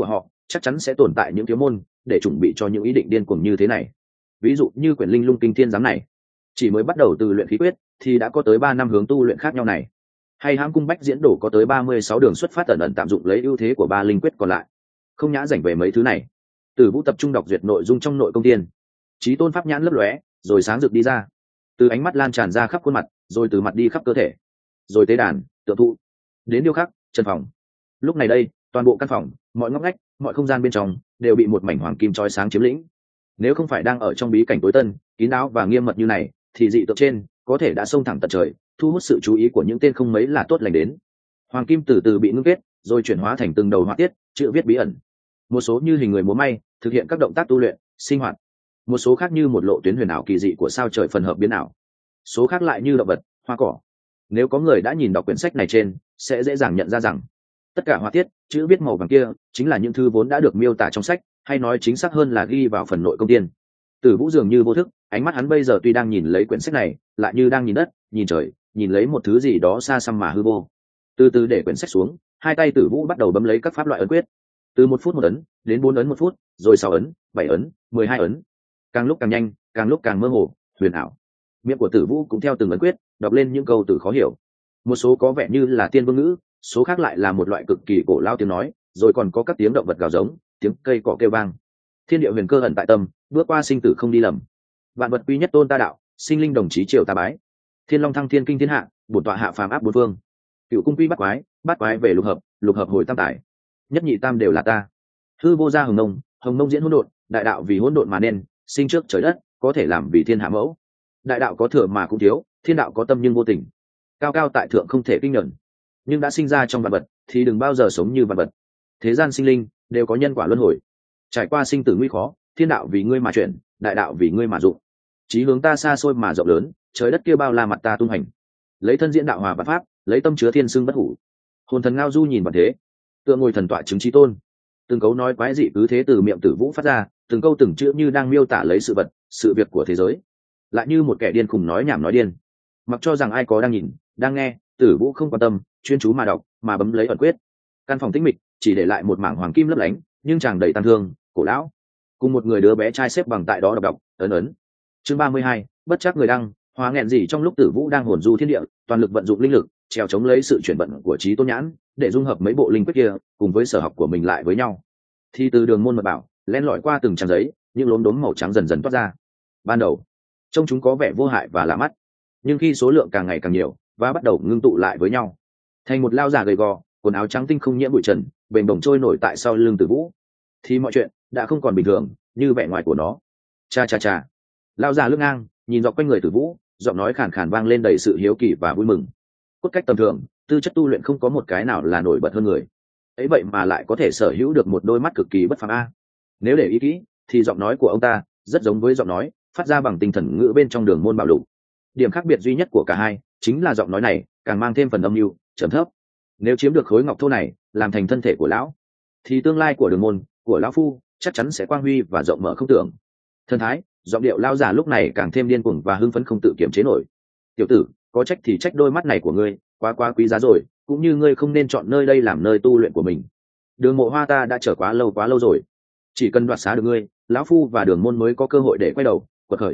chắc chắn sẽ tồn tại những thiếu môn để chuẩn bị cho những ý định điên cuồng như thế này. Ví dụ như quyển linh lung kinh thiên giám này, chỉ mới bắt đầu từ luyện khí quyết thì đã có tới 3 năm hướng tu luyện khác nhau này. Hay hãng cung bách diễn đổ có tới 36 đường xuất phát, ẩn tạm dụng lấy ưu thế của 3 linh quyết còn lại. Không nhã rảnh về mấy thứ này. Tử Vũ tập trung đọc duyệt nội dung trong nội công tiên. Chí tôn pháp nhãn lấp lóe, rồi sáng rực đi ra. Từ ánh mắt lan tràn ra khắp khuôn mặt, rồi từ mặt đi khắp cơ thể. Rồi tế đàn, tượng thụ, đến điêu khắc, chân phòng. Lúc này đây, toàn bộ căn phòng, mọi ngóc ngách, mọi không gian bên trong đều bị một mảnh hoàng kim chói sáng chiếm lĩnh. Nếu không phải đang ở trong bí cảnh tối tân, kín đáo và nghiêm mật như này, thì dị tượng trên có thể đã xông thẳng tận trời, thu hút sự chú ý của những tên không mấy là tốt lành đến. Hoàng kim từ từ bị ngưng kết, rồi chuyển hóa thành từng đầu họa tiết, chữ viết bí ẩn. Một số như hình người múa may, thực hiện các động tác tu luyện, sinh hoạt. Một số khác như một lộ tuyến huyền ảo kỳ dị của sao trời phần hợp biến ảo. Số khác lại như động vật, hoa cỏ. Nếu có người đã nhìn đọc quyển sách này trên, sẽ dễ dàng nhận ra rằng tất cả họa tiết, chữ viết màu vàng kia chính là những thứ vốn đã được miêu tả trong sách, hay nói chính xác hơn là ghi vào phần nội công tiên. Tử Vũ dường như vô thức, ánh mắt hắn bây giờ tuy đang nhìn lấy quyển sách này, lại như đang nhìn đất, nhìn trời, nhìn lấy một thứ gì đó xa xăm mà hư vô. Từ từ để quyển sách xuống, hai tay Tử Vũ bắt đầu bấm lấy các pháp loại ấn quyết. Từ 1 phút 1 ấn, đến 4 ấn 1 phút, rồi 6 ấn, 7 ấn, 12 ấn. Càng lúc càng nhanh, càng lúc càng mơ hồ, huyền ảo. Miệng của Tử Vũ cũng theo từng ấn quyết, đọc lên những câu từ khó hiểu. Một số có vẻ như là tiên vương ngữ, số khác lại là một loại cực kỳ cổ lao tiếng nói, rồi còn có các tiếng động vật gào giống, tiếng cây cỏ kêu vang. Thiên địa huyền cơ ẩn tại tâm, bước qua sinh tử không đi lầm. Vạn vật quy nhất tôn ta đạo, sinh linh đồng chí triều ta bái. Thiên long thăng thiên kinh thiên hạ, bổn tọa hạ phàm áp bốn phương. Cựu cung quy bát quái về lục hợp hồi tam tải. Nhất nhị tam đều là ta. Hư vô gia hồng nông diễn hỗn độn, đại đạo vì hỗn độn mà nên, sinh trước trời đất, có thể làm vì thiên hạ mẫu. Đại đạo có thừa mà cũng thiếu, thiên đạo có tâm nhưng vô tình. Cao cao tại thượng không thể kinh nhẫn, nhưng đã sinh ra trong vạn vật thì đừng bao giờ sống như vạn vật. Thế gian sinh linh đều có nhân quả luân hồi, trải qua sinh tử nguy khó, thiên đạo vì ngươi mà chuyển, đại đạo vì ngươi mà dụng. Chí hướng ta xa xôi mà rộng lớn, trời đất kia bao la mặt ta tung hành. Lấy thân diễn đạo hòa vạn pháp, lấy tâm chứa thiên xương bất hủ. Hồn thần ngao du nhìn vạn thế, tựa ngồi thần tọa chứng chí tôn. Từng câu nói quái dị cứ thế từ miệng Tử Vũ phát ra, từng câu từng chữ như đang miêu tả lấy sự vật, sự việc của thế giới, lại như một kẻ điên khùng nói nhảm nói điên. Mặc cho rằng ai có đang nhìn, đang nghe, Tử Vũ không quan tâm, chuyên chú mà đọc, mà bấm lấy ẩn quyết. Căn phòng tĩnh mịch, chỉ để lại một mảng hoàng kim lấp lánh, nhưng tràn đầy tang thương, cổ lão. Cùng một người đứa bé trai xếp bằng tại đó đọc, ấn. Chương 32, bất chấp người đăng, hóa nghẹn gì trong lúc Tử Vũ đang hồn du thiên địa, toàn lực vận dụng linh lực, trèo chống lấy sự chuyển vận của Chí Tôn nhãn, để dung hợp mấy bộ linh quyết kia cùng với sở học của mình lại với nhau. Thì từ đường môn mật bảo, len lỏi qua từng trang giấy, những lốm đốm màu trắng dần dần toát ra. Ban đầu, trông chúng có vẻ vô hại và lạ mắt, nhưng khi số lượng càng ngày càng nhiều và bắt đầu ngưng tụ lại với nhau, thành một lao già gầy gò, quần áo trắng tinh không nhiễm bụi trần, bềnh bồng trôi nổi tại sau lưng Tử Vũ, thì mọi chuyện đã không còn bình thường như vẻ ngoài của nó. Cha, lao già lướt ngang, nhìn dọc quanh người Tử Vũ, giọng nói khàn khàn vang lên đầy sự hiếu kỳ và vui mừng. Cốt cách tầm thường, tư chất tu luyện không có một cái nào là nổi bật hơn người ấy, vậy mà lại có thể sở hữu được một đôi mắt cực kỳ bất phàm a. Nếu để ý kỹ thì giọng nói của ông ta rất giống với giọng nói phát ra bằng tinh thần ngữ bên trong Đường môn bảo lục. Điểm khác biệt duy nhất của cả hai chính là giọng nói này càng mang thêm phần âm mưu trầm thấp. Nếu chiếm được khối ngọc thô này làm thành thân thể của lão, thì tương lai của Đường môn, của lão phu chắc chắn sẽ quang huy và rộng mở không tưởng. Thân thái, giọng điệu lao già lúc này càng thêm điên cuồng và hưng phấn không tự kiềm chế nổi. Tiểu tử, có trách thì trách đôi mắt này của ngươi quá quý giá rồi, cũng như ngươi không nên chọn nơi đây làm nơi tu luyện của mình. Đường Mộ Hoa ta đã chờ quá lâu rồi, chỉ cần đoạt xá được ngươi, lão phu và Đường môn mới có cơ hội để quay đầu quật khởi.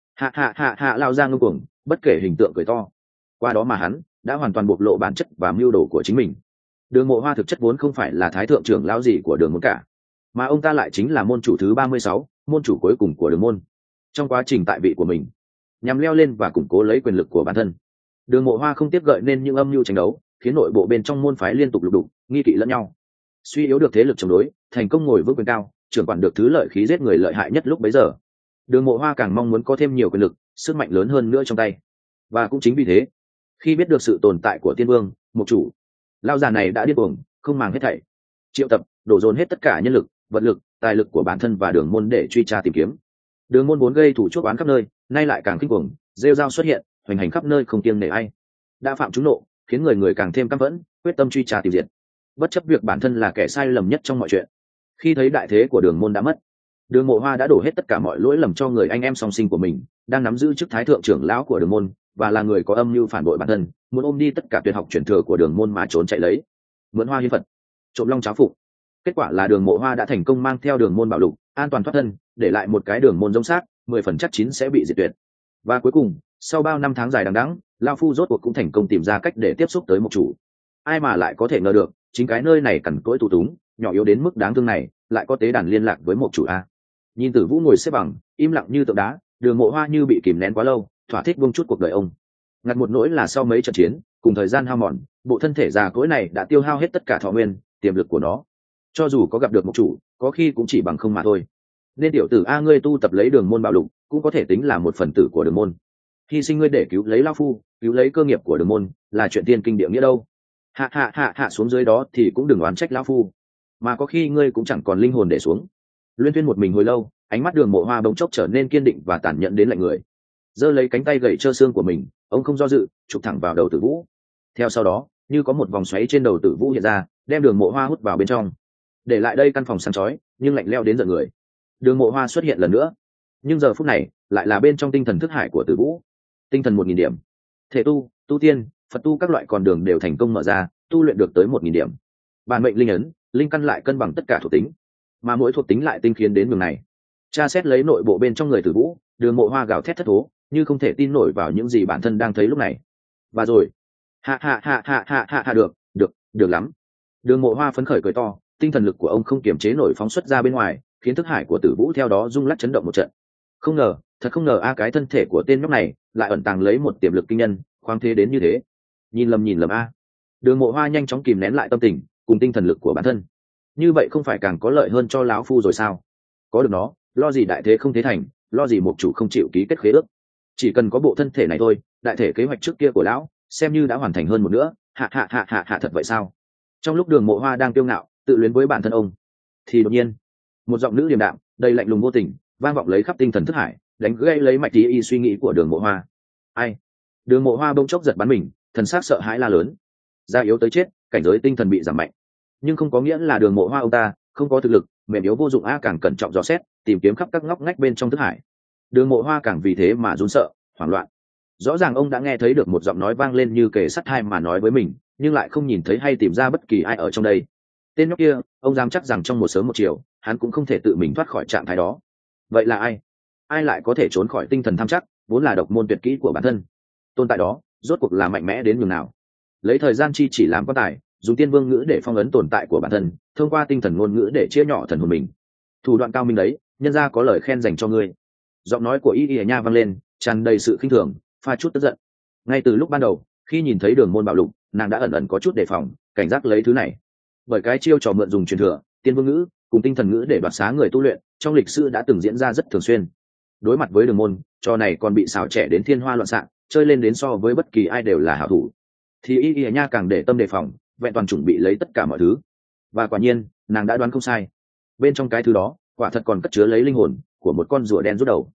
Hạ lao ra ngông cuồng, bất kể hình tượng cười to. Qua đó mà hắn đã hoàn toàn bộc lộ bản chất và mưu đồ của chính mình. Đường Mộ Hoa thực chất vốn không phải là thái thượng trưởng lão gì của Đường môn cả, mà ông ta lại chính là môn chủ thứ 36, môn chủ cuối cùng của Đường môn. Trong quá trình tại vị của mình, nhằm leo lên và củng cố lấy quyền lực của bản thân, Đường Mộ Hoa không tiếp gợi nên những âm mưu tranh đấu, khiến nội bộ bên trong môn phái liên tục lục đục, nghi kỵ lẫn nhau, suy yếu được thế lực chống đối, thành công ngồi vững quyền cao, trưởng quản được thứ lợi khí giết người lợi hại nhất lúc bấy giờ. Đường Mộ Hoa càng mong muốn có thêm nhiều quyền lực, sức mạnh lớn hơn nữa trong tay. Và cũng chính vì thế, khi biết được sự tồn tại của Tiên Vương, Mục chủ, lao già này đã điên cuồng, không màng hết thảy, triệu tập, đổ dồn hết tất cả nhân lực, vật lực, tài lực của bản thân và Đường môn để truy tra tìm kiếm. Đường môn vốn gây thủ chuốc oán khắp nơi, nay lại càng kinh cuồng, rêu rao xuất hiện, hoành hành khắp nơi không kiêng nể ai. Đã phạm trúng nộ, khiến người người càng thêm căm phẫn, quyết tâm truy tra tìm diệt. Bất chấp việc bản thân là kẻ sai lầm nhất trong mọi chuyện. Khi thấy đại thế của Đường môn đã mất, Đường Mộ Hoa đã đổ hết tất cả mọi lỗi lầm cho người anh em song sinh của mình, đang nắm giữ chức thái thượng trưởng lão của Đường môn, và là người có âm mưu phản bội bản thân, muốn ôm đi tất cả tuyệt học truyền thừa của Đường môn mà trốn chạy lấy. Mượn hoa hiến Phật, trộm long cháo phục, Kết quả là Đường Mộ Hoa đã thành công mang theo Đường môn bạo lục an toàn thoát thân, để lại một cái Đường môn giống xác 10 phần chắc chín sẽ bị diệt tuyệt. Và cuối cùng, sau bao năm tháng dài đằng đẵng, lao phu rốt cuộc cũng thành công tìm ra cách để tiếp xúc tới Mộc chủ. Ai mà lại có thể ngờ được, chính cái nơi này cằn cỗi tù túng, nhỏ yếu đến mức đáng thương này, lại có tế đàn liên lạc với Mộc chủ a. Nhìn Tử Vũ ngồi xếp bằng, im lặng như tượng đá, Đường Mộ Hoa như bị kìm nén quá lâu, thỏa thích buông chút cuộc đời ông. Ngặt một nỗi là sau mấy trận chiến, cùng thời gian hao mòn, bộ thân thể già cỗi này đã tiêu hao hết tất cả thọ nguyên, tiềm lực của nó. Cho dù có gặp được Mộc chủ, có khi cũng chỉ bằng không mà thôi. Nên tiểu tử a, ngươi tu tập lấy Đường môn bạo lục, cũng có thể tính là một phần tử của Đường môn. Hy sinh ngươi để cứu lấy lão phu, cứu lấy cơ nghiệp của Đường môn, là chuyện tiên kinh địa nghĩa đâu. Hạ xuống dưới đó thì cũng đừng oán trách lão phu, mà có khi ngươi cũng chẳng còn linh hồn để xuống. Luyên Thuyên một mình hồi lâu, ánh mắt Đường Mộ Hoa bỗng chốc trở nên kiên định và tàn nhẫn đến lạnh người. Giơ lấy cánh tay gầy trơ xương của mình, ông không do dự, chụp thẳng vào đầu Tử Vũ. Theo sau đó, như có một vòng xoáy trên đầu Tử Vũ hiện ra, đem Đường Mộ Hoa hút vào bên trong. Để lại đây căn phòng sáng chói, nhưng lạnh lẽo đến giận người. Đường Mộ Hoa xuất hiện lần nữa, nhưng giờ phút này lại là bên trong tinh thần thức hải của Tử Vũ. Tinh thần 1000 điểm, thể tu, tu tiên, Phật tu các loại con đường đều thành công mở ra, tu luyện được tới 1000 điểm. Bản mệnh linh ấn, linh căn lại cân bằng tất cả thuộc tính, mà mỗi thuộc tính lại tinh khiết đến đường này. Tra xét lấy nội bộ bên trong người Tử Vũ, Đường Mộ Hoa gào thét thất thố, như không thể tin nổi vào những gì bản thân đang thấy lúc này. Và rồi, được lắm. Đường Mộ Hoa phấn khởi cười to, tinh thần lực của ông không kiềm chế nổi phóng xuất ra bên ngoài, khiến thức hải của Tử Vũ theo đó rung lắc chấn động một trận. Không ngờ, thật không ngờ a, cái thân thể của tên nhóc này lại ẩn tàng lấy một tiềm lực kinh nhân, khoáng thế đến như thế. Nhìn lầm a. Đường Mộ Hoa nhanh chóng kìm nén lại tâm tình cùng tinh thần lực của bản thân. Như vậy không phải càng có lợi hơn cho lão phu rồi sao? Có được nó, lo gì đại thế không thế thành, lo gì Mộc chủ không chịu ký kết khế ước. Chỉ cần có bộ thân thể này thôi, đại thể kế hoạch trước kia của lão xem như đã hoàn thành hơn một nữa. Hạ thật vậy sao? Trong lúc Đường Mộ Hoa đang kiêu ngạo tự luyến với bản thân ông, thì đột nhiên một giọng nữ điềm đạm đầy lạnh lùng vô tình vang vọng lấy khắp tinh thần thức hải, đánh gãy lấy mạch tí y suy nghĩ của Đường Mộ Hoa. Ai? Đường Mộ Hoa bỗng chốc giật bắn mình, thần sắc sợ hãi la lớn. Da yếu tới chết, cảnh giới tinh thần bị giảm mạnh, nhưng không có nghĩa là Đường Mộ Hoa ông ta không có thực lực, mềm yếu vô dụng a. Càng cẩn trọng dò xét, tìm kiếm khắp các ngóc ngách bên trong thức hải, Đường Mộ Hoa càng vì thế mà run sợ, hoảng loạn. Rõ ràng ông đã nghe thấy được một giọng nói vang lên như kề sắt tai mà nói với mình, nhưng lại không nhìn thấy hay tìm ra bất kỳ ai ở trong đây. Tên nhóc kia, ông dám chắc rằng trong một sớm một chiều, hắn cũng không thể tự mình thoát khỏi trạng thái đó. Vậy là ai? Ai lại có thể trốn khỏi tinh thần tham chắc, vốn là độc môn tuyệt kỹ của bản thân? Tồn tại đó, rốt cuộc là mạnh mẽ đến nhường nào? Lấy thời gian chi chỉ làm quan tài, dùng tiên vương ngữ để phong ấn tồn tại của bản thân, thông qua tinh thần ngôn ngữ để chia nhỏ thần hồn mình. Thủ đoạn cao minh đấy, nhân ra có lời khen dành cho ngươi. Giọng nói của Y Nha vang lên, tràn đầy sự khinh thường, pha chút tức giận. Ngay từ lúc ban đầu, khi nhìn thấy Đường môn bạo lục, nàng đã ẩn ẩn có chút đề phòng, cảnh giác lấy thứ này. Bởi cái chiêu trò mượn dùng truyền thừa, tiên vương ngữ cùng tinh thần ngữ để đoạt xá người tu luyện, trong lịch sử đã từng diễn ra rất thường xuyên. Đối mặt với Đường môn, trò này còn bị xảo trẻ đến thiên hoa loạn xạ, chơi lên đến so với bất kỳ ai đều là hảo thủ. Thì Y Nha càng để tâm đề phòng, vẹn toàn chuẩn bị lấy tất cả mọi thứ. Và quả nhiên, nàng đã đoán không sai. Bên trong cái thứ đó, quả thật còn cất chứa lấy linh hồn của một con rùa đen rút đầu.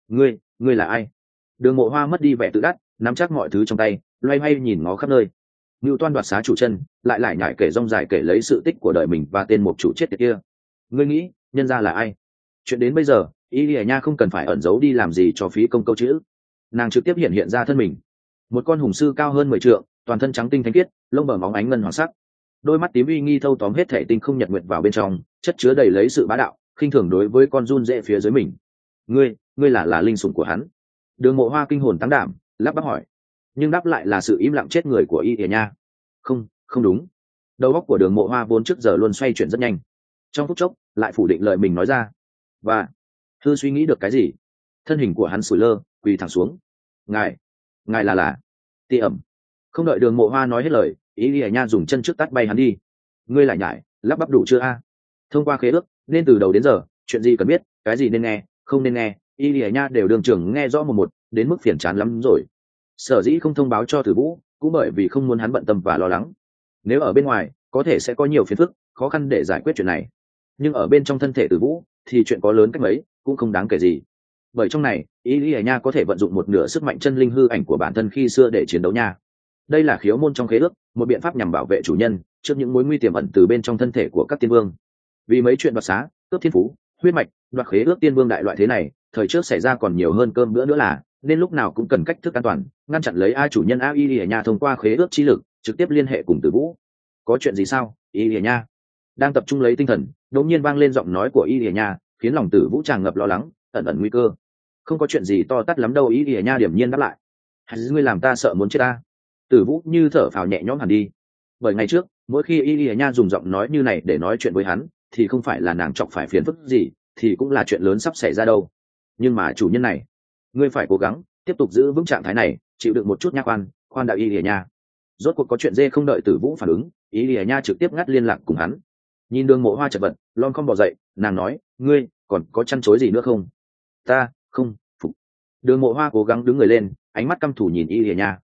Ngươi là ai? Đường Mộ Hoa mất đi vẻ tự đắc, nắm chắc mọi thứ trong tay, loay hoay nhìn ngó khắp nơi. Ngưu Toan đoạt xá chủ chân, lại nhải kể rong dài kể lấy sự tích của đời mình và tên Mộc chủ chết tiệt kia. Ngươi nghĩ, nhân ra là ai? Chuyện đến bây giờ, Y Nha không cần phải ẩn giấu đi làm gì cho phí công câu chữ. Nàng trực tiếp hiện ra thân mình. Một con hùng sư cao hơn 10 trượng, toàn thân trắng tinh thánh khiết, lông bờ móng ánh ngân hoàng sắc. Đôi mắt tím uy nghi thâu tóm hết thể tinh không nhật nguyệt vào bên trong, chất chứa đầy lấy sự bá đạo, khinh thường đối với con run rễ phía dưới mình. Ngươi là linh sủng của hắn? Đường Mộ Hoa kinh hồn tăng đảm, lắp bắp hỏi. Nhưng đáp lại là sự im lặng chết người của Y Nha. Không đúng. Đầu óc của Đường Mộ Hoa vốn trước giờ luôn xoay chuyển rất nhanh, trong phút chốc lại phủ định lời mình nói ra. Và thư suy nghĩ được cái gì, thân hình của hắn sủi lơ, quỳ thẳng xuống. Ngài là Ti ẩm. Không đợi Đường Mộ Hoa nói hết lời, Y Nha dùng chân trước tát bay hắn đi. Ngươi lại nhải, lắp bắp đủ chưa a? Thông qua khế ước, nên từ đầu đến giờ, chuyện gì cần biết, cái gì nên nghe, không nên nghe, Y Nha đều đường trưởng nghe rõ một đến mức phiền chán lắm rồi. Sở dĩ không thông báo cho Tử Vũ, cũng bởi vì không muốn hắn bận tâm và lo lắng. Nếu ở bên ngoài, có thể sẽ có nhiều phiền phức, khó khăn để giải quyết chuyện này. Nhưng ở bên trong thân thể Tử Vũ, thì chuyện có lớn cách mấy, cũng không đáng kể gì. Bởi trong này, Y Nha có thể vận dụng một nửa sức mạnh chân linh hư ảnh của bản thân khi xưa để chiến đấu nha. Đây là khiếu môn trong khế ước, một biện pháp nhằm bảo vệ chủ nhân trước những mối nguy tiềm ẩn từ bên trong thân thể của các tiên vương. Vì mấy chuyện đoạt xá, cướp thiên phú, huyết mạch, đoạt khế ước tiên vương đại loại thế này, thời trước xảy ra còn nhiều hơn cơm bữa nữa là, nên lúc nào cũng cần cách thức an toàn, ngăn chặn lấy ai chủ nhân Y Nha thông qua khế ước chi lực trực tiếp liên hệ cùng Tử Vũ. Có chuyện gì sao, Y Nha? đang tập trung lấy tinh thần, đột nhiên vang lên giọng nói của Y Lìa Nha, khiến lòng Tử Vũ tràn ngập lo lắng, ẩn ẩn nguy cơ. Không có chuyện gì to tát lắm đâu. Y Lìa Nha điểm nhiên đáp lại. Hay ngươi làm ta sợ muốn chết ta. Tử Vũ như thở phào nhẹ nhõm hẳn đi. Bởi ngày trước, mỗi khi Y Lìa Nha dùng giọng nói như này để nói chuyện với hắn, thì không phải là nàng chọc phải phiền phức gì, thì cũng là chuyện lớn sắp xảy ra đâu. Nhưng mà chủ nhân này, ngươi phải cố gắng tiếp tục giữ vững trạng thái này, chịu đựng một chút nha. Khoan đạo Y Lìa Nha. Rốt cuộc có chuyện dê không đợi Tử Vũ phản ứng, Y Lìa Nha trực tiếp ngắt liên lạc cùng hắn. Nhìn Đường Mộ Hoa chật vật lon không bò dậy, nàng nói, ngươi còn có chăn chối gì nữa không? Ta không phục. Đường Mộ Hoa cố gắng đứng người lên, ánh mắt căm thù nhìn Y Lìa Nha.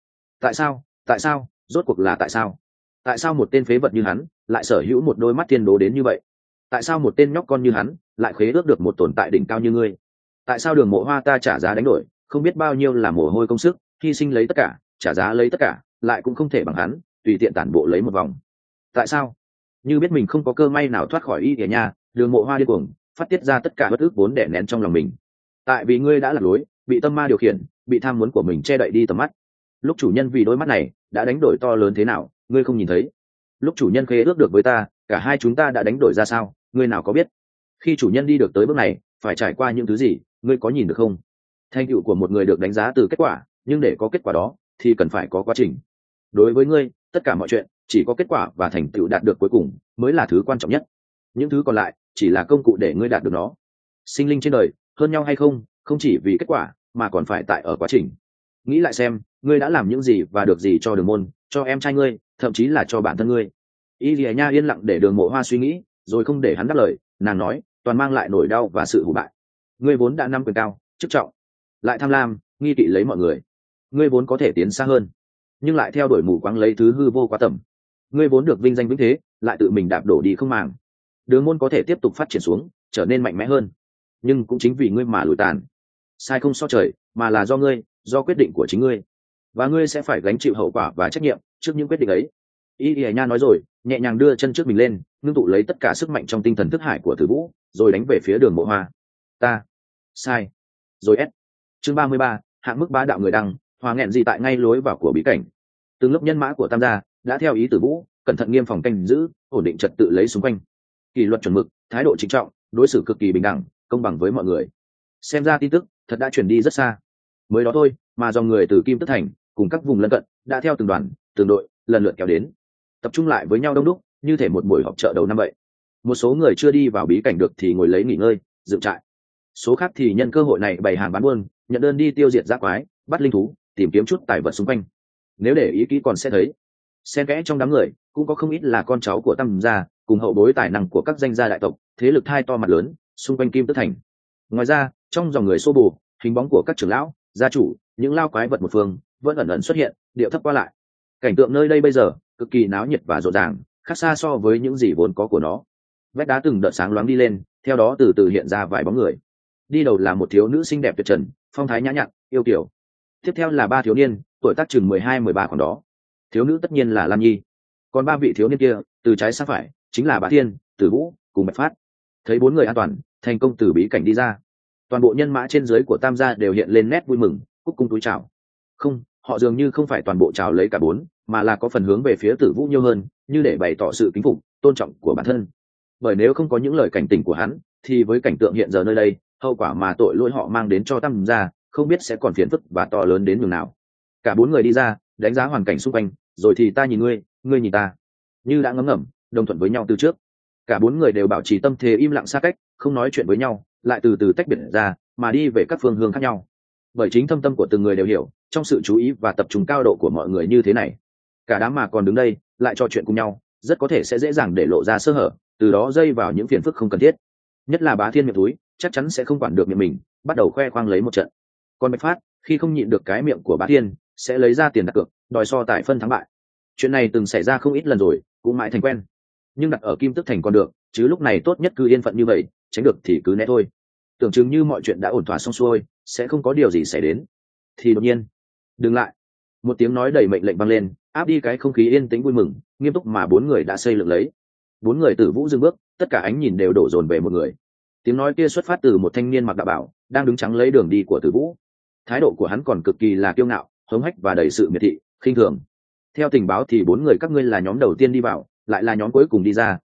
Tại sao rốt cuộc là tại sao một tên phế vật như hắn lại sở hữu một đôi mắt thiên đố đến như vậy? Tại sao một tên nhóc con như hắn lại khế ước được một tồn tại đỉnh cao như ngươi? Tại sao Đường Mộ Hoa ta trả giá đánh đổi không biết bao nhiêu là mồ hôi công sức, hy sinh lấy tất cả, trả giá lấy tất cả, lại cũng không thể bằng hắn tùy tiện tản bộ lấy một vòng? Tại sao? Như biết mình không có cơ may nào thoát khỏi Y Lìa Nha, Đường Mộ Hoa điên cuồng phát tiết ra tất cả bất ức vốn đè nén trong lòng mình. Tại vì ngươi đã lạc lối, bị tâm ma điều khiển, bị tham muốn của mình che đậy đi tầm mắt. Lúc chủ nhân vì đôi mắt này đã đánh đổi to lớn thế nào, ngươi không nhìn thấy? Lúc chủ nhân khế ước được với ta, cả hai chúng ta đã đánh đổi ra sao, ngươi nào có biết? Khi chủ nhân đi được tới bước này, phải trải qua những thứ gì, ngươi có nhìn được không? Thành tựu của một người được đánh giá từ kết quả, nhưng để có kết quả đó thì cần phải có quá trình. Đối với ngươi, tất cả mọi chuyện chỉ có kết quả và thành tựu đạt được cuối cùng mới là thứ quan trọng nhất. Những thứ còn lại chỉ là công cụ để ngươi đạt được nó. Sinh linh trên đời hơn nhau hay không, không chỉ vì kết quả mà còn phải tại ở quá trình. Nghĩ lại xem, ngươi đã làm những gì và được gì cho Đường môn, cho em trai ngươi, thậm chí là cho bản thân ngươi. Y Lìa Nha yên lặng để Đường Mộ Hoa suy nghĩ, rồi không để hắn đáp lời. Nàng nói, toàn mang lại nỗi đau và sự hủ bại. Ngươi vốn đã nắm quyền cao chức trọng, lại tham lam nghi kỵ lấy mọi người. Ngươi vốn có thể tiến xa hơn, nhưng lại theo đuổi mù quáng lấy thứ hư vô quá tầm. Ngươi vốn được vinh danh vĩnh thế, lại tự mình đạp đổ đi không màng. Đường môn có thể tiếp tục phát triển xuống, trở nên mạnh mẽ hơn, nhưng cũng chính vì ngươi mà lùi tàn. Sai không so trời, mà là do ngươi, do quyết định của chính ngươi, và ngươi sẽ phải gánh chịu hậu quả và trách nhiệm trước những quyết định ấy. Y Lìa Nha nói rồi, nhẹ nhàng đưa chân trước mình lên, ngưng tụ lấy tất cả sức mạnh trong tinh thần thức hải của Tử Vũ, rồi đánh về phía Đường Mộ Hoa. Ta sai rồi. Chương 33, hạng mức bá đạo người đăng, hòa nghẹn gì tại ngay lối vào của bí cảnh. Từng lớp nhân mã của Tam gia đã theo ý Tử Vũ, cẩn thận nghiêm phòng canh giữ, ổn định trật tự lấy xung quanh. Kỷ luật chuẩn mực, thái độ trịnh trọng, đối xử cực kỳ bình đẳng, công bằng với mọi người. Xem ra tin tức thật đã chuyển đi rất xa. Mới đó thôi mà dòng người từ Kim Tức Thành cùng các vùng lân cận đã theo từng đoàn, từng đội lần lượt kéo đến, tập trung lại với nhau đông đúc, như thể một buổi họp chợ đầu năm vậy. Một số người chưa đi vào bí cảnh được thì ngồi lấy nghỉ ngơi, dựng trại. Số khác thì nhân cơ hội này bày hàng bán buôn, nhận đơn đi tiêu diệt dã quái, bắt linh thú, tìm kiếm chút tài vật xung quanh. Nếu để ý kỹ còn sẽ thấy, xen kẽ trong đám người cũng có không ít là con cháu của Tam gia cùng hậu bối tài năng của các danh gia đại tộc, thế lực thai to mặt lớn xung quanh Kim Tức Thành. Ngoài ra, trong dòng người xô bồ, hình bóng của các trưởng lão, gia chủ, những lao quái vật một phương vẫn ẩn ẩn xuất hiện, điệu thấp qua lại. Cảnh tượng nơi đây bây giờ cực kỳ náo nhiệt và rộn ràng, khác xa so với những gì vốn có của nó. Vách đá từng đợt sáng loáng đi lên, theo đó từ từ hiện ra vài bóng người. Đi đầu là một thiếu nữ xinh đẹp tuyệt trần, phong thái nhã nhặn, yêu kiều. Tiếp theo là ba thiếu niên, tuổi tác chừng 12-13 khoảng đó. Thiếu nữ tất nhiên là Lan Nhi. Còn ba vị thiếu niên kia, từ trái sang phải, chính là Bá Thiên, Tử Vũ cùng Bạch Phát. Thấy bốn người an toàn, thành công từ bí cảnh đi ra, toàn bộ nhân mã trên dưới của Tam gia đều hiện lên nét vui mừng, cúc cung túi chào. Không, họ dường như không phải toàn bộ chào lấy cả bốn, mà là có phần hướng về phía Tử Vũ nhiều hơn, như để bày tỏ sự kính phục, tôn trọng của bản thân. Bởi nếu không có những lời cảnh tỉnh của hắn, thì với cảnh tượng hiện giờ nơi đây, hậu quả mà tội lỗi họ mang đến cho Tam gia, không biết sẽ còn phiền phức và to lớn đến nhường nào. Cả bốn người đi ra, đánh giá hoàn cảnh xung quanh, rồi thì ta nhìn ngươi, ngươi nhìn ta, như đã ngấm ngầm đồng thuận với nhau từ trước. Cả bốn người đều bảo trì tâm thế im lặng xa cách, không nói chuyện với nhau, lại từ từ tách biệt ra, mà đi về các phương hướng khác nhau. Bởi chính thâm tâm của từng người đều hiểu, trong sự chú ý và tập trung cao độ của mọi người như thế này, cả đám mà còn đứng đây lại trò chuyện cùng nhau, rất có thể sẽ dễ dàng để lộ ra sơ hở, từ đó dây vào những phiền phức không cần thiết. Nhất là Bá Thiên miệng túi, chắc chắn sẽ không quản được miệng mình, bắt đầu khoe khoang lấy một trận. Còn Bạch Phát, khi không nhịn được cái miệng của Bá Thiên, sẽ lấy ra tiền đặt cược, đòi so tài phân thắng bại. Chuyện này từng xảy ra không ít lần rồi, cũng mãi thành quen. Nhưng đặt ở Kim Tức Thành còn được, chứ lúc này tốt nhất cứ yên phận như vậy, tránh được thì cứ né thôi. Tưởng chừng như mọi chuyện đã ổn thỏa xong xuôi, sẽ không có điều gì xảy đến, thì đột nhiên, dừng lại. Một tiếng nói đầy mệnh lệnh vang lên, áp đi cái không khí yên tĩnh vui mừng, nghiêm túc mà bốn người đã xây dựng lấy. Bốn người Tử Vũ dừng bước, tất cả ánh nhìn đều đổ dồn về một người. Tiếng nói kia xuất phát từ một thanh niên mặc đạo bào, đang đứng chắn lấy đường đi của Tử Vũ. Thái độ của hắn còn cực kỳ là kiêu ngạo, hống hách và đầy sự miệt thị, khinh thường. Theo tình báo thì bốn người các ngươi là nhóm đầu tiên đi vào, lại là nhóm cuối cùng đi ra,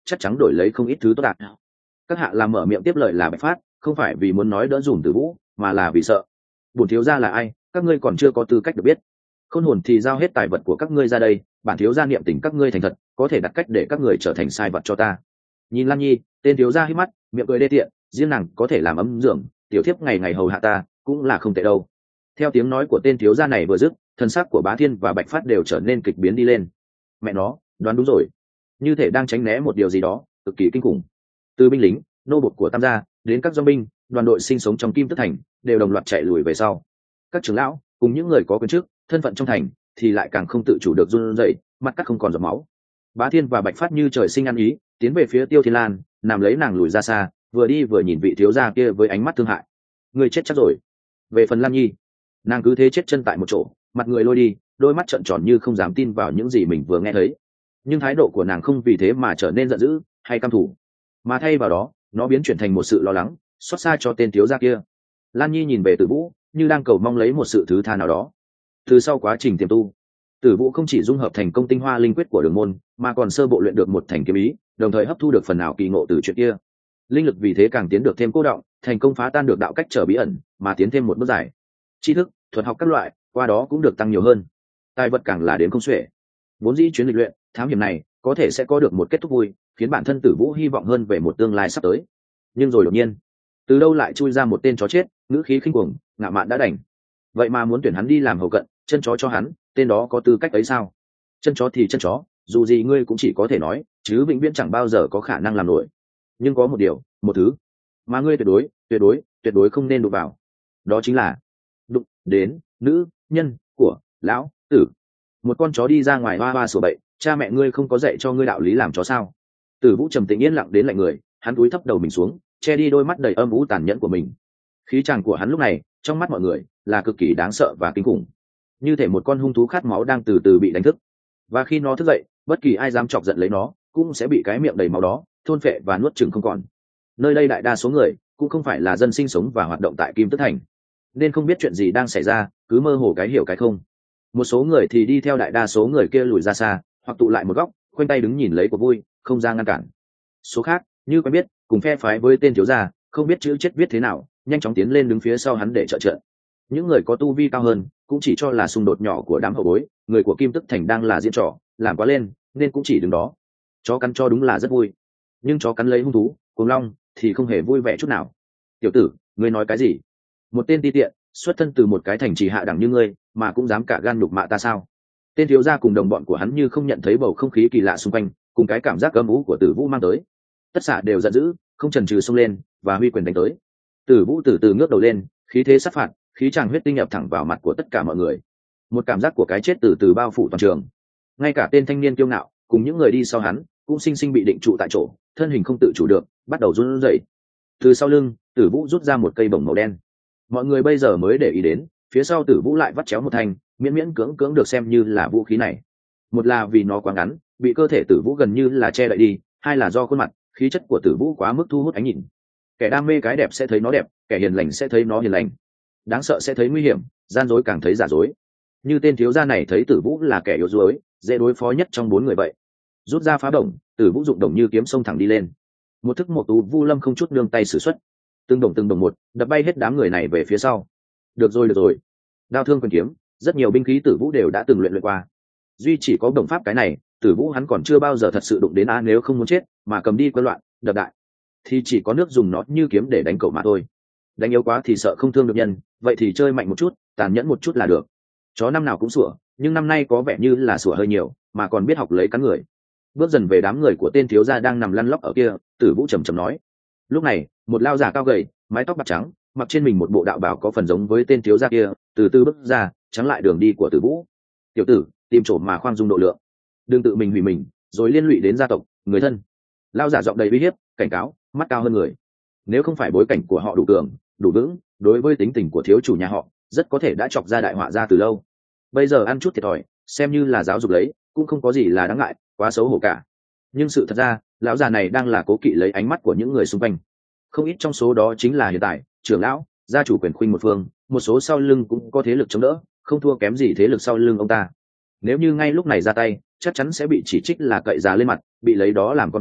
chắc chắn đổi lấy không ít thứ tốt đạt. Các hạ làm mở miệng tiếp lời là Bạch Phát, không phải vì muốn nói đỡ dùm Tử Vũ, mà là vì sợ. Bổn thiếu gia là ai, các ngươi còn chưa có tư cách được biết. Khôn hồn thì giao hết tài vật của các ngươi ra đây, bản thiếu gia niệm tình các ngươi thành thật, có thể đặt cách để các người trở thành sai vật cho ta. Nhìn Lan Nhi, tên thiếu gia hít mắt, miệng cười đê tiện, riêng nàng có thể làm ấm dưỡng, tiểu thiếp ngày ngày hầu hạ ta, cũng là không tệ đâu. Theo tiếng nói của tên thiếu gia này vừa dứt, thân xác của Bá Thiên và Bạch Phát đều trở nên kịch biến đi lên. Mẹ nó, đoán đúng rồi, như thể đang tránh né một điều gì đó cực kỳ kinh khủng. Từ binh lính, nô bộc của Tam gia đến các doanh binh, đoàn đội sinh sống trong Kim Tức Thành đều đồng loạt chạy lùi về sau. Các trưởng lão cùng những người có quyền chức, thân phận trong thành thì lại càng không tự chủ được run rẩy, mặt cắt không còn giọt máu. Bá Thiên và Bạch Phát như trời sinh ăn ý, tiến về phía Tiêu Thiên Lan, nằm lấy nàng lùi ra xa, vừa đi vừa nhìn vị thiếu gia kia với ánh mắt thương hại. Người chết chắc rồi. Về phần Lan Nhi, nàng cứ thế chết chân tại một chỗ, mặt người lôi đi, đôi mắt trợn tròn như không dám tin vào những gì mình vừa nghe thấy. Nhưng thái độ của nàng không vì thế mà trở nên giận dữ hay căm thù, mà thay vào đó nó biến chuyển thành một sự lo lắng, xót xa cho tên thiếu gia kia. Lan Nhi nhìn về Tử Vũ như đang cầu mong lấy một sự thứ tha nào đó. Từ sau quá trình tiềm tu, Tử Vũ không chỉ dung hợp thành công tinh hoa linh quyết của Đường môn, mà còn sơ bộ luyện được một thành kiếm ý, đồng thời hấp thu được phần nào kỳ ngộ từ chuyện kia. Linh lực vì thế càng tiến được thêm cô động, thành công phá tan được đạo cách trở bí ẩn, mà tiến thêm một bước dài. Tri thức, thuật học các loại, qua đó cũng được tăng nhiều hơn. Tài vật càng là đến không xuể. Vốn dĩ chuyến lịch luyện, thám hiểm này có thể sẽ có được một kết thúc vui, khiến bản thân Tử Vũ hy vọng hơn về một tương lai sắp tới. Nhưng rồi đột nhiên, từ đâu lại chui ra một tên chó chết, ngữ khí khinh cuồng, ngạo mạn đã đành. Vậy mà muốn tuyển hắn đi làm hầu cận, chân chó cho hắn, tên đó có tư cách ấy sao? Chân chó thì chân chó, dù gì ngươi cũng chỉ có thể nói, chứ vĩnh viễn chẳng bao giờ có khả năng làm nổi. Nhưng có một điều, một thứ mà ngươi tuyệt đối không nên đụng vào. Đó chính là đụng đến nữ nhân của lão tử. Một con chó đi ra ngoài hoa hoa sủa bậy, cha mẹ ngươi không có dạy cho ngươi đạo lý làm chó sao? Tử Vũ trầm tĩnh yên lặng đến lạnh người, hắn cúi thấp đầu mình xuống, che đi đôi mắt đầy âm u tàn nhẫn của mình. Khí tràng của hắn lúc này trong mắt mọi người là cực kỳ đáng sợ và kinh khủng, như thể một con hung thú khát máu đang từ từ bị đánh thức. Và khi nó thức dậy, bất kỳ ai dám chọc giận lấy nó cũng sẽ bị cái miệng đầy máu đó thôn phệ và nuốt chửng không còn. Nơi đây đại đa số người cũng không phải là dân sinh sống và hoạt động tại Kim Tức Thành, nên không biết chuyện gì đang xảy ra, cứ mơ hồ cái hiểu cái không. Một số người thì đi theo đại đa số người kia lùi ra xa, hoặc tụ lại một góc, khoanh tay đứng nhìn lấy cuộc vui, không ra ngăn cản. Số khác như quen biết, cùng phe phái với tên thiếu gia, không biết chữ chết viết thế nào, nhanh chóng tiến lên đứng phía sau hắn để trợ trận. Những người có tu vi cao hơn cũng chỉ cho là xung đột nhỏ của đám hậu bối, người của Kim Tức Thành đang là diễn trò, làm quá lên nên cũng chỉ đứng đó. Chó cắn cho đúng là rất vui, nhưng chó cắn lấy hung thú cuồng long thì không hề vui vẻ chút nào. Tiểu tử, ngươi nói cái gì? Một tên ti tiện xuất thân từ một cái thành trì hạ đẳng như ngươi mà cũng dám cả gan nhục mạ ta sao? Tên thiếu gia cùng đồng bọn của hắn như không nhận thấy bầu không khí kỳ lạ xung quanh, cùng cái cảm giác âm u của Tử Vũ mang tới, tất cả đều giận dữ, không chần chừ xông lên và huy quyền đánh tới. Tử Vũ từ từ ngước đầu lên, khí thế sát phạt, khí tràng huyết tinh nhập thẳng vào mặt của tất cả mọi người. Một cảm giác của cái chết từ từ bao phủ toàn trường. Ngay cả tên thanh niên kiêu ngạo cùng những người đi sau hắn cũng sinh sinh bị định trụ tại chỗ, thân hình không tự chủ được bắt đầu run rẩy. Từ sau lưng, Tử Vũ rút ra một cây bổng màu đen. Mọi người bây giờ mới để ý đến, phía sau Tử Vũ lại vắt chéo một thanh, miễn miễn cưỡng cưỡng được xem như là vũ khí này. Một là vì nó quá ngắn, bị cơ thể Tử Vũ gần như là che đậy đi, hai là do khuôn mặt, khí chất của Tử Vũ quá mức thu hút ánh nhìn. Kẻ đam mê cái đẹp sẽ thấy nó đẹp, kẻ hiền lành sẽ thấy nó hiền lành, đáng sợ sẽ thấy nguy hiểm, gian dối càng thấy giả dối. Như tên thiếu gia này thấy Tử Vũ là kẻ yếu đuối, dễ đối phó nhất trong bốn người vậy. Rút ra phá đồng, Tử Vũ dụng đồng như kiếm xông thẳng đi lên. Một thức một tú Vu Lâm không chút nương tay sử xuất, từng đồng một đập bay hết đám người này về phía sau. Được rồi, đao thương quyền kiếm, rất nhiều binh khí Tử Vũ đều đã từng luyện qua, duy chỉ có đồng pháp cái này, Tử Vũ hắn còn chưa bao giờ thật sự đụng đến. Nếu không muốn chết mà cầm đi quân loạn đập đại thì chỉ có nước dùng nó như kiếm để đánh cậu mà thôi. Đánh yếu quá thì sợ không thương được nhân, vậy thì chơi mạnh một chút, tàn nhẫn một chút là được. Chó năm nào cũng sủa, nhưng năm nay có vẻ như là sủa hơi nhiều, mà còn biết học lấy cắn người. Bước dần về đám người của tên thiếu gia đang nằm lăn lóc ở kia, Tử Vũ trầm trầm nói. Lúc này, một lao giả cao gầy, mái tóc bạc trắng, mặc trên mình một bộ đạo bào có phần giống với tên thiếu gia kia, từ từ bước ra, chắn lại đường đi của Tử Vũ. Tiểu tử, tìm chỗ mà khoan dung độ lượng, đừng tự mình hủy mình, rồi liên lụy đến gia tộc, người thân. Lao giả giọng đầy uy hiếp, cảnh cáo, mắt cao hơn người. Nếu không phải bối cảnh của họ đủ cường, đủ vững, đối với tính tình của thiếu chủ nhà họ, rất có thể đã chọc ra đại họa ra từ lâu. Bây giờ ăn chút thiệt thòi, xem như là giáo dục lấy, cũng không có gì là đáng ngại, quá xấu hổ cả. Nhưng sự thật ra, lão già này đang là cố kỵ lấy ánh mắt của những người xung quanh. Không ít trong số đó chính là hiện tại trưởng lão, gia chủ quyền khuynh một phương, một số sau lưng cũng có thế lực chống đỡ, không thua kém gì thế lực sau lưng ông ta. Nếu như ngay lúc này ra tay, chắc chắn sẽ bị chỉ trích là cậy giá lên mặt, bị lấy đó làm con cờ,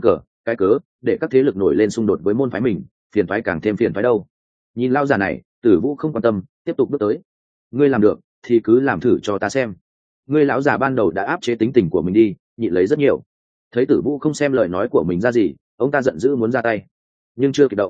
cái cớ để các thế lực nổi lên xung đột với môn phái mình, phiền phái càng thêm phiền phái đâu. Nhìn lao già này, Tử Vũ không quan tâm, tiếp tục bước tới. Ngươi làm được thì cứ làm thử cho ta xem. Ngươi lão già ban đầu đã áp chế tính tình của mình đi, nhịn lấy rất nhiều. Thấy Tử Vũ không xem lời nói của mình ra gì, ông ta giận dữ muốn ra tay, nhưng chưa kịp động.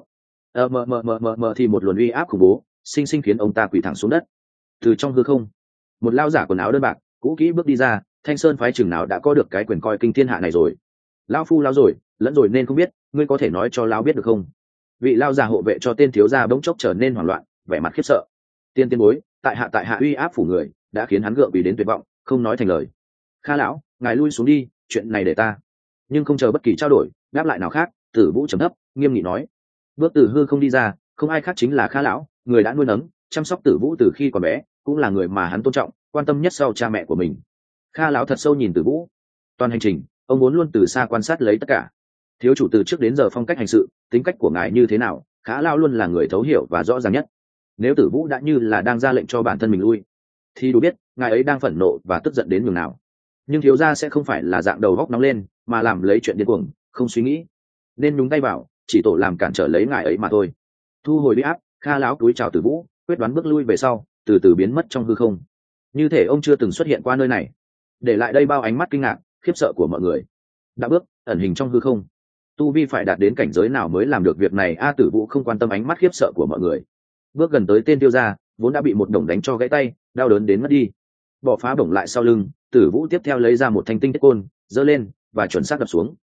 Thì một luồng uy áp khủng bố sinh sinh khiến ông ta quỳ thẳng xuống đất. Từ trong hư không, một lao giả quần áo đơn bạc cũ kỹ bước đi ra. Thanh Sơn phái chừng nào đã có được cái quyền coi kinh thiên hạ này rồi? Lão phu lão rồi lẫn rồi nên không biết, ngươi có thể nói cho lão biết được không? Vị lao già hộ vệ cho tên thiếu gia bỗng chốc trở nên hoảng loạn, vẻ mặt khiếp sợ. Tiên bối, tại hạ uy áp phủ người đã khiến hắn gượng vì đến tuyệt vọng, không nói thành lời. Kha lão, ngài lui xuống đi, chuyện này để ta. Nhưng không chờ bất kỳ trao đổi đáp lại nào khác, Tử Vũ trầm thấp nghiêm nghị nói. Bước từ hư không đi ra, không ai khác chính là Kha lão, người đã nuôi nấng chăm sóc Tử Vũ từ khi còn bé, cũng là người mà hắn tôn trọng quan tâm nhất sau cha mẹ của mình. Kha lão thật sâu nhìn Tử Vũ. Toàn hành trình ông muốn luôn từ xa quan sát lấy tất cả. Thiếu chủ từ trước đến giờ phong cách hành sự, tính cách của ngài như thế nào, Khá lão luôn là người thấu hiểu và rõ ràng nhất. Nếu Tử Vũ đã như là đang ra lệnh cho bản thân mình lui, thì đủ biết ngài ấy đang phẫn nộ và tức giận đến nhường nào. Nhưng thiếu gia sẽ không phải là dạng đầu góc nóng lên mà làm lấy chuyện điên cuồng không suy nghĩ, nên nhúng tay vào chỉ tổ làm cản trở lấy ngài ấy mà thôi. Thu hồi uy áp, Kha lão cúi chào Tử Vũ, quyết đoán bước lui về sau, từ từ biến mất trong hư không, như thể ông chưa từng xuất hiện qua nơi này, để lại đây bao ánh mắt kinh ngạc khiếp sợ của mọi người. Đã bước ẩn hình trong hư không, tu vi phải đạt đến cảnh giới nào mới làm được việc này? Tử Vũ không quan tâm ánh mắt khiếp sợ của mọi người, bước gần tới tên tiêu gia vốn đã bị một đồng đánh cho gãy tay, đau đớn đến mất đi. Bỏ phá bổng lại sau lưng, Tử Vũ tiếp theo lấy ra một thanh tinh thiết côn, giơ lên và chuẩn xác đập xuống.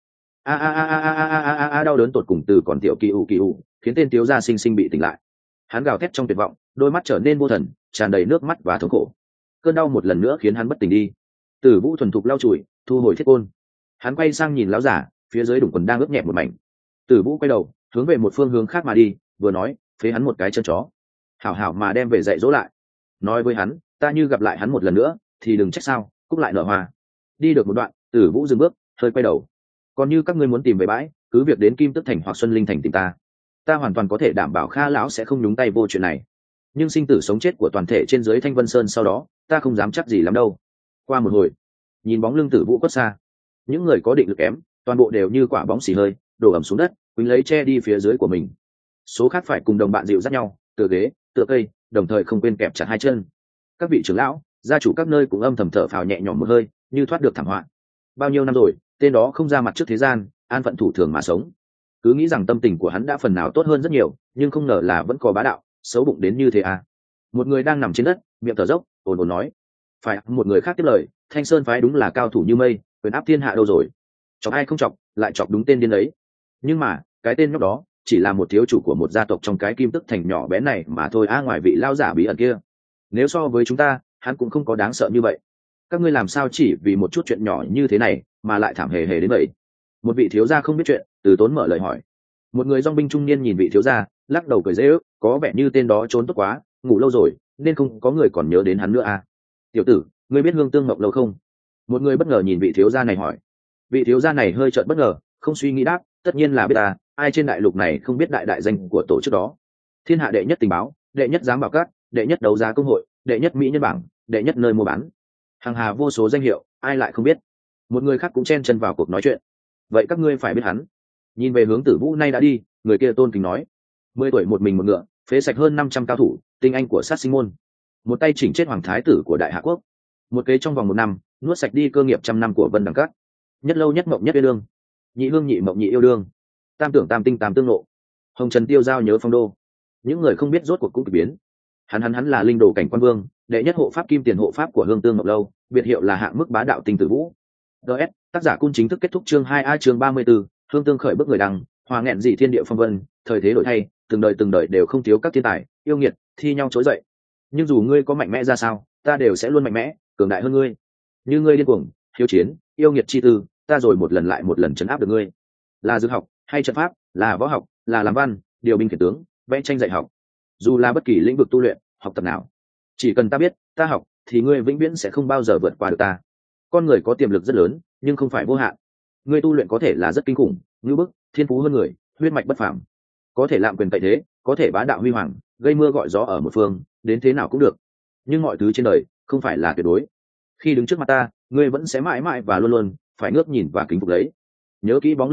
Đau đớn tột cùng từ còn tiểu kỳ ủ khiến tên tiêu gia sinh sinh bị tỉnh lại. Hắn gào thét trong tuyệt vọng, đôi mắt trở nên vô thần, tràn đầy nước mắt và thống khổ. Cơn đau một lần nữa khiến hắn bất tỉnh đi. Tử Vũ thuần thục lau chùi, thu hồi thiết côn. Hắn quay sang nhìn lão giả, phía dưới đủng quần đang ướt nhẹp một mảnh. Tử Vũ quay đầu hướng về một phương hướng khác mà đi, vừa nói, phế hắn một cái chân chó, hảo hảo mà đem về dạy dỗ lại. Nói với hắn, ta như gặp lại hắn một lần nữa thì đừng trách sao cúc lại nở hoa. Đi được một đoạn, Tử Vũ dừng bước, hơi quay đầu. Còn như các ngươi muốn tìm về bãi, cứ việc đến Kim Tức Thành hoặc Xuân Linh Thành tìm ta hoàn toàn có thể đảm bảo Kha lão sẽ không nhúng tay vô chuyện này. Nhưng sinh tử sống chết của toàn thể trên dưới Thanh Vân Sơn sau đó, ta không dám chắc gì lắm đâu. Qua một hồi, nhìn bóng lưng Tử Vũ khuất xa, những người có định lực kém toàn bộ đều như quả bóng xì hơi đổ ẩm xuống đất, quýnh lấy che đi phía dưới của mình. Số khác phải cùng đồng bạn dịu dắt nhau, tựa ghế tựa cây, đồng thời không quên kẹp chặt hai chân. Các vị trưởng lão, gia chủ các nơi cũng âm thầm thở phào nhẹ nhõm một hơi, như thoát được thảm họa. Bao nhiêu năm rồi, tên đó không ra mặt trước thế gian, an phận thủ thường mà sống. Cứ nghĩ rằng tâm tình của hắn đã phần nào tốt hơn rất nhiều, nhưng không ngờ là vẫn có bá đạo, xấu bụng đến như thế à. Một người đang nằm trên đất, miệng thở dốc, ồn ồn nói. Phải, một người khác tiếp lời, Thanh Sơn phái đúng là cao thủ như mây, quyền áp thiên hạ đâu rồi. Chọc ai không chọc, lại chọc đúng tên điên ấy. Nhưng mà, cái tên nhóc đó chỉ là một thiếu chủ của một gia tộc trong cái Kim Tức Thành nhỏ bé này mà thôi. Ngoài vị lao giả bí ẩn kia, nếu so với chúng ta, hắn cũng không có đáng sợ như vậy. Các ngươi làm sao chỉ vì một chút chuyện nhỏ như thế này mà lại thảm hề hề đến vậy? Một vị thiếu gia không biết chuyện, từ tốn mở lời hỏi. Một người dong binh trung niên nhìn vị thiếu gia, lắc đầu cười dễ ước, có vẻ như tên đó trốn tốt quá, ngủ lâu rồi nên không có người còn nhớ đến hắn nữa à. Tiểu tử, ngươi biết Hương Tương Ngọc lâu không? Một người bất ngờ nhìn vị thiếu gia này hỏi. Vị thiếu gia này hơi trợn bất ngờ, không suy nghĩ đáp, tất nhiên là biết ta, ai trên đại lục này không biết đại danh của tổ chức đó. Thiên hạ đệ nhất tình báo, đệ nhất giám bảo các, đệ nhất đấu giá công hội, đệ nhất mỹ nhân bảng, đệ nhất nơi mua bán, hàng hà vô số danh hiệu, ai lại không biết. Một người khác cũng chen chân vào cuộc nói chuyện. Vậy các ngươi phải biết hắn. Nhìn về hướng Tử Vũ nay đã đi, người kia tôn kính nói. 10 tuổi một mình một ngựa, phế sạch hơn 500 cao thủ, tinh anh của sát sinh môn. Một tay chỉnh chết hoàng thái tử của Đại Hạ quốc. Một kế trong vòng 1 năm, nuốt sạch đi cơ nghiệp 100 năm của Vân Đằng Các. Nhất lâu nhất mộng nhất yêu đương, nhị hương nhị mộng nhị yêu đương, tam tưởng tam tinh tam tương lộ, hồng trần tiêu giao nhớ phong đô. Những người không biết rốt cuộc cũng kỳ biến. Hắn là linh đồ cảnh quan vương, đệ nhất hộ pháp kim tiền hộ pháp của Hương Tương Ngọc lâu, biệt hiệu là hạng mức bá đạo tinh Tử Vũ. DS, tác giả cung chính thức kết thúc chương 2A chương 34, Hương Tương khởi bước người đăng, hòa nghẹn dị thiên địa phong vân, thời thế đổi thay, từng đời đều không thiếu các thiên tài, yêu nghiệt, thi nhau trỗi dậy. Nhưng dù ngươi có mạnh mẽ ra sao, ta đều sẽ luôn mạnh mẽ, cường đại hơn ngươi. Như ngươi điên cuồng, hiếu chiến, yêu nghiệt chi tư, ta rồi một lần lại một lần trấn áp được ngươi. Là dược học, hay trận pháp, là võ học, là làm văn, điều binh khiển tướng, vẽ tranh dạy học, dù là bất kỳ lĩnh vực tu luyện, học tập nào, chỉ cần ta biết, ta học, thì ngươi vĩnh viễn sẽ không bao giờ vượt qua được ta. Con người có tiềm lực rất lớn, nhưng không phải vô hạn. Ngươi tu luyện có thể là rất kinh khủng, ngữ bức, thiên phú hơn người, huyết mạch bất phàm, có thể lạm quyền cậy thế, có thể bá đạo huy hoàng, gây mưa gọi gió ở một phương, đến thế nào cũng được. Nhưng mọi thứ trên đời không phải là tuyệt đối. Khi đứng trước mặt ta, ngươi vẫn sẽ mãi mãi và luôn luôn phải ngước nhìn và kính phục lấy. Nhớ kỹ bóng lưng này,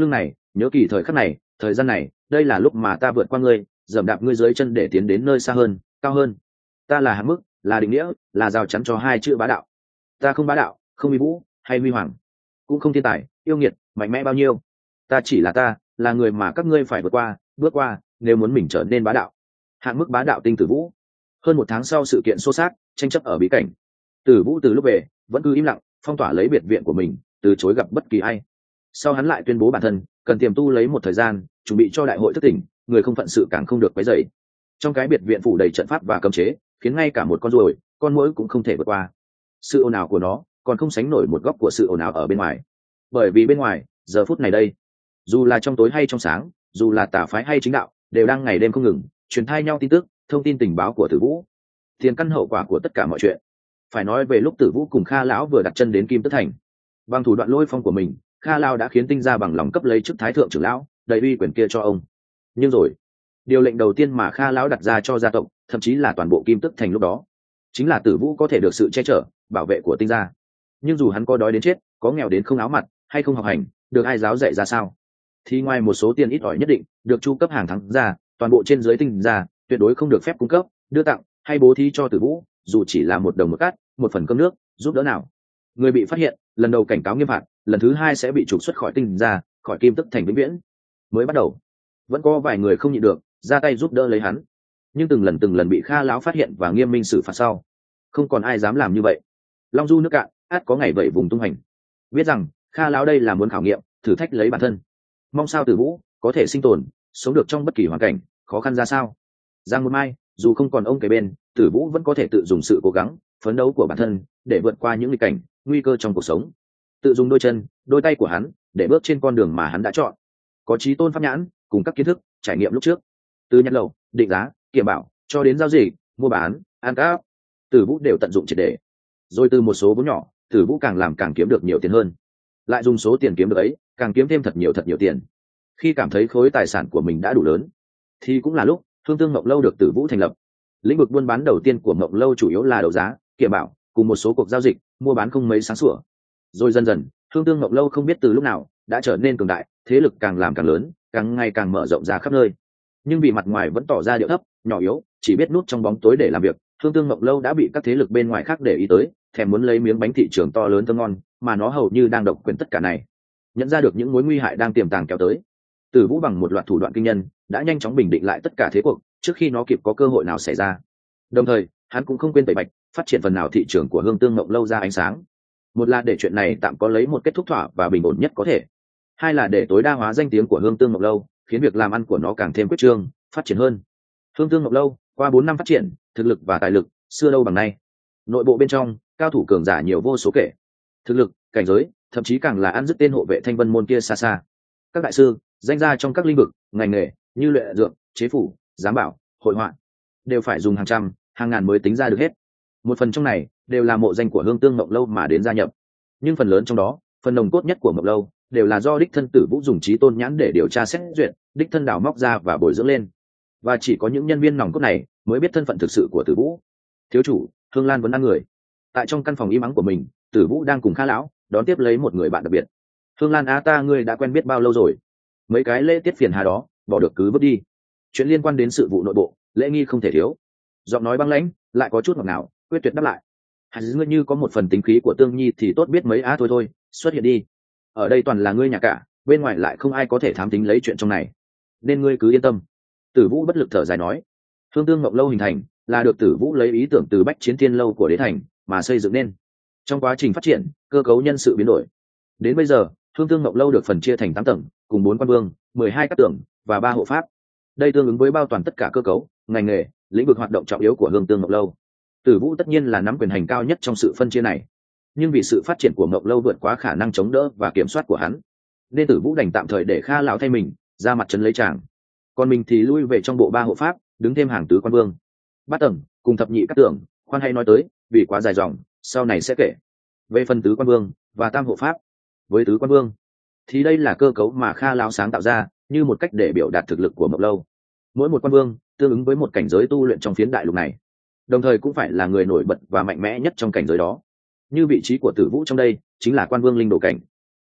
nhớ kỳ thời khắc này, thời gian này, đây là lúc mà ta vượt qua ngươi, dẫm đạp ngươi dưới chân để tiến đến nơi xa hơn, cao hơn. Ta là hạn mức, là định nghĩa, là rào chắn cho hai chữ bá đạo. Ta không bá đạo, không uy vũ hay huy hoàng, cũng không thiên tài yêu nghiệt mạnh mẽ bao nhiêu. Ta chỉ là ta, là người mà các ngươi phải vượt qua, bước qua, nếu muốn mình trở nên bá đạo. Hạn mức bá đạo tinh Tử Vũ. Hơn một tháng sau sự kiện xô xát, tranh chấp ở bí cảnh, Tử Vũ từ lúc về vẫn cứ im lặng, phong tỏa lấy biệt viện của mình, từ chối gặp bất kỳ ai. Sau hắn lại tuyên bố bản thân cần tiềm tu lấy một thời gian, chuẩn bị cho đại hội thức tỉnh, người không phận sự càng không được quấy rầy. Trong cái biệt viện phủ đầy trận pháp và cấm chế, khiến ngay cả một con ruồi, con muỗi cũng không thể vượt qua. Sự ồn ào của nó còn không sánh nổi một góc của sự ồn ào ở bên ngoài. Bởi vì bên ngoài, giờ phút này đây, dù là trong tối hay trong sáng, dù là tà phái hay chính đạo, đều đang ngày đêm không ngừng truyền thay nhau tin tức, thông tin tình báo của Tử Vũ, tiền căn hậu quả của tất cả mọi chuyện. Phải nói về lúc Tử Vũ cùng Kha lão vừa đặt chân đến Kim Tức Thành, bằng thủ đoạn lôi phong của mình, Kha lão đã khiến Tinh gia bằng lòng cấp lấy chức thái thượng trưởng lão, đầy uy quyền kia cho ông. Nhưng rồi, điều lệnh đầu tiên mà Kha lão đặt ra cho gia tộc, thậm chí là toàn bộ Kim Tức Thành lúc đó, chính là Tử Vũ có thể được sự che chở, bảo vệ của Tinh gia. Nhưng dù hắn có đói đến chết, có nghèo đến không áo mặt, hay không học hành, được ai giáo dạy ra sao, thì ngoài một số tiền ít ỏi nhất định được chu cấp hàng tháng ra, toàn bộ trên dưới Tinh gia tuyệt đối không được phép cung cấp, đưa tặng hay bố thí cho Tử Vũ, dù chỉ là một đồng một cát, một phần cơm nước, giúp đỡ nào. Người bị phát hiện, lần đầu cảnh cáo nghiêm phạt, lần thứ hai sẽ bị trục xuất khỏi Tinh gia, khỏi Kim Tức Thành vĩnh viễn. Mới bắt đầu, vẫn có vài người không nhịn được, ra tay giúp đỡ lấy hắn, nhưng từng lần bị Kha lão phát hiện và nghiêm minh xử phạt sau, không còn ai dám làm như vậy. Long du nước cạn, át có ngày vậy vùng tung hành. Biết rằng Kha lão đây là muốn khảo nghiệm, thử thách lấy bản thân, mong sao Tử Vũ có thể sinh tồn, sống được trong bất kỳ hoàn cảnh khó khăn ra sao. Giang một mai, dù không còn ông kề bên, Tử Vũ vẫn có thể tự dùng sự cố gắng, phấn đấu của bản thân để vượt qua những nghịch cảnh, nguy cơ trong cuộc sống. Tự dùng đôi chân, đôi tay của hắn để bước trên con đường mà hắn đã chọn. Có trí tôn pháp nhãn, cùng các kiến thức, trải nghiệm lúc trước, từ nhặt lậu, định giá, kiểm bảo, cho đến giao dịch, mua bán, ăn cắp, Tử Vũ đều tận dụng triệt để. Rồi từ một số vốn nhỏ, Tử Vũ càng làm càng kiếm được nhiều tiền hơn, lại dùng số tiền kiếm được ấy càng kiếm thêm thật nhiều tiền. Khi cảm thấy khối tài sản của mình đã đủ lớn, thì cũng là lúc Thương Tương Mộng Lâu được Tử Vũ thành lập. Lĩnh vực buôn bán đầu tiên của Mộng Lâu chủ yếu là đấu giá, kiểm bảo, cùng một số cuộc giao dịch mua bán không mấy sáng sủa. Rồi dần dần, Thương Tương Mộng Lâu không biết từ lúc nào đã trở nên cường đại, thế lực càng làm càng lớn, càng ngày càng mở rộng ra khắp nơi. Nhưng vì mặt ngoài vẫn tỏ ra điệu thấp, nhỏ yếu, chỉ biết núp trong bóng tối để làm việc, Thương Tương Mộng Lâu đã bị các thế lực bên ngoài khác để ý tới, thèm muốn lấy miếng bánh thị trường to lớn thơm ngon, mà nó hầu như đang độc quyền tất cả này. Nhận ra được những mối nguy hại đang tiềm tàng kéo tới, Tử Vũ bằng một loạt thủ đoạn kinh nhân đã nhanh chóng bình định lại tất cả thế cuộc, trước khi nó kịp có cơ hội nào xảy ra. Đồng thời, hắn cũng không quên tẩy bạch, phát triển phần nào thị trường của Hương Tương Mộng Lâu ra ánh sáng. Một là để chuyện này tạm có lấy một kết thúc thỏa và bình ổn nhất có thể. Hai là để tối đa hóa danh tiếng của Hương Tương Mộng Lâu, khiến việc làm ăn của nó càng thêm quyết trương, phát triển hơn. Hương Tương Mộng Lâu qua 4 năm phát triển, thực lực và tài lực xưa đâu bằng nay. Nội bộ bên trong, cao thủ cường giả nhiều vô số kể. Thực lực, cảnh giới, thậm chí càng là ăn dứt tên hộ vệ Thanh Vân môn kia xa xa. Các đại sư, danh gia trong các lĩnh vực, ngành nghề như luyện dược, chế phủ, giám bảo, hội họa, đều phải dùng hàng trăm, hàng ngàn mới tính ra được hết. Một phần trong này đều là mộ danh của Hương Tương Mộng Lâu mà đến gia nhập. Nhưng phần lớn trong đó, phần nồng cốt nhất của Mộng Lâu đều là do đích thân Tử Vũ dùng trí tôn nhãn để điều tra xét duyệt, đích thân đào móc ra và bồi dưỡng lên. Và chỉ có những nhân viên nòng cốt này mới biết thân phận thực sự của Tử Vũ. Thiếu chủ, Hương Lan vẫn ăn người. Tại trong căn phòng im ắng của mình, Tử Vũ đang cùng Kha lão đón tiếp lấy một người bạn đặc biệt. Hương Lan ta ngươi đã quen biết bao lâu rồi? Mấy cái lễ tiết phiền hà đó bỏ được cứ vứt đi. Chuyện liên quan đến sự vụ nội bộ, lễ nghi không thể thiếu. Giọng nói băng lãnh, lại có chút ngọt ngào, quyết tuyệt đáp lại. Hạt ngươi như có một phần tính khí của Tương Nhi thì tốt biết mấy. Thôi, xuất hiện đi. Ở đây toàn là ngươi nhà cả, bên ngoài lại không ai có thể thám tính lấy chuyện trong này, nên ngươi cứ yên tâm. Tử Vũ bất lực thở dài nói. Hương Tương Mộng Lâu hình thành là được Tử Vũ lấy ý tưởng từ Bách Chiến Thiên Lâu của Đế Thành mà xây dựng nên. Trong quá trình phát triển, cơ cấu nhân sự biến đổi. Đến bây giờ, Hương Tương Mộng Lâu được phần chia thành 8 tầng, cùng 4 quan vương, 12 các tưởng và 3 hộ pháp. Đây tương ứng với bao toàn tất cả cơ cấu, ngành nghề, lĩnh vực hoạt động trọng yếu của Hương Tương Mộng Lâu. Tử Vũ tất nhiên là nắm quyền hành cao nhất trong sự phân chia này. Nhưng vì sự phát triển của Mộng Lâu vượt quá khả năng chống đỡ và kiểm soát của hắn, nên Tử Vũ đành tạm thời để Kha lão thay mình ra mặt trấn lấy chàng. Còn mình thì lui về trong bộ 3 hộ pháp, đứng thêm hàng tứ quan vương, 3 tầng cùng thập nhị các tưởng. Khoan hay nói tới, vì quá dài dòng, sau này sẽ kể. Về phần tứ quan vương và tam hộ pháp, với tứ quan vương thì đây là cơ cấu mà Kha lão sáng tạo ra như một cách để biểu đạt thực lực của Mộng Lâu. Mỗi một quan vương tương ứng với một cảnh giới tu luyện trong phiến đại lục này, đồng thời cũng phải là người nổi bật và mạnh mẽ nhất trong cảnh giới đó. Như vị trí của Tử Vũ trong đây chính là quan vương linh đồ cảnh.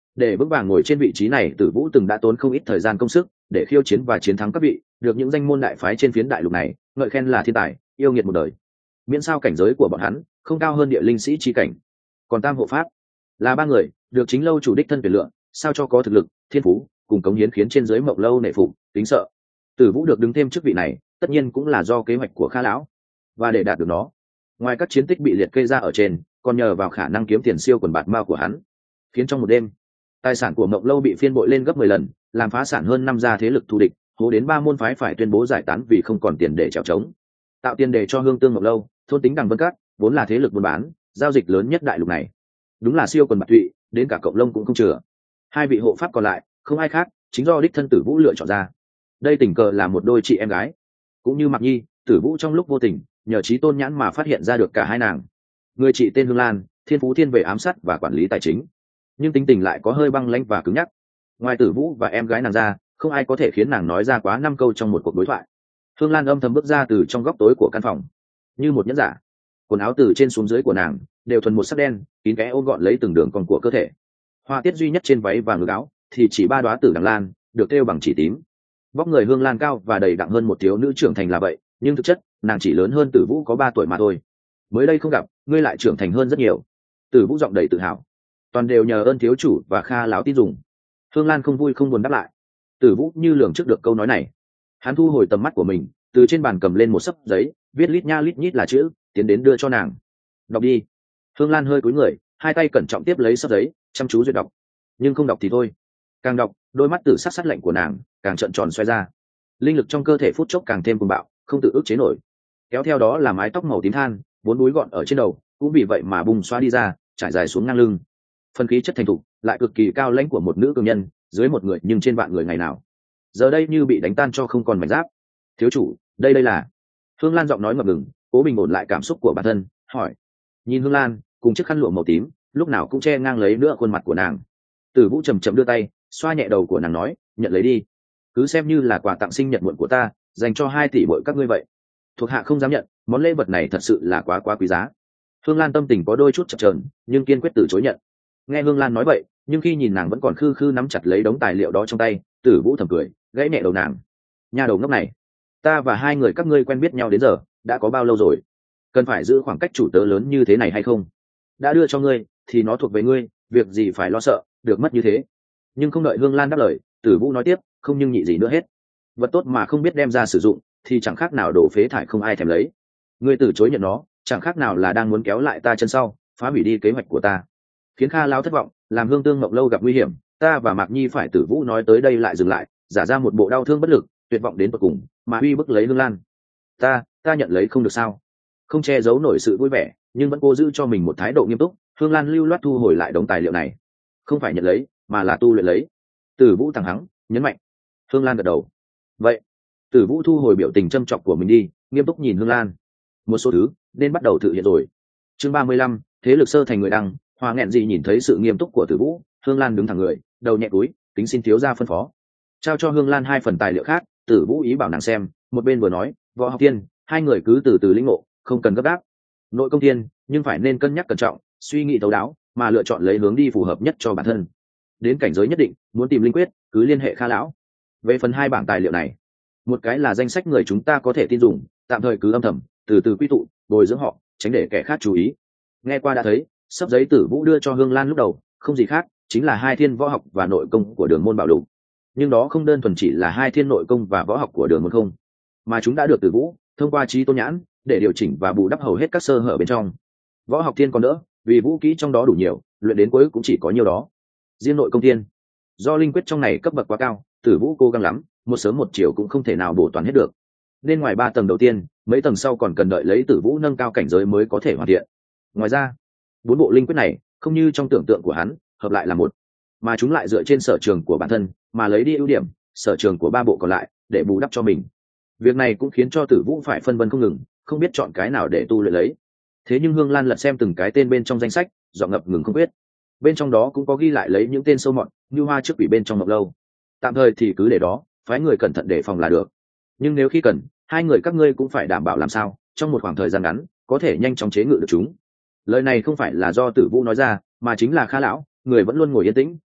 Để vững vàng ngồi trên vị trí này, Tử Vũ từng đã tốn không ít thời gian công sức để khiêu chiến và chiến thắng các vị, được những danh môn đại phái trên phiến đại lục này ngợi khen là thiên tài, yêu nghiệt một đời. Miễn sao cảnh giới của bọn hắn không cao hơn địa linh sĩ chi cảnh. Còn Tam hộ pháp là ba người được chính lâu chủ đích thân tuyển lựa, sao cho có thực lực, thiên phú cùng cống hiến khiến trên dưới Mộng Lâu nể phục kính sợ. Tử Vũ được đứng thêm chức vị này tất nhiên cũng là do kế hoạch của Kha lão, và để đạt được nó, ngoài các chiến tích bị liệt kê ra ở trên, còn nhờ vào khả năng kiếm tiền siêu quần bạt mao của hắn, khiến trong một đêm tài sản của Mộng Lâu bị phiên bội lên gấp 10 lần, làm phá sản hơn 5 gia thế lực thù địch, hố đến 3 môn phái phải tuyên bố giải tán vì không còn tiền để chèo trống. Tạo tiền đề cho Hương Tương Mộng Lâu, thôn tính Đằng Vân Các vốn là thế lực buôn bán giao dịch lớn nhất đại lục này, đúng là siêu quần bạt tụy, đến cả cộng lông cũng không chừa. Hai vị hộ pháp còn lại không ai khác, chính do đích thân Tử Vũ lựa chọn ra. Đây tình cờ là một đôi chị em gái, cũng như Mạc Nhi, Tử Vũ trong lúc vô tình nhờ trí tôn nhãn mà phát hiện ra được cả hai nàng. Người chị tên Hương Lan, thiên phú thiên về ám sát và quản lý tài chính, nhưng tính tình lại có hơi băng lãnh và cứng nhắc. Ngoài Tử Vũ và em gái nàng ra, không ai có thể khiến nàng nói ra quá 5 câu trong một cuộc đối thoại. Hương Lan âm thầm bước ra từ trong góc tối của căn phòng như một nhẫn giả. Quần áo từ trên xuống dưới của nàng đều thuần một sắc đen, kín kẽ ôm gọn lấy từng đường cong của cơ thể. Hoa tiết duy nhất trên váy và ngực áo thì chỉ 3 đóa tử đằng lan, được thêu bằng chỉ tím. Vóc người Hương Lan cao và đầy đặn hơn một thiếu nữ trưởng thành là vậy, nhưng thực chất nàng chỉ lớn hơn Tử Vũ có 3 tuổi mà thôi. Mới đây không gặp, ngươi lại trưởng thành hơn rất nhiều. Tử Vũ giọng đầy tự hào. Toàn đều nhờ ơn thiếu chủ và Kha lão tin dùng. Hương Lan không vui không buồn đáp lại. Tử Vũ như lường trước được câu nói này, hắn thu hồi tầm mắt của mình, từ trên bàn cầm lên một xấp giấy, viết lít nha lít nhít là chữ, tiến đến đưa cho nàng. Đọc đi. Hương Lan hơi cúi người, hai tay cẩn trọng tiếp lấy xấp giấy, chăm chú duyệt đọc. Nhưng không đọc thì thôi, càng đọc, đôi mắt tử sắc sắc lạnh của nàng càng trợn tròn xoay ra, linh lực trong cơ thể phút chốc càng thêm cuồng bạo, không tự ức chế nổi. Kéo theo đó là mái tóc màu tím than vốn búi gọn ở trên đầu, cũng vì vậy mà bung xóa đi ra, trải dài xuống ngang lưng. Phần khí chất thành thục lại cực kỳ cao lãnh của một nữ cường nhân, dưới một người nhưng trên vạn người ngày nào, giờ đây như bị đánh tan cho không còn mảnh giáp. Thiếu chủ, đây là. Hương Lan giọng nói ngập ngừng, cố bình ổn lại cảm xúc của bản thân, hỏi. Nhìn Hương Lan cùng chiếc khăn lụa màu tím lúc nào cũng che ngang lấy nữa khuôn mặt của nàng, Tử Vũ chầm chậm đưa tay xoa nhẹ đầu của nàng nói, nhận lấy đi, cứ xem như là quà tặng sinh nhật muộn của ta dành cho 2 tỷ bội các ngươi vậy. Thuộc hạ không dám nhận, món lễ vật này thật sự là quá quý giá. Hương Lan tâm tình có đôi chút chập chờn, nhưng kiên quyết từ chối nhận. Nghe Hương Lan nói vậy, nhưng khi nhìn nàng vẫn còn khư khư nắm chặt lấy đống tài liệu đó trong tay, Tử Vũ thầm cười, gãy nhẹ đầu nàng. Nhà đầu ngốc này, ta và 2 người các ngươi quen biết nhau đến giờ đã có bao lâu rồi, cần phải giữ khoảng cách chủ tớ lớn như thế này hay không? Đã đưa cho ngươi thì nó thuộc về ngươi, việc gì phải lo sợ được mất như thế. Nhưng không đợi Hương Lan đáp lời, Tử Vũ nói tiếp, không nhưng nhị gì nữa hết. Vật tốt mà không biết đem ra sử dụng thì chẳng khác nào đổ phế thải không ai thèm lấy. Ngươi từ chối nhận nó, chẳng khác nào là đang muốn kéo lại ta chân sau, phá hủy đi kế hoạch của ta, khiến Kha lão thất vọng, làm Hương Tương Mộng Lâu gặp nguy hiểm. Ta và Mạc Nhi phải. Tử Vũ nói tới đây lại dừng lại, giả ra một bộ đau thương bất lực, tuyệt vọng đến tận cùng, mà uy bức lấy Hương Lan. Ta nhận lấy không được sao? Không che giấu nổi sự vui vẻ, nhưng vẫn cố giữ cho mình một thái độ nghiêm túc. Hương Lan lưu loát thu hồi lại đống tài liệu này. Không phải nhận lấy, mà là tu luyện lấy. Tử Vũ thẳng hắng nhấn mạnh. Hương Lan gật đầu. Vậy. Tử Vũ thu hồi biểu tình châm chọc của mình đi, nghiêm túc nhìn Hương Lan. Một số thứ nên bắt đầu thực hiện rồi. Chương 35, thế lực sơ thành người đăng. Hoa nghẹn gì nhìn thấy sự nghiêm túc của Tử Vũ, Hương Lan đứng thẳng người, đầu nhẹ cúi, kính xin thiếu gia phân phó. Trao cho Hương Lan 2 phần tài liệu khác, Tử Vũ ý bảo nàng xem, một bên vừa nói, Võ Học Tiên, 2 người cứ từ từ lĩnh ngộ, không cần gấp gáp. Nội công tiên, nhưng phải nên cân nhắc cẩn trọng, suy nghĩ thấu đáo, mà lựa chọn lấy hướng đi phù hợp nhất cho bản thân. Đến cảnh giới nhất định, muốn tìm linh quyết, cứ liên hệ Kha lão. Về phần 2 bảng tài liệu này, một cái là danh sách người chúng ta có thể tin dùng, tạm thời cứ âm thầm, từ từ quy tụ, bồi dưỡng họ, tránh để kẻ khác chú ý. Nghe qua đã thấy, sắp giấy Tử Vũ đưa cho Hương Lan lúc đầu, không gì khác, chính là 2 thiên võ học và nội công của Đường môn Bảo Lục. Nhưng đó không đơn thuần chỉ là 2 thiên nội công và võ học của Đường môn không, mà chúng đã được Tử Vũ thông qua trí tôn nhãn để điều chỉnh và bù đắp hầu hết các sơ hở bên trong. Võ học thiên còn đỡ, vì vũ kỹ trong đó đủ nhiều, luyện đến cuối cũng chỉ có nhiều đó. Riêng nội công thiên, do linh quyết trong này cấp bậc quá cao, Tử Vũ cố gắng lắm, một sớm một chiều cũng không thể nào bổ toàn hết được. Nên ngoài 3 tầng đầu tiên, mấy tầng sau còn cần đợi lấy Tử Vũ nâng cao cảnh giới mới có thể hoàn thiện. Ngoài ra, 4 bộ linh quyết này không như trong tưởng tượng của hắn, hợp lại là một, mà chúng lại dựa trên sở trường của bản thân, mà lấy đi ưu điểm, sở trường của 3 bộ còn lại để bù đắp cho mình. Việc này cũng khiến cho Tử Vũ phải phân vân không ngừng, không biết chọn cái nào để tu luyện lấy. Thế nhưng Hương Lan lật xem từng cái tên bên trong danh sách, giọng ngập ngừng không biết. Bên trong đó cũng có ghi lại lấy những tên sâu mọt, như hoa trước quỷ bên trong Ngọc Lâu. Tạm thời thì cứ để đó, phái người cẩn thận đề phòng là được. Nhưng nếu khi cần, 2 người các ngươi cũng phải đảm bảo làm sao, trong một khoảng thời gian ngắn, có thể nhanh chóng chế ngự được chúng. Lời này không phải là do Tử Vũ nói ra, mà chính là Kha lão, người vẫn luôn ngồi yên tĩnh,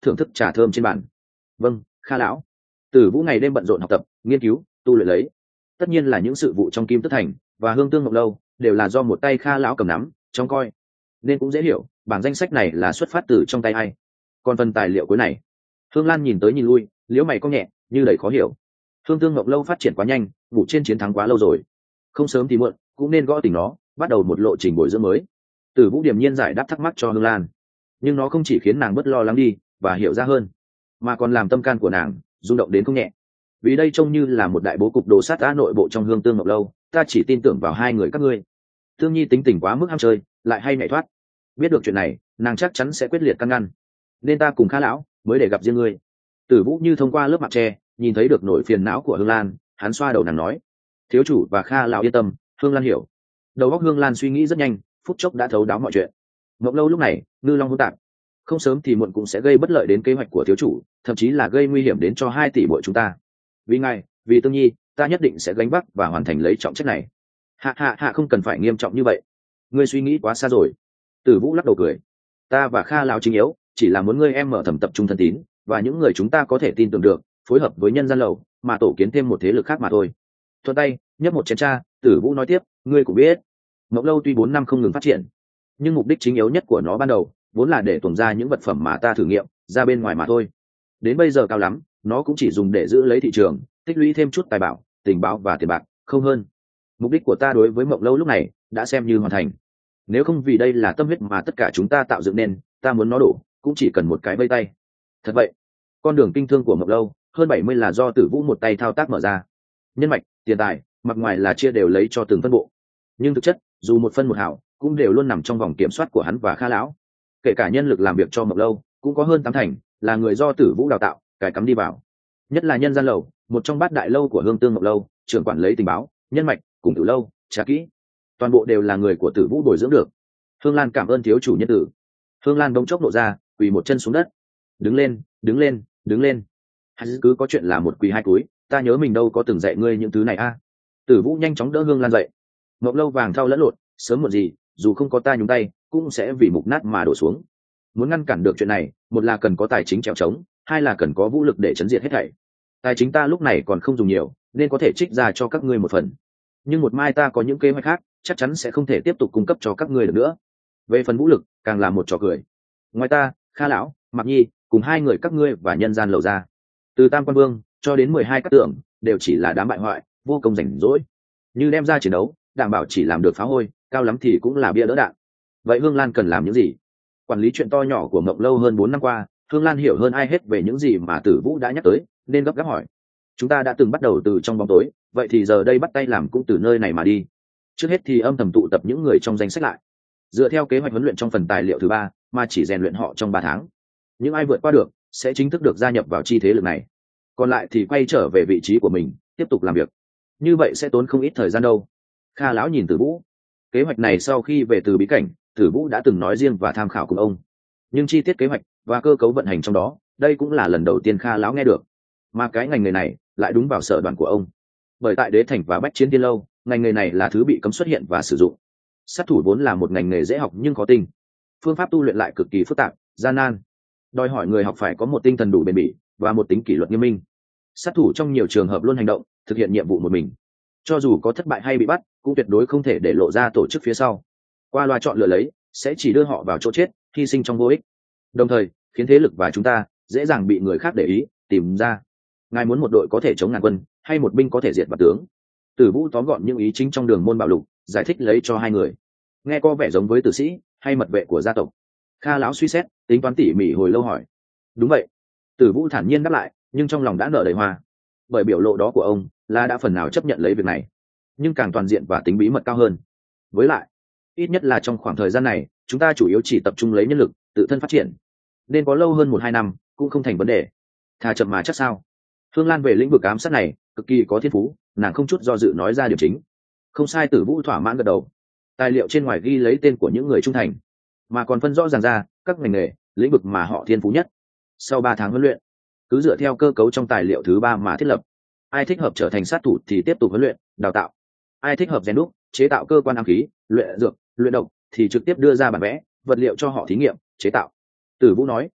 thưởng thức trà thơm trên bàn. Vâng, Kha lão. Tử Vũ ngày đêm bận rộn học tập, nghiên cứu, tu luyện lấy. Tất nhiên là những sự vụ trong Kim Tức Thành và Hương Tương Ngọc Lâu đều là do một tay Kha lão cầm nắm, trông coi. Nên cũng dễ hiểu, bảng danh sách này là xuất phát từ trong tay ai. Còn phần tài liệu cuối này, Hương Lan nhìn tới nhìn lui, liễu mày cong nhẹ, như đầy khó hiểu. Hương Tương Ngọc Lâu phát triển quá nhanh, ngủ trên chiến thắng quá lâu rồi. Không sớm thì muộn, cũng nên gõ tỉnh nó, bắt đầu một lộ trình bồi dưỡng mới. Tử Vũ điềm nhiên giải đáp thắc mắc cho Hương Lan, nhưng nó không chỉ khiến nàng bớt lo lắng đi và hiểu ra hơn, mà còn làm tâm can của nàng rung động đến không nhẹ. Vì đây trông như là một đại bố cục đồ sát đã nội bộ trong Hương Tương Ngọc Lâu, ta chỉ tin tưởng vào hai người các ngươi. Tương Nhi tính tình quá mức ham chơi, lại hay nhảy thoát. Biết được chuyện này, nàng chắc chắn sẽ quyết liệt căn ngăn. Nên ta cùng Kha lão mới để gặp riêng ngươi. Tử Vũ như thông qua lớp mặt tre, nhìn thấy được nỗi phiền não của Hương Lan, hắn xoa đầu nàng nói: thiếu chủ và Kha lão yên tâm, Hương Lan hiểu. Đầu óc Hương Lan suy nghĩ rất nhanh, phút chốc đã thấu đáo mọi chuyện. Ngọc Lâu lúc này ngư long hỗn tạp, không sớm thì muộn cũng sẽ gây bất lợi đến kế hoạch của thiếu chủ, thậm chí là gây nguy hiểm đến cho 2 tỷ bội chúng ta. Vì ngài, vì Tương Nhi, ta nhất định sẽ gánh vác và hoàn thành lấy trọng trách này. Hạ không cần phải nghiêm trọng như vậy, ngươi suy nghĩ quá xa rồi. Tử Vũ lắc đầu cười: ta và Kha lão chính yếu chỉ là muốn ngươi em mở thầm tập trung thân tín và những người chúng ta có thể tin tưởng được, phối hợp với nhân gian lầu mà tổ kiến thêm một thế lực khác mà thôi. Thuận tay nhấp một chén trà, Tử Vũ nói tiếp: ngươi cũng biết, Mộng Lâu tuy 4 năm không ngừng phát triển, nhưng mục đích chính yếu nhất của nó ban đầu vốn là để tuồn ra những vật phẩm mà ta thử nghiệm ra bên ngoài mà thôi. Đến bây giờ cao lắm, nó cũng chỉ dùng để giữ lấy thị trường, tích lũy thêm chút tài bảo, tình báo và tiền bạc, không hơn. Mục đích của ta đối với Mộng Lâu lúc này đã xem như hoàn thành. Nếu không vì đây là tâm huyết mà tất cả chúng ta tạo dựng nên, ta muốn nó đổ cũng chỉ cần một cái vây tay. Thật vậy, con đường kinh thương của Mộng Lâu hơn 70 là do Tử Vũ một tay thao tác mở ra. Nhân mạch, tiền tài, mặt ngoài là chia đều lấy cho từng phân bộ, nhưng thực chất dù một phân một hảo cũng đều luôn nằm trong vòng kiểm soát của hắn và Kha lão. Kể cả nhân lực làm việc cho Mộng Lâu cũng có hơn 8 thành là người do Tử Vũ đào tạo, cài cắm đi vào. Nhất là nhân gian lầu, một trong 8 đại lâu của Hương Tương Mộng Lâu, trưởng quản lấy tình báo, nhân mạch cùng Tử lâu, trà kỹ, toàn bộ đều là người của Tử Vũ bồi dưỡng được. Hương Lan cảm ơn thiếu chủ nhân tử. Hương Lan bỗng chốc nộ ra, quỳ một chân xuống đất. Đứng lên, đứng lên, đứng lên. Hay cứ có chuyện là một quỳ hai cúi, ta nhớ mình đâu có từng dạy ngươi những thứ này a. Tử Vũ nhanh chóng đỡ Hương Lan dậy. Mộng Lâu vàng thau lẫn lộn, sớm muộn gì dù không có ta nhúng tay cũng sẽ vì mục nát mà đổ xuống. Muốn ngăn cản được chuyện này, một là cần có tài chính trèo trống, hai là cần có vũ lực để chấn diệt hết thảy. Tài chính ta lúc này còn không dùng nhiều, nên có thể trích ra cho các ngươi một phần, nhưng một mai ta có những kế hoạch khác, chắc chắn sẽ không thể tiếp tục cung cấp cho các ngươi được nữa. Về phần vũ lực, càng là một trò cười. Ngoài ta, Kha lão, Mạc Nhi cùng 2 người các ngươi và nhân gian lầu ra, từ Tam Quan Vương cho đến 12 các tượng đều chỉ là đám bại hoại, vô công rảnh rỗi. Như đem ra chiến đấu, đảm bảo chỉ làm được phá hôi, cao lắm thì cũng là bia đỡ đạn. Vậy Hương Lan cần làm những gì? Quản lý chuyện to nhỏ của Mộng Lâu hơn 4 năm qua, Hương Lan hiểu hơn ai hết về những gì mà Tử Vũ đã nhắc tới, nên gấp gáp hỏi: chúng ta đã từng bắt đầu từ trong bóng tối, vậy thì giờ đây bắt tay làm cũng từ nơi này mà đi. Trước hết thì âm thầm tụ tập những người trong danh sách lại, dựa theo kế hoạch huấn luyện trong phần tài liệu thứ 3, mà chỉ rèn luyện họ trong 3 tháng. Những ai vượt qua được sẽ chính thức được gia nhập vào chi thế lực này, còn lại thì quay trở về vị trí của mình tiếp tục làm việc. Như vậy sẽ tốn không ít thời gian đâu. Kha lão nhìn Tử Vũ. Kế hoạch này sau khi về từ bí cảnh, Tử Vũ đã từng nói riêng và tham khảo cùng ông, nhưng chi tiết kế hoạch và cơ cấu vận hành trong đó, đây cũng là lần đầu tiên Kha lão nghe được. Mà cái ngành nghề này lại đúng vào sở đoàn của ông, bởi tại Đế Thành và Bách Chiến Tiên lâu, ngành nghề này là thứ bị cấm xuất hiện và sử dụng. Sát thủ vốn là một ngành nghề dễ học nhưng khó tinh, phương pháp tu luyện lại cực kỳ phức tạp, gian nan, đòi hỏi người học phải có một tinh thần đủ bền bỉ và một tính kỷ luật nghiêm minh. Sát thủ trong nhiều trường hợp luôn hành động, thực hiện nhiệm vụ một mình, cho dù có thất bại hay bị bắt cũng tuyệt đối không thể để lộ ra tổ chức phía sau. Qua loa chọn lựa lấy sẽ chỉ đưa họ vào chỗ chết, hy sinh trong vô ích, đồng thời khiến thế lực và chúng ta dễ dàng bị người khác để ý tìm ra. Ngài muốn một đội có thể chống ngàn quân hay một binh có thể diệt vạn tướng? Tử Vũ tóm gọn những ý chính trong Đường Môn Bảo Lục, giải thích lấy cho 2 người. Nghe có vẻ giống với tử sĩ hay mật vệ của gia tộc. Kha lão suy xét, tính toán tỉ mỉ hồi lâu hỏi: đúng vậy. Tử Vũ thản nhiên đáp lại, nhưng trong lòng đã nở đầy hoa, bởi biểu lộ đó của ông là đã phần nào chấp nhận lấy việc này, nhưng càng toàn diện và tính bí mật cao hơn. Với lại, ít nhất là trong khoảng thời gian này, chúng ta chủ yếu chỉ tập trung lấy nhân lực tự thân phát triển, nên có lâu hơn 1-2 năm cũng không thành vấn đề. Thà chậm mà chắc sao. Hương Lan về lĩnh vực ám sát này cực kỳ có thiên phú, nàng không chút do dự nói ra điểm chính. Không sai. Tử Vũ thỏa mãn gật đầu. Tài liệu trên ngoài ghi lấy tên của những người trung thành, mà còn phân rõ ràng ra các ngành nghề, lĩnh vực mà họ thiên phú nhất. Sau 3 tháng huấn luyện, cứ dựa theo cơ cấu trong tài liệu thứ 3 mà thiết lập. Ai thích hợp trở thành sát thủ thì tiếp tục huấn luyện, đào tạo. Ai thích hợp rèn đúc, chế tạo cơ quan ám khí, luyện dược, luyện độc thì trực tiếp đưa ra bản vẽ, vật liệu cho họ thí nghiệm, chế tạo. Tử Vũ nói: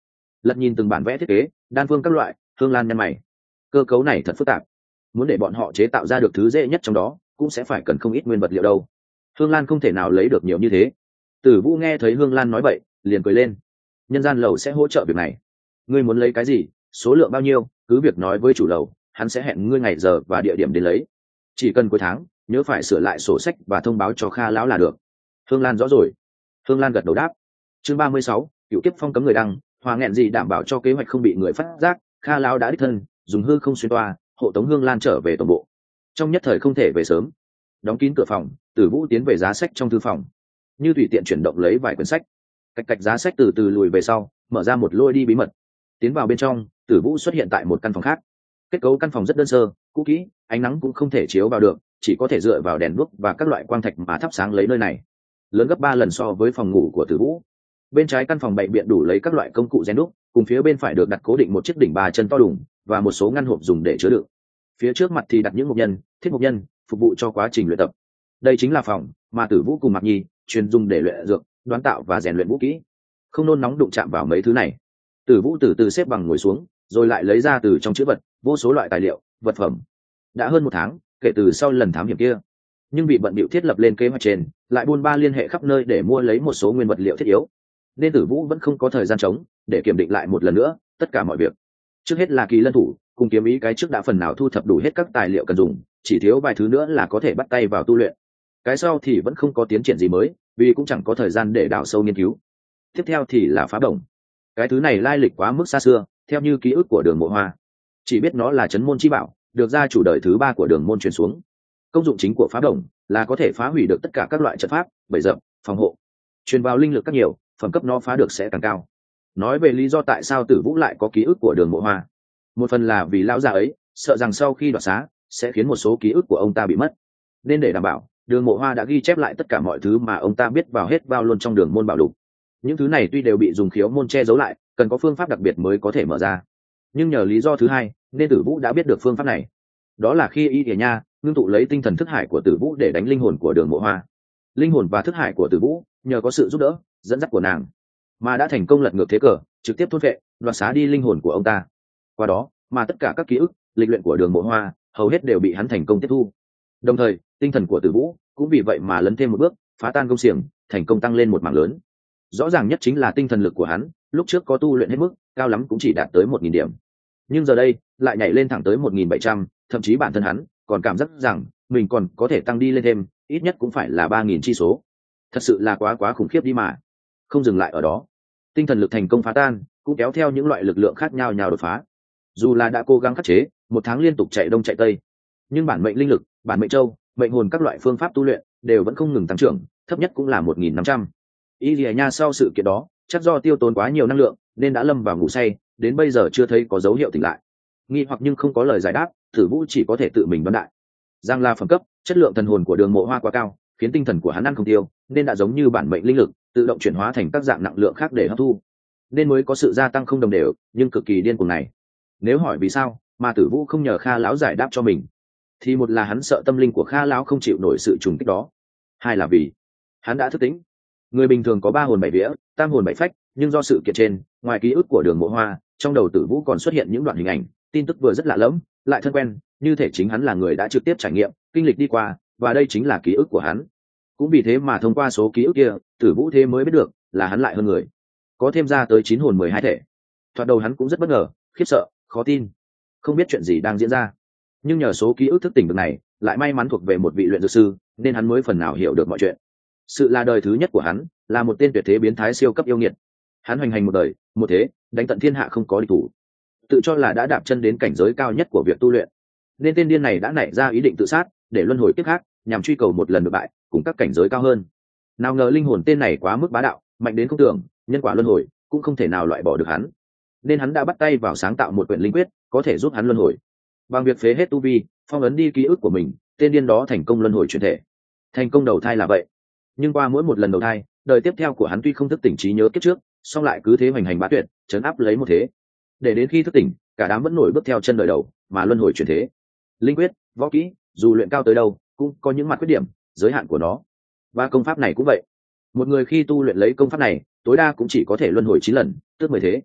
Lật nhìn từng bản vẽ thiết kế đan phương các loại, Hương Lan nhăn mày. Cơ cấu này thật phức tạp, muốn để bọn họ chế tạo ra được thứ dễ nhất trong đó cũng sẽ phải cần không ít nguyên vật liệu đâu. Hương Lan không thể nào lấy được nhiều như thế. Tử Vũ nghe thấy Hương Lan nói vậy liền cười lên. Nhân gian lầu sẽ hỗ trợ việc này, ngươi muốn lấy cái gì, số lượng bao nhiêu, cứ việc nói với chủ lầu, hắn sẽ hẹn ngươi ngày giờ và địa điểm đến lấy. Chỉ cần cuối tháng nhớ phải sửa lại sổ sách và thông báo cho Kha lão là được. Hương Lan rõ rồi. Hương Lan gật đầu đáp. Chương 36, cựu kiếp phong cấm người đăng, Hòa nghẹn gì đảm bảo cho kế hoạch không bị người phát giác. Kha lão đã đích thân dùng hư không xuyên toa hộ tống Hương Lan trở về tổng bộ. Trong nhất thời không thể về sớm, đóng kín cửa phòng, Tử Vũ tiến về giá sách trong thư phòng, như tùy tiện chuyển động lấy vài quyển sách. Cạch cạch giá sách từ từ lùi về sau, mở ra một lối đi bí mật. Tiến vào bên trong, Tử Vũ xuất hiện tại một căn phòng khác. Kết cấu căn phòng rất đơn sơ, cũ kỹ, ánh nắng cũng không thể chiếu vào được, chỉ có thể dựa vào đèn đuốc và các loại quang thạch mà thắp sáng lấy nơi này. Lớn gấp 3 lần so với phòng ngủ của Tử Vũ. Bên trái căn phòng bày biện đủ lấy các loại công cụ rèn đúc, cùng phía bên phải được đặt cố định một chiếc đỉnh 3 chân to đùng và một số ngăn hộp dùng để chứa đựng. Phía trước mặt thì đặt những mục nhân, thiết mục nhân, phục vụ cho quá trình luyện tập. Đây chính là phòng mà Tử Vũ cùng Mạc Nhi chuyên dùng để luyện dược, đoán tạo và rèn luyện vũ kỹ. Không nôn nóng đụng chạm vào mấy thứ này. Tử Vũ từ từ xếp bằng ngồi xuống, rồi lại lấy ra từ trong chữ vật vô số loại tài liệu, vật phẩm. Đã hơn 1 tháng kể từ sau lần thám hiểm kia, nhưng bị bận bịu thiết lập lên kế hoạch trên, lại buôn ba liên hệ khắp nơi để mua lấy một số nguyên vật liệu thiết yếu, nên Tử Vũ vẫn không có thời gian trống để kiểm định lại một lần nữa tất cả mọi việc. Trước hết là Kỳ Lân thủ cùng kiếm ý cái trước đã phần nào thu thập đủ hết các tài liệu cần dùng, chỉ thiếu vài thứ nữa là có thể bắt tay vào tu luyện. Cái sau thì vẫn không có tiến triển gì mới, vì cũng chẳng có thời gian để đào sâu nghiên cứu. Tiếp theo thì là phá đồng. Cái thứ này lai lịch quá mức xa xưa, theo như ký ức của Đường Mộ Hoa, chỉ biết nó là trấn môn chi bảo, được gia chủ đời thứ 3 của Đường môn truyền xuống. Công dụng chính của phá đồng là có thể phá hủy được tất cả các loại trận pháp, bẫy dập, phòng hộ. Truyền vào linh lực các nhiều, phẩm cấp nó phá được sẽ càng cao. Nói về lý do tại sao Tử Vũ lại có ký ức của Đường Mộ Hoa, một phần là vì lão già ấy sợ rằng sau khi đoạt xá sẽ khiến một số ký ức của ông ta bị mất, nên để đảm bảo, Đường Mộ Hoa đã ghi chép lại tất cả mọi thứ mà ông ta biết vào luôn trong Đường môn bảo lục. Những thứ này tuy đều bị dùng khiếu môn che giấu lại, cần có phương pháp đặc biệt mới có thể mở ra, nhưng nhờ lý do thứ hai nên Tử Vũ đã biết được phương pháp này. Đó là khi Y Điệp Nha ngưng tụ lấy tinh thần thức hải của Tử Vũ để đánh linh hồn của Đường Mộ Hoa. Linh hồn và thức hải của Tử Vũ nhờ có sự giúp đỡ dẫn dắt của nàng mà đã thành công lật ngược thế cờ, trực tiếp thôn vệ đoạt xá đi linh hồn của ông ta. Qua đó mà tất cả các ký ức lịch luyện của Đường Mộ Hoa hầu hết đều bị hắn thành công tiếp thu. Đồng thời tinh thần của Tử Vũ cũng vì vậy mà lấn thêm một bước, phá tan công xiềng, thành công tăng lên một mảng lớn. Rõ ràng nhất chính là tinh thần lực của hắn, lúc trước có tu luyện hết mức, cao lắm cũng chỉ đạt tới 1000 điểm, nhưng giờ đây lại nhảy lên thẳng tới 1700, thậm chí bản thân hắn còn cảm giác rằng mình còn có thể tăng đi lên thêm, ít nhất cũng phải là 3000 chi số. Thật sự là quá khủng khiếp đi mà. Không dừng lại ở đó, tinh thần lực thành công phá tan cũng kéo theo những loại lực lượng khác nhau đột phá. Dù là đã cố gắng khắc chế 1 tháng liên tục chạy đông chạy tây, nhưng bản mệnh linh lực, bản mệnh châu, mệnh hồn các loại phương pháp tu luyện đều vẫn không ngừng tăng trưởng, thấp nhất cũng là 1500. Y Lìa Nha sau sự kiện đó chắc do tiêu tốn quá nhiều năng lượng nên đã lâm vào ngủ say, đến bây giờ chưa thấy có dấu hiệu tỉnh lại. Nghi hoặc nhưng không có lời giải đáp, Tử Vũ chỉ có thể tự mình đoán đại. Giang La phẩm cấp, chất lượng thần hồn của Đường Mộ Hoa quá cao, khiến tinh thần của hắn ăn không tiêu, nên đã giống như bản mệnh linh lực tự động chuyển hóa thành các dạng năng lượng khác để hấp thu, nên mới có sự gia tăng không đồng đều nhưng cực kỳ điên cuồng này. Nếu hỏi vì sao mà Tử Vũ không nhờ Kha lão giải đáp cho mình, thì một là hắn sợ tâm linh của Kha lão không chịu nổi sự trùng kích đó, hai là vì hắn đã thức tỉnh. Người bình thường có 3 hồn 7 vía, tam hồn 7 phách, nhưng do sự kiện trên, ngoài ký ức của Đường Mộ Hoa, trong đầu Tử Vũ còn xuất hiện những đoạn hình ảnh, tin tức vừa rất lạ lẫm, lại thân quen, như thể chính hắn là người đã trực tiếp trải nghiệm, kinh lịch đi qua, và đây chính là ký ức của hắn. Cũng vì thế mà thông qua số ký ức kia, Tử Vũ thế mới biết được là hắn lại hơn người, có thêm ra tới 9 hồn 12 thể. Thoạt đầu hắn cũng rất bất ngờ, khiếp sợ, khó tin, không biết chuyện gì đang diễn ra. Nhưng nhờ số ký ức thức tỉnh được này, lại may mắn thuộc về một vị luyện dược sư, nên hắn mới phần nào hiểu được mọi chuyện. Sự là đời thứ nhất của hắn là một tên tuyệt thế biến thái siêu cấp yêu nghiệt. Hắn hoành hành một đời, một thế, đánh tận thiên hạ không có địch thủ, tự cho là đã đạp chân đến cảnh giới cao nhất của việc tu luyện, nên tên điên này đã nảy ra ý định tự sát để luân hồi kiếp khác, nhằm truy cầu một lần được bại cùng các cảnh giới cao hơn. Nào ngờ linh hồn tên này quá mức bá đạo, mạnh đến không tưởng, nhân quả luân hồi cũng không thể nào loại bỏ được hắn, nên hắn đã bắt tay vào sáng tạo một quyển linh quyết có thể giúp hắn luân hồi. Bằng việc phế hết tu vi, phong ấn đi ký ức của mình, tên điên đó thành công luân hồi chuyển thể, thành công đầu thai là vậy. Nhưng qua mỗi một lần đầu thai, đời tiếp theo của hắn tuy không thức tỉnh trí nhớ kiếp trước, song lại cứ thế hoành hành bá tuyệt, trấn áp lấy một thế, để đến khi thức tỉnh, cả đám vẫn nổi bước theo chân đời đầu mà luân hồi chuyển thế. Linh quyết, võ kỹ, dù luyện cao tới đâu cũng có những mặt khuyết điểm, giới hạn của nó, và công pháp này cũng vậy. Một người khi tu luyện lấy công pháp này, tối đa cũng chỉ có thể luân hồi 9 lần, tức 10 thế.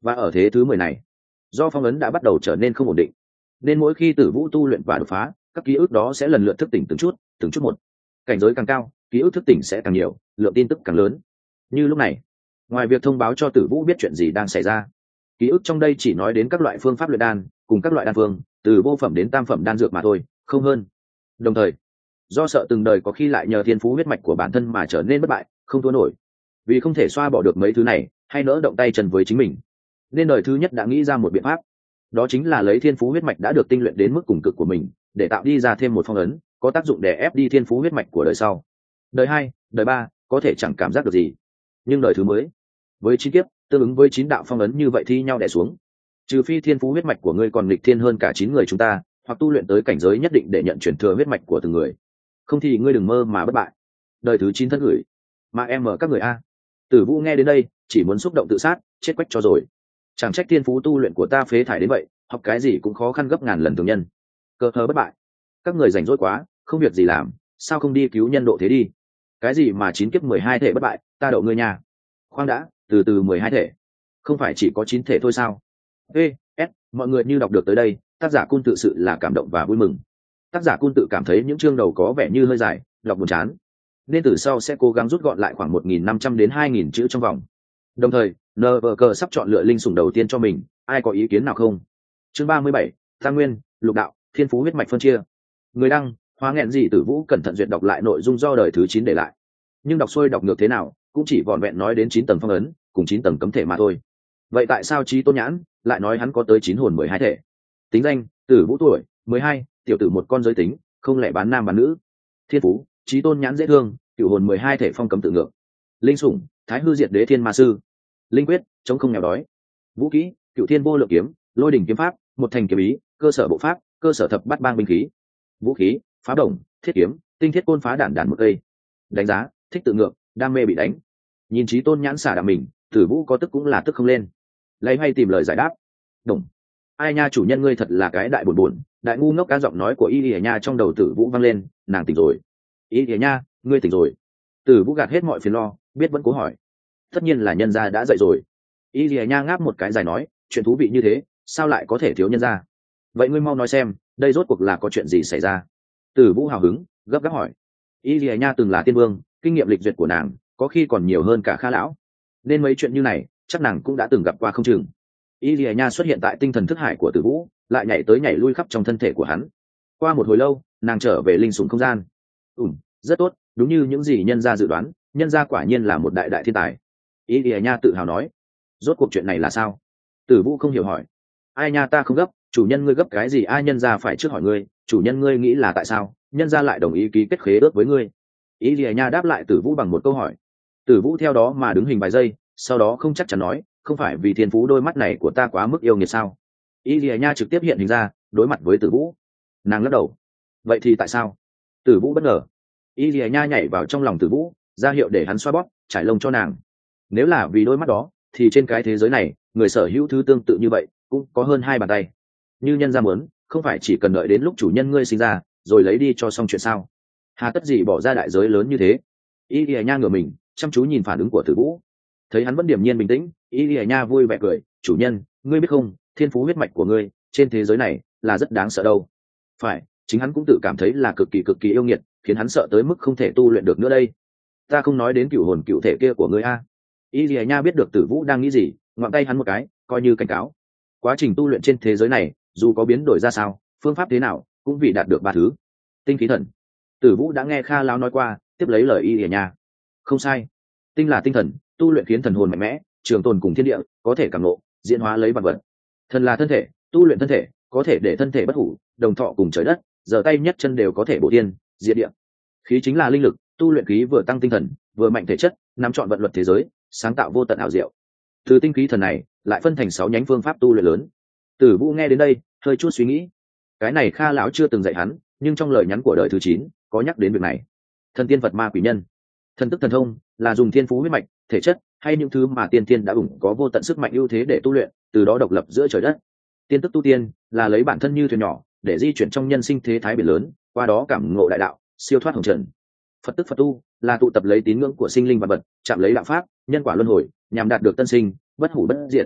Và ở thế thứ 10 này, do phong ấn đã bắt đầu trở nên không ổn định, nên mỗi khi Tử Vũ tu luyện và đột phá, các ký ức đó sẽ lần lượt thức tỉnh từng chút một. Cảnh giới càng cao, ký ức thức tỉnh sẽ càng nhiều, lượng tin tức càng lớn. Như lúc này, ngoài việc thông báo cho Tử Vũ biết chuyện gì đang xảy ra, ký ức trong đây chỉ nói đến các loại phương pháp luyện đan cùng các loại đan phương, từ vô phẩm đến tam phẩm đan dược mà thôi, không hơn. Đồng thời, do sợ từng đời có khi lại nhờ thiên phú huyết mạch của bản thân mà trở nên bất bại, không thua nổi, vì không thể xoa bỏ được mấy thứ này hay nỡ động tay chân với chính mình, nên đời thứ nhất đã nghĩ ra một biện pháp, đó chính là lấy thiên phú huyết mạch đã được tinh luyện đến mức cùng cực của mình để tạo đi ra thêm một phong ấn có tác dụng để ép đi thiên phú huyết mạch của đời sau. Đời hai, đời ba có thể chẳng cảm giác được gì, nhưng đời thứ mới với 9 kiếp tương ứng với 9 đạo phong ấn như vậy thi nhau đè xuống. Trừ phi thiên phú huyết mạch của ngươi còn nghịch thiên hơn cả 9 người chúng ta, hoặc tu luyện tới cảnh giới nhất định để nhận chuyển thừa huyết mạch của từng người, không thì ngươi đừng mơ mà bất bại. Đời thứ 9 thân gửi mà em ở các người a. Tử Vũ nghe đến đây chỉ muốn xúc động tự sát, chết quách cho rồi. Chẳng trách thiên phú tu luyện của ta phế thải đến vậy, học cái gì cũng khó khăn gấp ngàn lần thường nhân. Cơ hờ bất bại, các người rảnh rỗi quá, không việc gì làm, sao không đi cứu nhân độ thế đi? Cái gì mà 9 kiếp 12 thể bất bại, ta đậu ngươi nha. Khoan đã, từ từ 12 thể, không phải chỉ có 9 thể thôi sao? Ê, mọi người như đọc được tới đây, tác giả Cun tự sự là cảm động và vui mừng. Tác giả Cun tự cảm thấy những chương đầu có vẻ như hơi dài, đọc buồn chán, nên từ sau sẽ cố gắng rút gọn lại khoảng 1.500 đến 2.000 chữ trong vòng. Đồng thời, NVK sắp chọn lựa linh sủng đầu tiên cho mình, ai có ý kiến nào không? Chương 37, Tam Nguyên, Lục Đạo, Thiên Phú huyết mạch phân chia. Người đăng, Hóa Nghẹn Dị Tử Vũ cẩn thận duyệt đọc lại nội dung do đời thứ 9 để lại. Nhưng đọc xuôi đọc ngược thế nào, cũng chỉ vỏn vẹn nói đến 9 tầng phong ấn, cùng 9 tầng cấm thể mà thôi. Vậy tại sao Chí Tôn Nhãn lại nói hắn có tới 9 hồn 12 thể? Tính danh: Tử Vũ tuổi 12, tiểu tử một con giới tính, không lẽ bán nam bán nữ. Thiên phú: Chí Tôn Nhãn dễ thương, cửu hồn 12 thể phong cấm tự ngược. Linh sủng: Thái Hư Diệt Đế Thiên Ma Sư. Linh quyết: Chống không nghèo đói. Vũ kỹ: Cửu Thiên Vô Lượng Kiếm, Lôi Đỉnh Kiếm Pháp, một thành kiếm ý, cơ sở bộ pháp, cơ sở thập bát bang binh khí. Vũ khí: Phá đồng, thiết kiếm, tinh thiết côn phá đản đản một cây. Đánh giá: thích tự ngược, đam mê bị đánh. Nhìn Chí Tôn Nhãn xả đạm mình, Tử Vũ có tức cũng là tức không lên, lấy hay tìm lời giải đáp. Đồng: ai nha, chủ nhân ngươi thật là cái đại buồn, đại ngu ngốc. Cá giọng nói của Y Lìa Nha trong đầu Tử Vũ vang lên, nàng tỉnh rồi. Y Lìa Nha, ngươi tỉnh rồi. Tử Vũ gạt hết mọi phiền lo, biết vẫn cố hỏi. Tất nhiên là nhân gia đã dậy rồi. Y Lìa Nha ngáp một cái dài nói, chuyện thú vị như thế, sao lại có thể thiếu nhân gia? Vậy ngươi mau nói xem, đây rốt cuộc là có chuyện gì xảy ra? Tử Vũ hào hứng, gấp gáp hỏi. Y Lìa Nha từng là tiên vương, kinh nghiệm lịch duyệt của nàng có khi còn nhiều hơn cả Kha lão, nên mấy chuyện như này chắc nàng cũng đã từng gặp qua không chừng. Y Lìa Nha xuất hiện tại tinh thần thức hải của Tử Vũ, lại nhảy tới nhảy lui khắp trong thân thể của hắn. Qua một hồi lâu, nàng trở về linh sủng không gian. Rất tốt, đúng như những gì nhân gia dự đoán, nhân gia quả nhiên là một đại đại thiên tài. Y Lìa Nha tự hào nói. Rốt cuộc chuyện này là sao? Tử Vũ không hiểu hỏi. Ai nha, ta không gấp, chủ nhân ngươi gấp cái gì? Ai, nhân gia phải trước hỏi ngươi, chủ nhân ngươi nghĩ là tại sao nhân gia lại đồng ý ký kết khế ước với ngươi? Y Lìa Nha đáp lại Tử Vũ bằng một câu hỏi. Tử Vũ theo đó mà đứng hình vài giây, sau đó không chắc chắn nói, không phải vì thiên phú đôi mắt này của ta quá mức yêu nghiệt sao? Y Lìa Nha trực tiếp hiện hình ra, đối mặt với Tử Vũ. Nàng lắc đầu. Vậy thì tại sao? Tử Vũ bất ngờ. Y Lìa Nha nhảy vào trong lòng Tử Vũ, ra hiệu để hắn xoa bóp, trải lông cho nàng. Nếu là vì đôi mắt đó, thì trên cái thế giới này, người sở hữu thứ tương tự như vậy cũng có hơn 2 bàn tay. Như nhân gia muốn, không phải chỉ cần đợi đến lúc chủ nhân ngươi sinh ra, rồi lấy đi cho xong chuyện sao? Hà tất gì bỏ ra đại giới lớn như thế? Y Lìa Nha ngửa mình, chăm chú nhìn phản ứng của Tử Vũ. Thấy hắn vẫn điềm nhiên bình tĩnh, Y Lìa Nha vui vẻ cười. Chủ nhân, ngươi biết không, thiên phú huyết mạch của ngươi trên thế giới này là rất đáng sợ đâu. Phải, chính hắn cũng tự cảm thấy là cực kỳ yêu nghiệt, khiến hắn sợ tới mức không thể tu luyện được nữa đây. Ta không nói đến cửu hồn cửu thể kia của ngươi a. Y Lìa Nha biết được Tử Vũ đang nghĩ gì, ngoạm tay hắn một cái, coi như cảnh cáo. Quá trình tu luyện trên thế giới này, dù có biến đổi ra sao, phương pháp thế nào, cũng vì đạt được 3 thứ. Tinh khí thần. Tử Vũ đã nghe Kha lão nói qua, tiếp lấy lời Y Lìa Nha. Không sai, tinh là tinh thần, tu luyện khiến thần hồn mạnh mẽ, trường tồn cùng thiên địa, có thể cảm ngộ, diễn hóa lấy vật vật. Thần là thân thể, tu luyện thân thể, có thể để thân thể bất hủ, đồng thọ cùng trời đất, giờ tay nhất chân đều có thể bổ thiên, diệt địa. Khí chính là linh lực, tu luyện khí vừa tăng tinh thần, vừa mạnh thể chất, nắm trọn vận luật thế giới, sáng tạo vô tận ảo diệu. Từ tinh khí thần này, lại phân thành 6 nhánh phương pháp tu luyện lớn. Tử Vũ nghe đến đây, hơi chút suy nghĩ. Cái này Kha lão chưa từng dạy hắn, nhưng trong lời nhắn của đời thứ 9 có nhắc đến việc này. Thần tiên Phật ma quỷ nhân, thần tức thần thông là dùng thiên phú huyết mạch, thể chất hay những thứ mà tiên tiên đã ủng có vô tận sức mạnh ưu thế để tu luyện, từ đó độc lập giữa trời đất. Tiên tức tu tiên là lấy bản thân như thuyền nhỏ để di chuyển trong nhân sinh thế thái biển lớn, qua đó cảm ngộ đại đạo, siêu thoát hồng trần. Phật tức Phật tu là tụ tập lấy tín ngưỡng của sinh linh vật vật, chạm lấy đạo pháp, nhân quả luân hồi, nhằm đạt được tân sinh, bất hủ bất diệt.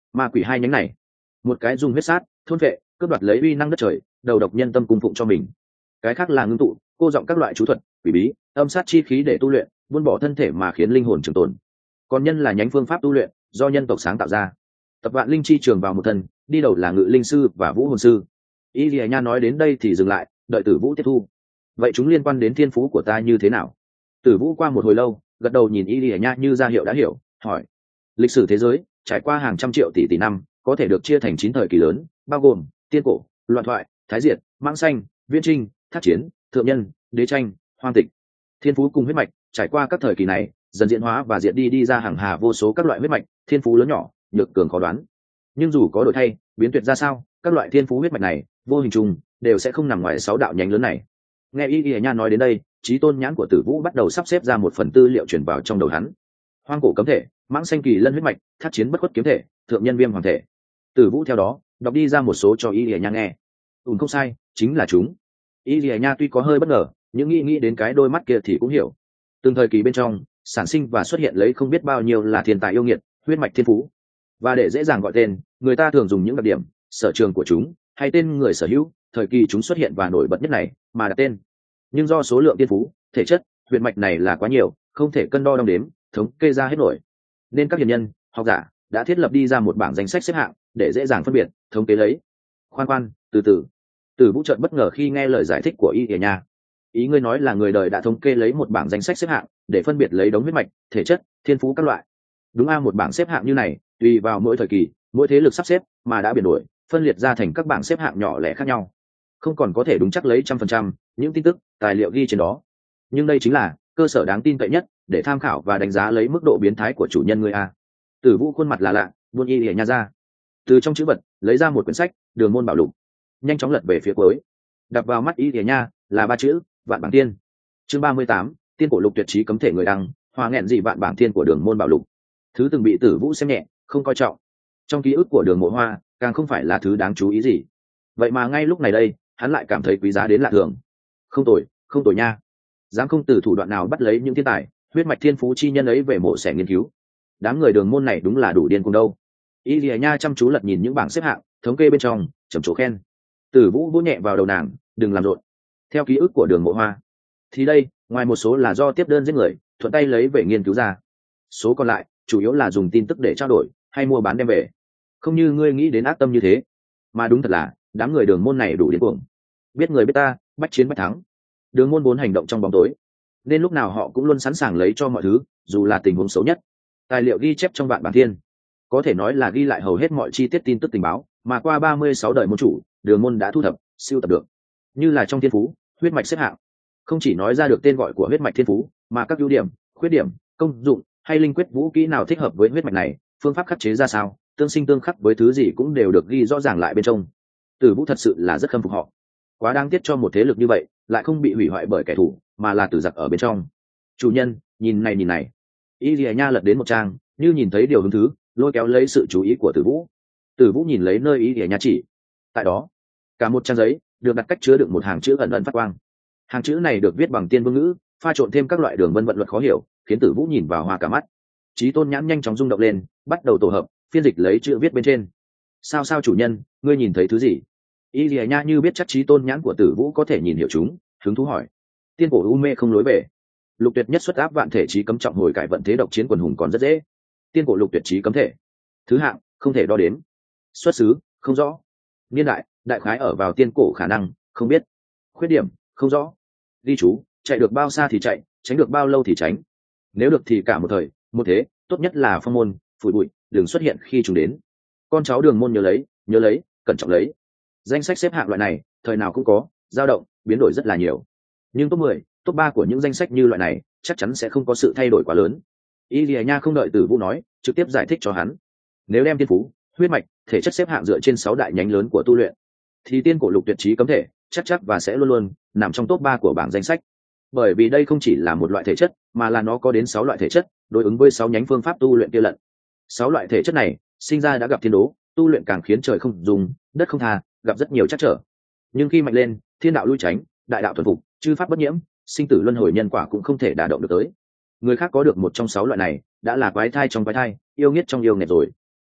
Ma quỷ hai nhánh này, một cái dùng huyết sát thôn vệ cướp đoạt lấy uy năng đất trời, đầu độc nhân tâm cung phụng cho mình, cái khác là ngưng tụ cô giọng các loại chú thuật quỷ bí âm sát chi khí để tu luyện buôn bỏ thân thể mà khiến linh hồn trường tồn. Còn nhân là nhánh phương pháp tu luyện do nhân tộc sáng tạo ra, tập vạn linh chi trường vào một thân, đi đầu là ngự linh sư và vũ hồn sư. Y Lìa Nha nói đến đây thì dừng lại, đợi Tử Vũ tiếp thu. Vậy chúng liên quan đến thiên phú của ta như thế nào? Tử Vũ qua một hồi lâu gật đầu, nhìn Y Lìa Nha như ra hiệu đã hiểu, hỏi: lịch sử thế giới trải qua hàng trăm triệu tỷ năm, có thể được chia thành 9 thời kỳ lớn, bao gồm tiên cổ, loạn thoại, thái diệt, mãng xanh, viễn trinh, thác chiến, thượng nhân, đế tranh, hoang tịch. Thiên phú cùng huyết mạch trải qua các thời kỳ này dần diễn hóa và diệt đi ra hàng hà vô số các loại huyết mạch, thiên phú lớn nhỏ, nhược cường khó đoán. Nhưng dù có đổi thay biến tuyệt ra sao, các loại thiên phú huyết mạch này vô hình chung đều sẽ không nằm ngoài 6 đạo nhánh lớn này. Nghe Y Lìa Nha nói đến đây, trí tôn nhãn của Tử Vũ bắt đầu sắp xếp ra một phần tư liệu truyền vào trong đầu hắn. Hoang cổ cấm thể, mãng xanh kỳ lân huyết mạch, thác chiến bất khuất kiếm thể, thượng nhân viêm hoàng thể. Tử Vũ theo đó đọc đi ra một số cho Y Lìa Nha nghe. Không sai, chính là chúng. Y Lìa Nha tuy có hơi bất ngờ, nhưng nghĩ đến cái đôi mắt kia thì cũng hiểu. Từng thời kỳ bên trong sản sinh và xuất hiện lấy không biết bao nhiêu là thiên tài yêu nghiệt, huyết mạch thiên phú. Và để dễ dàng gọi tên, người ta thường dùng những đặc điểm, sở trường của chúng hay tên người sở hữu, thời kỳ chúng xuất hiện và nổi bật nhất này mà đặt tên. Nhưng do số lượng thiên phú, thể chất, huyết mạch này là quá nhiều, không thể cân đo đong đếm, thống kê ra hết nổi, nên các hiền nhân, học giả đã thiết lập đi ra một bảng danh sách xếp hạng để dễ dàng phân biệt, thống kê lấy. Khoan, từ từ. Tử Vũ chợt bất ngờ khi nghe lời giải thích của Y Lìa Nha. Ý ngươi nói là người đời đã thống kê lấy một bảng danh sách xếp hạng để phân biệt lấy đống huyết mạch, thể chất, thiên phú các loại. Đúng một bảng xếp hạng như này tùy vào mỗi thời kỳ, mỗi thế lực sắp xếp mà đã biến đổi, phân liệt ra thành các bảng xếp hạng nhỏ lẻ khác nhau, không còn có thể đúng chắc lấy 100% những tin tức tài liệu ghi trên đó. Nhưng đây chính là cơ sở đáng tin cậy nhất để tham khảo và đánh giá lấy mức độ biến thái của chủ nhân ngươi a. Tử Vũ khuôn mặt là lạ, buôn Y Lìa Nha ra, từ trong chữ vật lấy ra một quyển sách Đường môn bảo lục, nhanh chóng lật về phía cuối. Đập vào mắt Y Lìa Nha là 3 chữ: Vạn Bảng Tiên. Chương 38, tiên cổ lục tuyệt trí cấm thể người đăng, hòa nghẹn gì Vạn Bảng Tiên của Đường môn bảo lục. Thứ từng bị Tử Vũ xem nhẹ, không coi trọng. Trong ký ức của Đường Mộ Hoa, càng không phải là thứ đáng chú ý gì. Vậy mà ngay lúc này đây, hắn lại cảm thấy quý giá đến lạ thường. Không tồi nha. Dám không từ thủ đoạn nào bắt lấy những thiên tài, huyết mạch thiên phú chi nhân ấy về mổ xẻ nghiên cứu. Đám người Đường môn này đúng là đủ điên cùng đâu. Y Lìa Nha chăm chú lật nhìn những bảng xếp hạng, thống kê bên trong, trầm trồ khen. Tử Vũ vỗ nhẹ vào đầu nàng, đừng làm rộn. Theo ký ức của Đường Mộ Hoa, thì đây, ngoài một số là do tiếp đơn giết người, thuận tay lấy về nghiên cứu ra, số còn lại chủ yếu là dùng tin tức để trao đổi hay mua bán đem về. Không như ngươi nghĩ đến ác tâm như thế, mà đúng thật là đám người Đường môn này đủ điên cuồng. Biết người biết ta, bách chiến bách thắng. Đường môn vốn hành động trong bóng tối, nên lúc nào họ cũng luôn sẵn sàng lấy cho mọi thứ, dù là tình huống xấu nhất. Tài liệu ghi chép trong Vạn Bảng Thiên có thể nói là ghi lại hầu hết mọi chi tiết tin tức tình báo mà qua 36 đời môn chủ, Đường môn đã thu thập, siêu tập được. Như là trong thiên phú, huyết mạch xếp hạng, không chỉ nói ra được tên gọi của huyết mạch thiên phú, mà các ưu điểm, khuyết điểm, công dụng hay linh quyết vũ kỹ nào thích hợp với huyết mạch này, phương pháp khắc chế ra sao, tương sinh tương khắc với thứ gì cũng đều được ghi rõ ràng lại bên trong. Tử Vũ thật sự là rất khâm phục họ. Quá đáng tiếc cho một thế lực như vậy lại không bị hủy hoại bởi kẻ thù, mà là tử giặc ở bên trong. Chủ nhân, nhìn này. Y Lìa Nha lật đến một trang, như nhìn thấy điều hứng thú, lôi kéo lấy sự chú ý của Tử Vũ. Tử Vũ nhìn lấy nơi Y Lìa Nha chỉ. Tại đó, cả một trang giấy được đặt cách chứa đựng một hàng chữ ẩn ẩn phát quang. Hàng chữ này được viết bằng tiên vương ngữ, pha trộn thêm các loại đường vân vận luật khó hiểu, khiến Tử Vũ nhìn vào hoa cả mắt. Chí tôn nhãn nhanh chóng rung động lên, bắt đầu tổ hợp, phiên dịch lấy chữ viết bên trên. Sao chủ nhân, ngươi nhìn thấy thứ gì? Y Lìa Nha như biết chắc Chí tôn nhãn của Tử Vũ có thể nhìn hiểu chúng, hứng thú hỏi. Tiên cổ u mê không lối về, lục tuyệt nhất xuất áp vạn thể chí cấm trọng hồi cải vận thế độc chiến quần hùng còn rất dễ. Tiên cổ lục tuyệt chí cấm thể, thứ hạng không thể đo đếm, xuất xứ không rõ, niên đại khái ở vào tiên cổ khả năng không biết, khuyết điểm không rõ, ghi chú chạy được bao xa thì chạy, tránh được bao lâu thì tránh, nếu được thì cả một thời một thế, tốt nhất là phong môn phủi bụi đừng xuất hiện khi chúng đến. Con cháu Đường môn nhớ lấy, cẩn trọng lấy. Danh sách xếp hạng loại này thời nào cũng có, dao động biến đổi rất là nhiều, nhưng top 10, top 3 của những danh sách như loại này chắc chắn sẽ không có sự thay đổi quá lớn. Y Lìa Nha không đợi Tử Vũ nói, trực tiếp giải thích cho hắn. Nếu đem thiên phú, huyết mạch, thể chất xếp hạng dựa trên 6 đại nhánh lớn của tu luyện, thì tiên cổ lục tuyệt chí cấm thể chắc và sẽ luôn luôn nằm trong top 3 của bảng danh sách. Bởi vì đây không chỉ là một loại thể chất, mà là nó có đến 6 loại thể chất, đối ứng với 6 nhánh phương pháp tu luyện kia lận. 6 loại thể chất này, sinh ra đã gặp thiên đố, tu luyện càng khiến trời không dùng, đất không tha, gặp rất nhiều trắc trở. Nhưng khi mạnh lên, thiên đạo lui tránh, đại đạo thuần phục, chư pháp bất nhiễm, sinh tử luân hồi nhân quả cũng không thể đả động được tới. Người khác có được một trong 6 loại này, đã là quái thai trong quái thai, yêu nghiệt trong yêu nghiệt rồi.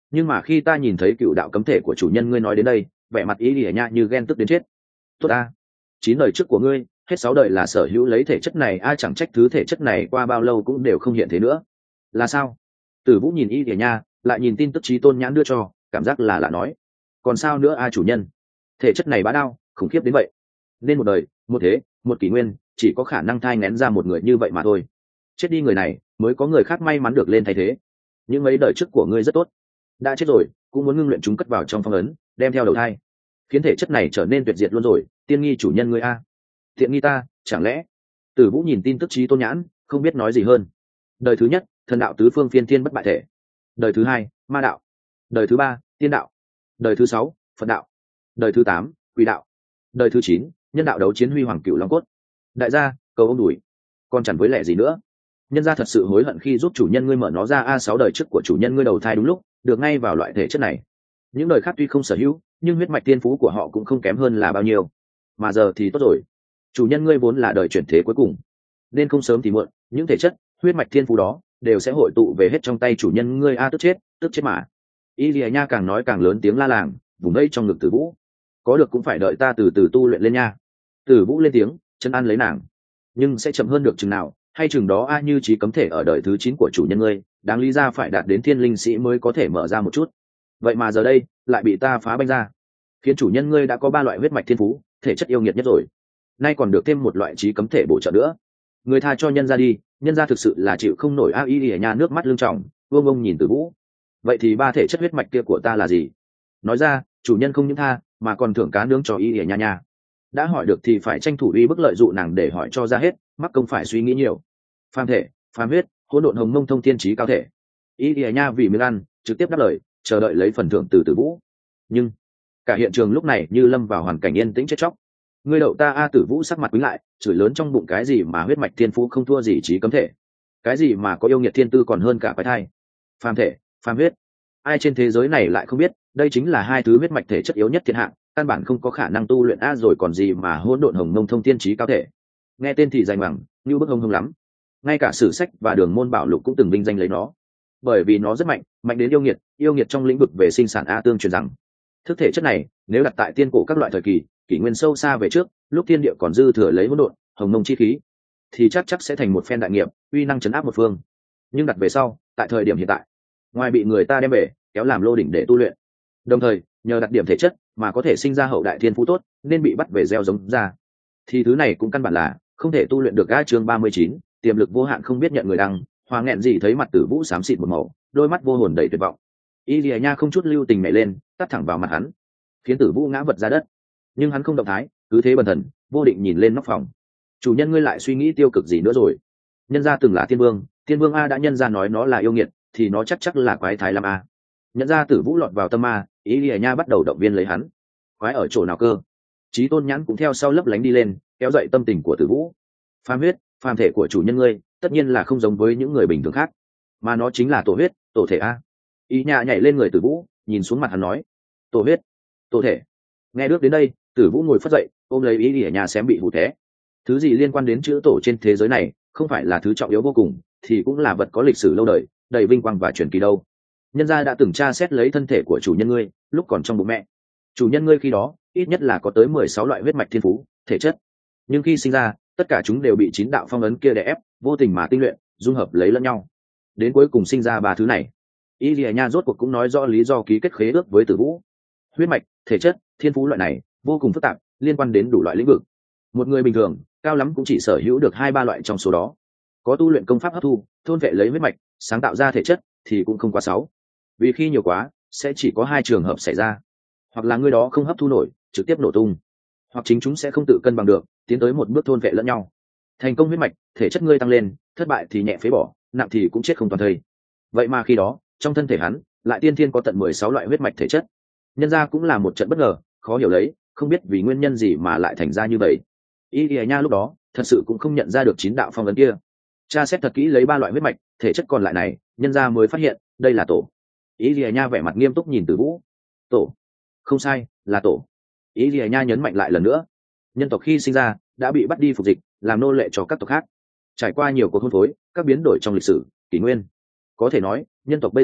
Nhưng mà khi ta nhìn thấy cựu đạo cấm thể của chủ nhân ngươi nói đến đây, vẻ mặt ý lìa nha như ghen tức đến chết. Tốt ta, 9 đời trước của ngươi, hết 6 đời là sở hữu lấy thể chất này, ai chẳng trách thứ thể chất này qua bao lâu cũng đều không hiện thế nữa. Là sao? Tử Vũ nhìn ý lìa nha, lại nhìn tin tức trí tôn nhãn đưa cho, cảm giác là lạ nói. Còn sao nữa a chủ nhân? Thể chất này bá đạo, khủng khiếp đến vậy. Nên một đời, một thế, một kỷ nguyên, chỉ có khả năng thai nghén ra một người như vậy mà thôi. Chết đi người này, mới có người khác may mắn được lên thay thế. Những mấy đời trước của ngươi rất tốt, đã chết rồi cũng muốn ngưng luyện chúng cất vào trong phong ấn, đem theo đầu thai, khiến thể chất này trở nên tuyệt diệt luôn rồi. Tiên nghi chủ nhân ngươi a, thiện nghi ta, chẳng lẽ? Tử Vũ nhìn tin tức trí tôn nhãn, không biết nói gì hơn. Đời thứ nhất, thần đạo tứ phương phiên thiên bất bại thể. Đời thứ hai, ma đạo. Đời thứ ba, tiên đạo. Đời thứ sáu, Phật đạo. Đời thứ 8, quỷ đạo. Đời thứ 9, nhân đạo đấu chiến huy hoàng cửu long cốt. Đại gia, cầu ông đuổi, còn chẳng với lẽ gì nữa. Nhân gia thật sự hối hận khi giúp chủ nhân ngươi mở nó ra. A6 đời trước của chủ nhân ngươi đầu thai đúng lúc, được ngay vào loại thể chất này. Những đời khác tuy không sở hữu, nhưng huyết mạch tiên phú của họ cũng không kém hơn là bao nhiêu. Mà giờ thì tốt rồi, chủ nhân ngươi vốn là đời chuyển thế cuối cùng, nên không sớm thì muộn, những thể chất, huyết mạch tiên phú đó đều sẽ hội tụ về hết trong tay chủ nhân ngươi. A, tức chết mà. Ilya nha càng nói càng lớn tiếng la làng, vùng đây trong ngực Tử Vũ. Có được cũng phải đợi ta từ từ tu luyện lên nha. Tử Vũ lên tiếng, chân an lấy nàng. Nhưng sẽ chậm hơn được chừng nào, hay chừng đó a, như trí cấm thể ở đời thứ 9 của chủ nhân ngươi, đáng lý ra phải đạt đến thiên linh sĩ mới có thể mở ra một chút. Vậy mà giờ đây lại bị ta phá banh ra, khiến chủ nhân ngươi đã có 3 loại huyết mạch thiên phú, thể chất yêu nghiệt nhất rồi, nay còn được thêm một loại trí cấm thể bổ trợ nữa. Người tha cho nhân ra đi, nhân ra thực sự là chịu không nổi. A y ở nhà nước mắt lưng tròng, vương ông nhìn Tử Vũ. Vậy thì 3 thể chất huyết mạch kia của ta là gì? Nói ra, chủ nhân không những tha mà còn thưởng cá nướng cho y ở nhà nhà. Đã hỏi được thì phải tranh thủ uy bức lợi dụ nàng để hỏi cho ra hết, mắc công phải suy nghĩ nhiều. Phàm thể, phàm huyết, hỗn độn hồng mông thông thiên trí cao thể. Y ở nhà vì miếng ăn, trực tiếp đáp lời, chờ đợi lấy phần thưởng từ Tử Vũ. Nhưng cả hiện trường lúc này như lâm vào hoàn cảnh yên tĩnh chết chóc. Ngươi đậu ta a. Tử Vũ sắc mặt quýnh lại, chửi lớn trong bụng, cái gì mà huyết mạch thiên phú không thua gì trí cấm thể, cái gì mà có yêu nghiệt thiên tư còn hơn cả quái thai. Phàm thể, phàm huyết, ai trên thế giới này lại không biết đây chính là 2 thứ huyết mạch thể chất yếu nhất thiên hạng, căn bản không có khả năng tu luyện a. Rồi còn gì mà hỗn độn hồng mông thông thiên trí cao thể, nghe tên thì danh bằng như bức hông hông lắm. Ngay cả sử sách và đường môn bảo lục cũng từng vinh danh lấy nó, bởi vì nó rất mạnh, mạnh đến yêu nghiệt trong lĩnh vực về sinh sản. A tương truyền rằng thức thể chất này nếu đặt tại tiên cổ các loại thời kỳ, kỷ nguyên sâu xa về trước, lúc thiên địa còn dư thừa lấy hỗn độn hồng mông chi khí, thì chắc sẽ thành một phen đại nghiệp, uy năng chấn áp một phương. Nhưng đặt về sau, tại thời điểm hiện tại, ngoài bị người ta đem về kéo làm lô đỉnh để tu luyện, đồng thời nhờ đặc điểm thể chất mà có thể sinh ra hậu đại thiên phú tốt, nên bị bắt về gieo giống ra, thì thứ này cũng căn bản là không thể tu luyện được. Ga chương 39, tiềm lực vô hạn không biết nhận người đăng. Hòa nghẹn gì thấy mặt Tử Vũ xám xịt một màu, đôi mắt vô hồn đầy tuyệt vọng. Ilya nha không chút lưu tình nhảy lên, tát thẳng vào mặt hắn, khiến Tử Vũ ngã vật ra đất. Nhưng hắn không động thái, cứ thế bần thần vô định nhìn lên nóc phòng. Chủ nhân ngươi lại suy nghĩ tiêu cực gì nữa rồi? Nhân gia từng là tiên vương a, đã nhân gia nói nó là yêu nghiệt thì nó chắc là quái thái lam a. Nhận ra Tử Vũ lọt vào tâm ma, Ilya nha bắt đầu động viên lấy hắn. Quái ở chỗ nào cơ? Chí tôn nhãn cũng theo sau lấp lánh đi lên, kéo dậy tâm tình của Tử Vũ. Phàm huyết, phàm thể của chủ nhân ngươi tất nhiên là không giống với những người bình thường khác, mà nó chính là tổ huyết, tổ thể a. Ý nhà nhảy lên người Tử Vũ, nhìn xuống mặt hắn nói, tổ huyết, tổ thể. Nghe được đến đây, Tử Vũ ngồi phất dậy, ôm lấy ý ở nhà xém bị hụt té. Thứ gì liên quan đến chữ tổ trên thế giới này, không phải là thứ trọng yếu vô cùng, thì cũng là vật có lịch sử lâu đời, đầy vinh quang và truyền kỳ đâu. Nhân gia đã từng tra xét lấy thân thể của chủ nhân ngươi lúc còn trong bụng mẹ. Chủ nhân ngươi khi đó ít nhất là có tới 16 loại huyết mạch thiên phú, thể chất. Nhưng khi sinh ra, tất cả chúng đều bị 9 đạo phong ấn kia đè ép, vô tình mà tinh luyện, dung hợp lấy lẫn nhau, đến cuối cùng sinh ra 3 thứ này. Ilya nha rốt cuộc cũng nói rõ lý do ký kết khế ước với Tử Vũ. Huyết mạch, thể chất, thiên phú loại này vô cùng phức tạp, liên quan đến đủ loại lĩnh vực. Một người bình thường cao lắm cũng chỉ sở hữu được 2-3 loại trong số đó. Có tu luyện công pháp hấp thu, thôn vệ lấy huyết mạch, sáng tạo ra thể chất thì cũng không quá 6. Vì khi nhiều quá sẽ chỉ có 2 trường hợp xảy ra: hoặc là người đó không hấp thu nổi, trực tiếp nổ tung, hoặc chính chúng sẽ không tự cân bằng được, tiến tới một bước thôn vệ lẫn nhau. Thành công huyết mạch, thể chất ngươi tăng lên, thất bại thì nhẹ phế bỏ, nặng thì cũng chết không toàn thây. Vậy mà khi đó trong thân thể hắn lại tiên thiên có tận 16 loại huyết mạch thể chất. Nhân ra cũng là một trận bất ngờ, khó hiểu lấy, không biết vì nguyên nhân gì mà lại thành ra như vậy. Ilya nha lúc đó thật sự cũng không nhận ra được 9 đạo phong ấn kia. Tra xét thật kỹ lấy 3 loại huyết mạch thể chất còn lại này, nhân ra mới phát hiện đây là tổ. Ilya nha vẻ mặt nghiêm túc nhìn Tử Vũ. Tổ, không sai, là tổ. Ilya nha nhấn mạnh lại lần nữa. Nhân tộc khi sinh ra đã bị bắt đi phục dịch, làm nô lệ cho các tộc khác, trải qua nhiều cuộc hôn phối, các biến đổi trong lịch sử kỷ nguyên. Có thể nói nhân tộc bây giờ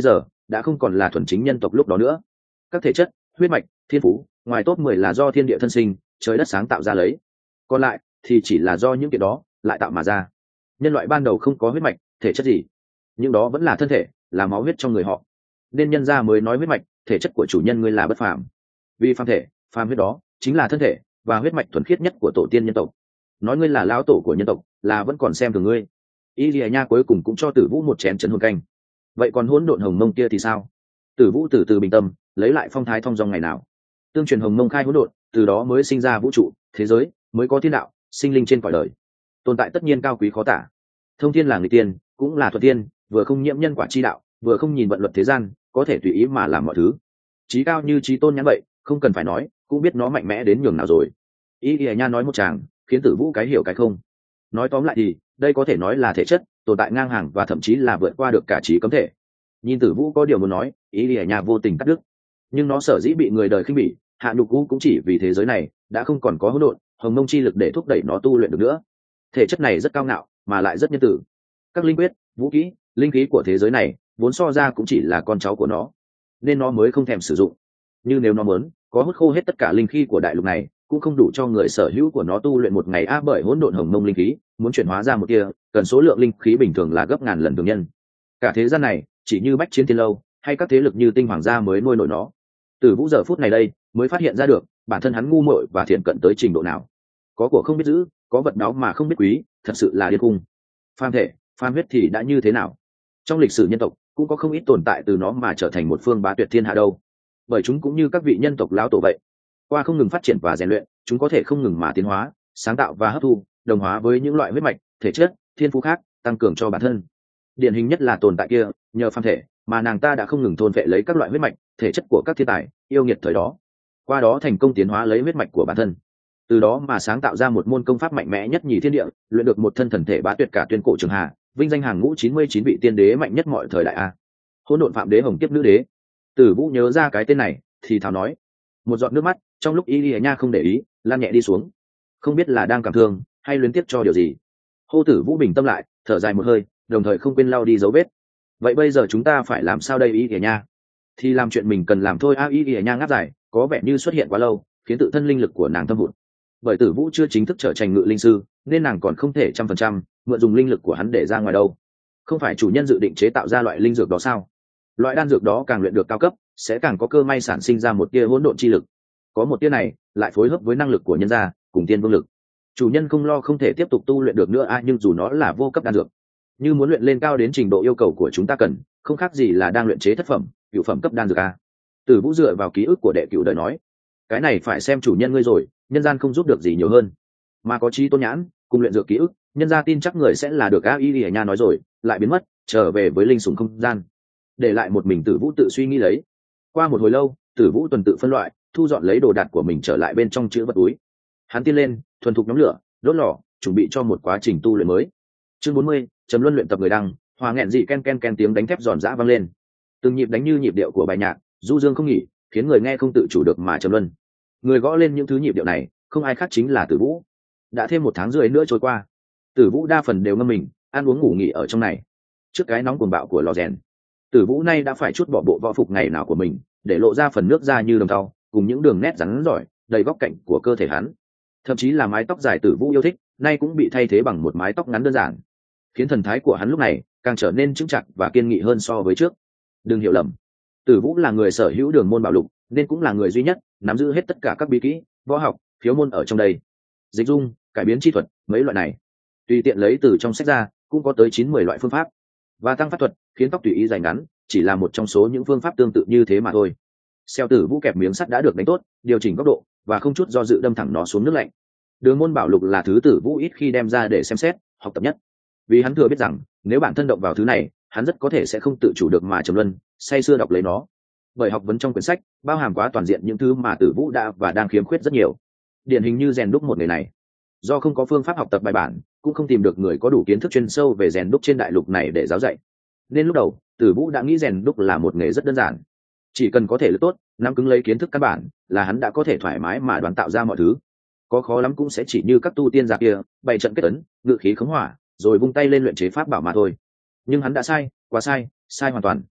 đã không còn là thuần chính nhân tộc lúc đó nữa. Các thể chất, huyết mạch, thiên phú, ngoài top 10 là do thiên địa thân sinh, trời đất sáng tạo ra lấy, còn lại thì chỉ là do những kiện đó lại tạo mà ra. Nhân loại ban đầu không có huyết mạch, thể chất gì, nhưng đó vẫn là thân thể, là máu huyết trong người họ, nên nhân gia mới nói huyết mạch, thể chất của chủ nhân ngươi là bất phàm. Vì phàm thể, phàm huyết đó chính là thân thể và huyết mạch thuần khiết nhất của tổ tiên nhân tộc. Nói ngươi là lão tổ của nhân tộc là vẫn còn xem thường ngươi. Y Lìa Nha cuối cùng cũng cho Tử Vũ một chén trấn hồn canh. Vậy còn hỗn độn hồng mông kia thì sao? Tử Vũ từ từ bình tâm, lấy lại phong thái thong dong ngày nào. Tương truyền hồng mông khai hỗn độn, từ đó mới sinh ra vũ trụ, thế giới, mới có thiên đạo, sinh linh trên cõi đời. Tồn tại tất nhiên cao quý khó tả. Thông thiên là người tiên, cũng là thuận tiên, vừa không nhiễm nhân quả chi đạo, vừa không nhìn vận luật thế gian, có thể tùy ý mà làm mọi thứ. Chí cao như chí tôn nhãn vậy, không cần phải nói, cũng biết nó mạnh mẽ đến nhường nào rồi. Y Lìa Nha nói một tràng, khiến Tử Vũ cái hiểu cái không. Nói tóm lại thì đây có thể nói là thể chất tồn tại ngang hàng và thậm chí là vượt qua được cả trí cấm thể. Nhìn Tử Vũ có điều muốn nói, Y Lìa Nha vô tình cắt đứt. Nhưng nó sở dĩ bị người đời khinh bỉ, hạ nhục cũng chỉ vì thế giới này đã không còn có hỗn độn hồng mông chi lực để thúc đẩy nó tu luyện được nữa. Thể chất này rất cao ngạo mà lại rất nhân tử. Các linh quyết, vũ kỹ, linh khí của thế giới này vốn so ra cũng chỉ là con cháu của nó, nên nó mới không thèm sử dụng. như nếu nó muốn có hút khô hết tất cả linh khí của đại lục này cũng không đủ cho người sở hữu của nó tu luyện một ngày bởi hỗn độn hồng mông linh khí muốn chuyển hóa ra một kia cần số lượng linh khí bình thường là gấp ngàn lần thường nhân. Cả thế gian này chỉ như bách chiến thiên lâu hay các thế lực như tinh hoàng gia mới nuôi nổi nó. Từ Vũ giờ phút này đây mới phát hiện ra được bản thân hắn ngu muội và thiện cận tới trình độ nào. Có của không biết giữ, có vật đó mà không biết quý, thật sự là điên khùng. Phàm thể, phàm huyết thì đã như thế nào? Trong lịch sử nhân tộc cũng có không ít tồn tại từ nó mà trở thành một phương bá tuyệt thiên hạ đâu. Bởi chúng cũng như các vị nhân tộc lão tổ vậy, qua không ngừng phát triển và rèn luyện, chúng có thể không ngừng mà tiến hóa, sáng tạo và hấp thu, đồng hóa với những loại huyết mạch, thể chất, thiên phú khác, tăng cường cho bản thân. Điển hình nhất là tồn tại kia, nhờ phàm thể mà nàng ta đã không ngừng thôn phệ lấy các loại huyết mạch, thể chất của các thiên tài, yêu nghiệt thời đó. Qua đó thành công tiến hóa lấy huyết mạch của bản thân. Từ đó mà sáng tạo ra một môn công pháp mạnh mẽ nhất nhì thiên địa, luyện được một thân thần thể bá tuyệt cả tuyên cổ trường hà, vinh danh hàng ngũ 99 vị tiên đế mạnh nhất mọi thời đại a. Hỗn độn phạm đế hồng kiếp nữ đế. Tử Vũ nhớ ra cái tên này thì thào nói, một giọt nước mắt trong lúc Y Lìa Nha không để ý lan nhẹ đi xuống, không biết là đang cảm thương hay luyến tiếc cho điều gì. Hô Tử Vũ bình tâm lại, thở dài một hơi, đồng thời không quên lau đi dấu vết. Vậy bây giờ chúng ta phải làm sao đây Y Lìa Nha? Thì làm chuyện mình cần làm thôi a. Y Lìa Nha ngáp dài, có vẻ như xuất hiện quá lâu khiến tự thân linh lực của nàng thâm hụt. Bởi Tử Vũ chưa chính thức trở thành ngự linh sư nên nàng còn không thể 100% mượn dùng linh lực của hắn để ra ngoài đâu. Không phải chủ nhân dự định chế tạo ra loại linh dược đó sao? Loại đan dược đó càng luyện được cao cấp sẽ càng có cơ may sản sinh ra một tia hỗn độn chi lực, có một tia này lại phối hợp với năng lực của nhân gia cùng tiên vương lực, chủ nhân không lo không thể tiếp tục tu luyện được nữa nhưng dù nó là vô cấp đan dược, như muốn luyện lên cao đến trình độ yêu cầu của chúng ta cần không khác gì là đang luyện chế thất phẩm cựu phẩm cấp đan dược a. Tử Vũ dựa vào ký ức của đệ cựu đời nói, cái này phải xem chủ nhân ngươi rồi, nhân gian không giúp được gì nhiều hơn, mà có trí tôn nhãn cùng luyện dược ký ức, nhân gia tin chắc người sẽ là được a. Y Lìa Nha nói rồi lại biến mất, trở về với linh sủng không gian, để lại một mình Tử Vũ tự suy nghĩ lấy. Qua một hồi lâu, Tử Vũ tuần tự phân loại, thu dọn lấy đồ đạc của mình trở lại bên trong chữ vật túi. Hắn tiến lên, thuần thục nhóm lửa, đốt lò, chuẩn bị cho một quá trình tu luyện mới. Chương 40, Trầm Luân luyện tập người đăng, hòa nghẹn dị ken ken ken tiếng đánh thép giòn giã vang lên. Từng nhịp đánh như nhịp điệu của bài nhạc, du dương không nghỉ, khiến người nghe không tự chủ được mà trầm luân. Người gõ lên những thứ nhịp điệu này, không ai khác chính là Tử Vũ. Đã thêm 1 tháng rưỡi nữa trôi qua, Tử Vũ đa phần đều ngâm mình, ăn uống ngủ nghỉ ở trong này. Trước cái nóng cuồng bạo của lò rèn, Tử Vũ nay đã phải chút bỏ bộ võ phục ngày nào của mình, để lộ ra phần nước da như đồng thau, cùng những đường nét rắn giỏi, đầy góc cạnh của cơ thể hắn. Thậm chí là mái tóc dài Tử Vũ yêu thích, nay cũng bị thay thế bằng một mái tóc ngắn đơn giản, khiến thần thái của hắn lúc này càng trở nên chững chạc và kiên nghị hơn so với trước. Đừng hiểu lầm, Tử Vũ là người sở hữu đường môn bảo lục, nên cũng là người duy nhất nắm giữ hết tất cả các bí kỹ, võ học, phiếu môn ở trong đây. Dịch dung, cải biến chi thuật, mấy loại này tùy tiện lấy từ trong sách ra, cũng có tới 9-10 loại phương pháp. Và tăng pháp thuật, khiến tóc tùy ý dài ngắn, chỉ là một trong số những phương pháp tương tự như thế mà thôi. Xeo Tử Vũ kẹp miếng sắt đã được đánh tốt, điều chỉnh góc độ và không chút do dự đâm thẳng nó xuống nước lạnh. Đường môn bảo lục là thứ Tử Vũ ít khi đem ra để xem xét, học tập nhất. Vì hắn thừa biết rằng, nếu bản thân động vào thứ này, hắn rất có thể sẽ không tự chủ được mà trầm luân, say sưa đọc lấy nó. Bởi học vấn trong quyển sách bao hàm quá toàn diện những thứ mà Tử Vũ đã và đang khiếm khuyết rất nhiều. Điển hình như rèn đúc một nghề này, do không có phương pháp học tập bài bản, cũng không tìm được người có đủ kiến thức chuyên sâu về rèn đúc trên đại lục này để giáo dạy, nên lúc đầu Tử Vũ đã nghĩ rèn đúc là một nghề rất đơn giản, chỉ cần có thể lực tốt, nắm cứng lấy kiến thức căn bản là hắn đã có thể thoải mái mà đoán tạo ra mọi thứ. Có khó lắm cũng sẽ chỉ như các tu tiên gia kia, bày trận kết ấn, ngự khí khống hỏa, rồi vung tay lên luyện chế pháp bảo mà thôi. Nhưng hắn đã sai, quá sai, sai hoàn toàn.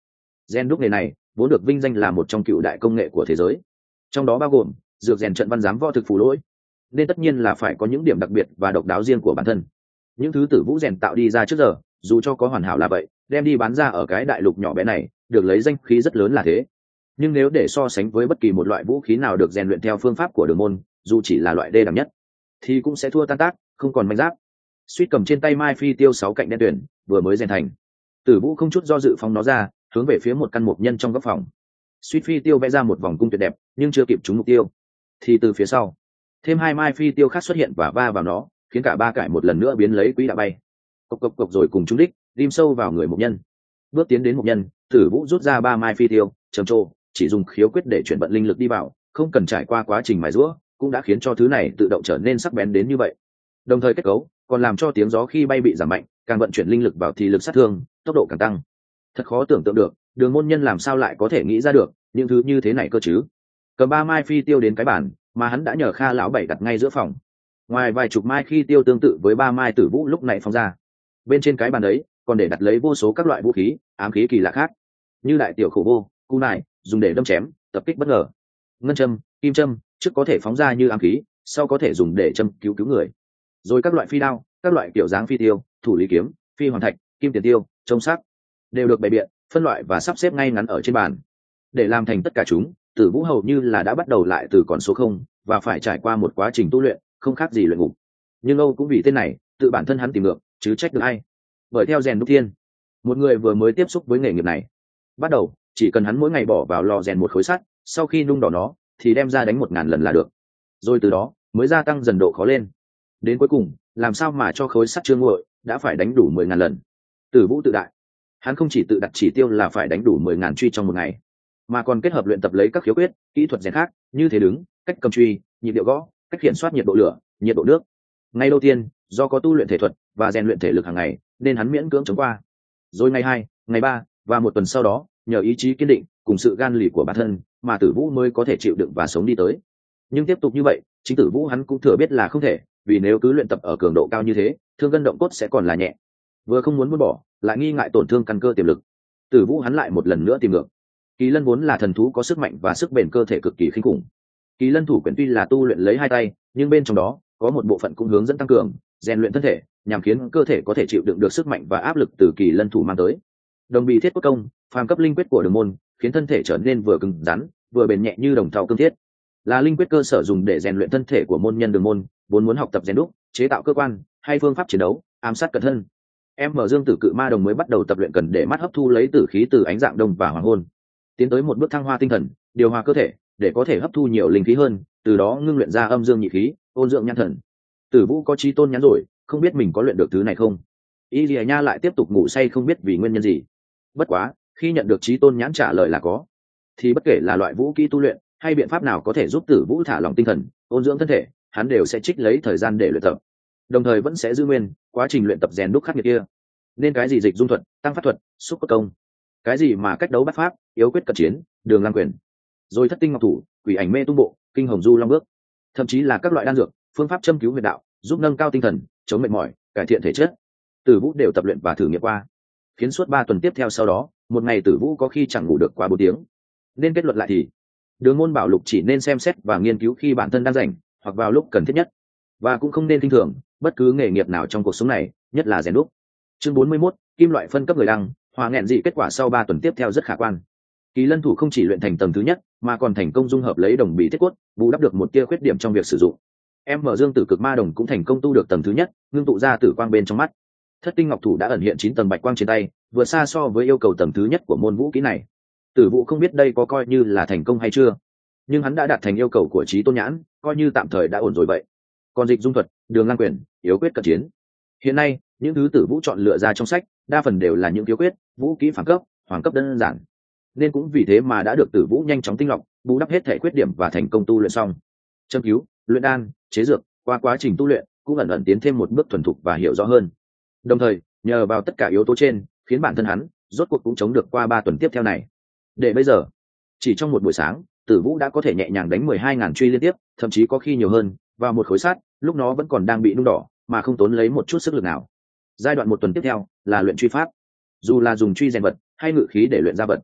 Gen đúc nghề này vốn được vinh danh là một trong cựu đại công nghệ của thế giới, trong đó bao gồm dược rèn trận văn giám võ thực phù lỗi, nên tất nhiên là phải có những điểm đặc biệt và độc đáo riêng của bản thân. Những thứ Tử Vũ rèn tạo đi ra trước giờ, dù cho có hoàn hảo là vậy, đem đi bán ra ở cái đại lục nhỏ bé này, được lấy danh khí rất lớn là thế. Nhưng nếu để so sánh với bất kỳ một loại vũ khí nào được rèn luyện theo phương pháp của Đường môn, dù chỉ là loại đê đẳng nhất, thì cũng sẽ thua tan tác, không còn manh giáp. Suýt cầm trên tay Mai Phi Tiêu 6 cạnh đen tuyển, vừa mới rèn thành. Tử Vũ không chút do dự phóng nó ra, hướng về phía một căn mục nhân trong góc phòng. Suýt Phi Tiêu vẽ ra một vòng cung tuyệt đẹp, nhưng chưa kịp trúng mục tiêu, thì từ phía sau, thêm 2 Mai Phi Tiêu khác xuất hiện và va vào nó, khiến cả ba cải một lần nữa biến lấy quỹ đạo bay. Cộc cộc cộc rồi cùng trúng đích, rim sâu vào người mục nhân. Bước tiến đến mục nhân, Tử Vũ rút ra 3 Mai Phi Tiêu, trầm trồ, chỉ dùng khiếu quyết để chuyển vận linh lực đi vào, không cần trải qua quá trình mài giũa, cũng đã khiến cho thứ này tự động trở nên sắc bén đến như vậy. Đồng thời kết cấu còn làm cho tiếng gió khi bay bị giảm mạnh, càng vận chuyển linh lực vào thì lực sát thương, tốc độ càng tăng. Thật khó tưởng tượng được, Đường môn nhân làm sao lại có thể nghĩ ra được những thứ như thế này cơ chứ. Cầm 3 Mai Phi Tiêu đến cái bàn mà hắn đã nhờ Kha lão bảy đặt ngay giữa phòng, ngoài vài chục mai phi tiêu tương tự với 3 mai Tử Vũ lúc này phóng ra, bên trên cái bàn đấy còn để đặt lấy vô số các loại vũ khí ám khí kỳ lạ khác, như đại tiểu khổ vô, cu nải dùng để đâm chém tập kích bất ngờ, ngân châm, kim châm, trước có thể phóng ra như ám khí, sau có thể dùng để châm cứu người, rồi các loại phi đao, các loại kiểu dáng phi tiêu, thủ lý kiếm, phi hoàn thạch, kim tiền tiêu, trông sắc, đều được bày biện, phân loại và sắp xếp ngay ngắn ở trên bàn. Để làm thành tất cả chúng, Tử Vũ hầu như là đã bắt đầu lại từ con số 0 và phải trải qua một quá trình tu luyện, không khác gì luyện ngục. Nhưng Âu cũng vì tên này, tự bản thân hắn tìm ngược, chứ trách được ai. Bởi theo rèn đúc thiên, một người vừa mới tiếp xúc với nghề nghiệp này, bắt đầu chỉ cần hắn mỗi ngày bỏ vào lò rèn một khối sắt, sau khi nung đỏ nó thì đem ra đánh 1000 lần là được, rồi từ đó mới gia tăng dần độ khó lên. Đến cuối cùng, làm sao mà cho khối sắt chưa nguội đã phải đánh đủ 10.000 lần. Tử Vũ tự đại, hắn không chỉ tự đặt chỉ tiêu là phải đánh đủ 10.000 truy trong một ngày, mà còn kết hợp luyện tập lấy các khiếu quyết, kỹ thuật rèn khác, như thế đứng, cách cầm truy, nhịp điệu gõ, cách kiểm soát nhiệt độ lửa, nhiệt độ nước. Ngay đầu tiên, do có tu luyện thể thuật và rèn luyện thể lực hàng ngày, nên hắn miễn cưỡng chống qua. Rồi ngày 2, ngày 3 và một tuần sau đó, nhờ ý chí kiên định cùng sự gan lì của bản thân, mà Tử Vũ mới có thể chịu đựng và sống đi tới. Nhưng tiếp tục như vậy, chính Tử Vũ hắn cũng thừa biết là không thể, vì nếu cứ luyện tập ở cường độ cao như thế, thương gân động cốt sẽ còn là nhẹ. Vừa không muốn buông bỏ, lại nghi ngại tổn thương căn cơ tiềm lực. Tử Vũ hắn lại một lần nữa tìm ngược. Kỳ lân vốn là thần thú có sức mạnh và sức bền cơ thể cực kỳ kinh khủng. Kỳ lân thủ quyển tuy là tu luyện lấy 2 tay, nhưng bên trong đó có một bộ phận cũng hướng dẫn tăng cường, rèn luyện thân thể, nhằm khiến cơ thể có thể chịu đựng được sức mạnh và áp lực từ kỳ lân thủ mang tới. Đồng bì thiết cốt công, phàm cấp linh quyết của Đường môn, khiến thân thể trở nên vừa cứng rắn, vừa bền nhẹ như đồng thau cương thiết. Là linh quyết cơ sở dùng để rèn luyện thân thể của môn nhân Đường môn, vốn muốn học tập rèn đúc, chế tạo cơ quan hay phương pháp chiến đấu, ám sát cận thân. Em mở Dương Tử Cự Ma Đồng mới bắt đầu tập luyện cần để mắt hấp thu lấy tử khí từ ánh dạng đông và hoàng hôn, tiến tới một bước thăng hoa tinh thần, điều hòa cơ thể để có thể hấp thu nhiều linh khí hơn, từ đó ngưng luyện ra âm dương nhị khí, ôn dưỡng nhãn thần. Tử Vũ có chí tôn nhãn rồi, không biết mình có luyện được thứ này không. Y Lìa Nha lại tiếp tục ngủ say không biết vì nguyên nhân gì. Bất quá, khi nhận được chí tôn nhãn trả lời là có, thì bất kể là loại vũ kỹ tu luyện hay biện pháp nào có thể giúp Tử Vũ thả lỏng tinh thần, ôn dưỡng thân thể, hắn đều sẽ trích lấy thời gian để luyện tập, đồng thời vẫn sẽ giữ nguyên quá trình luyện tập rèn đúc khắc nghiệt kia. Nên cái gì dịch dung thuật, tăng pháp thuật, xúc cốt công, cái gì mà cách đấu bắt pháp, yếu quyết cận chiến, đường lang quyền, rồi thất tinh ngọc thủ, quỷ ảnh mê tung bộ, kinh hồng du long bước, thậm chí là các loại đan dược, phương pháp châm cứu huyệt đạo, giúp nâng cao tinh thần, chống mệt mỏi, cải thiện thể chất, Tử Vũ đều tập luyện và thử nghiệm qua, khiến suốt 3 tuần tiếp theo sau đó, một ngày Tử Vũ có khi chẳng ngủ được quá 4 tiếng. Nên kết luận lại thì, Đường môn bảo lục chỉ nên xem xét và nghiên cứu khi bản thân đang rảnh, hoặc vào lúc cần thiết nhất, và cũng không nên kinh thường bất cứ nghề nghiệp nào trong cuộc sống này, nhất là rèn đúc. Chương 41, kim loại phân cấp người đăng, hòa nghẹn dị kết quả sau 3 tuần tiếp theo rất khả quan. Kỳ lân thủ không chỉ luyện thành tầng thứ nhất, mà còn thành công dung hợp lấy đồng bì thiết cốt, bù đắp được một tia khuyết điểm trong việc sử dụng. Em mở Dương Tử Cực Ma Đồng cũng thành công tu được tầng thứ nhất, ngưng tụ ra tử quang bên trong mắt. Thất tinh ngọc thủ đã ẩn hiện 9 tầng bạch quang trên tay, vừa xa so với yêu cầu tầng thứ nhất của môn vũ kỹ này. Tử Vũ không biết đây có coi như là thành công hay chưa, nhưng hắn đã đạt thành yêu cầu của chí tôn nhãn, coi như tạm thời đã ổn rồi vậy. Còn dịch dung thuật, đường lang quyền, yếu quyết cận chiến, hiện nay những thứ Tử Vũ chọn lựa ra trong sách đa phần đều là những yếu quyết, vũ kỹ phản cấp, hoàng cấp đơn giản, nên cũng vì thế mà đã được Tử Vũ nhanh chóng tinh lọc, bù đắp hết thể khuyết điểm và thành công tu luyện xong. Châm cứu, luyện đan, chế dược, qua quá trình tu luyện cũng ẩn ẩn tiến thêm một bước thuần thục và hiểu rõ hơn. Đồng thời, nhờ vào tất cả yếu tố trên, khiến bản thân hắn rốt cuộc cũng chống được qua 3 tuần tiếp theo này. Để bây giờ, chỉ trong một buổi sáng, Tử Vũ đã có thể nhẹ nhàng đánh 12.000 truy liên tiếp, thậm chí có khi nhiều hơn, vào một khối sắt, lúc nó vẫn còn đang bị nung đỏ, mà không tốn lấy một chút sức lực nào. Giai đoạn 1 tuần tiếp theo là luyện truy pháp, dù là dùng truy rèn vật hay ngự khí để luyện ra vật,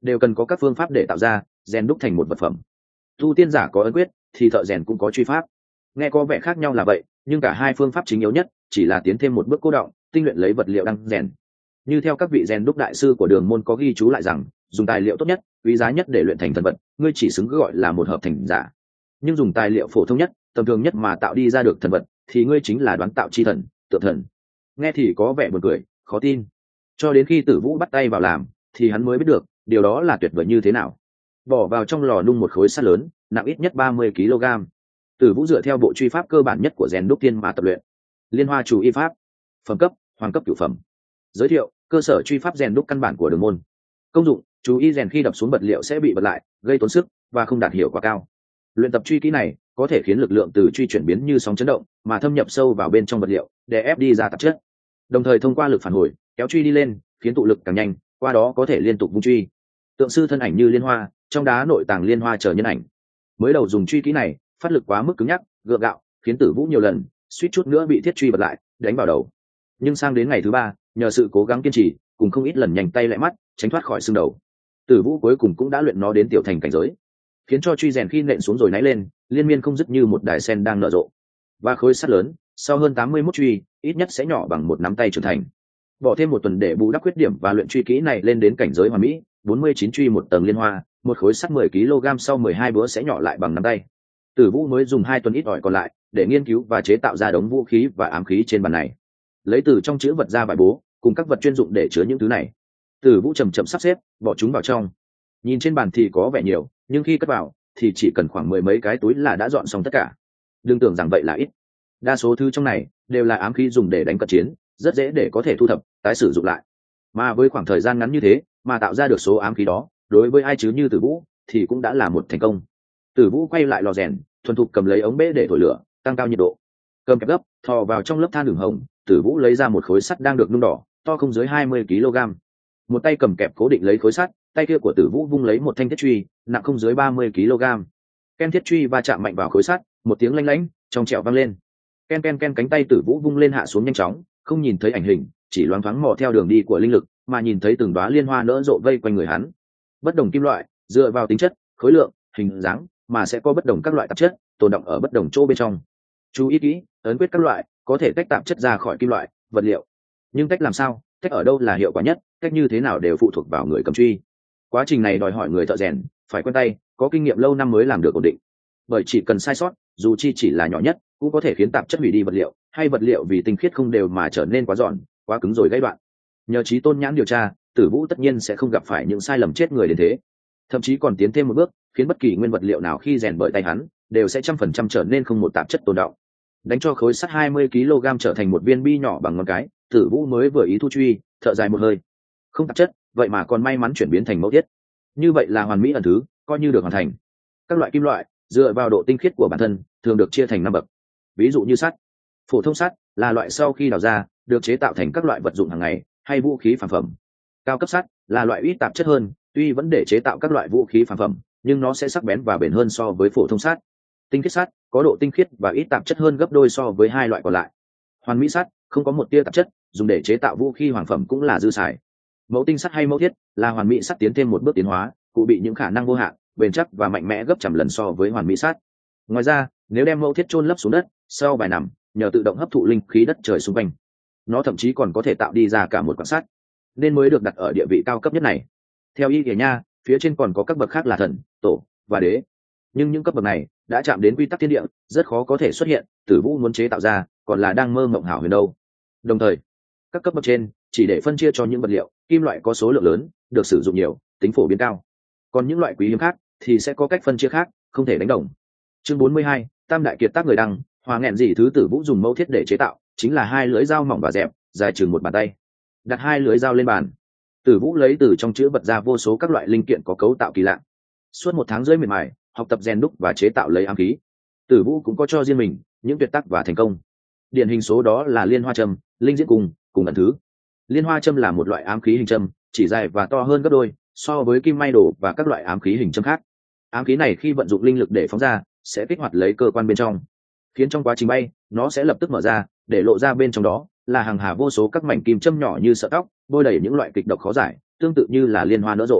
đều cần có các phương pháp để tạo ra rèn đúc thành một vật phẩm. Tu tiên giả có ấn quyết thì thợ rèn cũng có truy pháp, nghe có vẻ khác nhau là vậy, nhưng cả hai phương pháp chính yếu nhất chỉ là tiến thêm một bước cố động, tinh luyện lấy vật liệu đang rèn. Như theo các vị rèn đúc đại sư của đường môn có ghi chú lại rằng, dùng tài liệu tốt nhất, quý giá nhất để luyện thành thần vật, ngươi chỉ xứng gọi là một hợp thành giả. Nhưng dùng tài liệu phổ thông nhất, tầm thường nhất mà tạo đi ra được thần vật, thì ngươi chính là đoán tạo chi thần, tượng thần. Nghe thì có vẻ buồn cười, khó tin. Cho đến khi Tử Vũ bắt tay vào làm, thì hắn mới biết được, điều đó là tuyệt vời như thế nào. Bỏ vào trong lò nung một khối sắt lớn, nặng ít nhất 30 kg. Tử Vũ dựa theo bộ truy pháp cơ bản nhất của rèn đúc tiên mà tập luyện. Liên Hoa Chủ Y pháp, phẩm cấp, hoàng cấp cửu phẩm. Giới thiệu: cơ sở truy pháp rèn đúc căn bản của đường môn. Công dụng: chú ý rèn khi đập xuống vật liệu sẽ bị bật lại, gây tốn sức và không đạt hiệu quả cao. Luyện tập truy kỹ này có thể khiến lực lượng từ truy chuyển biến như sóng chấn động mà thâm nhập sâu vào bên trong vật liệu, để ép đi ra tạp chất. Đồng thời thông qua lực phản hồi kéo truy đi lên, khiến tụ lực càng nhanh, qua đó có thể liên tục vung truy. Tượng sư thân ảnh như liên hoa, trong đá nội tàng liên hoa chờ nhân ảnh. Mới đầu dùng truy kỹ này, phát lực quá mức cứng nhắc, gượng gạo, khiến Tử Vũ nhiều lần suýt chút nữa bị thiết truy bật lại, đánh vào đầu. Nhưng sang đến ngày thứ ba, nhờ sự cố gắng kiên trì cùng không ít lần nhanh tay lẹ mắt, tránh thoát khỏi xương đầu, Tử Vũ cuối cùng cũng đã luyện nó đến tiểu thành cảnh giới, khiến cho truy rèn khi nện xuống rồi nãy lên, liên miên không dứt như một đài sen đang nở rộ. Và khối sắt lớn, sau hơn 81 truy, ít nhất sẽ nhỏ bằng một nắm tay trưởng thành. Bỏ thêm một tuần để bù đắp khuyết điểm và luyện truy kỹ này lên đến cảnh giới hoàn mỹ, 49 truy một tầng liên hoa, một khối sắt 10 kg sau 12 bữa sẽ nhỏ lại bằng nắm tay. Tử Vũ mới dùng 2 tuần ít ỏi còn lại để nghiên cứu và chế tạo ra đống vũ khí và ám khí trên bàn này. Lấy từ trong chữ vật ra vải bố cùng các vật chuyên dụng để chứa những thứ này. Tử Vũ chậm chậm sắp xếp, bỏ chúng vào trong. Nhìn trên bàn thì có vẻ nhiều, nhưng khi cất vào thì chỉ cần khoảng 10 mấy cái túi là đã dọn xong tất cả. Đừng tưởng rằng vậy là ít. Đa số thứ trong này đều là ám khí dùng để đánh cận chiến, rất dễ để có thể thu thập, tái sử dụng lại. Mà với khoảng thời gian ngắn như thế mà tạo ra được số ám khí đó, đối với ai chứ như Tử Vũ thì cũng đã là một thành công. Tử Vũ quay lại lò rèn, thuần thục cầm lấy ống bể để thổi lửa, tăng cao nhiệt độ. Cầm kẹp gấp, thò vào trong lớp than đường hồng, Tử Vũ lấy ra một khối sắt đang được nung đỏ, to không dưới 20 kg. Một tay cầm kẹp cố định lấy khối sắt, tay kia của Tử Vũ vung lấy một thanh thiết truy, nặng không dưới 30 kg. Ken thiết truy va chạm mạnh vào khối sắt, một tiếng lanh lảnh, trong trẻo vang lên. Ken ken ken, cánh tay Tử Vũ vung lên hạ xuống nhanh chóng, không nhìn thấy ảnh hình, chỉ loáng thoáng mò theo đường đi của linh lực, mà nhìn thấy từng đóa liên hoa nở rộ vây quanh người hắn. Bất đồng kim loại, dựa vào tính chất, khối lượng, hình dáng mà sẽ có bất đồng các loại tạp chất tồn đọng ở bất đồng chỗ bên trong. Chú ý kỹ, ấn quyết các loại có thể tách tạp chất ra khỏi kim loại, vật liệu, nhưng cách làm sao, cách ở đâu là hiệu quả nhất, cách như thế nào đều phụ thuộc vào người cầm truy. Quá trình này đòi hỏi người thợ rèn phải quen tay, có kinh nghiệm lâu năm mới làm được ổn định. Bởi chỉ cần sai sót, dù chi chỉ là nhỏ nhất, cũng có thể khiến tạp chất hủy đi vật liệu, hay vật liệu vì tinh khiết không đều mà trở nên quá giòn, quá cứng rồi gãy đoạn. Nhờ trí tôn nhãn điều tra, Tử Vũ tất nhiên sẽ không gặp phải những sai lầm chết người đến thế. Thậm chí còn tiến thêm một bước, khiến bất kỳ nguyên vật liệu nào khi rèn bởi tay hắn đều sẽ 100% trở nên không một tạp chất tồn đọng. Đánh cho khối sắt 20 kg trở thành một viên bi nhỏ bằng ngón cái, Tử Vũ mới vừa ý thu truy, thở dài một hơi. Không tạp chất, vậy mà còn may mắn chuyển biến thành mẫu thiết. Như vậy là hoàn mỹ ẩn thứ, coi như được hoàn thành. Các loại kim loại dựa vào độ tinh khiết của bản thân thường được chia thành 5 bậc. Ví dụ như sắt, phổ thông sắt là loại sau khi đào ra được chế tạo thành các loại vật dụng hàng ngày hay vũ khí phản phẩm. Cao cấp sắt là loại ít tạp chất hơn, tuy vẫn để chế tạo các loại vũ khí phản phẩm, nhưng nó sẽ sắc bén và bền hơn so với phổ thông sắt. Tinh khiết sắt có độ tinh khiết và ít tạp chất hơn gấp đôi so với hai loại còn lại. Hoàn mỹ sắt không có một tia tạp chất, dùng để chế tạo vũ khí hoàng phẩm cũng là dư xài. Mẫu tinh sắt hay mẫu thiết là hoàn mỹ sắt tiến thêm một bước tiến hóa, cụ bị những khả năng vô hạn, bền chắc và mạnh mẽ gấp trăm lần so với hoàn mỹ sắt. Ngoài ra, nếu đem mẫu thiết chôn lấp xuống đất, sau vài năm, nhờ tự động hấp thụ linh khí đất trời xung quanh, nó thậm chí còn có thể tạo đi ra cả một quặng sắt, nên mới được đặt ở địa vị cao cấp nhất này. Theo y kể nha, phía trên còn có các bậc khác là thần, tổ và đế, nhưng những cấp bậc này đã chạm đến quy tắc thiên địa, rất khó có thể xuất hiện. Tử Vũ muốn chế tạo ra còn là đang mơ mộng hảo huyền đâu. Đồng thời, các cấp bậc trên chỉ để phân chia cho những vật liệu kim loại có số lượng lớn, được sử dụng nhiều, tính phổ biến cao, còn những loại quý hiếm khác thì sẽ có cách phân chia khác, không thể đánh đồng. Chương 42, Tam đại kiệt tác người đăng. Hòa nghẹn gì thứ Tử Vũ dùng mẫu thiết để chế tạo chính là 2 lưỡi dao mỏng và dẹp, dài chừng một bàn tay. Đặt 2 lưỡi dao lên bàn, Tử Vũ lấy từ trong chữ vật ra vô số các loại linh kiện có cấu tạo kỳ lạ. Suốt 1 tháng rưỡi miệt mài học tập rèn đúc và chế tạo lấy ám khí, Tử Vũ cũng có cho riêng mình những tuyệt tác và thành công. Điển hình số đó là liên hoa châm, linh diễn cùng ẩn thứ. Liên hoa châm là một loại ám khí hình châm, chỉ dài và to hơn gấp đôi so với kim may đồ và các loại ám khí hình châm khác. Ám khí này khi vận dụng linh lực để phóng ra sẽ kích hoạt lấy cơ quan bên trong, khiến trong quá trình bay nó sẽ lập tức mở ra, để lộ ra bên trong đó là hàng hà vô số các mảnh kim châm nhỏ như sợi tóc, bôi đầy những loại kịch độc khó giải, tương tự như là liên hoa nở rộ.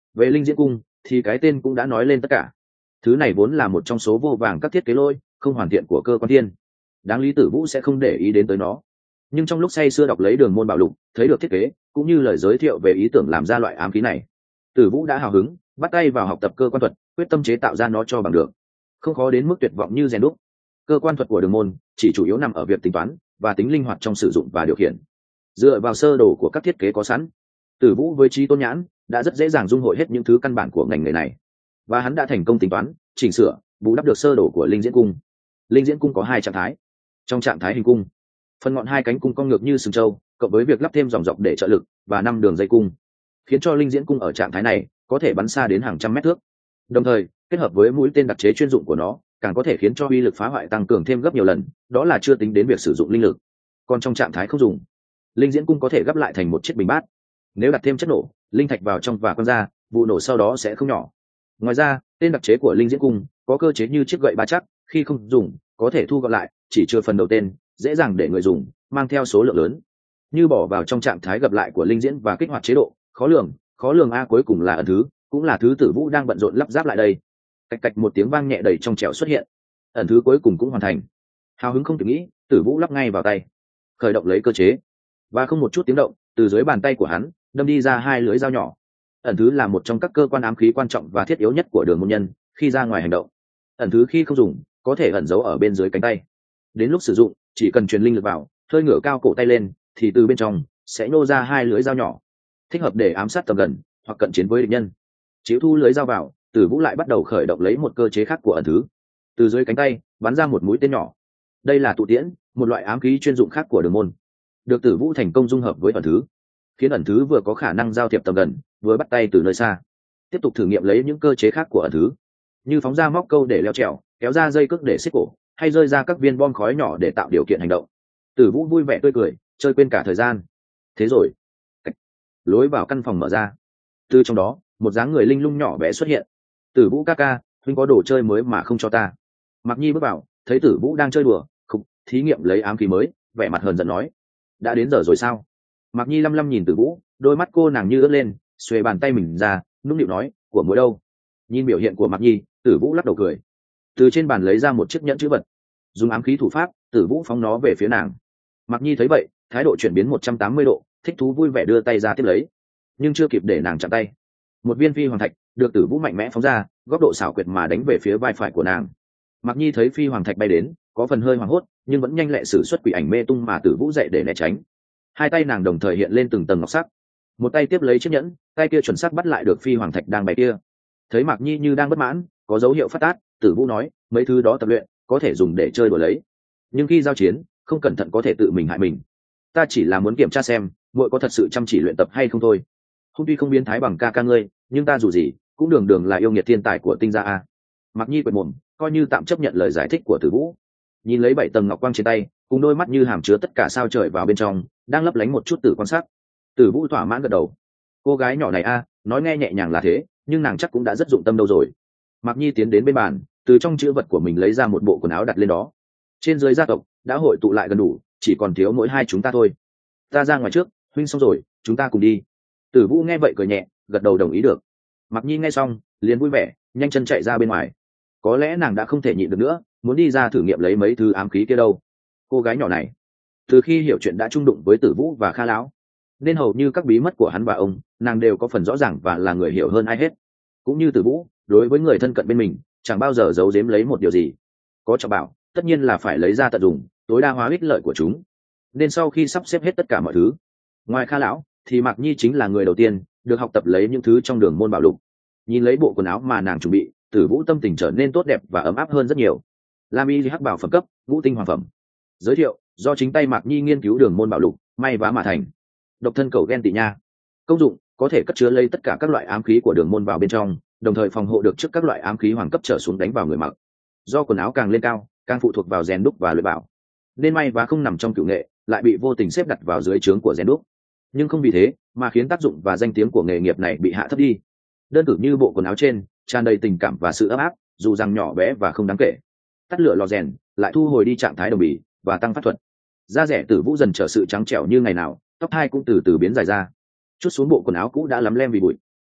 Về linh diễn cung thì cái tên cũng đã nói lên tất cả. Thứ này vốn là một trong số vô vàng các thiết kế lôi không hoàn thiện của cơ quan thiên, đáng lý Tử Vũ sẽ không để ý đến tới nó, nhưng trong lúc say sưa đọc lấy đường môn bạo lục, thấy được thiết kế cũng như lời giới thiệu về ý tưởng làm ra loại ám khí này, Tử Vũ đã hào hứng bắt tay vào học tập cơ quan thuật, quyết tâm chế tạo ra nó cho bằng được. Không khó đến mức tuyệt vọng như rèn đúc. Cơ quan thuật của đường môn chỉ chủ yếu nằm ở việc tính toán và tính linh hoạt trong sử dụng và điều khiển. Dựa vào sơ đồ của các thiết kế có sẵn, Tử Vũ với trí tôn nhãn đã rất dễ dàng dung hội hết những thứ căn bản của ngành nghề này, và hắn đã thành công tính toán, chỉnh sửa, bù đắp được sơ đồ của linh diễn cung. Linh diễn cung có hai trạng thái. Trong trạng thái hình cung, phần ngọn hai cánh cung cong ngược như sừng trâu, cộng với việc lắp thêm dòng dọc để trợ lực và 5 đường dây cung, khiến cho linh diễn cung ở trạng thái này có thể bắn xa đến hàng trăm mét thước. Đồng thời, kết hợp với mũi tên đặc chế chuyên dụng của nó, càng có thể khiến cho uy lực phá hoại tăng cường thêm gấp nhiều lần, đó là chưa tính đến việc sử dụng linh lực. Còn trong trạng thái không dùng, linh diễn cung có thể gấp lại thành một chiếc bình bát. Nếu đặt thêm chất nổ, linh thạch vào trong và quăng ra, vụ nổ sau đó sẽ không nhỏ. Ngoài ra, tên đặc chế của linh diễn cung có cơ chế như chiếc gậy ba chắc, khi không dùng có thể thu gọn lại, chỉ chừa phần đầu tên, dễ dàng để người dùng mang theo số lượng lớn. Như bỏ vào trong trạng thái gập lại của linh diễn và kích hoạt chế độ khó lường a, cuối cùng là ẩn thứ, cũng là thứ Tử Vũ đang bận rộn lắp ráp lại đây. Cạch cạch một tiếng vang nhẹ đầy trong trẻo xuất hiện, ẩn thứ cuối cùng cũng hoàn thành. Hào hứng không kịp nghĩ, Tử Vũ lắp ngay vào tay, khởi động lấy cơ chế, và không một chút tiếng động, từ dưới bàn tay của hắn đâm đi ra hai lưới dao nhỏ. Ẩn thứ là một trong các cơ quan ám khí quan trọng và thiết yếu nhất của đường môn nhân khi ra ngoài hành động. Ẩn thứ khi không dùng có thể ẩn giấu ở bên dưới cánh tay, đến lúc sử dụng chỉ cần truyền linh lực vào, hơi ngửa cao cổ tay lên thì từ bên trong sẽ nô ra hai lưới dao nhỏ, thích hợp để ám sát tầm gần hoặc cận chiến với địch nhân. Chiếu thu lưới dao vào, Tử Vũ lại bắt đầu khởi động lấy một cơ chế khác của ẩn thứ, từ dưới cánh tay bắn ra một mũi tên nhỏ. Đây là tụ tiễn, một loại ám khí chuyên dụng khác của đường môn, được Tử Vũ thành công dung hợp với ẩn thứ, khiến ẩn thứ vừa có khả năng giao thiệp tầm gần, vừa bắt tay từ nơi xa. Tiếp tục thử nghiệm lấy những cơ chế khác của ẩn thứ, như phóng ra móc câu để leo trèo, kéo ra dây cước để xiết cổ, hay rơi ra các viên bom khói nhỏ để tạo điều kiện hành động. Tử Vũ vui vẻ tươi cười, chơi quên cả thời gian. Thế rồi, lối vào căn phòng mở ra, từ trong đó một dáng người linh lung nhỏ bé xuất hiện. Tử Vũ ca ca, huynh có đồ chơi mới mà không cho ta. Mạc Nhi bước vào, thấy Tử Vũ đang chơi đùa, không thí nghiệm lấy ám khí mới, vẻ mặt hờn giận nói: đã đến giờ rồi sao? Mạc Nhi lăm lăm nhìn Tử Vũ, đôi mắt cô nàng như ướt lên, xuề bàn tay mình ra, nũng nịu nói: của muội đâu? Nhìn biểu hiện của Mạc Nhi, Tử Vũ lắc đầu cười, từ trên bàn lấy ra một chiếc nhẫn chữ vật, dùng ám khí thủ pháp, Tử Vũ phóng nó về phía nàng. Mạc Nhi thấy vậy, thái độ chuyển biến 180 độ, thích thú vui vẻ đưa tay ra tiếp lấy, nhưng chưa kịp để nàng chạm tay, một viên phi hoàng thạch được Tử Vũ mạnh mẽ phóng ra, góc độ xảo quyệt mà đánh về phía vai phải của nàng. Mạc Nhi thấy phi hoàng thạch bay đến, có phần hơi hoảng hốt, nhưng vẫn nhanh lẹ sử xuất quỷ ảnh mê tung mà Tử Vũ dạy để né tránh. Hai tay nàng đồng thời hiện lên từng tầng ngọc sắc, một tay tiếp lấy chiếc nhẫn, tay kia chuẩn xác bắt lại được phi hoàng thạch đang bay kia. Thấy Mạc Nhi như đang bất mãn, có dấu hiệu phát tác, Tử Vũ nói: mấy thứ đó tập luyện có thể dùng để chơi đùa lấy, nhưng khi giao chiến không cẩn thận có thể tự mình hại mình. Ta chỉ là muốn kiểm tra xem muội có thật sự chăm chỉ luyện tập hay không thôi. Không, tuy không biến thái bằng ca ca ngươi, nhưng ta dù gì cũng đường đường là yêu nghiệt thiên tài của tinh gia a. Mạc Nhi quệt mồm, coi như tạm chấp nhận lời giải thích của Tử Vũ. Nhìn lấy 7 tầng ngọc quang trên tay, cùng đôi mắt như hàm chứa tất cả sao trời vào bên trong, đang lấp lánh một chút tử quan sắc. Tử Vũ thỏa mãn gật đầu. Cô gái nhỏ này a, nói nghe nhẹ nhàng là thế, nhưng nàng chắc cũng đã rất dụng tâm đâu rồi. Mạc Nhi tiến đến bên bàn, từ trong chữ vật của mình lấy ra một bộ quần áo đặt lên đó. Trên dưới gia tộc đã hội tụ lại gần đủ, chỉ còn thiếu mỗi hai chúng ta thôi. Ta ra ngoài trước, huynh xong rồi chúng ta cùng đi. Tử Vũ nghe vậy cười nhẹ, gật đầu đồng ý được. Mạc Nhi nghe xong liền vui vẻ, nhanh chân chạy ra bên ngoài. Có lẽ nàng đã không thể nhịn được nữa, muốn đi ra thử nghiệm lấy mấy thứ ám khí kia đâu. Cô gái nhỏ này từ khi hiểu chuyện đã chung đụng với Tử Vũ và Kha lão, nên hầu như các bí mật của hắn và ông nàng đều có phần rõ ràng và là người hiểu hơn ai hết. Cũng như Tử Vũ, đối với người thân cận bên mình chẳng bao giờ giấu giếm lấy một điều gì. Có trọng bảo tất nhiên là phải lấy ra tận dụng, tối đa hóa ích lợi của chúng. Nên sau khi sắp xếp hết tất cả mọi thứ, ngoài Kha lão thì Mạc Nhi chính là người đầu tiên được học tập lấy những thứ trong đường môn bảo lục. Nhìn lấy bộ quần áo mà nàng chuẩn bị, Tử Vũ tâm tình trở nên tốt đẹp và ấm áp hơn rất nhiều. Lam y hắc bảo phẩm cấp, ngũ tinh hoàng phẩm. Giới thiệu: do chính tay Mạc Nhi nghiên cứu đường môn bảo lục, may vá mà thành. Độc thân cầu ghen tị nha. Công dụng: có thể cất chứa lấy tất cả các loại ám khí của đường môn vào bên trong, đồng thời phòng hộ được trước các loại ám khí hoàng cấp trở xuống đánh vào người mặc. Do quần áo càng lên cao, càng phụ thuộc vào rèn đúc và luyện bảo, nên may vá không nằm trong cửu nghệ, lại bị vô tình xếp đặt vào dưới trướng của rèn đúc. Nhưng không vì thế mà khiến tác dụng và danh tiếng của nghề nghiệp này bị hạ thấp đi. Đơn cử như bộ quần áo trên tràn đầy tình cảm và sự ấm áp, dù rằng nhỏ bé và không đáng kể. Tắt lửa lò rèn, lại thu hồi đi trạng thái đồng bì và tăng pháp thuật. Da rẻ Tử Vũ dần trở sự trắng trẻo như ngày nào, tóc hai cũng từ từ biến dài ra, chút xuống bộ quần áo cũ đã lắm lem vì bụi.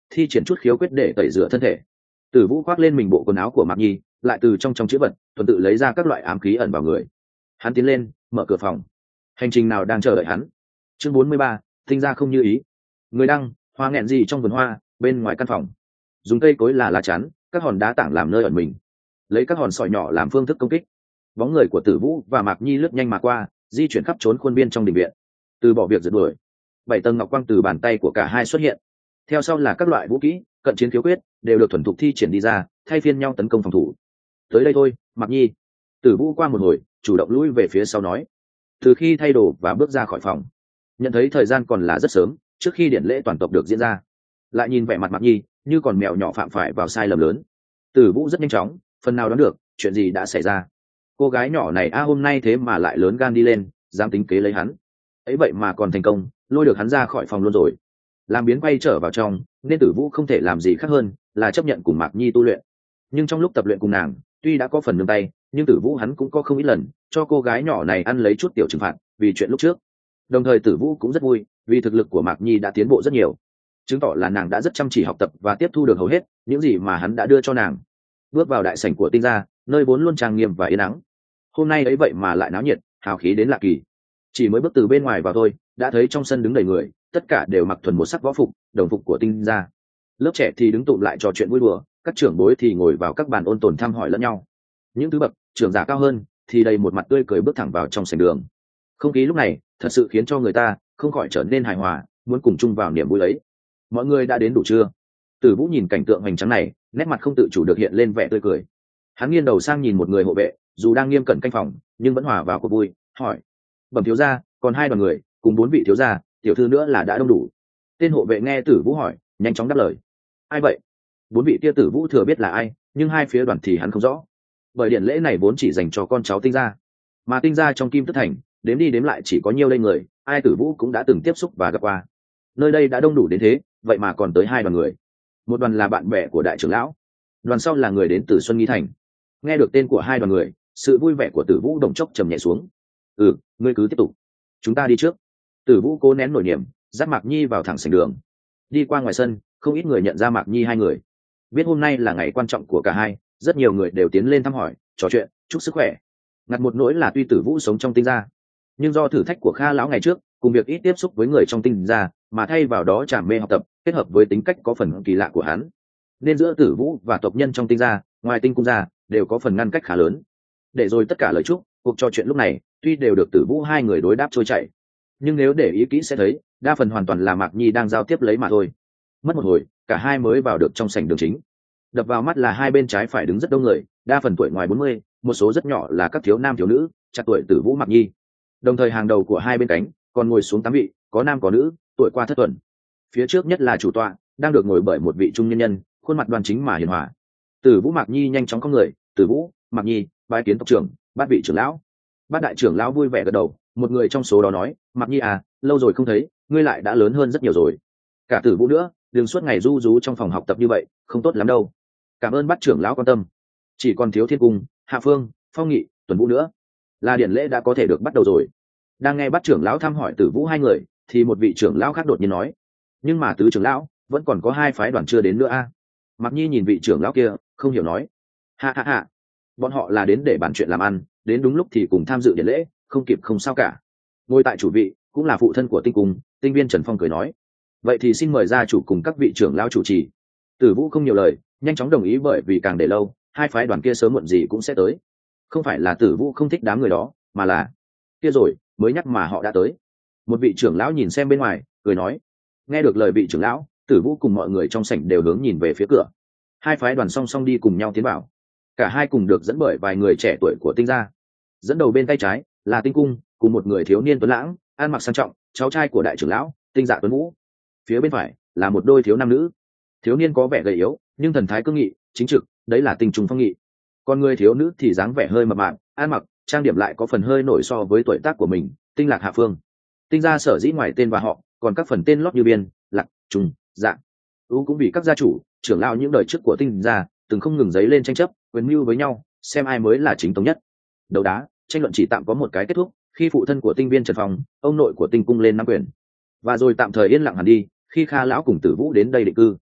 thi triển chút khiếu quyết để tẩy rửa thân thể. Tử Vũ khoác lên mình bộ quần áo của Mạc Nhi, lại từ trong chữ vật tuần tự lấy ra các loại ám khí ẩn vào người. Hắn tiến lên mở cửa phòng. Hành trình nào đang chờ đợi hắn? Chương 43, tinh ra không như ý. Người đăng, Hoa nghẹn gì trong vườn hoa, bên ngoài căn phòng. Dùng cây cối là lá chắn, các hòn đá tảng làm nơi ẩn mình. Lấy các hòn sỏi nhỏ làm phương thức công kích. Bóng người của Tử Vũ và Mạc Nhi lướt nhanh mà qua, di chuyển khắp trốn khuôn viên trong đình viện. Từ bỏ việc rượt đuổi, 7 tầng ngọc quang từ bàn tay của cả hai xuất hiện. Theo sau là các loại vũ kỹ, cận chiến khiếu quyết đều được thuần thục thi triển đi ra, thay phiên nhau tấn công phòng thủ. Tới đây thôi, Mạc Nhi. Tử Vũ qua một hồi, chủ động lùi về phía sau nói. Từ khi thay đồ và bước ra khỏi phòng, nhận thấy thời gian còn là rất sớm, trước khi điện lễ toàn tộc được diễn ra, lại nhìn vẻ mặt Mạc Nhi như còn mèo nhỏ phạm phải vào sai lầm lớn. Tử Vũ rất nhanh chóng, phần nào đoán được chuyện gì đã xảy ra. Cô gái nhỏ này hôm nay thế mà lại lớn gan đi lên, dám tính kế lấy hắn. Ấy vậy mà còn thành công, lôi được hắn ra khỏi phòng luôn rồi. Làm biến quay trở vào trong, nên Tử Vũ không thể làm gì khác hơn là chấp nhận cùng Mạc Nhi tu luyện. Nhưng trong lúc tập luyện cùng nàng, tuy đã có phần nương tay, nhưng Tử Vũ hắn cũng có không ít lần cho cô gái nhỏ này ăn lấy chút tiểu trừng phạt vì chuyện lúc trước. Đồng thời Tử Vũ cũng rất vui vì thực lực của Mạc Nhi đã tiến bộ rất nhiều, chứng tỏ là nàng đã rất chăm chỉ học tập và tiếp thu được hầu hết những gì mà hắn đã đưa cho nàng. Bước vào đại sảnh của Tinh gia, nơi vốn luôn trang nghiêm và yên ắng, hôm nay ấy vậy mà lại náo nhiệt, hào khí đến lạ kỳ. Chỉ mới bước từ bên ngoài vào thôi, đã thấy trong sân đứng đầy người, tất cả đều mặc thuần một sắc võ phục, đồng phục của Tinh gia. Lớp trẻ thì đứng tụm lại trò chuyện vui đùa, các trưởng bối thì ngồi vào các bàn ôn tồn thăm hỏi lẫn nhau. Những thứ bậc trưởng giả cao hơn thì đầy một mặt tươi cười bước thẳng vào trong sảnh đường. Không khí lúc này thật sự khiến cho người ta không khỏi trở nên hài hòa, muốn cùng chung vào niềm vui ấy. Mọi người đã đến đủ chưa? Tử Vũ nhìn cảnh tượng hoành tráng này, nét mặt không tự chủ được hiện lên vẻ tươi cười. Hắn nghiêng đầu sang nhìn một người hộ vệ, dù đang nghiêm cẩn canh phòng nhưng vẫn hòa vào cuộc vui, hỏi: bẩm thiếu gia, còn 2 đoàn người cùng 4 vị thiếu gia, tiểu thư nữa là đã đông đủ. Tên hộ vệ nghe Tử Vũ hỏi, nhanh chóng đáp lời: ai vậy? 4 vị kia Tử Vũ thừa biết là ai, nhưng 2 phía đoàn thì hắn không rõ, bởi điện lễ này vốn chỉ dành cho con cháu Tinh gia, mà Tinh gia trong Kim Tức Thành đếm đi đếm lại chỉ có nhiêu đây người, ai Tử Vũ cũng đã từng tiếp xúc và gặp qua. Nơi đây đã đông đủ đến thế, vậy mà còn tới 2 đoàn người. Một đoàn là bạn bè của đại trưởng lão, đoàn sau là người đến từ Xuân Nghi Thành. Nghe được tên của 2 đoàn người, sự vui vẻ của Tử Vũ đồng chốc trầm nhẹ xuống. Ngươi cứ tiếp tục, chúng ta đi trước. Tử Vũ cố nén nổi niềm, dắt Mạc Nhi vào thẳng sảnh đường. Đi qua ngoài sân, không ít người nhận ra Mạc Nhi 2 người. Biết hôm nay là ngày quan trọng của cả hai, rất nhiều người đều tiến lên thăm hỏi, trò chuyện, chúc sức khỏe. Ngặt một nỗi là tuy Tử Vũ sống trong Tinh gia, nhưng do thử thách của Kha lão ngày trước, cùng việc ít tiếp xúc với người trong Tinh gia, mà thay vào đó trảm mê học tập, kết hợp với tính cách có phần kỳ lạ của hắn, nên giữa Tử Vũ và tộc nhân trong Tinh gia, ngoài Tinh cung gia, đều có phần ngăn cách khá lớn. Để rồi tất cả lời chúc, cuộc trò chuyện lúc này tuy đều được Tử Vũ 2 người đối đáp trôi chảy, nhưng nếu để ý kỹ sẽ thấy đa phần hoàn toàn là Mạc Nhi đang giao tiếp lấy mà thôi. Mất một hồi, cả hai mới vào được trong sảnh đường chính. Đập vào mắt là hai bên trái phải đứng rất đông người, đa phần tuổi ngoài 40, một số rất nhỏ là các thiếu nam thiếu nữ chạc tuổi Tử Vũ Mạc Nhi. Đồng thời hàng đầu của hai bên cánh còn ngồi xuống 8 vị, có nam có nữ, tuổi qua thất tuần. Phía trước nhất là chủ tọa, đang được ngồi bởi một vị trung nhân nhân, khuôn mặt đoan chính mà hiền hòa. Tử Vũ Mạc Nhi nhanh chóng cong người: Tử Vũ, Mạc Nhi, bái kiến tộc trưởng, bát vị trưởng lão. Bát đại trưởng lão vui vẻ gật đầu, một người trong số đó nói: Mạc Nhi à, lâu rồi không thấy, ngươi lại đã lớn hơn rất nhiều rồi. Cả Tử Vũ nữa, đừng suốt ngày ru rú trong phòng học tập như vậy, không tốt lắm đâu. Cảm ơn bát trưởng lão quan tâm. Chỉ còn thiếu Thiên Cung, Hạ Phương, Phong Nghị, Tuần Vũ nữa, là điển lễ đã có thể được bắt đầu rồi. Đang nghe bát trưởng lão thăm hỏi Tử Vũ 2 người, thì một vị trưởng lão khác đột nhiên nói: nhưng mà tứ trưởng lão vẫn còn có 2 phái đoàn chưa đến nữa a. Mạc Nhi nhìn vị trưởng lão kia, không hiểu nói: hạ, bọn họ là đến để bàn chuyện làm ăn, đến đúng lúc thì cùng tham dự điển lễ, không kịp không sao cả. Ngồi tại chủ vị cũng là phụ thân của Tinh cung, Tinh viên Trần Phong cười nói: vậy thì xin mời gia chủ cùng các vị trưởng lão chủ trì. Tử Vũ không nhiều lời, nhanh chóng đồng ý, bởi vì càng để lâu 2 phái đoàn kia sớm muộn gì cũng sẽ tới. Không phải là Tử Vũ không thích đám người đó, mà là kia rồi mới nhắc mà họ đã tới. Một vị trưởng lão nhìn xem bên ngoài, cười nói. Nghe được lời vị trưởng lão, Tử Vũ cùng mọi người trong sảnh đều hướng nhìn về phía cửa. 2 phái đoàn song song đi cùng nhau tiến vào. Cả hai cùng được dẫn bởi vài người trẻ tuổi của Tinh gia. Dẫn đầu bên tay trái là Tinh cung, cùng một người thiếu niên tuấn lãng, ăn mặc sang trọng, cháu trai của đại trưởng lão Tinh Dạ Tuấn Vũ. Phía bên phải là một đôi thiếu nam nữ. Thiếu niên có vẻ gầy yếu, nhưng thần thái cương nghị, chính trực, đấy là Tinh Trùng Phong Nghị. Còn người thiếu nữ thì dáng vẻ hơi mập mạp, ăn mặc, trang điểm lại có phần hơi nổi so với tuổi tác của mình, Tinh Lạc Hạ Phương. Tinh gia sở dĩ ngoài tên và họ, còn các phần tên lót như Biên, Lạc, Trùng, Dạ. Cũng vì các gia chủ, trưởng lão những đời trước của Tinh gia từng không ngừng dấy lên tranh chấp, quyền mưu với nhau, xem ai mới là chính thống nhất. Đấu đá, tranh luận chỉ tạm có một cái kết thúc, khi phụ thân của Tinh viên Trần Phong, ông nội của Tinh cung lên nắm quyền, và rồi tạm thời yên lặng hẳn đi khi Kha lão cùng Tử Vũ đến đây định cư.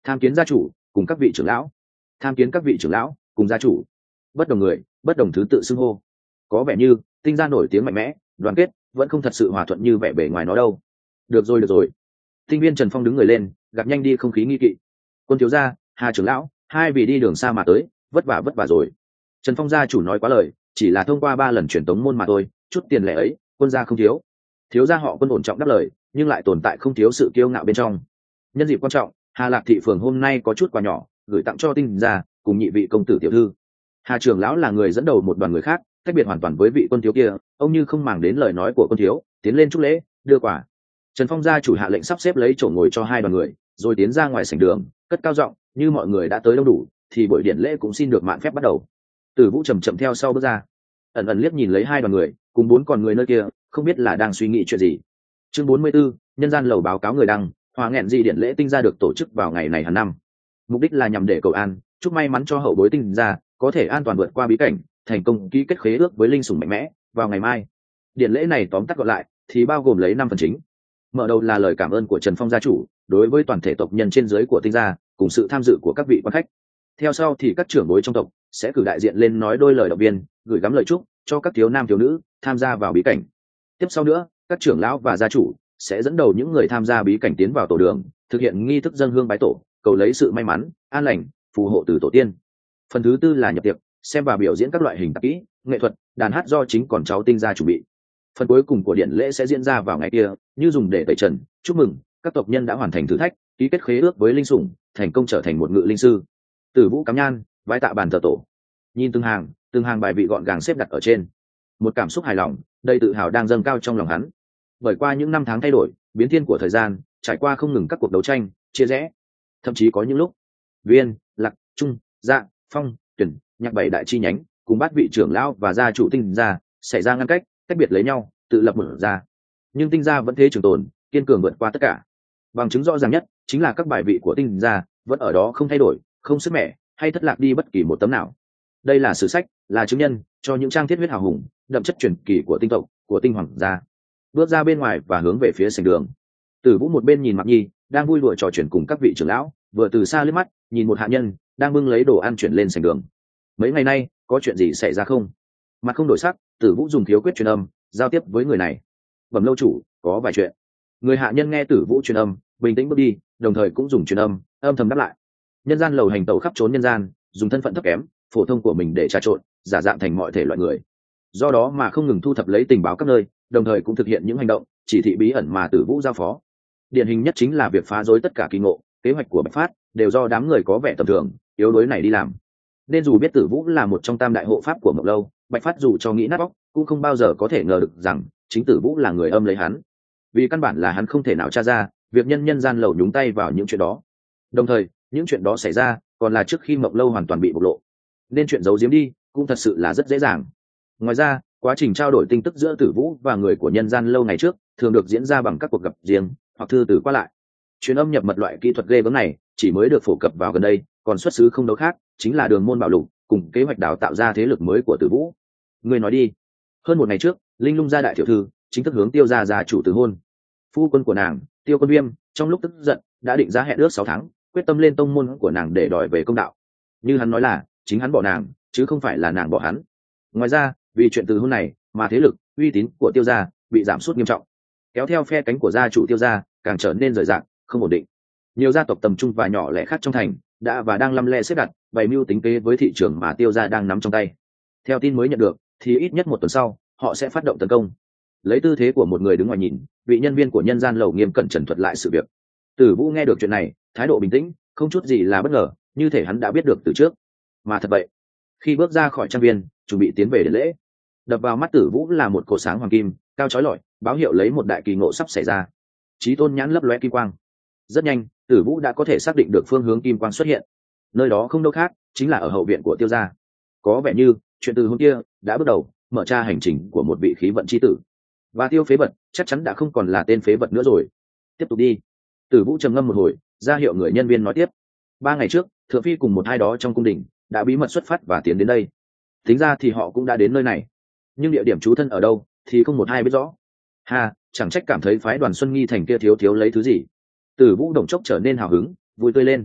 tham kiến gia chủ cùng các vị trưởng lão. Tham kiến các vị trưởng lão cùng gia chủ. Bất đồng người bất đồng thứ tự xưng hô, có vẻ như tinh gia nổi tiếng mạnh mẽ đoàn kết, vẫn không thật sự hòa thuận như vẻ bề ngoài nó đâu. Được rồi. Tinh viên Trần Phong đứng người lên, gặp nhanh đi không khí nghi kỵ. Quân thiếu gia, Hà trưởng lão, hai vị đi đường xa mà tới, vất vả rồi. Trần Phong gia chủ nói quá lời, chỉ là thông qua 3 lần truyền tống môn mà thôi, chút tiền lẻ ấy quân gia không thiếu. Thiếu gia họ Quân ổn trọng đáp lời, nhưng lại tồn tại không thiếu sự kiêu ngạo bên trong. Nhân dịp quan trọng, Hà Lạc thị phường hôm nay có chút quà nhỏ gửi tặng cho tinh gia cùng nhị vị công tử tiểu thư. Hà trưởng lão là người dẫn đầu một đoàn người khác, cách biệt hoàn toàn với vị quân thiếu kia, ông như không màng đến lời nói của quân thiếu, tiến lên chúc lễ đưa quà. Trần Phong gia chủ hạ lệnh sắp xếp lấy chỗ ngồi cho hai đoàn người, rồi tiến ra ngoài sảnh đường, cất cao giọng, như mọi người đã tới đông đủ thì buổi điện lễ cũng xin được mạn phép bắt đầu. Tử Vũ chậm chậm theo sau bước ra, ẩn ẩn liếc nhìn lấy hai đoàn người cùng 4 còn người nơi kia, không biết là đang suy nghĩ chuyện gì. Chương 44, nhân gian lầu báo cáo người đăng, hòa nghẹn gì điện lễ tinh gia được tổ chức vào ngày này hàng năm. Mục đích là nhằm để cầu an, chúc may mắn cho hậu bối tinh gia có thể an toàn vượt qua bí cảnh, thành công ký kết khế ước với linh sủng mạnh mẽ vào ngày mai. Điện lễ này tóm tắt gọn lại thì bao gồm lấy 5 phần chính. Mở đầu là lời cảm ơn của Trần Phong gia chủ đối với toàn thể tộc nhân trên dưới của tinh gia cùng sự tham dự của các vị quan khách. Theo sau thì các trưởng bối trong tộc sẽ cử đại diện lên nói đôi lời động viên, gửi gắm lời chúc cho các thiếu nam thiếu nữ tham gia vào bí cảnh. Tiếp sau nữa, các trưởng lão và gia chủ sẽ dẫn đầu những người tham gia bí cảnh tiến vào tổ đường, thực hiện nghi thức dâng hương bái tổ, cầu lấy sự may mắn, an lành, phù hộ từ tổ tiên. Phần thứ tư là nhập tiệc, xem và biểu diễn các loại hình tạp kỹ, nghệ thuật, đàn hát do chính con cháu tinh gia chuẩn bị. Phần cuối cùng của điện lễ sẽ diễn ra vào ngày kia, như dùng để tẩy trần, chúc mừng các tộc nhân đã hoàn thành thử thách, ký kết khế ước với linh sủng, thành công trở thành một ngự linh sư. Tử Vũ cắm nhan, vái tạ bàn thờ tổ. Nhìn từng hàng bài vị gọn gàng xếp đặt ở trên, một cảm xúc hài lòng, đầy tự hào đang dâng cao trong lòng hắn. Bởi qua những năm tháng thay đổi, biến thiên của thời gian, trải qua không ngừng các cuộc đấu tranh, chia rẽ, thậm chí có những lúc Viên, Lạc, Trung, Dạ, Phong, Tuyển, Nhạc 7 đại chi nhánh cùng 8 vị trưởng lão và gia chủ tinh gia xảy ra ngăn cách biệt lấy nhau, tự lập một ra. Nhưng tinh gia vẫn thế trường tồn, kiên cường vượt qua tất cả. Bằng chứng rõ ràng nhất chính là các bài vị của tinh gia vẫn ở đó không thay đổi, không sức mẻ hay thất lạc đi bất kỳ một tấm nào. Đây là sử sách, là chứng nhân cho những trang thiết huyết hào hùng, đậm chất truyền kỳ của tinh tộc, của tinh hoàng gia. Bước ra bên ngoài và hướng về phía sảnh đường. Tử Vũ một bên nhìn Mạc Nhi đang vui đùa trò chuyện cùng các vị trưởng lão, vừa từ xa liếc mắt nhìn một hạ nhân đang bưng lấy đồ ăn chuyển lên sảnh đường. Mấy ngày nay có chuyện gì xảy ra không? Mặt không đổi sắc, Tử Vũ dùng thiếu quyết truyền âm giao tiếp với người này. Bẩm lâu chủ, có vài chuyện. Người hạ nhân nghe Tử Vũ truyền âm, bình tĩnh bước đi, đồng thời cũng dùng truyền âm âm thầm đáp lại. Nhân gian lầu hành tẩu khắp trốn nhân gian, dùng thân phận thấp kém phổ thông của mình để trà trộn, giả dạng thành mọi thể loại người, do đó mà không ngừng thu thập lấy tình báo các nơi, đồng thời cũng thực hiện những hành động chỉ thị bí ẩn mà Tử Vũ giao phó. Điển hình nhất chính là việc phá rối tất cả kỳ ngộ, kế hoạch của Bạch Phát đều do đám người có vẻ tầm thường, yếu đuối này đi làm. Nên dù biết Tử Vũ là một trong tam đại hộ pháp của Mộc Lâu, Bạch Phát dù cho nghĩ nát óc cũng không bao giờ có thể ngờ được rằng chính Tử Vũ là người âm lấy hắn, vì căn bản là hắn không thể nào tra ra việc nhân gian lầu nhúng tay vào những chuyện đó. Đồng thời những chuyện đó xảy ra còn là trước khi Mộc Lâu hoàn toàn bị bộc lộ, nên chuyện giấu giếm đi cũng thật sự là rất dễ dàng. Ngoài ra, quá trình trao đổi tin tức giữa Tử Vũ và người của nhân gian lâu ngày trước thường được diễn ra bằng các cuộc gặp riêng hoặc thư từ qua lại. Truyền âm nhập mật loại kỹ thuật ghê gớm này chỉ mới được phổ cập vào gần đây, còn xuất xứ không đâu khác chính là đường môn bảo lục cùng kế hoạch đào tạo ra thế lực mới của Tử Vũ. Người nói đi. Hơn một ngày trước, Linh Lung gia đại tiểu thư chính thức hướng Tiêu gia gia chủ từ hôn. Phu quân của nàng, Tiêu Quân Viêm, trong lúc tức giận đã định ra hẹn ước 6 tháng, quyết tâm lên tông môn của nàng để đòi về công đạo. Như hắn nói là chính hắn bỏ nàng, chứ không phải là nàng bỏ hắn. Ngoài ra, vì chuyện từ hôn này mà thế lực, uy tín của Tiêu gia bị giảm sút nghiêm trọng, kéo theo phe cánh của gia chủ Tiêu gia càng trở nên rời rạc, không ổn định. Nhiều gia tộc tầm trung và nhỏ lẻ khác trong thành đã và đang lăm le xếp đặt bày mưu tính kế với thị trường mà Tiêu gia đang nắm trong tay. Theo tin mới nhận được thì ít nhất 1 tuần sau họ sẽ phát động tấn công. Lấy tư thế của một người đứng ngoài nhìn, vị nhân viên của nhân gian lầu nghiêm cẩn trần thuật lại sự việc. Tử Vũ nghe được chuyện này, thái độ bình tĩnh, không chút gì là bất ngờ, như thể hắn đã biết được từ trước. Mà thật vậy, khi bước ra khỏi trang viên chuẩn bị tiến về để lễ, đập vào mắt Tử Vũ là một cột sáng hoàng kim cao chói lọi, báo hiệu lấy một đại kỳ ngộ sắp xảy ra. Chí tôn nhãn lấp lóe kim quang. Rất nhanh, Tử Vũ đã có thể xác định được phương hướng kim quang xuất hiện. Nơi đó không đâu khác chính là ở hậu viện của Tiêu gia. Có vẻ như chuyện từ hôm kia đã bước đầu mở ra hành trình của một vị khí vận chi tử, và Tiêu phế vật chắc chắn đã không còn là tên phế vật nữa rồi. Tiếp tục đi. Tử Vũ trầm ngâm một hồi, ra hiệu người nhân viên nói tiếp. 3 ngày trước, Thượng Phi cùng một ai đó trong cung đình đã bí mật xuất phát và tiến đến đây. Tính ra thì họ cũng đã đến nơi này, nhưng địa điểm trú thân ở đâu thì không một ai biết rõ. Chẳng trách cảm thấy phái đoàn Xuân Nghi thành kia thiếu lấy thứ gì. Tử Vũ đồng chốc trở nên hào hứng, vui tươi lên.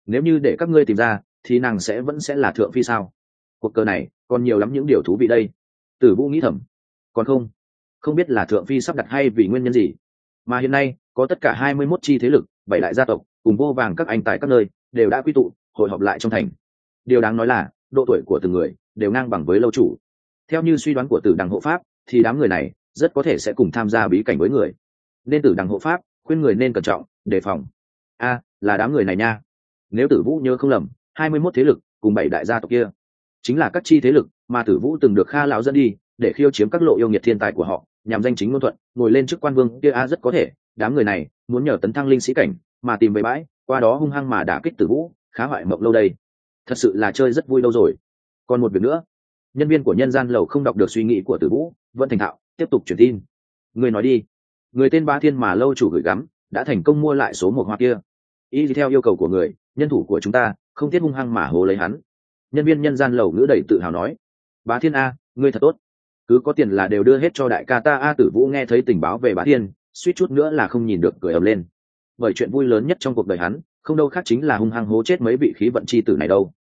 nếu như để các ngươi tìm ra thì nàng vẫn sẽ là thượng phi sao? Cuộc cờ này còn nhiều lắm những điều thú vị đây. Tử Vũ nghĩ thầm. Còn không biết là thượng phi sắp đặt hay vì nguyên nhân gì mà hiện nay có tất cả 21 chi thế lực, 7 đại gia tộc cùng vô vàng các anh tại các nơi đều đã quy tụ hội họp lại trong thành. Điều đáng nói là độ tuổi của từng người đều ngang bằng với lâu chủ. Theo như suy đoán của Tử Đằng hộ pháp thì đám người này rất có thể sẽ cùng tham gia bí cảnh với người, nên Tử Đằng hộ pháp khuyên người nên cẩn trọng đề phòng. Là đám người này nha. Nếu Tử Vũ nhớ không lầm, 21 thế lực cùng 7 đại gia tộc kia chính là các chi thế lực mà Tử Vũ từng được Kha lão dẫn đi để khiêu chiếm các lộ yêu nghiệt thiên tài của họ, nhằm danh chính ngôn thuận ngồi lên chức quan vương kia. Rất có thể đám người này muốn nhờ tấn thăng linh sĩ cảnh mà tìm về bãi, qua đó hung hăng mà đả kích Tử Vũ, khá hoại mộng lâu đây. Thật sự là chơi rất vui lâu rồi. Còn một việc nữa, nhân viên của nhân gian lầu không đọc được suy nghĩ của Tử Vũ, vẫn thành thạo tiếp tục truyền tin. Người nói đi. Người tên Bá Thiên mà lâu chủ gửi gắm đã thành công mua lại số một hoa kia. Y theo yêu cầu của người, nhân thủ của chúng ta không tiếc hung hăng mà hố lấy hắn. Nhân viên nhân gian lầu ngữ đầy tự hào nói. Bá Thiên ngươi thật tốt, cứ có tiền là đều đưa hết cho đại ca ta. Tử Vũ nghe thấy tình báo về Bá Thiên suýt chút nữa là không nhìn được cười ầm lên, bởi chuyện vui lớn nhất trong cuộc đời hắn không đâu khác chính là hung hăng hố chết mấy vị khí vận chi tử này đâu.